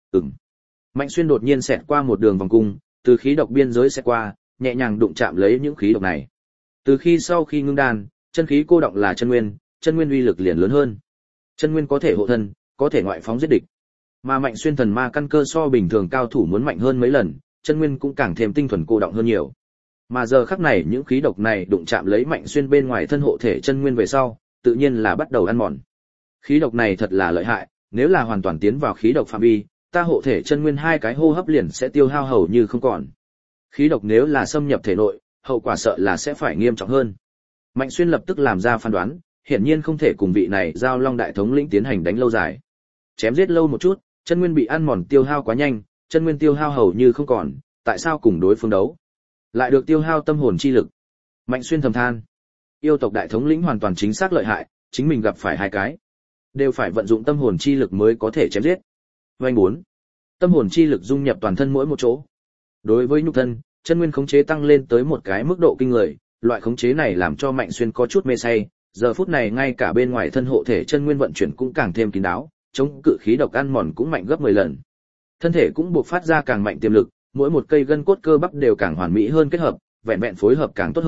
Mạnh Xuyên đột nhiên xẹt qua một đường vòng cung, từ khí độc biên giới xẹt qua, nhẹ nhàng đụng chạm lấy những khí độc này. Từ khi sau khi ngưng đan, chân khí cô động là chân nguyên uy lực liền lớn hơn. Chân nguyên có thể hộ thân, có thể ngoại phóng giết địch. Mà Mạnh Xuyên thần ma căn cơ so bình thường cao thủ muốn mạnh hơn mấy lần, chân nguyên cũng càng thêm tinh thuần cô động hơn nhiều. Mà giờ khắc này những khí độc này đụng chạm lấy Mạnh Xuyên bên ngoài thân hộ thể chân nguyên về sau, tự nhiên là bắt đầu ăn mòn. Khí độc này thật là lợi hại, nếu là hoàn toàn tiến vào khí độc phạm vi, ta hộ thể chân nguyên 2 cái hô hấp liền sẽ tiêu hao hầu như không còn. Khí độc nếu là xâm nhập thể nội, hậu quả sợ là sẽ phải nghiêm trọng hơn. Mạnh Xuyên lập tức làm ra phán đoán, hiển nhiên không thể cùng vị này Giao Long đại thống lĩnh tiến hành đánh lâu dài. Chém giết lâu một chút, chân nguyên bị ăn mòn tiêu hao quá nhanh, chân nguyên tiêu hao hầu như không còn, tại sao cùng đối phương đấu? Lại được tiêu hao tâm hồn chi lực. Mạnh Xuyên thầm than, yêu tộc đại thống lĩnh hoàn toàn chính xác lợi hại, chính mình gặp phải 2 cái, đều phải vận dụng tâm hồn chi lực mới có thể chém giết. Vành 4. Tâm hồn chi lực dung nhập toàn thân mỗi một chỗ. Đối với nhục thân, chân nguyên khống chế tăng lên tới một cái mức độ kinh người, loại khống chế này làm cho Mạnh Xuyên có chút mê say, giờ phút này ngay cả bên ngoài thân hộ thể chân nguyên vận chuyển cũng càng thêm kín đáo, chống cự khí độc ăn mòn cũng mạnh gấp 10 lần. Thân thể cũng buộc phát ra càng mạnh tiềm lực, mỗi một cây gân cốt cơ bắp đều càng hoàn mỹ hơn kết hợp, vẹn vẹn phối hợp càng tốt hơn,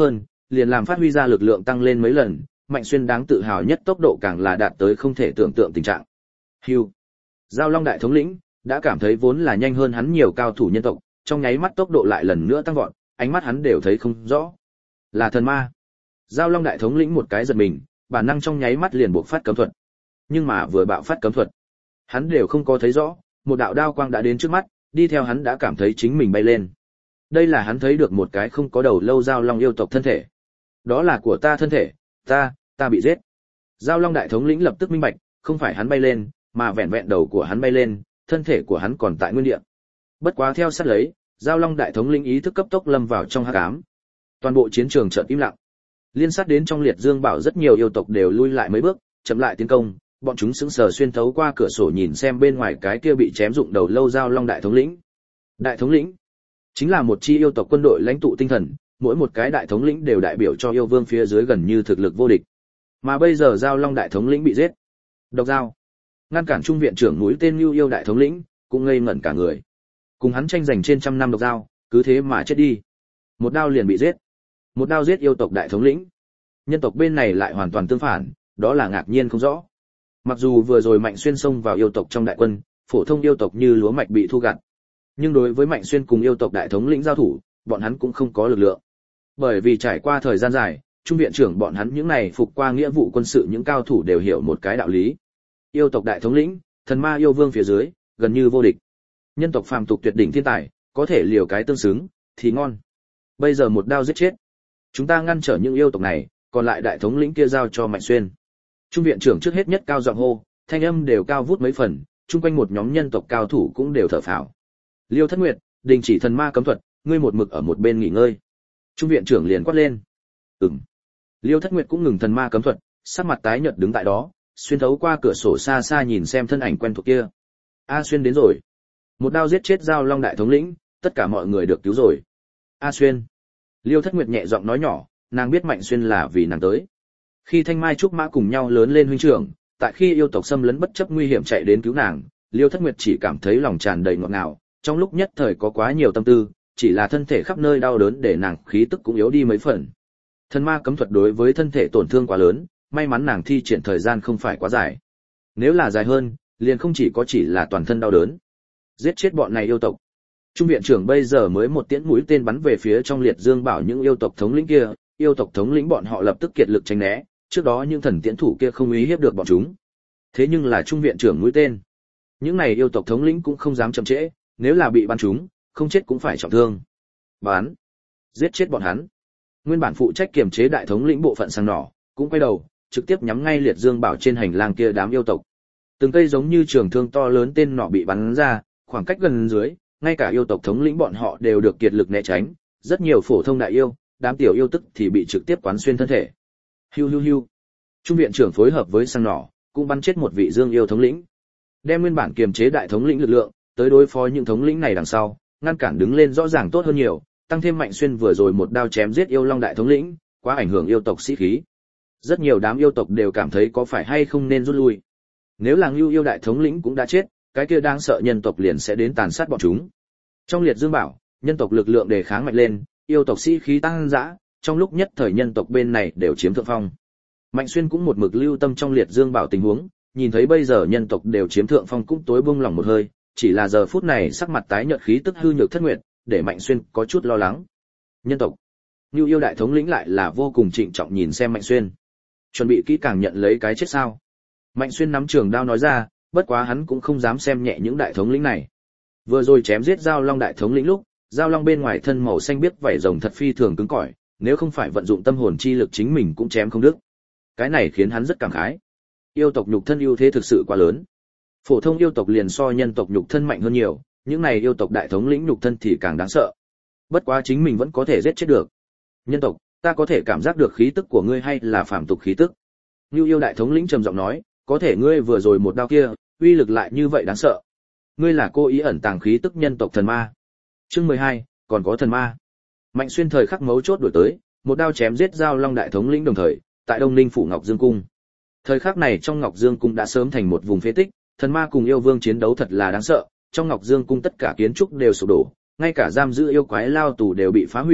liền làm phát huy ra lực lượng tăng lên mấy lần, Mạnh Xuyên đáng tự hào nhất tốc độ càng là đạt tới không thể tưởng tượng tình trạng. Hưu. Giao Long đại thống lĩnh đã cảm thấy vốn là nhanh hơn hắn nhiều cao thủ nhân tộc, trong nháy mắt tốc độ lại lần nữa tăng vọt, ánh mắt hắn đều thấy không rõ. Là thần ma. Giao Long đại thống lĩnh một cái giật mình, bản năng trong nháy mắt liền buộc phát cấm thuật. Nhưng mà vừa bạo phát cấm thuật, hắn đều không có thấy rõ, một đạo đao quang đã đến trước mắt, đi theo hắn đã cảm thấy chính mình bay lên. Đây là hắn thấy được một cái không có đầu lâu Giao Long yêu tộc thân thể. Đó là của ta thân thể, ta bị giết. Giao Long đại thống lĩnh lập tức minh bạch, không phải hắn bay lên, mà vẹn vẹn đầu của hắn bay lên, thân thể của hắn còn tại nguyên địa. Bất quá theo sát lấy, Giao Long đại thống lĩnh ý thức cấp tốc lâm vào trong hắc ám. Toàn bộ chiến trường chợt im lặng. Liên sát đến trong liệt dương bảo rất nhiều yêu tộc đều lui lại mấy bước, chậm lại tiến công, bọn chúng sững sờ xuyên thấu qua cửa sổ nhìn xem bên ngoài cái kia bị chém dụng đầu lâu Giao Long đại thống lĩnh. Đại thống lĩnh chính là một chi yêu tộc quân đội lãnh tụ tinh thần, mỗi một cái đại thống lĩnh đều đại biểu cho yêu vương phía dưới gần như thực lực vô địch. Mà bây giờ Giao Long đại thống lĩnh bị giết. Độc Giao ngăn cản trung viện trưởng núi tên Nưu Yêu đại thống lĩnh, cũng ngây ngẩn cả người. Cùng hắn tranh giành trên trăm năm Độc Giao, cứ thế mà chết đi. Một đao liền bị giết. Một đao giết yêu tộc đại thống lĩnh. Nhân tộc bên này lại hoàn toàn tương phản, đó là ngạc nhiên không rõ. Mặc dù vừa rồi Mạnh Xuyên xông vào yêu tộc trong đại quân, phổ thông yêu tộc như lúa mạch bị thu gặt, nhưng đối với Mạnh Xuyên cùng yêu tộc đại thống lĩnh giao thủ, bọn hắn cũng không có lực lượng. Bởi vì trải qua thời gian dài, trung viện trưởng bọn hắn những này phục qua nghĩa vụ quân sự những cao thủ đều hiểu một cái đạo lý. Yêu tộc đại thống lĩnh, thần ma yêu vương phía dưới, gần như vô địch. Nhân tộc phàm tục tuyệt đỉnh thiên tài, có thể liều cái tương xứng, thì ngon. Bây giờ một đao giết chết. Chúng ta ngăn trở những yêu tộc này, còn lại đại thống lĩnh kia giao cho Mạnh Xuyên. Trung viện trưởng trước hết nhất cao giọng hô, thanh âm đều cao vút mấy phần, chung quanh một nhóm nhân tộc cao thủ cũng đều thở phào. Liêu Thất Nguyệt, đình chỉ thần ma cấm thuật, ngươi một mực ở một bên nghỉ ngơi. Trung viện trưởng liền quát lên. Liêu Thất Nguyệt cũng ngừng thần ma cấm thuật, sắc mặt tái nhợt đứng tại đó, xuyên thấu qua cửa sổ xa xa nhìn xem thân ảnh quen thuộc kia. A Xuyên đến rồi. Một đao giết chết Giao Long đại thống lĩnh, tất cả mọi người được cứu rồi. A Xuyên. Liêu Thất Nguyệt nhẹ giọng nói nhỏ, nàng biết Mạnh Xuyên là vì nàng tới. Khi Thanh Mai Trúc Mã cùng nhau lớn lên huynh trưởng, tại khi yêu tộc xâm lấn bất chấp nguy hiểm chạy đến cứu nàng, Liêu Thất Nguyệt chỉ cảm thấy lòng tràn đầy ngọt ngào, trong lúc nhất thời có quá nhiều tâm tư, chỉ là thân thể khắp nơi đau đớn để nàng khí tức cũng yếu đi mấy phần. Thần ma cấm thuật đối với thân thể tổn thương quá lớn, may mắn nàng thi triển thời gian không phải quá dài. Nếu là dài hơn, liền không chỉ là toàn thân đau đớn. Giết chết bọn này yêu tộc. Trung viện trưởng bây giờ mới một tiễn mũi tên bắn về phía trong liệt dương bảo những yêu tộc thống lĩnh kia, yêu tộc thống lĩnh bọn họ lập tức kiệt lực tránh né, trước đó những thần tiễn thủ kia không uy hiếp được bọn chúng. Thế nhưng là trung viện trưởng mũi tên. Những này yêu tộc thống lĩnh cũng không dám chậm trễ, nếu là bị bắn trúng, không chết cũng phải trọng thương. Bắn. Giết chết bọn hắn. Nguyên bản phụ trách kiểm chế đại thống lĩnh bộ phận sang nỏ, cũng quay đầu, trực tiếp nhắm ngay liệt dương bảo trên hành lang kia đám yêu tộc. Từng cây giống như trường thương to lớn tên nỏ bị bắn ra, khoảng cách gần dưới, ngay cả yêu tộc thống lĩnh bọn họ đều được kiệt lực né tránh, rất nhiều phổ thông đại yêu, đám tiểu yêu tức thì bị trực tiếp quán xuyên thân thể. Hiu hiu hiu. Trung viện trưởng phối hợp với sang nỏ, cũng bắn chết một vị dương yêu thống lĩnh. Đem nguyên bản kiềm chế đại thống lĩnh lực lượng, tới đối phó những thống lĩnh này đằng sau, ngăn cản đứng lên rõ ràng tốt hơn nhiều, tăng thêm Mạnh Xuyên vừa rồi một đao chém giết yêu long đại thống lĩnh, quá ảnh hưởng yêu tộc sĩ khí. Rất nhiều đám yêu tộc đều cảm thấy có phải hay không nên rút lui. Nếu là Ngưu yêu đại thống lĩnh cũng đã chết, cái kia đang sợ nhân tộc liền sẽ đến tàn sát bọn chúng. Trong liệt dương bảo, nhân tộc lực lượng đề kháng mạnh lên, yêu tộc sĩ khí tăng dã, trong lúc nhất thời nhân tộc bên này đều chiếm thượng phong. Mạnh Xuyên cũng một mực lưu tâm trong liệt dương bảo tình huống, nhìn thấy bây giờ nhân tộc đều chiếm thượng phong cũng tối buông lòng một hơi, chỉ là giờ phút này sắc mặt tái nhợt khí tức hư nhược thất nguyệt, để Mạnh Xuyên có chút lo lắng. Nhân tộc, Nưu yêu đại thống lĩnh lại là vô cùng trịnh trọng nhìn xem Mạnh Xuyên. Chuẩn bị kỹ càng nhận lấy cái chết sao? Mạnh Xuyên nắm trường đao nói ra, bất quá hắn cũng không dám xem nhẹ những đại thống lĩnh này. Vừa rồi chém giết Giao Long đại thống lĩnh lúc, Giao Long bên ngoài thân màu xanh biếc vảy rồng thật phi thường cứng cỏi, nếu không phải vận dụng tâm hồn chi lực chính mình cũng chém không đứt. Cái này khiến hắn rất cảm khái. Yêu tộc nhục thân ưu thế thực sự quá lớn. Phổ thông yêu tộc liền so nhân tộc nhục thân mạnh hơn nhiều, những này yêu tộc đại thống lĩnh nhục thân thì càng đáng sợ. Bất quá chính mình vẫn có thể giết chết được. Nhân tộc, ta có thể cảm giác được khí tức của ngươi hay là phàm tục khí tức. Nưu yêu đại thống lĩnh trầm giọng nói, có thể ngươi vừa rồi một đao kia, uy lực lại như vậy đáng sợ. Ngươi là cố ý ẩn tàng khí tức nhân tộc thần ma. Chương 12, còn có thần ma. Mạnh Xuyên thời khắc mấu chốt đuổi tới, một đao chém giết Giao Long đại thống lĩnh đồng thời, tại Đông Ninh phủ Ngọc Dương cung. Thời khắc này trong Ngọc Dương cung đã sớm thành một vùng phế tích, thần ma cùng yêu vương chiến đấu thật là đáng sợ, trong Ngọc Dương cung tất cả kiến trúc đều sụp đổ, ngay cả giam giữ yêu quái lao tù đều bị phá hủy,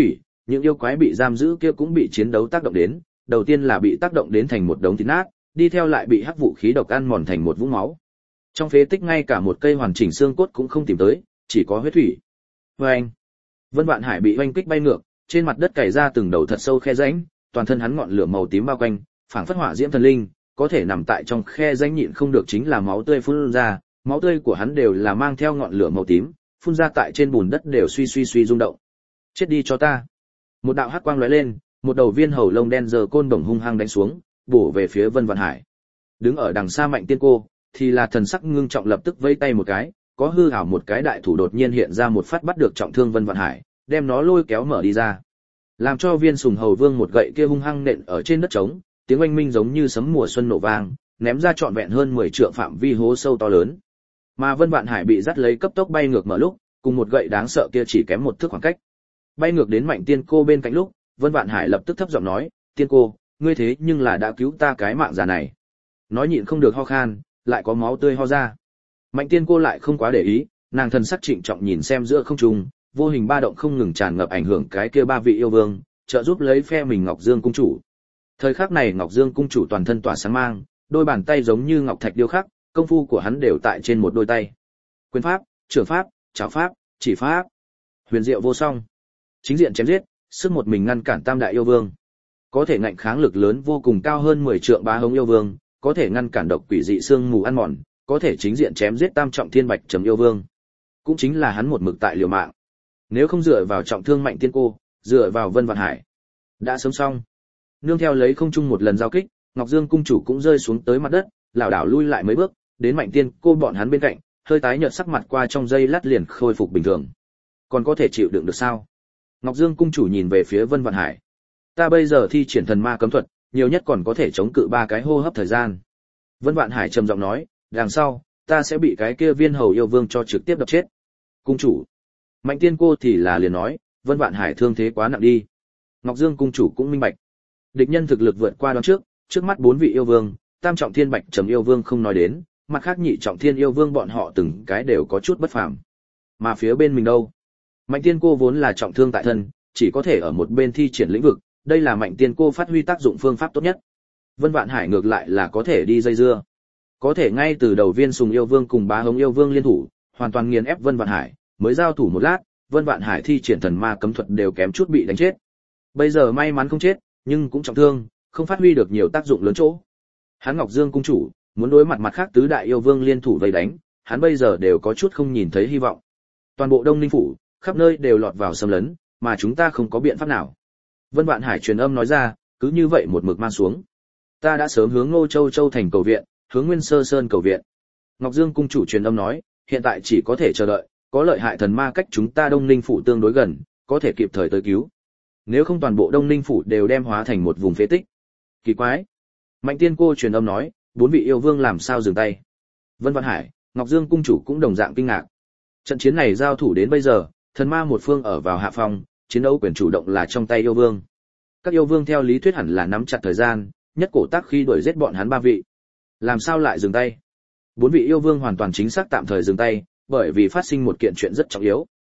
Những yêu quái bị giam giữ kia cũng bị chiến đấu tác động đến, đầu tiên là bị tác động đến thành một đống thịt nát, đi theo lại bị hắc vũ khí độc ăn mòn thành một vũng máu. Trong phế tích ngay cả một cây hoàn chỉnh xương cốt cũng không tìm tới, chỉ có huyết thủy. Oeng! Vân Vạn Hải bị oanh kích bay ngược, trên mặt đất cày ra từng đầu thật sâu khe rãnh, toàn thân hắn ngọn lửa màu tím bao quanh, phảng phất hỏa diễm thần linh, có thể nằm tại trong khe rãnh nhịn không được chính là máu tươi phun ra, máu tươi của hắn đều là mang theo ngọn lửa màu tím, phun ra tại trên bùn đất đều suy rung động. Chết đi cho ta! Một đạo hắc quang lóe lên, một đầu viên hầu lông đen giờ côn đồng hung hăng đánh xuống, bổ về phía Vân Vạn Hải. Đứng ở đằng xa Mạnh Tiên Cô, thì là thần sắc ngưng trọng lập tức vẫy tay một cái, có hư ảo một cái đại thủ đột nhiên hiện ra một phát bắt được trọng thương Vân Vạn Hải, đem nó lôi kéo mở đi ra. Làm cho Viên Sùng Hầu Vương một gậy kia hung hăng nện ở trên đất trống, tiếng oanh minh giống như sấm mùa xuân nổ vang, ném ra trọn vẹn hơn 10 trượng phạm vi hố sâu to lớn. Mà Vân Vạn Hải bị dắt lấy cấp tốc bay ngược mở lúc, cùng một gậy đáng sợ kia chỉ kém một thước khoảng cách. Bay ngược đến Mạnh Tiên Cô bên cạnh lúc, Vân Vạn Hải lập tức thấp giọng nói, "Tiên Cô, ngươi thế nhưng là đã cứu ta cái mạng già này." Nói nhịn không được ho khan, lại có máu tươi ho ra. Mạnh Tiên Cô lại không quá để ý, nàng thần sắc trịnh trọng nhìn xem giữa không trung, vô hình ba động không ngừng tràn ngập ảnh hưởng cái kia ba vị yêu vương, trợ giúp lấy phe mình Ngọc Dương cung chủ. Thời khắc này Ngọc Dương cung chủ toàn thân tỏa sáng mang, đôi bàn tay giống như ngọc thạch điêu khắc, công phu của hắn đều tại trên một đôi tay. Quyền pháp, trưởng pháp, trảo pháp, chỉ pháp, huyền diệu vô song. Chính diện chém giết, sức một mình ngăn cản tam đại yêu vương. Có thể ngạnh kháng lực lớn vô cùng cao hơn 10 trượng bá hống yêu vương, có thể ngăn cản độc quỷ dị xương mù ăn mòn, có thể chính diện chém giết tam trọng thiên bạch trầm yêu vương. Cũng chính là hắn một mực tại liều mạng. Nếu không dựa vào trọng thương Mạnh Tiên Cô, dựa vào Vân Vạn Hải, đã sớm xong. Nương theo lấy không chung một lần giao kích, Ngọc Dương cung chủ cũng rơi xuống tới mặt đất, lảo đảo lui lại mấy bước, đến Mạnh Tiên Cô bọn hắn bên cạnh, hơi tái nhợt sắc mặt qua trong giây lát liền khôi phục bình thường. Còn có thể chịu đựng được sao? Ngọc Dương cung chủ nhìn về phía Vân Vạn Hải. Ta bây giờ thi triển thần ma cấm thuật, nhiều nhất còn có thể chống cự 3 cái hô hấp thời gian. Vân Vạn Hải trầm giọng nói, đằng sau, ta sẽ bị cái kia viên hầu yêu vương cho trực tiếp đập chết. Cung chủ. Mạnh Tiên Cô thì là liền nói, Vân Vạn Hải thương thế quá nặng đi. Ngọc Dương cung chủ cũng minh bạch. Địch nhân thực lực vượt qua đoán trước mắt 4 vị yêu vương, tam trọng thiên bạch trầm yêu vương không nói đến, mặt khác nhị trọng thiên yêu vương bọn họ từng cái đều có chút bất phàm. Mà phía bên mình đâu? Mạnh Tiên Cô vốn là trọng thương tại thân, chỉ có thể ở một bên thi triển lĩnh vực, đây là Mạnh Tiên Cô phát huy tác dụng phương pháp tốt nhất. Vân Vạn Hải ngược lại là có thể đi dây dưa. Có thể ngay từ đầu Viên Sùng yêu vương cùng Bá Hống yêu vương liên thủ, hoàn toàn nghiền ép Vân Vạn Hải, mới giao thủ một lát, Vân Vạn Hải thi triển thần ma cấm thuật đều kém chút bị đánh chết. Bây giờ may mắn không chết, nhưng cũng trọng thương, không phát huy được nhiều tác dụng lớn chỗ. Hắn Ngọc Dương cung chủ, muốn đối mặt mặt khác tứ đại yêu vương liên thủ vây đánh, hắn bây giờ đều có chút không nhìn thấy hy vọng. Toàn bộ Đông Ninh phủ, khắp nơi đều lọt vào xâm lấn, mà chúng ta không có biện pháp nào. Vân Vạn Hải truyền âm nói ra, cứ như vậy một mực mang xuống. Ta đã sớm hướng Ngô Châu thành cầu viện, hướng Nguyên Sơ Sơn cầu viện. Ngọc Dương cung chủ truyền âm nói, hiện tại chỉ có thể chờ đợi, có lợi hại thần ma cách chúng ta Đông Ninh phủ tương đối gần, có thể kịp thời tới cứu. Nếu không toàn bộ Đông Ninh phủ đều đem hóa thành một vùng phế tích. Kỳ quái. Mạnh Tiên Cô truyền âm nói, 4 vị yêu vương làm sao dừng tay. Vân Vạn Hải, Ngọc Dương cung chủ cũng đồng dạng kinh ngạc. Trận chiến này giao thủ đến bây giờ, thần ma một phương ở vào hạ phong, chiến đấu quyền chủ động là trong tay yêu vương. Các yêu vương theo lý thuyết hẳn là nắm chặt thời gian, nhất cổ tác khi đuổi giết bọn hắn 3 vị. Làm sao lại dừng tay? 4 vị yêu vương hoàn toàn chính xác tạm thời dừng tay, bởi vì phát sinh một kiện chuyện rất trọng yếu.